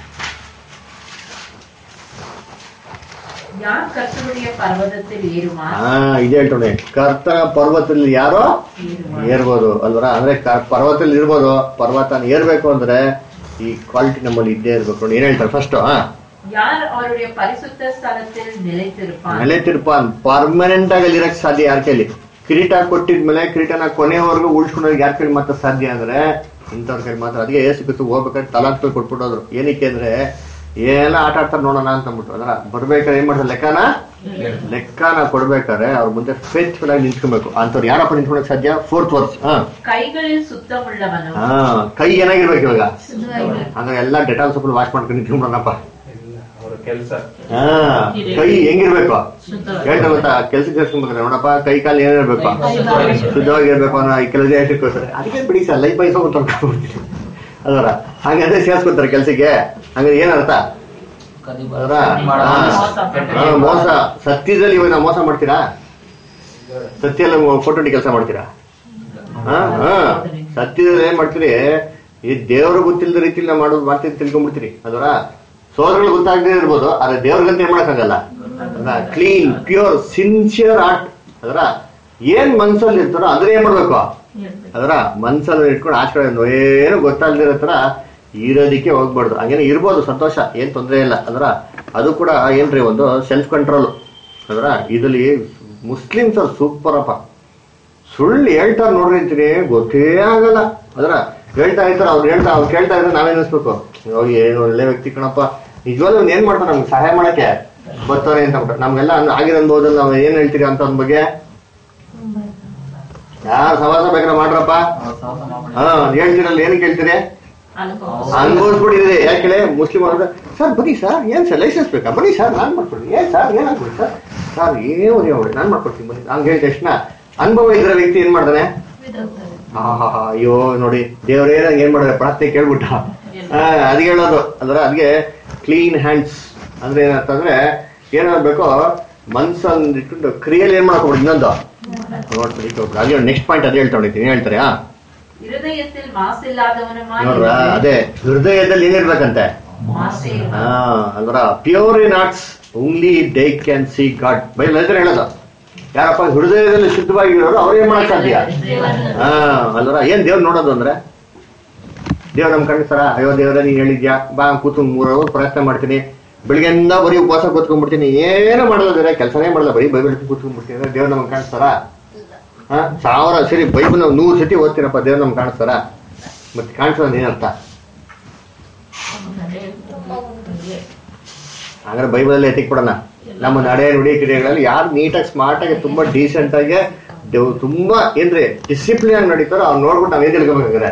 ಹಾ ಇದೇ ಹೇಳ್ತೋಣೆ, ಕರ್ತನ ಪರ್ವತದಲ್ಲಿ ಯಾರೋ ಏರ್ಬೋದು ಅಲ್ವರ. ಅಂದ್ರೆ ಪರ್ವತದಲ್ಲಿ ಇರ್ಬೋದು, ಪರ್ವತನ ಏರ್ಬೇಕು ಅಂದ್ರೆ ಈ ಕ್ವಾಲಿಟಿ ನಮ್ಮಲ್ಲಿ ಇದ್ದೇ ಇರ್ಬೇಕು. ಏನ್ ಹೇಳ್ತಾರೆ ಫಸ್ಟ್? ಹಾ நிலைத்திருப்பான். ಪರ್ಮನೆಂಟ್ ಆಗಿ ಅಲ್ಲಿ ಇರಕ್ ಸಾಧ್ಯ ಯಾರ ಕೈಲಿ? ಕಿರೀಟ ಕೊಟ್ಟಿದ್ಮೇಲೆ ಕಿರೀಟನ ಕೊನೆಯವರೆಗೂ ಉಳಿಸ್ಕೊಂಡೋಗಿ ಯಾರ ಕೈಲಿ ಮಾತ್ರ ಸಾಧ್ಯ ಅಂದ್ರೆ ಇಂಥವ್ರ ಕೈಲಿ ಮಾತ್ರ. ಅದಕ್ಕೆ ಏಸು ಕ್ರಿಸ್ತ ಹೋಗ್ಬೇಕಾದ್ರೆ ತಲಾಂತ ಕೊಟ್ಬಿಟ್ಟೋದ್ರು. ಏನಕ್ಕೆ ಅಂದ್ರೆ ಏನೆಲ್ಲ ಆಟ ಆಡ್ತಾರೆ ನೋಡೋಣ ಅಂತ ಅಂದ್ಬಿಟ್ಟು. ಅದ್ರ ಬರ್ಬೇಕಾದ್ರೆ ಏನ್ ಮಾಡ್ತಾರೆ? ಲೆಕ್ಕನ ಲೆಕ್ಕನ ಕೊಡ್ಬೇಕಾದ್ರೆ ಅವ್ರ ಮುಂದೆ ಫೇತ್ಫುಲ್ ಆಗಿ ನಿಂತ್ಕೊಬೇಕು. ಅಂತವ್ರು ಯಾರಪ್ಪ ನಿಂತ್ಕೊಳಕ್ ಸಾಧ್ಯ? Fourth verse. ಹಾ ಕೈ ಏನಾಗಿರ್ಬೇಕು ಇವಾಗ? ಅಂದ್ರೆ ಎಲ್ಲಾ ಡೆಟಾಲ್ ಸೊಪ್ಪು ವಾಶ್ ಮಾಡ್ಕೊಂಡು ನಿಂತ್ಕೊಂಡ್ಬಿಡೋಣಪ್ಪ. ಹಾ ಕೈ ಹೆಂಗಿರ್ಬೇಕು ಹೇಳ್ತಾ ಗೊತ್ತಾ? ಕೆಲ್ಸ ಸೇರ್ಸ್ಕೊಂಡ್ಬೇಕಾದ್ರೆ ನೋಡಪ್ಪ ಕೈ ಕಾಲು ಏನಿರ್ಬೇಕು? ಶುದ್ಧವಾಗಿರ್ಬೇಕು ಅನ್ನೋ ಈ ಕೆಲಸ ಹೇಳ್ಕೊಡ್ತಾರೆ. ಅದಕ್ಕೆ ಬಿಡಿ ಸರ್ ಲೈಫ್ ಬೈಸ್ ಹೋಗ್ಬಿಡ್ತೀನಿ ಅದರ ಹಂಗಂದ್ರೆ ಸೇರ್ಸ್ಕೊತಾರೆ ಕೆಲ್ಸಕ್ಕೆ. ಹಂಗಾದ್ರೆ ಏನರ್ಥ? ಅದರ ಮೋಸ. ಸತ್ಯದಲ್ಲಿ ಇವಾಗ ನಾವು ಮೋಸ ಮಾಡ್ತೀರಾ? ಸತ್ಯ ಎಲ್ಲ ಫೋಟೋ ಕೆಲಸ ಮಾಡ್ತೀರಾ? ಹಾ ಹಾ ಸತ್ಯದಲ್ಲಿ ಏನ್ ಮಾಡ್ತೀರಿ? ಈ ದೇವ್ರು ಗೊತ್ತಿಲ್ಲದ ರೀತಿಲಿ ನಾವು ಮಾಡೋದು ಮಾಡ್ತೀವಿ ತಿಳ್ಕೊಂಡ್ಬಿಡ್ತೀರಿ. ಅದರ ಸೋದರಗಳು ಗೊತ್ತಾಗದೇ ಇರ್ಬೋದು, ಆದ್ರೆ ದೇವ್ರಿಗಂತ ಏನ್ ಮಾಡಕ್ಕಾಗಲ್ಲ. Clean pure sincere heart. ಅದರ ಏನ್ ಮನ್ಸಲ್ಲಿ ಇರ್ತಾರೋ ಅದ್ರ ಏನ್ ಮಾಡ್ಬೇಕು? ಅದರ ಮನ್ಸಲ್ಲಿ ಇಟ್ಕೊಂಡು ಆಚರಣೆ ಏನು ಗೊತ್ತಾಗದಿರೋ ತರ ಇರೋದಿಕ್ಕೆ ಹೋಗ್ಬಾರ್ದು. ಹಂಗೇನೆ ಇರ್ಬೋದು, ಸಂತೋಷ, ಏನ್ ತೊಂದರೆ ಇಲ್ಲ. ಅದರ ಅದು ಕೂಡ ಏನ್ರಿ ಒಂದು ಸೆಲ್ಫ್ ಕಂಟ್ರೋಲ್. ಅದರ ಇದ್ರಲ್ಲಿ ಮುಸ್ಲಿಮ್ಸ್ ಅವ್ರು ಸೂಪರ್ ಅಪ್ಪ. ಸುಳ್ಳು ಹೇಳ್ತಾರ ನೋಡ್ರಿ ಅಂತೀನಿ, ಗೊತ್ತೇ ಆಗಲ್ಲ. ಅದರ ಹೇಳ್ತಾ ಇರ್ತಾರ, ಅವ್ರು ಹೇಳ್ತಾ ಅವ್ರು ಕೇಳ್ತಾ ಇದ್ರೆ ನಾವೇನ್ ಅನ್ಸ್ಬೇಕು? ಏನು ಒಳ್ಳೆ ವ್ಯಕ್ತಿ ಕಣಪ್ಪ, ನಿಜವಾಗ್ಲೂ ಏನ್ ಮಾಡ್ತಾರೆ ನಮ್ಗೆ ಸಹಾಯ ಮಾಡಕ್ಕೆ ಬರ್ತಾರೆ ಅಂತ ಬಿಟ್ಟು ನಮ್ಗೆಲ್ಲ ಆಗಿರೋ ಅನ್ಬೋದಲ್ಲಿ ನಾವು ಏನ್ ಹೇಳ್ತೀರಿ ಅಂತ ಒಂದ್ ಬಗ್ಗೆ? ಯಾರು ಸವಾಸ ಬೇಕಾದ್ರೆ ಮಾಡ್ರಪ್ಪ. ಹಾ ಹೇಳ್ತೀರಲ್ಲ, ಏನಕ್ಕೆ ಹೇಳ್ತೀರಿ? ಅನ್ಭವಿಸ್ಬಿಟ್ಟಿದ್ರಿ. ಯಾಕೆ ಮುಸ್ಲಿಮ್ ಅವ್ರ ಸರ್ ಬನ್ನಿ ಸರ್, ಏನ್ ಸರ್ ಲೈಸೆನ್ಸ್ ಬೇಕಾ? ಬನ್ನಿ ಸರ್ ನಾನ್ ಮಾಡ್ಕೊಡ್ತೀನಿ. ಏನ್ ಸರ್ ಏನಾಗ್ಬಿಡಿ ಸರ್ ಸರ್ ಏನೋ ನೋಡಿ ನಾನ್ ಮಾಡ್ಕೊಡ್ತೀನಿ ಬನ್ನಿ ಹಂಗೆ ಹೇಳಿದ ತಕ್ಷಣ ಅನುಭವ ಇದ್ರ ವ್ಯಕ್ತಿ ಏನ್ ಮಾಡ್ತಾನೆ? ಹಾ ಹಾ ಹಾ ಅಯ್ಯೋ ನೋಡಿ ದೇವ್ರೇ ನಂಗೆ ಏನ್ ಮಾಡಿದ್ರೆ ಪ್ರಾರ್ಥನೆ ಕೇಳ್ಬಿಟ್ಟ. ಹಾ ಅದ್ ಹೇಳೋದು. ಅಂದ್ರೆ ಅದ್ಗೆ ಕ್ಲೀನ್ ಹ್ಯಾಂಡ್ಸ್ ಅಂದ್ರೆ ಏನಂತಂದ್ರೆ ಏನಾಗ್ಬೇಕು? ಮನ್ಸಲ್ಲಿ ಇಟ್ಕೊಂಡು ಕ್ರಿಯೆಯಲ್ಲಿ ಏನ್ ಮಾಡ್ಕೊಬಿಡಿ ಇನ್ನೊಂದು ನೋಡ್ತೀನಿ. ಅದೇ ನೆಕ್ಸ್ಟ್ ಪಾಯಿಂಟ್ ಅದೇ ಹೇಳ್ತಾ ಹೊಡಿತೀನಿ. ಹೇಳ್ತಾರೆ ಹೃದಯದಲ್ಲಿ ಮಾಸಿಲ್ಲದವನುಮಾಯಿ ನೋಡ್ರ ಅದೇ ಹೃದಯದಲ್ಲಿ ಏನಿರ್ಬೇಕಂತೆ ಮಾಸೆ ಹಾ ಅಲ್ವರ pure in hearts only they can see God Bible ಅಂದ್ರೆ ಹೇಳೋದು ಯಾರಪ್ಪ ಹೃದಯದಲ್ಲಿ ಶುದ್ಧವಾಗಿರೋರು ಅವ್ರು ಏನ್ ಮಾಡಕ್ ಸಾಧ್ಯ ಹಾ ಅಲ್ವರ ಏನ್ ದೇವ್ರು ನೋಡೋದು ಅಂದ್ರೆ ದೇವ್ರ ನಮ್ ಕಣ್ಣಿಸ್ತಾರ ಅಯ್ಯೋ ದೇವ್ರ ನೀನ್ ಹೇಳಿದ್ಯಾ ಬಾ ಕೂತ್ಕೊಂಡ್ ಮೂರ್ ಅವರ್ ಪ್ರಯತ್ನ ಮಾಡ್ತೀನಿ ಬೆಳಿಗ್ಗೆಯಿಂದ ಬರೀ ಉಪವಾಸ ಕೂತ್ಕೊಂಡ್ಬಿಡ್ತೀನಿ ಏನು ಮಾಡಲ್ಲ ಬೇರೆ ಕೆಲಸನೇ ಮಾಡಲ್ಲ ಬರೀ ಬೈಬಲ್ ಕೂತ್ಕೊಂಡ್ಬಿಡ್ತೀನಿ ಅಂದ್ರೆ ದೇವ್ರ ನಮ್ಗೆ ಕಾಣಿಸ್ತಾರ ಹಾ ಸಾವಿರ ಸರಿ ಬೈಬಲ್ ನಾವು ನೂರು ಸತಿ ಓದ್ತೀನಪ್ಪ ದೇವ್ರ ನಮ್ಗೆ ಕಾಣಿಸ್ತಾರ ಮತ್ತೆ ಕಾಣಿಸೋದ್ ಏನರ್ಥ ಹಂಗಾರೆ ಬೈಬಲ್ ಎತ್ತಿಕ್ ಕೊಡೋಣ ನಮ್ಮ ನಡೆ ನುಡಿ ಕ್ರಿಯೆಗಳಲ್ಲಿ ಯಾರು ನೀಟಾಗಿ ಸ್ಮಾರ್ಟ್ ಆಗಿ ತುಂಬಾ ಡೀಸೆಂಟ್ ಆಗಿ ದೇವ್ ತುಂಬಾ ಏನ್ರಿ ಡಿಸಿಪ್ಲಿನ್ ಆಗಿ ನಡೀತಾರೋ ಅವ್ರು ನೋಡ್ಬಿಟ್ಟು ನಾವೇನ್ ತಿಳ್ಕೊಬೇಕಾದ್ರೆ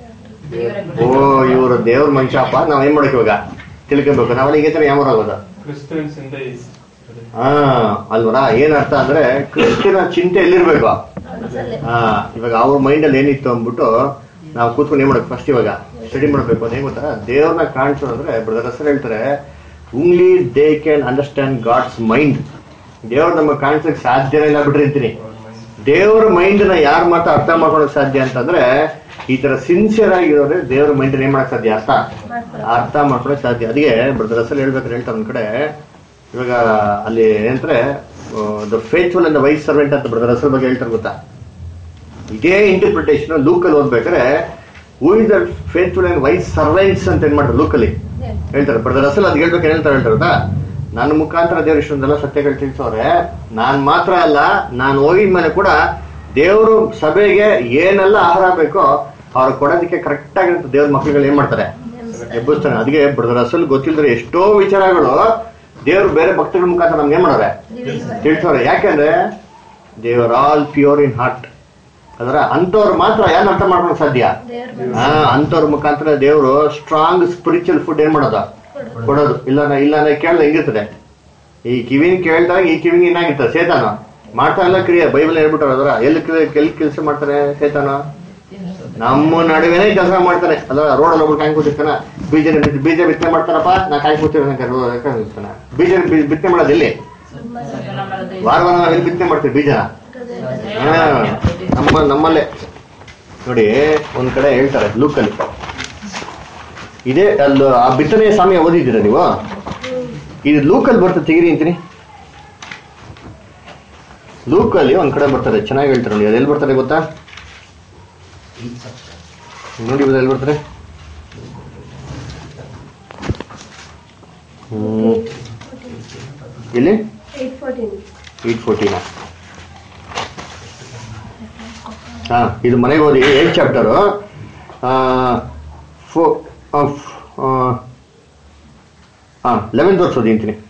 ಓ ಇವ್ರು ದೇವ್ರ ಮನುಷ್ಯಪ್ಪ ನಾವ್ ಏನ್ ಮಾಡಕ್ ಇವಾಗ ತಿಳ್ಕೊಬೇಕು ನಾವ್ ಈಗ ತರ ಯಾವ ಆಗೋದು ಕ್ರಿಸ್ಟಿಯನ್ಸ್ ಇಂದ ಹಾ ಅಲ್ವರ ಏನ್ ಅರ್ಥ ಅಂದ್ರೆ ಕ್ರಿಸ್ತಿಯನ ಚಿಂತೆ ಎಲ್ಲಿರ್ಬೇಕು ಹಾ ಇವಾಗ ಅವ್ರ ಮೈಂಡ್ ಅಲ್ಲಿ ಏನಿತ್ತು ಅಂದ್ಬಿಟ್ಟು ನಾವು ಕೂತ್ಕೊಂಡು ಏನ್ ಮಾಡ್ಬೇಕು ಫಸ್ಟ್ ಇವಾಗ ಸ್ಟಡಿ ಮಾಡ್ಬೇಕು ಅಂತ ಏನ್ ಗೊತ್ತಾ ದೇವ್ರನ್ನ ಕಾಣಿಸೋದಂದ್ರೆ ಬ್ರದರ್ ಹೆಸರು ಹೇಳ್ತಾರೆ only they can understand God's mind ದೇವ್ರ ನಮಗೆ ಕಾಣಿಸಕ್ ಸಾಧ್ಯನೇ ಇಲ್ಲ ಬಿಟ್ರಿ ಅಂತೀನಿ ದೇವ್ರ ಮೈಂಡ್ ನ ಯಾರು ಮಾತ್ರ ಅರ್ಥ ಮಾಡ್ಕೊಳಕ್ ಸಾಧ್ಯ ಅಂತಂದ್ರೆ ಈ ತರ ಸಿನ್ಸಿಯರ್ ಆಗಿರೋದ್ರೆ ದೇವ್ರ ಮೈಂಡ್ ಏನ್ ಮಾಡಕ್ ಸಾಧ್ಯ ಅರ್ಥ ಅರ್ಥ ಮಾಡ್ಕೊಳಕ್ ಸಾಧ್ಯ ಅದಕ್ಕೆ ಬ್ರದರ್ ಹೆಸರು ಹೇಳ್ಬೇಕಾದ್ರೆ ಹೇಳ್ತಾರೆ ಒಂದ್ ಕಡೆ ಇವಾಗ ಅಲ್ಲಿ ಏನಂದ್ರೆ the faithful and wise servant ಅಂತ ಬ್ರದರ್ ಹೆಸರು ಬಗ್ಗೆ ಹೇಳ್ತಾರೆ ಗೊತ್ತಾ ಇದೇ ಇಂಟರ್ಪ್ರಿಟೇಷನ್ ಲೂಕಲ್ಲಿ ಓದ್ಬೇಕಾದ್ರೆ who is the faithful and wise servants ಅಂತ ಏನ್ ಮಾಡ್ತಾರೆ ಲೂಕಲ್ಲಿ ಹೇಳ್ತಾರೆ ಬ್ರದರ್ ಅಸಲ್ ಅದ್ ಹೇಳ್ಬೇಕು ಏನ್ ಹೇಳ್ತಾರೆ ಹೇಳ್ತಾರ ನನ್ನ ಮುಖಾಂತರ ದೇವ್ರ ಇಷ್ಟೊಂದೆಲ್ಲ ಸತ್ಯಗಳು ತಿಳಿಸೋರೆ ನಾನ್ ಮಾತ್ರ ಅಲ್ಲ ನಾನು ಹೋಗಿದ್ಮೇಲೆ ಕೂಡ ದೇವರು ಸಭೆಗೆ ಏನೆಲ್ಲ ಆಹಾರ ಬೇಕೋ ಅವ್ರು ಕೊಡೋದಕ್ಕೆ ಕರೆಕ್ಟ್ ಆಗಿರುತ್ತೆ ದೇವ್ರ ಮಕ್ಳುಗಳು ಏನ್ ಮಾಡ್ತಾರೆ ಎಬ್ಬಿಸ್ತಾನೆ ಅದಕ್ಕೆ ಬ್ರದರ್ ಅಸಲ್ ಗೊತ್ತಿಲ್ಲದ್ರೆ ಎಷ್ಟೋ ವಿಚಾರಗಳು ದೇವ್ರು ಬೇರೆ ಭಕ್ತಗಳ ಮುಖಾಂತರ ನಮ್ಗೆ ಏನ್ ಮಾಡೋರೆ ತಿಳಿಸೋರೆ ಯಾಕಂದ್ರೆ ದೇವರ್ ಆಲ್ ಪ್ಯೂರ್ ಇನ್ ಹಾರ್ಟ್ ಅದರ ಅಂತವ್ರು ಮಾತ್ರ ಯಾರು ಅರ್ಥ ಮಾಡ್ಕೊಳಕ್ ಸಾಧ್ಯ ಹಾ ಅಂತವ್ರ ಮುಖಾಂತರ ದೇವರು ಸ್ಟ್ರಾಂಗ್ ಸ್ಪಿರಿಚುವಲ್ ಫುಡ್ ಏನ್ ಮಾಡೋದು ಕೊಡೋದು ಇಲ್ಲ ಇಲ್ಲ ಕೇಳ್ದ ಹೆಂಗಿರ್ತದೆ ಈ ಕಿವಿನ್ ಕೇಳ್ದಾಗ ಈ ಕಿವಿನ್ ಏನಾಗಿರ್ತದೆ ಸೇತಾನ ಮಾಡ್ತಾ ಇಲ್ಲ ಕ್ರಿಯೆ ಬೈಬಲ್ ಹೇಳ್ಬಿಟ್ಟಾರ ಅದರ ಎಲ್ಲಿ ಎಲ್ಲಿ ಕೆಲಸ ಮಾಡ್ತಾನೆ ಸೇತಾನ ನಮ್ಮ ನಡುವೆನೇ ಕೆಲಸ ಮಾಡ್ತಾನೆ ಅದರ ರೋಡಲ್ಲಿ ಒಬ್ರು ಕಾಯಿ ಕೂತಿರ್ತಾನ ಬೀಜ ಬೀಜ ಬಿತ್ತನೆ ಮಾಡ್ತಾನಪ್ಪ ನಾ ಕಾಯಿ ಕೂತಿರ್ತಾನೆ ಬೀಜ ಬಿತ್ತನೆ ಮಾಡೋದು ಎಲ್ಲಿ ವಾರ ವಾರ ನಾವ್ ಎಲ್ಲಿ ಬಿತ್ತನೆ ಮಾಡ್ತೀವಿ ಬೀಜನ ಹಾ ನಮ್ಮ ನಮ್ಮಲ್ಲೇ ನೋಡಿ ಒಂದ್ ಕಡೆ ಹೇಳ್ತಾರೆ ಲೂಕಲ್ಲಿ ಇದೇ ಅಲ್ಲಿ ಆ ಬಿತ್ತನೆ ಸಮಯ ಓದಿದ್ದೀರಾ ನೀವು ಇದು ಲೂಕಲ್ಲಿ ಬರ್ತದೆ ತೆಗಿರಿ ಅಂತೀನಿ ಲೂಕಲ್ಲಿ ಒಂದ್ ಕಡೆ ಬರ್ತಾರೆ ಚೆನ್ನಾಗಿ ಹೇಳ್ತಾರೆ ನೋಡಿ ಅದು ಎಲ್ಲಿ ಬರ್ತಾರೆ ಗೊತ್ತಾ ನೋಡಿ ಎಲ್ಲಿ ಬರ್ತಾರೆ ಹ್ಮ್ ಎಲ್ಲಿ ಏಟ್ ಫೋರ್ಟೀನ್ ಹಾ ಇದು ಮನೆಗೆ ಓದಿ ಏಟ್ ಚಾಪ್ಟರು ಫೋ ಹಾ ಲೆವೆಂತ್ ವರ್ಷ ಓದಿ ಅಂತೀನಿ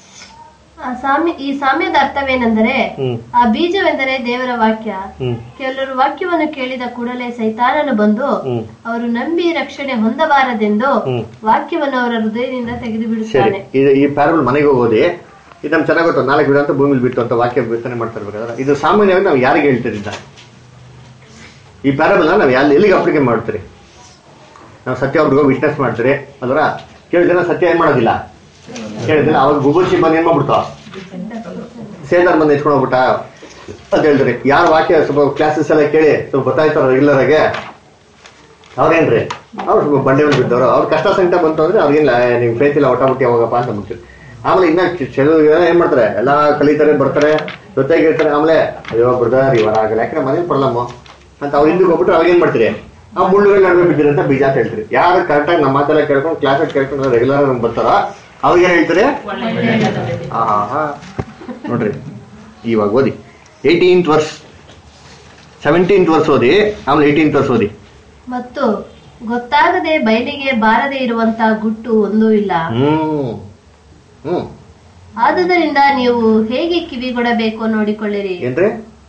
ಈ ಸಾಮ್ಯದ ಅರ್ಥವೇನೆಂದರೆ ಆ ಬೀಜವೆಂದರೆ ದೇವರ ವಾಕ್ಯ. ಕೆಲವರು ವಾಕ್ಯವನ್ನು ಕೇಳಿದ ಕೂಡಲೇ ಸೈತಾನನು ಬಂದು ಅವರು ನಂಬಿ ರಕ್ಷಣೆ ಹೊಂದಬಾರದೆಂದು ವಾಕ್ಯವನ್ನು ಅವರ ಹೃದಯದಿಂದ ತೆಗೆದು ಬಿಡುತ್ತಾನೆ. ಈ ಪ್ಯಾರಬಲ್ ಮನೆಗೆ ಓದಿ ಇದು ನಮ್ಗೆ ಚೆನ್ನಾಗಿ ಗೊತ್ತು. ನಾಲ್ಕು ಬಿಡ ಅಂತ ಭೂಮಿಲಿ ಬಿಟ್ಟು ಅಂತ ವಾಕ್ಯ ಬಿತ್ತನೆ ಮಾಡ್ತಾ ಇರ್ಬೇಕಾದ್ರೆ ಇದು ಸಾಮಾನ್ಯವಾಗಿ ನಾವು ಯಾರಿಗೆ ಹೇಳ್ತಿರಿದ್ದ ಈ ಪ್ಯಾರಬಲ್ ನಾವು ಯಾರು ಎಲ್ಲಿಗೆ ಅಪ್ಲಿಕೆ ಮಾಡ್ತೀರಿ? ನಾವು ಸತ್ಯ ಅವ್ರಿಗೂ ವಿಟ್ನೆಸ್ ಮಾಡ್ತೀರಿ ಅಲ್ವರ ಕೇಳಿದ್ರೆ ಸತ್ಯ ಏನ್ ಮಾಡೋದಿಲ್ಲ ಕೇಳಿದ್ರೆ ಅವಾಗ ಗುಬುರ್ಚಿ ಬಂದು ಏನ್ ಮಾಡ್ಬಿಡ್ತಾವ ಸೇದಾರ್ ಬಂದು ಎತ್ಕೊಂಡು ಹೋಗ್ಬಿಟ್ಟ ಅಂತ ಹೇಳ್ತಾರೆ. ಯಾರು ವಾಕ್ಯ ಸ್ವಲ್ಪ ಕ್ಲಾಸಸ್ ಎಲ್ಲ ಕೇಳಿ ಸ್ವಲ್ಪ ಗೊತ್ತಾಯ್ತಾರ ರೆಗ್ಯುಲರ್ ಆಗಿ ಅವ್ರೇನ್ರಿ ಅವ್ರು ಸ್ವಲ್ಪ ಬಂಡೆ ಮೇಲೆ ಬಿದ್ದವ್ರು ಅವ್ರ ಕಷ್ಟ ಸಂಕಟ ಬಂತು ಅಂದ್ರೆ ಅವ್ರಿಗಿಲ್ಲ ನಿಮ್ ಫೇಸ್ ಇಲ್ಲ ಒಟ್ಟ ಮುಟ್ಟಿ ಹೋಗಪ್ಪ ಅಂತ ಬಿಡ್ತೀರಿ. ಆಮೇಲೆ ಇನ್ನ ಚೆಲುವು ಏನ್ ಮಾಡ್ತಾರೆ ಎಲ್ಲಾ ಕಲಿತಾರೆ ಬರ್ತಾರೆ ಜೊತೆಗಿರ್ತಾರೆ. ಆಮೇಲೆ ಅಯ್ಯೋ ಬ್ರದರ್ ಇವಾಗ ಆಗಲ್ಲ ಯಾಕಂದ್ರೆ ಮನೇಲಿ ಪ್ರಾಬ್ಲಮ್ ಅಂತ ಅವ್ರು ಹಿಂದಕ್ಕೆ ಹೋಗ್ಬಿಟ್ಟು ಅವಾಗ ಏನ್ ಮಾಡ್ತೀರಿ ಆ ಮುಳ್ಳುಗಳು ನಡುವೆ ಬಿದ್ದಿರಿ ಅಂತ ಬೀಜ ಅಂತ ಹೇಳ್ತೀರಿ. ಯಾರು ಕರೆಕ್ಟಾಗಿ ನಮ್ಮ ಮಾತೆಲ್ಲ ಕೇಳ್ಕೊಂಡು ಕ್ಲಾಸ್ ಕೇಳ್ಕೊಂಡು ರೆಗ್ಯುಲರ್ ನಮ್ಗೆ ಬರ್ತಾರ ಅವ್ರಿಗೆ ಏನ್ ಹೇಳ್ತಾರೆ ಹಾ ಹಾ ನೋಡ್ರಿ ಇವಾಗ ಓದಿ ಏಯ್ಟೀನ್ತ್ ವರ್ಸ್ ಸೆವೆಂಟೀನ್ತ್ ವರ್ಸ್ ಓದಿ ಆಮೇಲೆ ಏಯ್ಟೀನ್ತ್ ವರ್ಸ್ ಓದಿ. ಮತ್ತು ಗೊತ್ತಾಗದೆ ಬಯಲಿಗೆ ಬಾರದೆ ಇರುವಂತ ಗುಟ್ಟು ಒಂದೂ ಇಲ್ಲ. ಹ್ಮ್ ಹ್ಮ್ ಆದುದರಿಂದ ನೀವು ಹೇಗೆ ಕಿವಿಗೊಡಬೇಕು ನೋಡಿಕೊಳ್ಳಿರಿ. ಏನ್ರಿ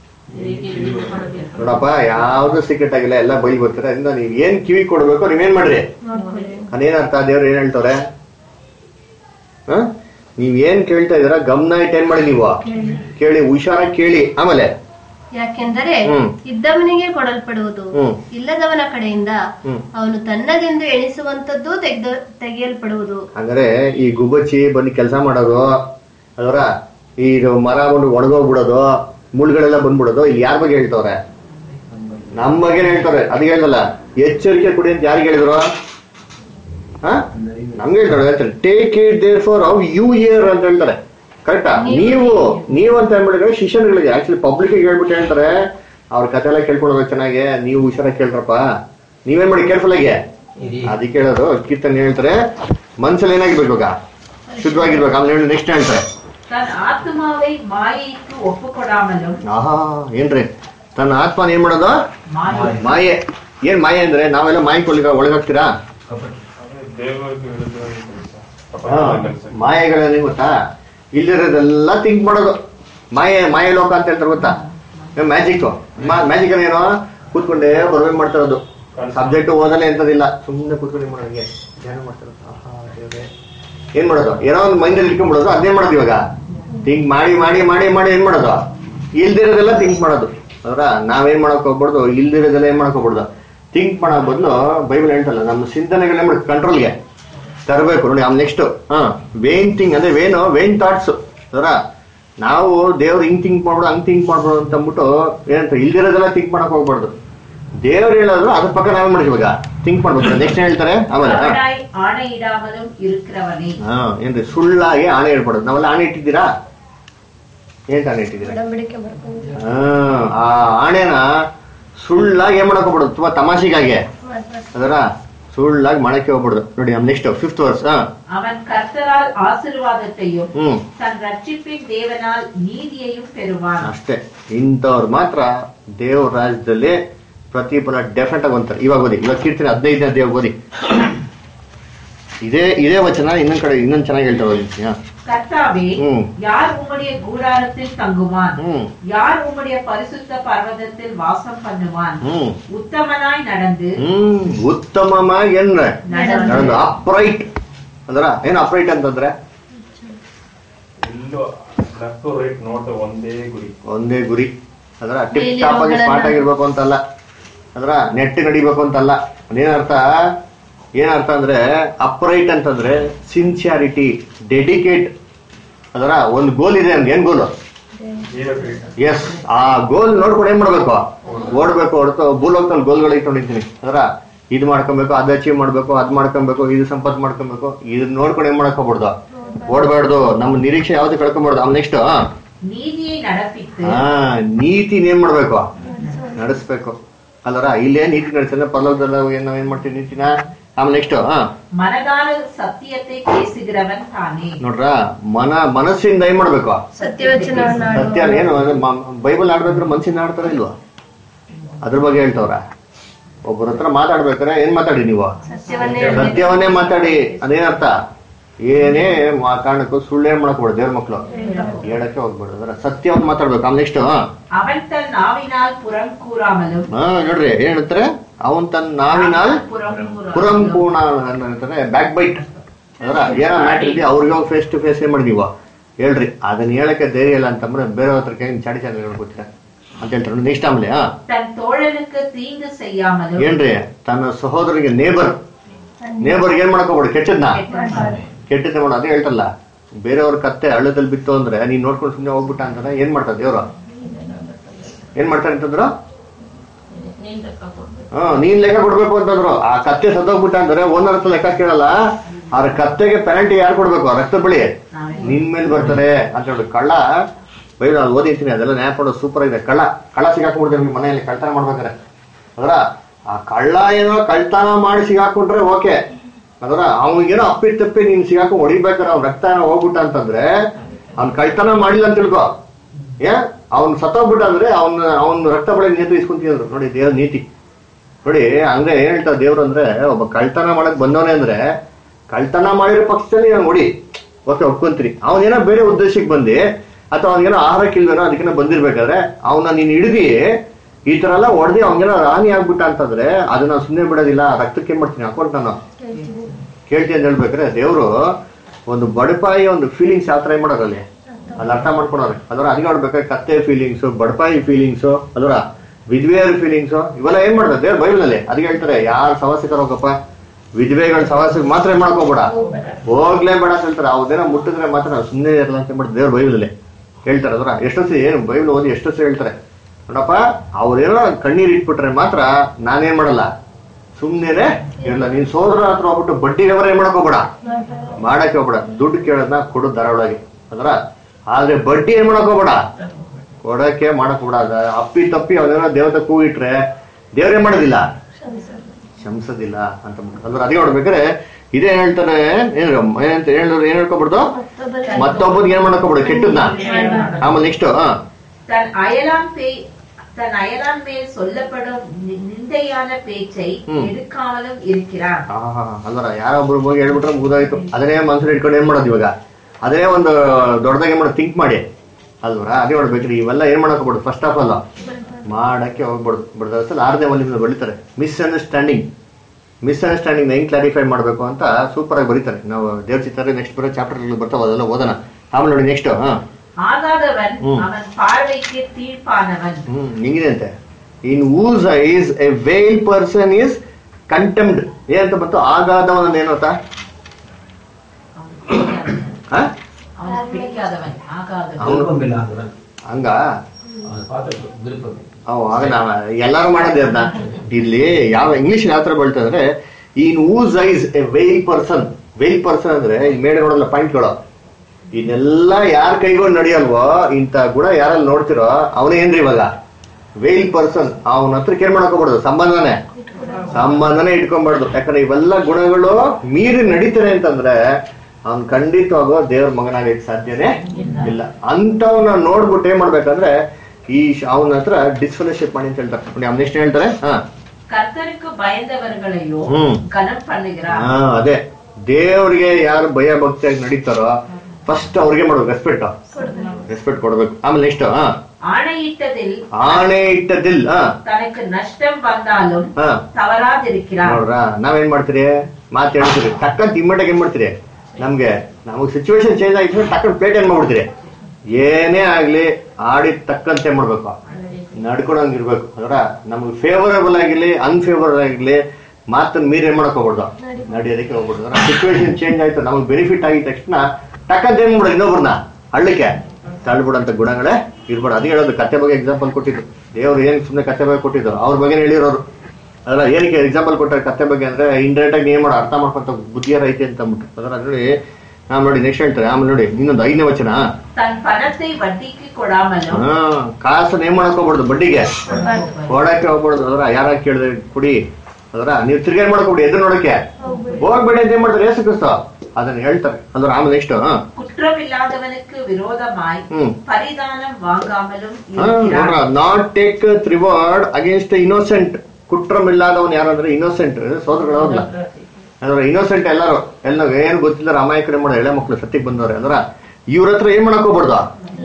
ನೋಡಪ್ಪ ಯಾವ್ದು ಸೀಕ್ರೆಟ್ ಆಗಿಲ್ಲ ಎಲ್ಲ ಬೈಲ್ ಬರ್ತಾರೆ. ಅದರಿಂದ ನೀವ್ ಏನ್ ಕಿವಿ ಕೊಡ್ಬೇಕು ನೀವೇನ್ ಮಾಡ್ರಿ ಅದೇನರ್ಥ ದೇವ್ರು ಏನ್ ಹೇಳ್ತವ್ರೆ ಹ ನೀವ್ ಏನ್ ಕೇಳ್ತಾ ಇದೀರ ಗಮನ ಇಟ್ಟು ಏನ್ ಮಾಡಿ ನೀವು ಕೇಳಿ ಹುಷಾರಾಗಿ ಕೇಳಿ. ಆಮೇಲೆ ಯಾಕೆಂದರೆ ಇದ್ದವನಿಗೆ ಕೊಡಲ್ಪಡುವುದು ಇಲ್ಲದವನ ಕಡೆಯಿಂದ ಅವನು ತನ್ನದೆಂದು ಎಣಿಸುವಂತದ್ದು ತೆಗೆದು ತೆಗೆಯಲ್ಪಡುವುದು. ಅಂದ್ರೆ ಈ ಗುಬ್ಬಚ್ಚಿ ಬಂದು ಕೆಲಸ ಮಾಡೋದು ಅದರ ಈ ಮರ ಬಂದು ಒಣಗೋಗ್ಬಿಡೋದು ಮುಳ್ಳುಗಳೆಲ್ಲ ಬಂದ್ಬಿಡೋದು ಇಲ್ಲಿ ಯಾರ ಬಗ್ಗೆ ಹೇಳ್ತವ್ರೆ ನಮ್ಮ ಬಗ್ಗೆ ಹೇಳ್ತಾರೆ. ಅದಕ್ಕೆ ಹೇಳ್ದಲ್ಲ, ಎಚ್ಚರಿಕೆ ಕೊಡಿ ಅಂತ ಯಾರಿಗೆ ಹೇಳಿದ್ರು? ಹಾ ನಮ್ಗೆ ಹೇಳ್ತಾರೆ, take it there for how you hear ಅಂತ ಹೇಳ್ತಾರೆ. ಕರೆಕ್ಟಾ? ನೀವು ನೀವು ಅಂತ ಹೇಳ್ಬಿಟ್ಟಿದ್ರೆ ಶಿಷ್ಯರುಗಳಿಗೆ, ಆಕ್ಚುಲಿ ಪಬ್ಲಿಕ್ ಹೇಳ್ಬಿಟ್ಟು ಹೇಳ್ತಾರೆ, ಅವ್ರ ಕತೆ ಎಲ್ಲ ಕೇಳ್ಕೊಳ್ಬೇಕು ಚೆನ್ನಾಗಿ, ನೀವು ಹುಷಾರಾಗಿ ಕೇಳ್ರಪ್ಪ, ನೀವೇನ್ ಮಾಡಿ ಕೇರ್ಫುಲ್ ಆಗಿ. ಅದಕ್ಕೆ ಹೇಳೋದು ಕೀರ್ತನೆ ಹೇಳ್ತಾರೆ, ಮನ್ಸಲ್ಲಿ ಏನಾಗಿರ್ಬೇಕಾಗ ಶುದ್ಧವಾಗಿರ್ಬೇಕು. ಆಮೇಲೆ ನೆಕ್ಸ್ಟ್ ಹೇಳ್ತಾರೆ, தன் ஆத்மாவை மாயைக்கு ஒப்பு கொடாமலும். ಆಹಾ ಏನ್ರಿ, ತನ್ನ ಆತ್ಮನ ಏನ್ ಮಾಡೋದು? மாயை ಮಾಯೆ. ಏನ್ ಮಾಯೆ ಅಂದ್ರೆ ನಾವೆಲ್ಲ ಮಾಯೆ ಕೊಡ್ಲಿಕ್ಕೆ ಒಳಗಾಗ್ತೀರಾ? ಮಾಯೆಗಳಲ್ಲಿ ಗೊತ್ತಾ, ಇಲ್ಲಿರೋದೆಲ್ಲ ಥಿಂಕ್ ಮಾಡೋದು ಮಾಯೆ. ಮಾಯೆ ಲೋಕ ಅಂತ ಹೇಳ್ತಾರೆ ಗೊತ್ತಾ? ಮ್ಯಾಜಿಕ್. ಮ್ಯಾಜಿಕ್ ಏನೋ ಕೂತ್ಕೊಂಡೆ ಬರ್ವೆ ಮಾಡ್ತಾ ಇರೋದು, ಸಬ್ಜೆಕ್ಟ್ ಓದಲೇ ಎಂತದಿಲ್ಲ, ಸುಮ್ಮನೆ ಕೂತ್ಕೊಂಡು ಏನ್ ಮಾಡೋಂಗೆ ಧ್ಯಾನ ಮಾಡ್ತಾರೋದು. ಆಹಾ ದೇವ್ರೆ, ಏನ್ ಮಾಡೋದು? ಏನೋ ಒಂದು ಮೈಂಡಲ್ಲಿ ಇಟ್ಕೊಂಡ್ಬಿಡೋದು. ಅದೇನ್ ಮಾಡೋದು ಇವಾಗ? ಥಿಂಕ್ ಮಾಡಿ ಮಾಡಿ ಮಾಡಿ ಮಾಡಿ ಏನ್ ಮಾಡೋದು? ಇಲ್ದಿರೋದೆಲ್ಲ ಥಿಂಕ್ ಮಾಡೋದು. ಅದರ ನಾವೇನ್ ಮಾಡಕ್ ಹೋಗ್ಬಾರ್ದು, ಇಲ್ದಿರೋದೆಲ್ಲ ಏನ್ ಮಾಡಕ್ ಹೋಗ್ಬಾರ್ದು, ಥಿಂಕ್ ಮಾಡೋ ಬದಲು ಬೈಬಲ್ ಹೇಳ್ತಲ್ಲ, ನಮ್ಮ ಚಿಂತನೆಗಳೇ ಮಾಡಿ ಕಂಟ್ರೋಲ್ಗೆ ತರಬೇಕು. ನೋಡಿ ಆಮೇಲೆ ನೆಕ್ಸ್ಟ್ ಹಾ ವೇನ್ ಥಿಂಗ್ ಅಂದ್ರೆ ವೇನು ವೇನ್ ಥಾಟ್ಸ್. ಅದರ ನಾವು ದೇವ್ರು ಹಿಂಗ್ ಥಿಂಕ್ ಮಾಡ್ಬೋದು, ಹಂಗ್ ಥಿಂಕ್ ಮಾಡ್ಬೋದು ಅಂತ ಅಂದ್ಬಿಟ್ಟು ಏನಂತ ಇಲ್ದಿರೋದೆಲ್ಲ ಥಿಂಕ್ ಮಾಡಕ್ ಹೋಗ್ಬಾರ್ದು. ದೇವ್ರು ಹೇಳೋದು ಅದ್ರ ಪಕ್ಕ ನಾವೇ ಮಾಡಿ ಇವಾಗ ಥಿಂಕ್ ಮಾಡ್ಬೇಕು. ನೆಕ್ಸ್ಟ್ ಹೇಳ್ತಾರೆ ಆಮೇಲೆ ஆணை இடாமலும் இருக்கிறவனே. ಹಾ ಏನ್ರಿ, ಸುಳ್ಳಾಗಿ ಆಣೆ ಹೇಳ್ಬಾರ್ದು. ನಾವೆಲ್ಲ ಆಣೆ ಇಟ್ಟಿದ್ದೀರಾ? ಏನ್ ಆಣೆ ಇಟ್ಟಿದ್ದೀರಾ? ಹಾ ಆ ಆಣೆನ ಸುಳ್ಳಾಗಿ ಏನ್ ಮಾಡಕ್ ಹೋಗ್ಬಿಡುದು, ತುಂಬಾ ತಮಾಷೆಗಾಗಿ. ಅದರ ಸುಳ್ಳಾಗಿ ಮಾಡಕ್ಕೆ ಹೋಗ್ಬಿಡುದು. ನೋಡಿ ನೆಕ್ಸ್ಟ್ ಫಿಫ್ತ್ ವರ್ಸ್. அவன் கர்த்தரால் ஆசீர்வாதத்தையும் தன் ரட்சிப்பின் தேவனால் நீதியையும் பெறுவான். ಅಷ್ಟೇ, ಇಂಥವ್ರು ಮಾತ್ರ ದೇವ್ರ ರಾಜ್ಯದಲ್ಲಿ ಪ್ರತಿಫಲ ಡೆಫಿನೆಟ್ ಆಗಿ ಅಂತಾರೆ. ಇವಾಗ ಓದಿ, ಇವಾಗ ಕೀರ್ತನೆ ಹದಿನೈದನೇ ಅಧ್ಯಾಯ ಓದಿ. ಇದೇ ಇದೇ ವಚನ ಇನ್ನೊಂದ್ ಕಡೆ ಇನ್ನೊಂದ್ ಚೆನ್ನಾಗಿ ಹೇಳ್ತಾ ಹೋಗಿ. கர்த்தாவே, யார் உம்முடைய கூடாரத்தில் தங்குவான்? யார் உம்முடைய பரிசுத்த பர்வதத்தில் வாசம் பண்ணுவான்? உத்தமனாய் நடந்து ಉತ್ತಮವಾಗಿ ಏನ್ ನಡೆದು ಅಪ್ರೈಟ್ ಅಂದ್ರ ಏನ್ ಅಪ್ರೈಟ್ ಅಂತಂದ್ರೆ ಒಂದೇ ಗುರಿ ಒಂದೇ ಗುರಿ. ಅದರ ಟಿಪ್ ಟಾಪ್ ಆಗಿ ಸ್ಮಾರ್ಟ್ ಆಗಿರ್ಬೇಕು ಅಂತಲ್ಲ, ಅದ್ರ ನೆಟ್ ನಡಿಬೇಕು ಅಂತಲ್ಲ. ಅದೇನರ್ಥ ಏನರ್ಥ ಅಂದ್ರೆ ಅಪ್ರೈಟ್ ಅಂತಂದ್ರೆ ಸಿನ್ಸಿಯಾರಿಟಿ, ಡೆಡಿಕೇಟ್. ಅದರ ಒಂದು ಗೋಲ್ ಇದೆ ನಮ್ಗೆ. ಏನ್ ಗೋಲು? ಎಸ್, ಆ ಗೋಲ್ ನೋಡ್ಕೊಂಡು ಏನ್ ಮಾಡ್ಬೇಕು? ಓಡ್ಬೇಕು. ಹೊರತು ಭೂಲೋಕದಲ್ಲಿ ಗೋಲ್ಗಳು ಇಟ್ಕೊಂಡಿರ್ತೀನಿ. ಅದರ ಇದು ಮಾಡ್ಕೊಬೇಕು, ಅದ್ ಅಚೀವ್ ಮಾಡ್ಬೇಕು, ಅದ್ ಮಾಡ್ಕೊಬೇಕು, ಇದು ಸಂಪತ್ ಮಾಡ್ಕೊಬೇಕು, ಇದನ್ನ ನೋಡ್ಕೊಂಡು ಏನ್ ಮಾಡಕ್ ಹೋಗ್ಬಾರ್ದು, ಓಡ್ಬಾರ್ದು. ನಮ್ಮ ನಿರೀಕ್ಷೆ ಯಾವ್ದು ಕಳ್ಕೊಂಬಾರ್ದು. ಆಮೇಲೆ ನೆಕ್ಸ್ಟ್ ಹಾ ನೀತಿನ ಏನ್ ಮಾಡ್ಬೇಕು? ನಡೆಸ್ಬೇಕು. ಅಲ್ಲರ ಇಲ್ಲೇ ನೀತಿ ನಡೆಸಿದ್ರೆ ಪರಲೋಕದಲ್ಲಿ ನಾವ್ ಏನ್ ಮಾಡ್ತೀವಿ ನೀತಿನ. ಆಮೇಲೆ ನೆಕ್ಸ್ಟ್ ನೋಡ್ರ, ಮನ ಮನಸ್ಸಿಂದ ಏನ್ ಮಾಡ್ಬೇಕು? ಸತ್ಯ. ಏನು ಬೈಬಲ್ ಆಡ್ಬೇಕಾದ್ರೆ ಮನಸ್ಸಿಂದ ಆಡ್ತಾರ ಇಲ್ವಾ? ಅದ್ರ ಬಗ್ಗೆ ಹೇಳ್ತವ್ರ. ಒಬ್ಬರ ಹತ್ರ ಮಾತಾಡ್ಬೇಕಾರೆ ಏನ್ ಮಾತಾಡಿ ನೀವು? ಸತ್ಯವನ್ನೇ ಮಾತಾಡಿ. ಅದೇನರ್ಥ? ಏನೇ ಕಾರಣಕ್ಕೂ ಸುಳ್ಳು ಏನ್ ಮಾಡಕ್ ಹೋಗ್ಬಿಡ, ದೇವ್ರ ಮಕ್ಳು ಹೇಳಕ್ಕೆ ಹೋಗ್ಬಿಡು. ಅದರ ಸತ್ಯವನ್ನು ಮಾತಾಡ್ಬೇಕು. ಆಮೇಲೆ ನೆಕ್ಸ್ಟ್ ಹಾ ನೋಡ್ರಿ ಏನ್ ಹೇಳ್ತಾರೆ, ಅವನ್ ತನ್ನ ನಾವಿನಾಲ್ ಪುರಂ ಪೂರ್ಣ ಅಂತಾರೆ, ಬ್ಯಾಕ್ ಬೈಟ್. ಅದರ ಏನೋ ಮ್ಯಾಟ್ರ್ ಇದೆಯಾ ಅವ್ರಿಗೆ ಹೋಗಿ ಫೇಸ್ ಟು ಫೇಸ್ ಏನ್ ಮಾಡಿದೀವ ಹೇಳ್ರಿ. ಅದನ್ನ ಹೇಳಕ್ಕೆ ಧೈರ್ಯ ಇಲ್ಲ ಅಂತಂದ್ರೆ ಬೇರೆ ಹತ್ರ ಕೈ ಚಾಡಿ ಚಾಡಿ ಹೇಳ್ಕೊತೀರ ಅಂತ ಹೇಳ್ತಾರೆ. ನೆಕ್ಸ್ಟ್ ಆಮೇಲೆ ಏನ್ರಿ, ತನ್ನ ಸಹೋದರಿಗೆ ನೇಬರ್ ನೇಬರ್ಗೆ ಏನ್ ಮಾಡಕೋಬೇಡ, ಕೆಟ್ಟದ್ನ ಕೆಟ್ಟದ್ನ ಮಾಡ. ಅದೇ ಹೇಳ್ತಲ್ಲ, ಬೇರೆಯವ್ರ ಕತ್ತೆ ಹಳ್ಳದಲ್ಲಿ ಬಿತ್ತು ಅಂದ್ರೆ ನೀನ್ ನೋಡ್ಕೊಂಡು ಸುಮ್ಮನೆ ಹೋಗ್ಬಿಟ್ಟ ಅಂತಾನೆ ಏನ್ ಮಾಡ್ತಾರೆ ದೇವ್ರು? ಏನ್ ಮಾಡ್ತಾರೆ ಅಂತಂದ್ರು, ಹಾ ನೀನ್ ಲೆಕ್ಕ ಕೊಡ್ಬೇಕು ಅಂತಂದ್ರು. ಆ ಕತ್ತೆ ಸತ್ತೋಗ್ಬಿಟ್ಟ ಅಂದ್ರೆ ಓನರ್ ಹತ್ರ ಲೆಕ್ಕ ಕೇಳಲ್ಲ. ಆ ಕತ್ತೆಗೆ ಪೆನಾಲ್ಟಿ ಯಾರು ಕೊಡ್ಬೇಕು? ರಕ್ತ ಬಳಿ ನಿನ್ ಮೇಲೆ ಬರ್ತಾರೆ ಅಂತ ಹೇಳಿ. ಕಳ್ಳ ಬೈಬಲ್ ಅದು ಓದಿರ್ತೀನಿ, ಅದೆಲ್ಲ ನ್ಯಾಯ ಕೊಡೋದು ಸೂಪರ್ ಇದೆ. ಕಳ್ಳ ಕಳ್ಳ ಸಿಗಾಕೊಂಡ್ಬಿಡ್ತಾರೆ ನಿಮ್ ಮನೆಯಲ್ಲಿ ಕಳ್ತನ ಮಾಡ್ಬೇಕಾರೆ. ಅದರ ಆ ಕಳ್ಳ ಏನೋ ಕಳ್ತನ ಮಾಡಿ ಸಿಗಾಕೊಂಡ್ರೆ ಓಕೆ. ಅದರ ಅವನಿಗೇನೋ ಅಪ್ಪಿ ತಪ್ಪಿ ನೀನ್ ಸಿಗಾಕೊಂಡ್ ಹೊಡಿಬೇಕಾರೆ ಅವ್ನ ರಕ್ತ ಏನೋ ಹೋಗ್ಬಿಟ್ಟ ಅಂತಂದ್ರೆ ಅವ್ನ್ ಕಳ್ತನ ಮಾಡಿಲ್ಲ ಅಂತ ತಿಳ್ಕೊ. ಏ ಅವ್ನ್ ಸತ್ತೋಗ್ಬಿಟ್ಟ ಅಂದ್ರೆ ಅವ್ನ ಅವ್ನ ರಕ್ತ ಬಳಿ ನೀತಿ ಇಸ್ಕೊಂತಿದ್ರು. ನೋಡಿ ದೇವ್ರ ನೀತಿ ನೋಡಿ. ಅಂದ್ರೆ ಏನ್ ಹೇಳ್ತಾರೆ ದೇವ್ರು ಅಂದ್ರೆ, ಒಬ್ಬ ಕಳ್ತನ ಮಾಡಕ್ ಬಂದವನೇ ಅಂದ್ರೆ ಕಳ್ತನ ಮಾಡಿರೋ ಪಕ್ಷದಲ್ಲಿ ನಾನು ಹೊಡಿ, ಓಕೆ ಒಪ್ಕೊಂತೀರಿ. ಅವನೇನೋ ಬೇರೆ ಉದ್ದೇಶಕ್ಕೆ ಬಂದಿ ಅಥವಾ ಅವ್ನಿಗೇನೋ ಆಹಾರಕ್ಕೆ ಇಲ್ವೇನೋ ಅದಕ್ಕೇನೋ ಬಂದಿರ್ಬೇಕಾದ್ರೆ ಅವನ್ನ ನೀನ್ ಹಿಡಿದಿ ಈ ತರ ಎಲ್ಲ ಹೊಡೆದಿ ಅವ್ನಿಗೇನೋ ಹಾನಿ ಆಗ್ಬಿಟ್ಟ ಅಂತಂದ್ರೆ ಅದನ್ನ ಸುಮ್ಮನೆ ಬಿಡೋದಿಲ್ಲ, ರಕ್ತಕ್ಕೆ ಏನ್ ಮಾಡ್ತೀನಿ ಅಕೌಂಟ್ ನಾನು ಕೇಳ್ತೀನಿ ಅಂತ ಹೇಳ್ಬೇಕ್ರೆ. ದೇವ್ರು ಒಂದು ಬಡಪಾಯಿ ಒಂದು ಫೀಲಿಂಗ್ಸ್ ಯಾವ ತರ ಏನ್ ಮಾಡೋರಲ್ಲಿ ಅಲ್ಲಿ ಅರ್ಥ ಮಾಡ್ಕೊಡೋರು. ಅದರ ಅದಕ್ಕೆ ನೋಡ್ಬೇಕಾದ್ರೆ ಕತ್ತೆ ಫೀಲಿಂಗ್ಸು, ಬಡಪಾಯಿ ಫೀಲಿಂಗ್ಸು, ಅದರ ವಿಧವೆಯರ ಫೀಲಿಂಗ್ಸು ಇವೆಲ್ಲ ಏನ್ ಮಾಡ್ತಾರೆ ದೇವ್ರ ಬೈಬಲ್ ನಲ್ಲಿ. ಅದಕ್ಕೆ ಹೇಳ್ತಾರೆ, ಯಾರು ಸವಾಸಿಕರ ಹೋಗಪ್ಪ, ವಿಧವೆಗಳ ಸವಾಸಿಗೆ ಮಾತ್ರ ಏನ್ ಮಾಡ್ಕೋಬೇಡ, ಹೋಗ್ಲೇ ಬೇಡ ಅಂತ ಹೇಳ್ತಾರೆ. ಅವ್ದೇನೋ ಮುಟ್ಟಿದ್ರೆ ಮಾತ್ರ ಸುಮ್ಮನೆ ಇರಲ್ಲ ಅಂತ ಮಾಡ್ತಾರೆ ದೇವ್ರ ಬೈಬಲ್ ಅಲ್ಲಿ ಹೇಳ್ತಾರೆ. ಅದರ ಎಷ್ಟೊತ್ತಿ ಏನು ಬೈಬಲ್ ಓದಿ ಎಷ್ಟೊತ್ತಿ ಹೇಳ್ತಾರೆ. ನೋಡಪ್ಪ ಅವ್ರೇನೋ ಕಣ್ಣೀರ್ ಇಟ್ಬಿಟ್ರೆ ಮಾತ್ರ ನಾನೇನ್ ಮಾಡಲ್ಲ, ಸುಮ್ನೇನೆ ಇರಲ್ಲ. ನೀನ್ ಸೋದರ ಹತ್ರ ಹೋಗ್ಬಿಟ್ಟು ಬಡ್ಡಿ ವ್ಯವಹಾರ ಏನ್ ಮಾಡಕ್ ಹೋಗ್ಬೇಡ, ಮಾಡಕ್ ಹೋಗ್ಬೇಡ. ದುಡ್ಡು ಕೇಳೋದನ್ನ ಕೊಡು ಧಾರಾಳವಾಗಿ ಅದ್ರ, ಆದ್ರೆ ಬಡ್ಡಿ ಏನ್ ಮಾಡಕ್ ಹೋಗ್ಬೇಡ, ಕೊಡಕ್ಕೆ ಮಾಡಕ್ ಬಿಡ. ಅಪ್ಪಿ ತಪ್ಪಿ ಅವನೇನೋ ದೇವತೆ ಕೂಗಿಟ್ರೆ ದೇವ್ರೇನ್ ಮಾಡೋದಿಲ್ಲ, ಶಂಸದಿಲ್ಲ ಅಂತ ಅಂದ್ರೆ ಅದೇ ನೋಡ್ಬೇಕಾದ್ರೆ ಇದೇ ಹೇಳ್ತಾರೆ. ಏನ್ ಏನಂತ ಹೇಳಿದ್ರು, ಏನ್ ಹೇಳ್ಕೊಬಿಡ್ದು, ಮತ್ತೊಬ್ಬರಿಗೆ ಏನ್ ಮಾಡಕ್ ಹೋಗ್ಬಿಡು ಕೆಟ್ಟದ್ನ. ಆಮೇಲೆ ನೆಕ್ಸ್ಟ್ தன் அயலான் பேய் தன் அயலான் மேல் சொல்லப்படும் நிந்தையான பேச்சை எடுக்காமலும் இருக்கிறான். ಅಲ್ವರ ಯಾರೊಬ್ರು ಹೋಗಿ ಹೇಳ್ಬಿಟ್ರೆ ಮುಗಿದಾಯ್ತು. ಅದನ್ನೇ ಮನ್ಸಲ್ಲಿ ಇಟ್ಕೊಂಡು ಏನ್ ಮಾಡೋದು ಇವಾಗ, ಅದನ್ನೇ ಒಂದು ದೊಡ್ಡದಾಗಿ ಏನ್ ಮಾಡೋದು ಥಿಂಕ್ ಮಾಡಿ ಅಲ್ವರ. ಅದೇ ನೋಡ್ಬೇಕ್ರಿ ಇವೆಲ್ಲ ಏನ್ ಮಾಡಕ್ ಹೋಗ್ಬಿಡು, ಫಸ್ಟ್ ಆಫ್ ಆಲ್ ಮಾಡಕ್ಕೆ ಹೋಗ್ಬಿಡುದು. ಬಿಡ್ದ ಆರನೇ ವಲಿಯಿಂದ ಬರೀತಾರೆ ಮಿಸ್ಅಂಡರ್ಸ್ಟ್ಯಾಂಡಿಂಗ್. ಮಿಸ್ಅಂಡರ್ಸ್ಟ್ಯಾಂಡಿಂಗ್ ಹೆಂಗ್ ಕ್ಲಾರಿಫೈ ಮಾಡ್ಬೇಕು ಅಂತ ಸೂಪರ್ ಆಗಿ ಬರೀತಾರೆ. ನಾವು ದೇವ್ರ ಚಿತ್ರ ನೆಕ್ಸ್ಟ್ ಬರೋ ಚಾಪ್ಟರ್ ಬರ್ತಾವ, ಅದೆಲ್ಲ ಓದೋಣ. ಆಮೇಲೆ ನೋಡಿ ನೆಕ್ಸ್ಟ್ ஆகாதவன் அவன் பார்வைக்கு தீர்ப்பானவன். ಹಿಂಗಿದೆ ಅಂತೆ, ಇನ್ whose eyes a veiled person is contemned. ಏನಂತ ಬಂತು, ಆಗಾದವನ ಏನಂತ, ಹಂಗ ಆಗ ನಾವ ಎಲ್ಲಾರು ಮಾಡೋದೇ ಅದನ್ನ. ಇಲ್ಲಿ ಯಾವ ಇಂಗ್ಲಿಷ್ ಯಾವ ತರ ಬಳ್ತಂದ್ರೆ ಇನ್ whose eyes a veiled person. veiled person ಅಂದ್ರೆ ಈ ಮೇಲೆ ನೋಡಲ್ಲ ಪಾಯಿಂಟ್ಗಳು, ಇದೆಲ್ಲ ಯಾರ ಕೈಗೊಂಡು ನಡೆಯಲ್ವೋ ಇಂಥ ಗುಣ ಯಾರಲ್ಲಿ ನೋಡ್ತಿರೋ ಅವನೇ ಏನ್ರಿ ಇವಾಗ ವೇಲ್ ಪರ್ಸನ್. ಅವನ ಹತ್ರ ಕೇರ್ ಮಾಡ್ಕೋಬಾರ್ದು, ಸಂಬಂಧನೇ ಸಂಬಂಧನೇ ಇಟ್ಕೊಂಡ್ಬಾರ್ದು. ಯಾಕಂದ್ರೆ ಇವೆಲ್ಲ ಗುಣಗಳು ಮೀರಿ ನಡೀತಾರೆ ಅಂತಂದ್ರೆ ಅವ್ನ್ ಖಂಡಿತವಾಗೋ ದೇವ್ರ ಮಗನಾಗಕ್ಕೆ ಸಾಧ್ಯನೇ ಇಲ್ಲ. ಅಂತವನ್ನ ನೋಡ್ಬಿಟ್ಟು ಏನ್ ಮಾಡ್ಬೇಕಂದ್ರೆ ಈ ಅವನ ಹತ್ರ ಡಿಸ್ಫೆಲೋಶಿಪ್ ಮಾಡಿ ಅಂತ ಹೇಳ್ತಾರೆ. ಅವ್ನ ನೆಕ್ಸ್ಟ್ ಹೇಳ್ತಾರೆ, ಹಾ கர்த்தருக்கு பயந்தவர்களையோ கனம் பண்ணுகிறார். ಹಾ ಅದೇ ದೇವ್ರಿಗೆ ಯಾರು ಭಯ ಭಕ್ತಿಯಾಗಿ ನಡೀತಾರೋ ಫಸ್ಟ್ ಅವ್ರಿಗೆ ಮಾಡ್ಬೇಕು, ರೆಸ್ಪೆಕ್ಟ್ ರೆಸ್ಪೆಕ್ಟ್ ಕೊಡ್ಬೇಕು. ಆಮೇಲೆ ನೆಕ್ಸ್ಟ್ ஆணையிட்டதில் ಆಣೆಯಿಟ್ಟದಿಲ್ தனக்கு நஷ்டம் வந்தாலும் தவறாதிருக்கிறார். ನೋಡ್ರ ನಾವೇನ್ ಮಾಡ್ತೀರಿ, ಮಾತು ಹೇಳ್ತೀರಿ ಟಕ್ಕಂತ ಇಮ್ಮಡಿಯಾಗಿ ಏನ್ ಮಾಡ್ತೀರಿ, ನಮ್ಗೆ ನಮಗ್ ಸಿಚುವೇಶನ್ ಚೇಂಜ್ ಆಗಿದ್ರೆ ಟಕ್ಕಂತ ಪ್ಲೇಟ್ ಏನ್ ಮಾಡ್ಬಿಡ್ತೀರಿ. ಏನೇ ಆಗ್ಲಿ ಆಡಿದ ತಕ್ಕಂತೆ ಮಾಡ್ಬೇಕು, ನಡ್ಕೊಂಡಂಗ್ ಇರ್ಬೇಕು. ಅದರ ನಮ್ಗೆ ಫೇವರಬಲ್ ಆಗಿರ್ಲಿ ಅನ್ಫೇವರಬಲ್ ಆಗಿರ್ಲಿ ಮಾತನ್ನ ಮೀರ್ ಏನ್ ಮಾಡಕ್ ಹೋಗ್ಬಿಡ್ದು, ನಡೆಯೋದಕ್ಕೆ ಹೋಗ್ಬಿಡ್ದು. ಸಿಚುವೇಶನ್ ಚೇಂಜ್ ಆಯ್ತು, ನಮಗ್ ಬೆನಿಫಿಟ್ ಆಗಿದ ತಕ್ಷಣ ಟಕ್ಕಂತ ಏನ್ ಮಾಡ್ಬಿಡ, ಇನ್ನೊಬ್ರನ್ನ ಹಳ್ಳಿಕೆ ತಳ್ಬಿಡಂತ ಗುಣಗಳೇ ಇರ್ಬಾರ್ದು. ಅದೇ ಹೇಳೋದು, ಕತೆ ಬಗ್ಗೆ ಎಕ್ಸಾಂಪಲ್ ಕೊಟ್ಟಿದ್ದು ದೇವ್ರು. ಏನ್ ಸುಮ್ಮನೆ ಕತೆ ಬಗ್ಗೆ ಕೊಟ್ಟಿದ್ದು, ಅವ್ರ ಬಗ್ಗೆ ಹೇಳಿರೋರು ಅದರ. ಏನಕ್ಕೆ ಎಕ್ಸಾಂಪಲ್ ಕೊಟ್ಟಾರೆ ಕತೆ ಬಗ್ಗೆ ಅಂದ್ರೆ ಇಂಡೈರೆಕ್ಟ್ ಆಗಿ ಏನ್ ಮಾಡೋ ಅರ್ಥ ಮಾಡ್ಕೊಂತ ಬುದ್ಧಿಯಾರ ಐತೆ ಅಂತ ಅಂದ್ಬಿಟ್ಟು. ಅದರ ನೋಡಿ ನಾವ್ ನೋಡಿ ನೆಕ್ಸ್ಟ್ ಹೇಳ್ತಾರೆ. ಆಮೇಲೆ ನೋಡಿ ಇನ್ನೊಂದು ಐದನೇ ವಚನ, ಹಾ ಕಾಸನ್ನ ಏನ್ ಮಾಡಕ್ ಹೋಗ್ಬಾರ್ದು, ಬಡ್ಡಿಗೆ ಕೊಡಕ್ಕೆ ಹೋಗ್ಬಾರ್ದು. ಅದರ ಯಾರ ಕೇಳಿದ್ರೆ ಕುಡಿ, ಅದರ ನೀವು ತಿರ್ಗಾ ಮಾಡ್ಕೊಬಿಡಿ, ಎದುರು ನೋಡಕ್ಕೆ ಹೋಗ್ಬೇಡಿ ಅಂತ ಏನ್ ಮಾಡ್ತಾರೆ ಯೇಸು ಕ್ರಿಸ್ತ ಅದನ್ನ ಹೇಳ್ತಾರೆ. ಅಂದ್ರೆ ಆಮೇಲೆ ನೆಕ್ಸ್ಟ್ குற்றமில்லாதவனுக்கு விரோதமாய் பரிதானம் வாங்காமலும் not take reward against innocent. ಕುಟ್ರಮಿಲ್ಲಾದವನ್ ಯಾರಂದ್ರೆ ಇನ್ನೋಸೆಂಟ್ ಸೋದರಗಳವ್ರಲ್ಲ. ಅಂದ್ರೆ ಇನ್ನೋಸೆಂಟ್ ಎಲ್ಲಾರು ಎಲ್ಲ ಏನ್ ಗೊತ್ತಿಲ್ಲ ರಾಮಾಯಕರೇ ಮಾಡೋ ಎಳೆ ಮಕ್ಳು ಸತ್ತಿಗೆ ಬಂದವ್ರೆ. ಅಂದ್ರ ಇವ್ರ ಹತ್ರ ಏನ್ ಮಾಡಕ್ ಹೋಗ್ಬಾರ್ದು,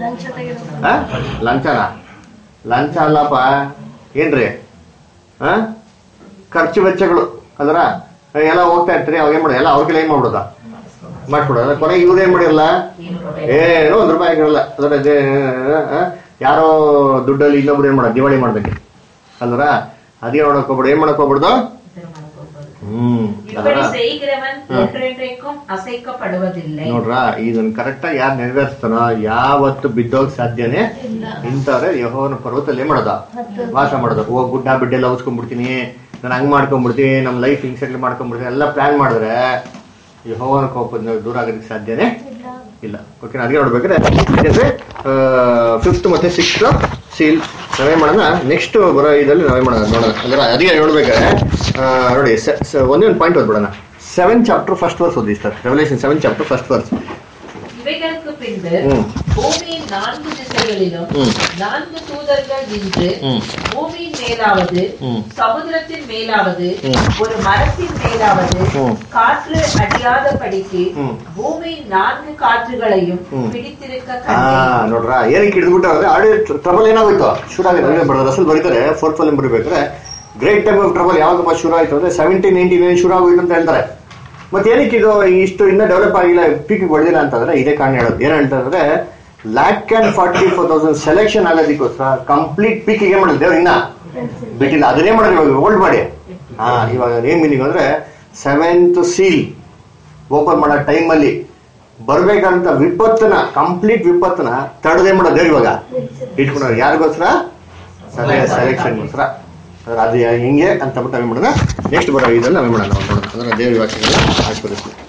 ಲಂಚನ ಲಂಚ ಅಲ್ಲಪ್ಪ ಏನ್ರಿ, ಹ ಖರ್ಚು ವೆಚ್ಚಗಳು ಅದರ ಎಲ್ಲ ಹೋಗ್ತಾ ಇರ್ತೀರಿ. ಅವಾಗ ಏನ್ ಮಾಡೋದು, ಎಲ್ಲ ಅವ್ರಿಗೆಲ್ಲ ಏನ್ ಮಾಡ್ಬಿಡೋದ ಮಾಡ್ಕೊಡೋದ. ಕೊನೆಗೆ ಇವ್ರು ಏನ್ ಮಾಡಿರಲ್ಲ, ಏನೋ ಒಂದ್ ರೂಪಾಯಿ ಆಗಿರಲ್ಲ. ಅದರ ಯಾರೋ ದುಡ್ಡಲ್ಲಿ ಇನ್ನೊಬ್ರು ಏನ್ ಮಾಡೋದು, ದಿವಾಳಿ ಮಾಡ್ಬೇಕು ಅಲ್ವರ. ಅದೇ ನೋಡಕ್ ಹೋಗ್ಬಿಡು, ಏನ್ ಮಾಡಕ್ ಹೋಗ್ಬಿಡ್ದು. ಹ್ಮ್ ನೋಡ್ರ ಇದನ್ನ ಕರೆಕ್ಟ್ ಆಗಿ ಯಾರು ನೆರವೇರಿಸ್ತಾನೋ ಯಾವತ್ತು ಬಿದ್ದೋಗ್ ಸಾಧ್ಯನೇ ಇಂಥವ್ರೆ ಯೆಹೋವನ ಪರ್ವತಲ್ಲಿ ಏನ್ ಮಾಡೋದ, ವಾಸ ಮಾಡೋದು. ಹೋಗ್ ಗುಡ್ಡ ಬಿಡ್ಡೆ ಎಲ್ಲ ಉಸ್ಕೊಂಡ್ಬಿಡ್ತೀನಿ, ನಾನು ಹಂಗ್ ಮಾಡ್ಕೊಂಡ್ಬಿಡ್ತೀನಿ, ನಮ್ ಲೈಫ್ ಹಿಂಗ್ ಸೆಟ್ಲ್ ಮಾಡ್ಕೊಂಡ್ಬಿಡ್ತೀನಿ ಎಲ್ಲ ಪ್ಲಾನ್ ಮಾಡಿದ್ರೆ ಯೆಹೋವನ ಕೋಪದಿಂದ ದೂರ ಆಗೋದಕ್ಕೆ ಸಾಧ್ಯನೇ ಇಲ್ಲ. ಓಕೆ, ಅದಕ್ಕೆ ನೋಡ್ಬೇಕಾದ್ರೆ ಫಿಫ್ತ್ ಮತ್ತೆ ಸಿಕ್ಸ್ತ್ ಸೀಲ್ ನಾವೇ ಮಾಡೋಣ. ನೆಕ್ಸ್ಟ್ ಬರೋ ಇದರಲ್ಲಿ ನಾವೇ ಮಾಡೋಣ ನೋಡೋಣ. ಅಂದ್ರೆ ಅದಕ್ಕೆ ನೋಡ್ಬೇಕಾದ್ರೆ ನೋಡಿ ಒಂದೇ ಒಂದು ಪಾಯಿಂಟ್ ಓದ್ಬಿಡೋಣ. ಸೆವೆನ್ ಚಾಪ್ಟರ್ ಫಸ್ಟ್ ವರ್ಸ್ ಓದಿ sir. Revelation seven chapter first verse. இவைகளுக்கு பின்பு பூமியின் நான்கு திசைகளிலும் நான்கு தூதர்கள் நின்று பூமியின் மேலாவது சமுத்திரத்தின் மேலாவது ஒரு மரத்தின் மேலாவது காற்று அடியாதபடிக்கு பூமியின் நான்கு காற்றுகளையும் பிடித்திருக்க கண்டேன். ನೋಡ್ರ ಏನಕ್ಕೆ ಹಿಡಿದ್ಬಿಟ್ಟಾದ್ರೆ ಆಡಿ ಟ್ರಬಲ್ ಏನಾಗೋಯ್ತು ಶುರು ಆಗಿದೆ. ರಸಲ್ ಬರೀತಾರೆ ಫೋರ್ತ್ ಫಾಲ್ ಬರೀಬೇಕಾದ್ರೆ ಗ್ರೇಟ್ ಟೈಮ್ ಆಫ್ ಟ್ರಬಲ್ ಯಾವಾಗ ಶುರು ಆಯ್ತು ಅಂದ್ರೆ ಸೆವೆಂಟೀನ್ ನೈನ್ಟೀನ್ ನೈನ್ ಶುರು ಆಗೋಯ್ತು ಅಂತ ಹೇಳ್ತಾರೆ. ಮತ್ತೆ ಏನಕ್ಕೆ ಇದು ಇಷ್ಟು ಇನ್ನ ಡೆವಲಪ್ ಆಗಿಲ್ಲ, ಪೀಕ್ ಹೊಡೆದಿಲ್ಲ ಅಂತಂದ್ರೆ ಇದೇ ಕಾರಣ ಹೇಳೋದು. ಏನ್ ಹೇಳ್ತಾರೆ, lakh and forty four thousand selection ಆಗೋದಕ್ಕೋಸ್ಕರ ಕಂಪ್ಲೀಟ್ ಪೀಕ್ ಗೆ ಮಾಡಿದ್ರು ದೇವ್ರು ಇನ್ನ ಬಿಟ್ಟಿಲ್ಲ. ಅದನ್ನೇ ಮಾಡಿದ್ರು ಇವಾಗ ಹೋಲ್ಡ್ ಮಾಡಿ. ಹಾ ಇವಾಗ ಏನ್ ಮೀನಿಂಗ್ ಅಂದ್ರೆ ಸೆವೆಂತ್ ಸೀಲ್ ಓಪನ್ ಮಾಡೋ ಟೈಮ್ ಅಲ್ಲಿ ಬರ್ಬೇಕಂತ ವಿಪತ್ತನ ಕಂಪ್ಲೀಟ್ ವಿಪತ್ತನ ತಡದೇ ಮಾಡೋ ದೇವ್ರು ಇವಾಗ ಇಟ್ಕೊಂಡ್ರು. ಯಾರಿಗೋಸ್ಕರ? ಸರಿಯಾದ ಸೆಲೆಕ್ಷನ್ಗೋಸ್ಕರ ಅದು ಹಿಂಗೆ ಅಂತ ಬಿಟ್ಟು ನಾವೇ ಮಾಡೋಣ. ನೆಕ್ಸ್ಟ್ ಬರೋ ಇದನ್ನು ನಾವೇ ಮಾಡೋಣ ನೋಡೋಣ ಅಂದ್ರೆ ದೇವ್ರ ವಾಕ್ಯಗಳನ್ನ ಆಶೀರ್ವದಿಸ್ತೀವಿ.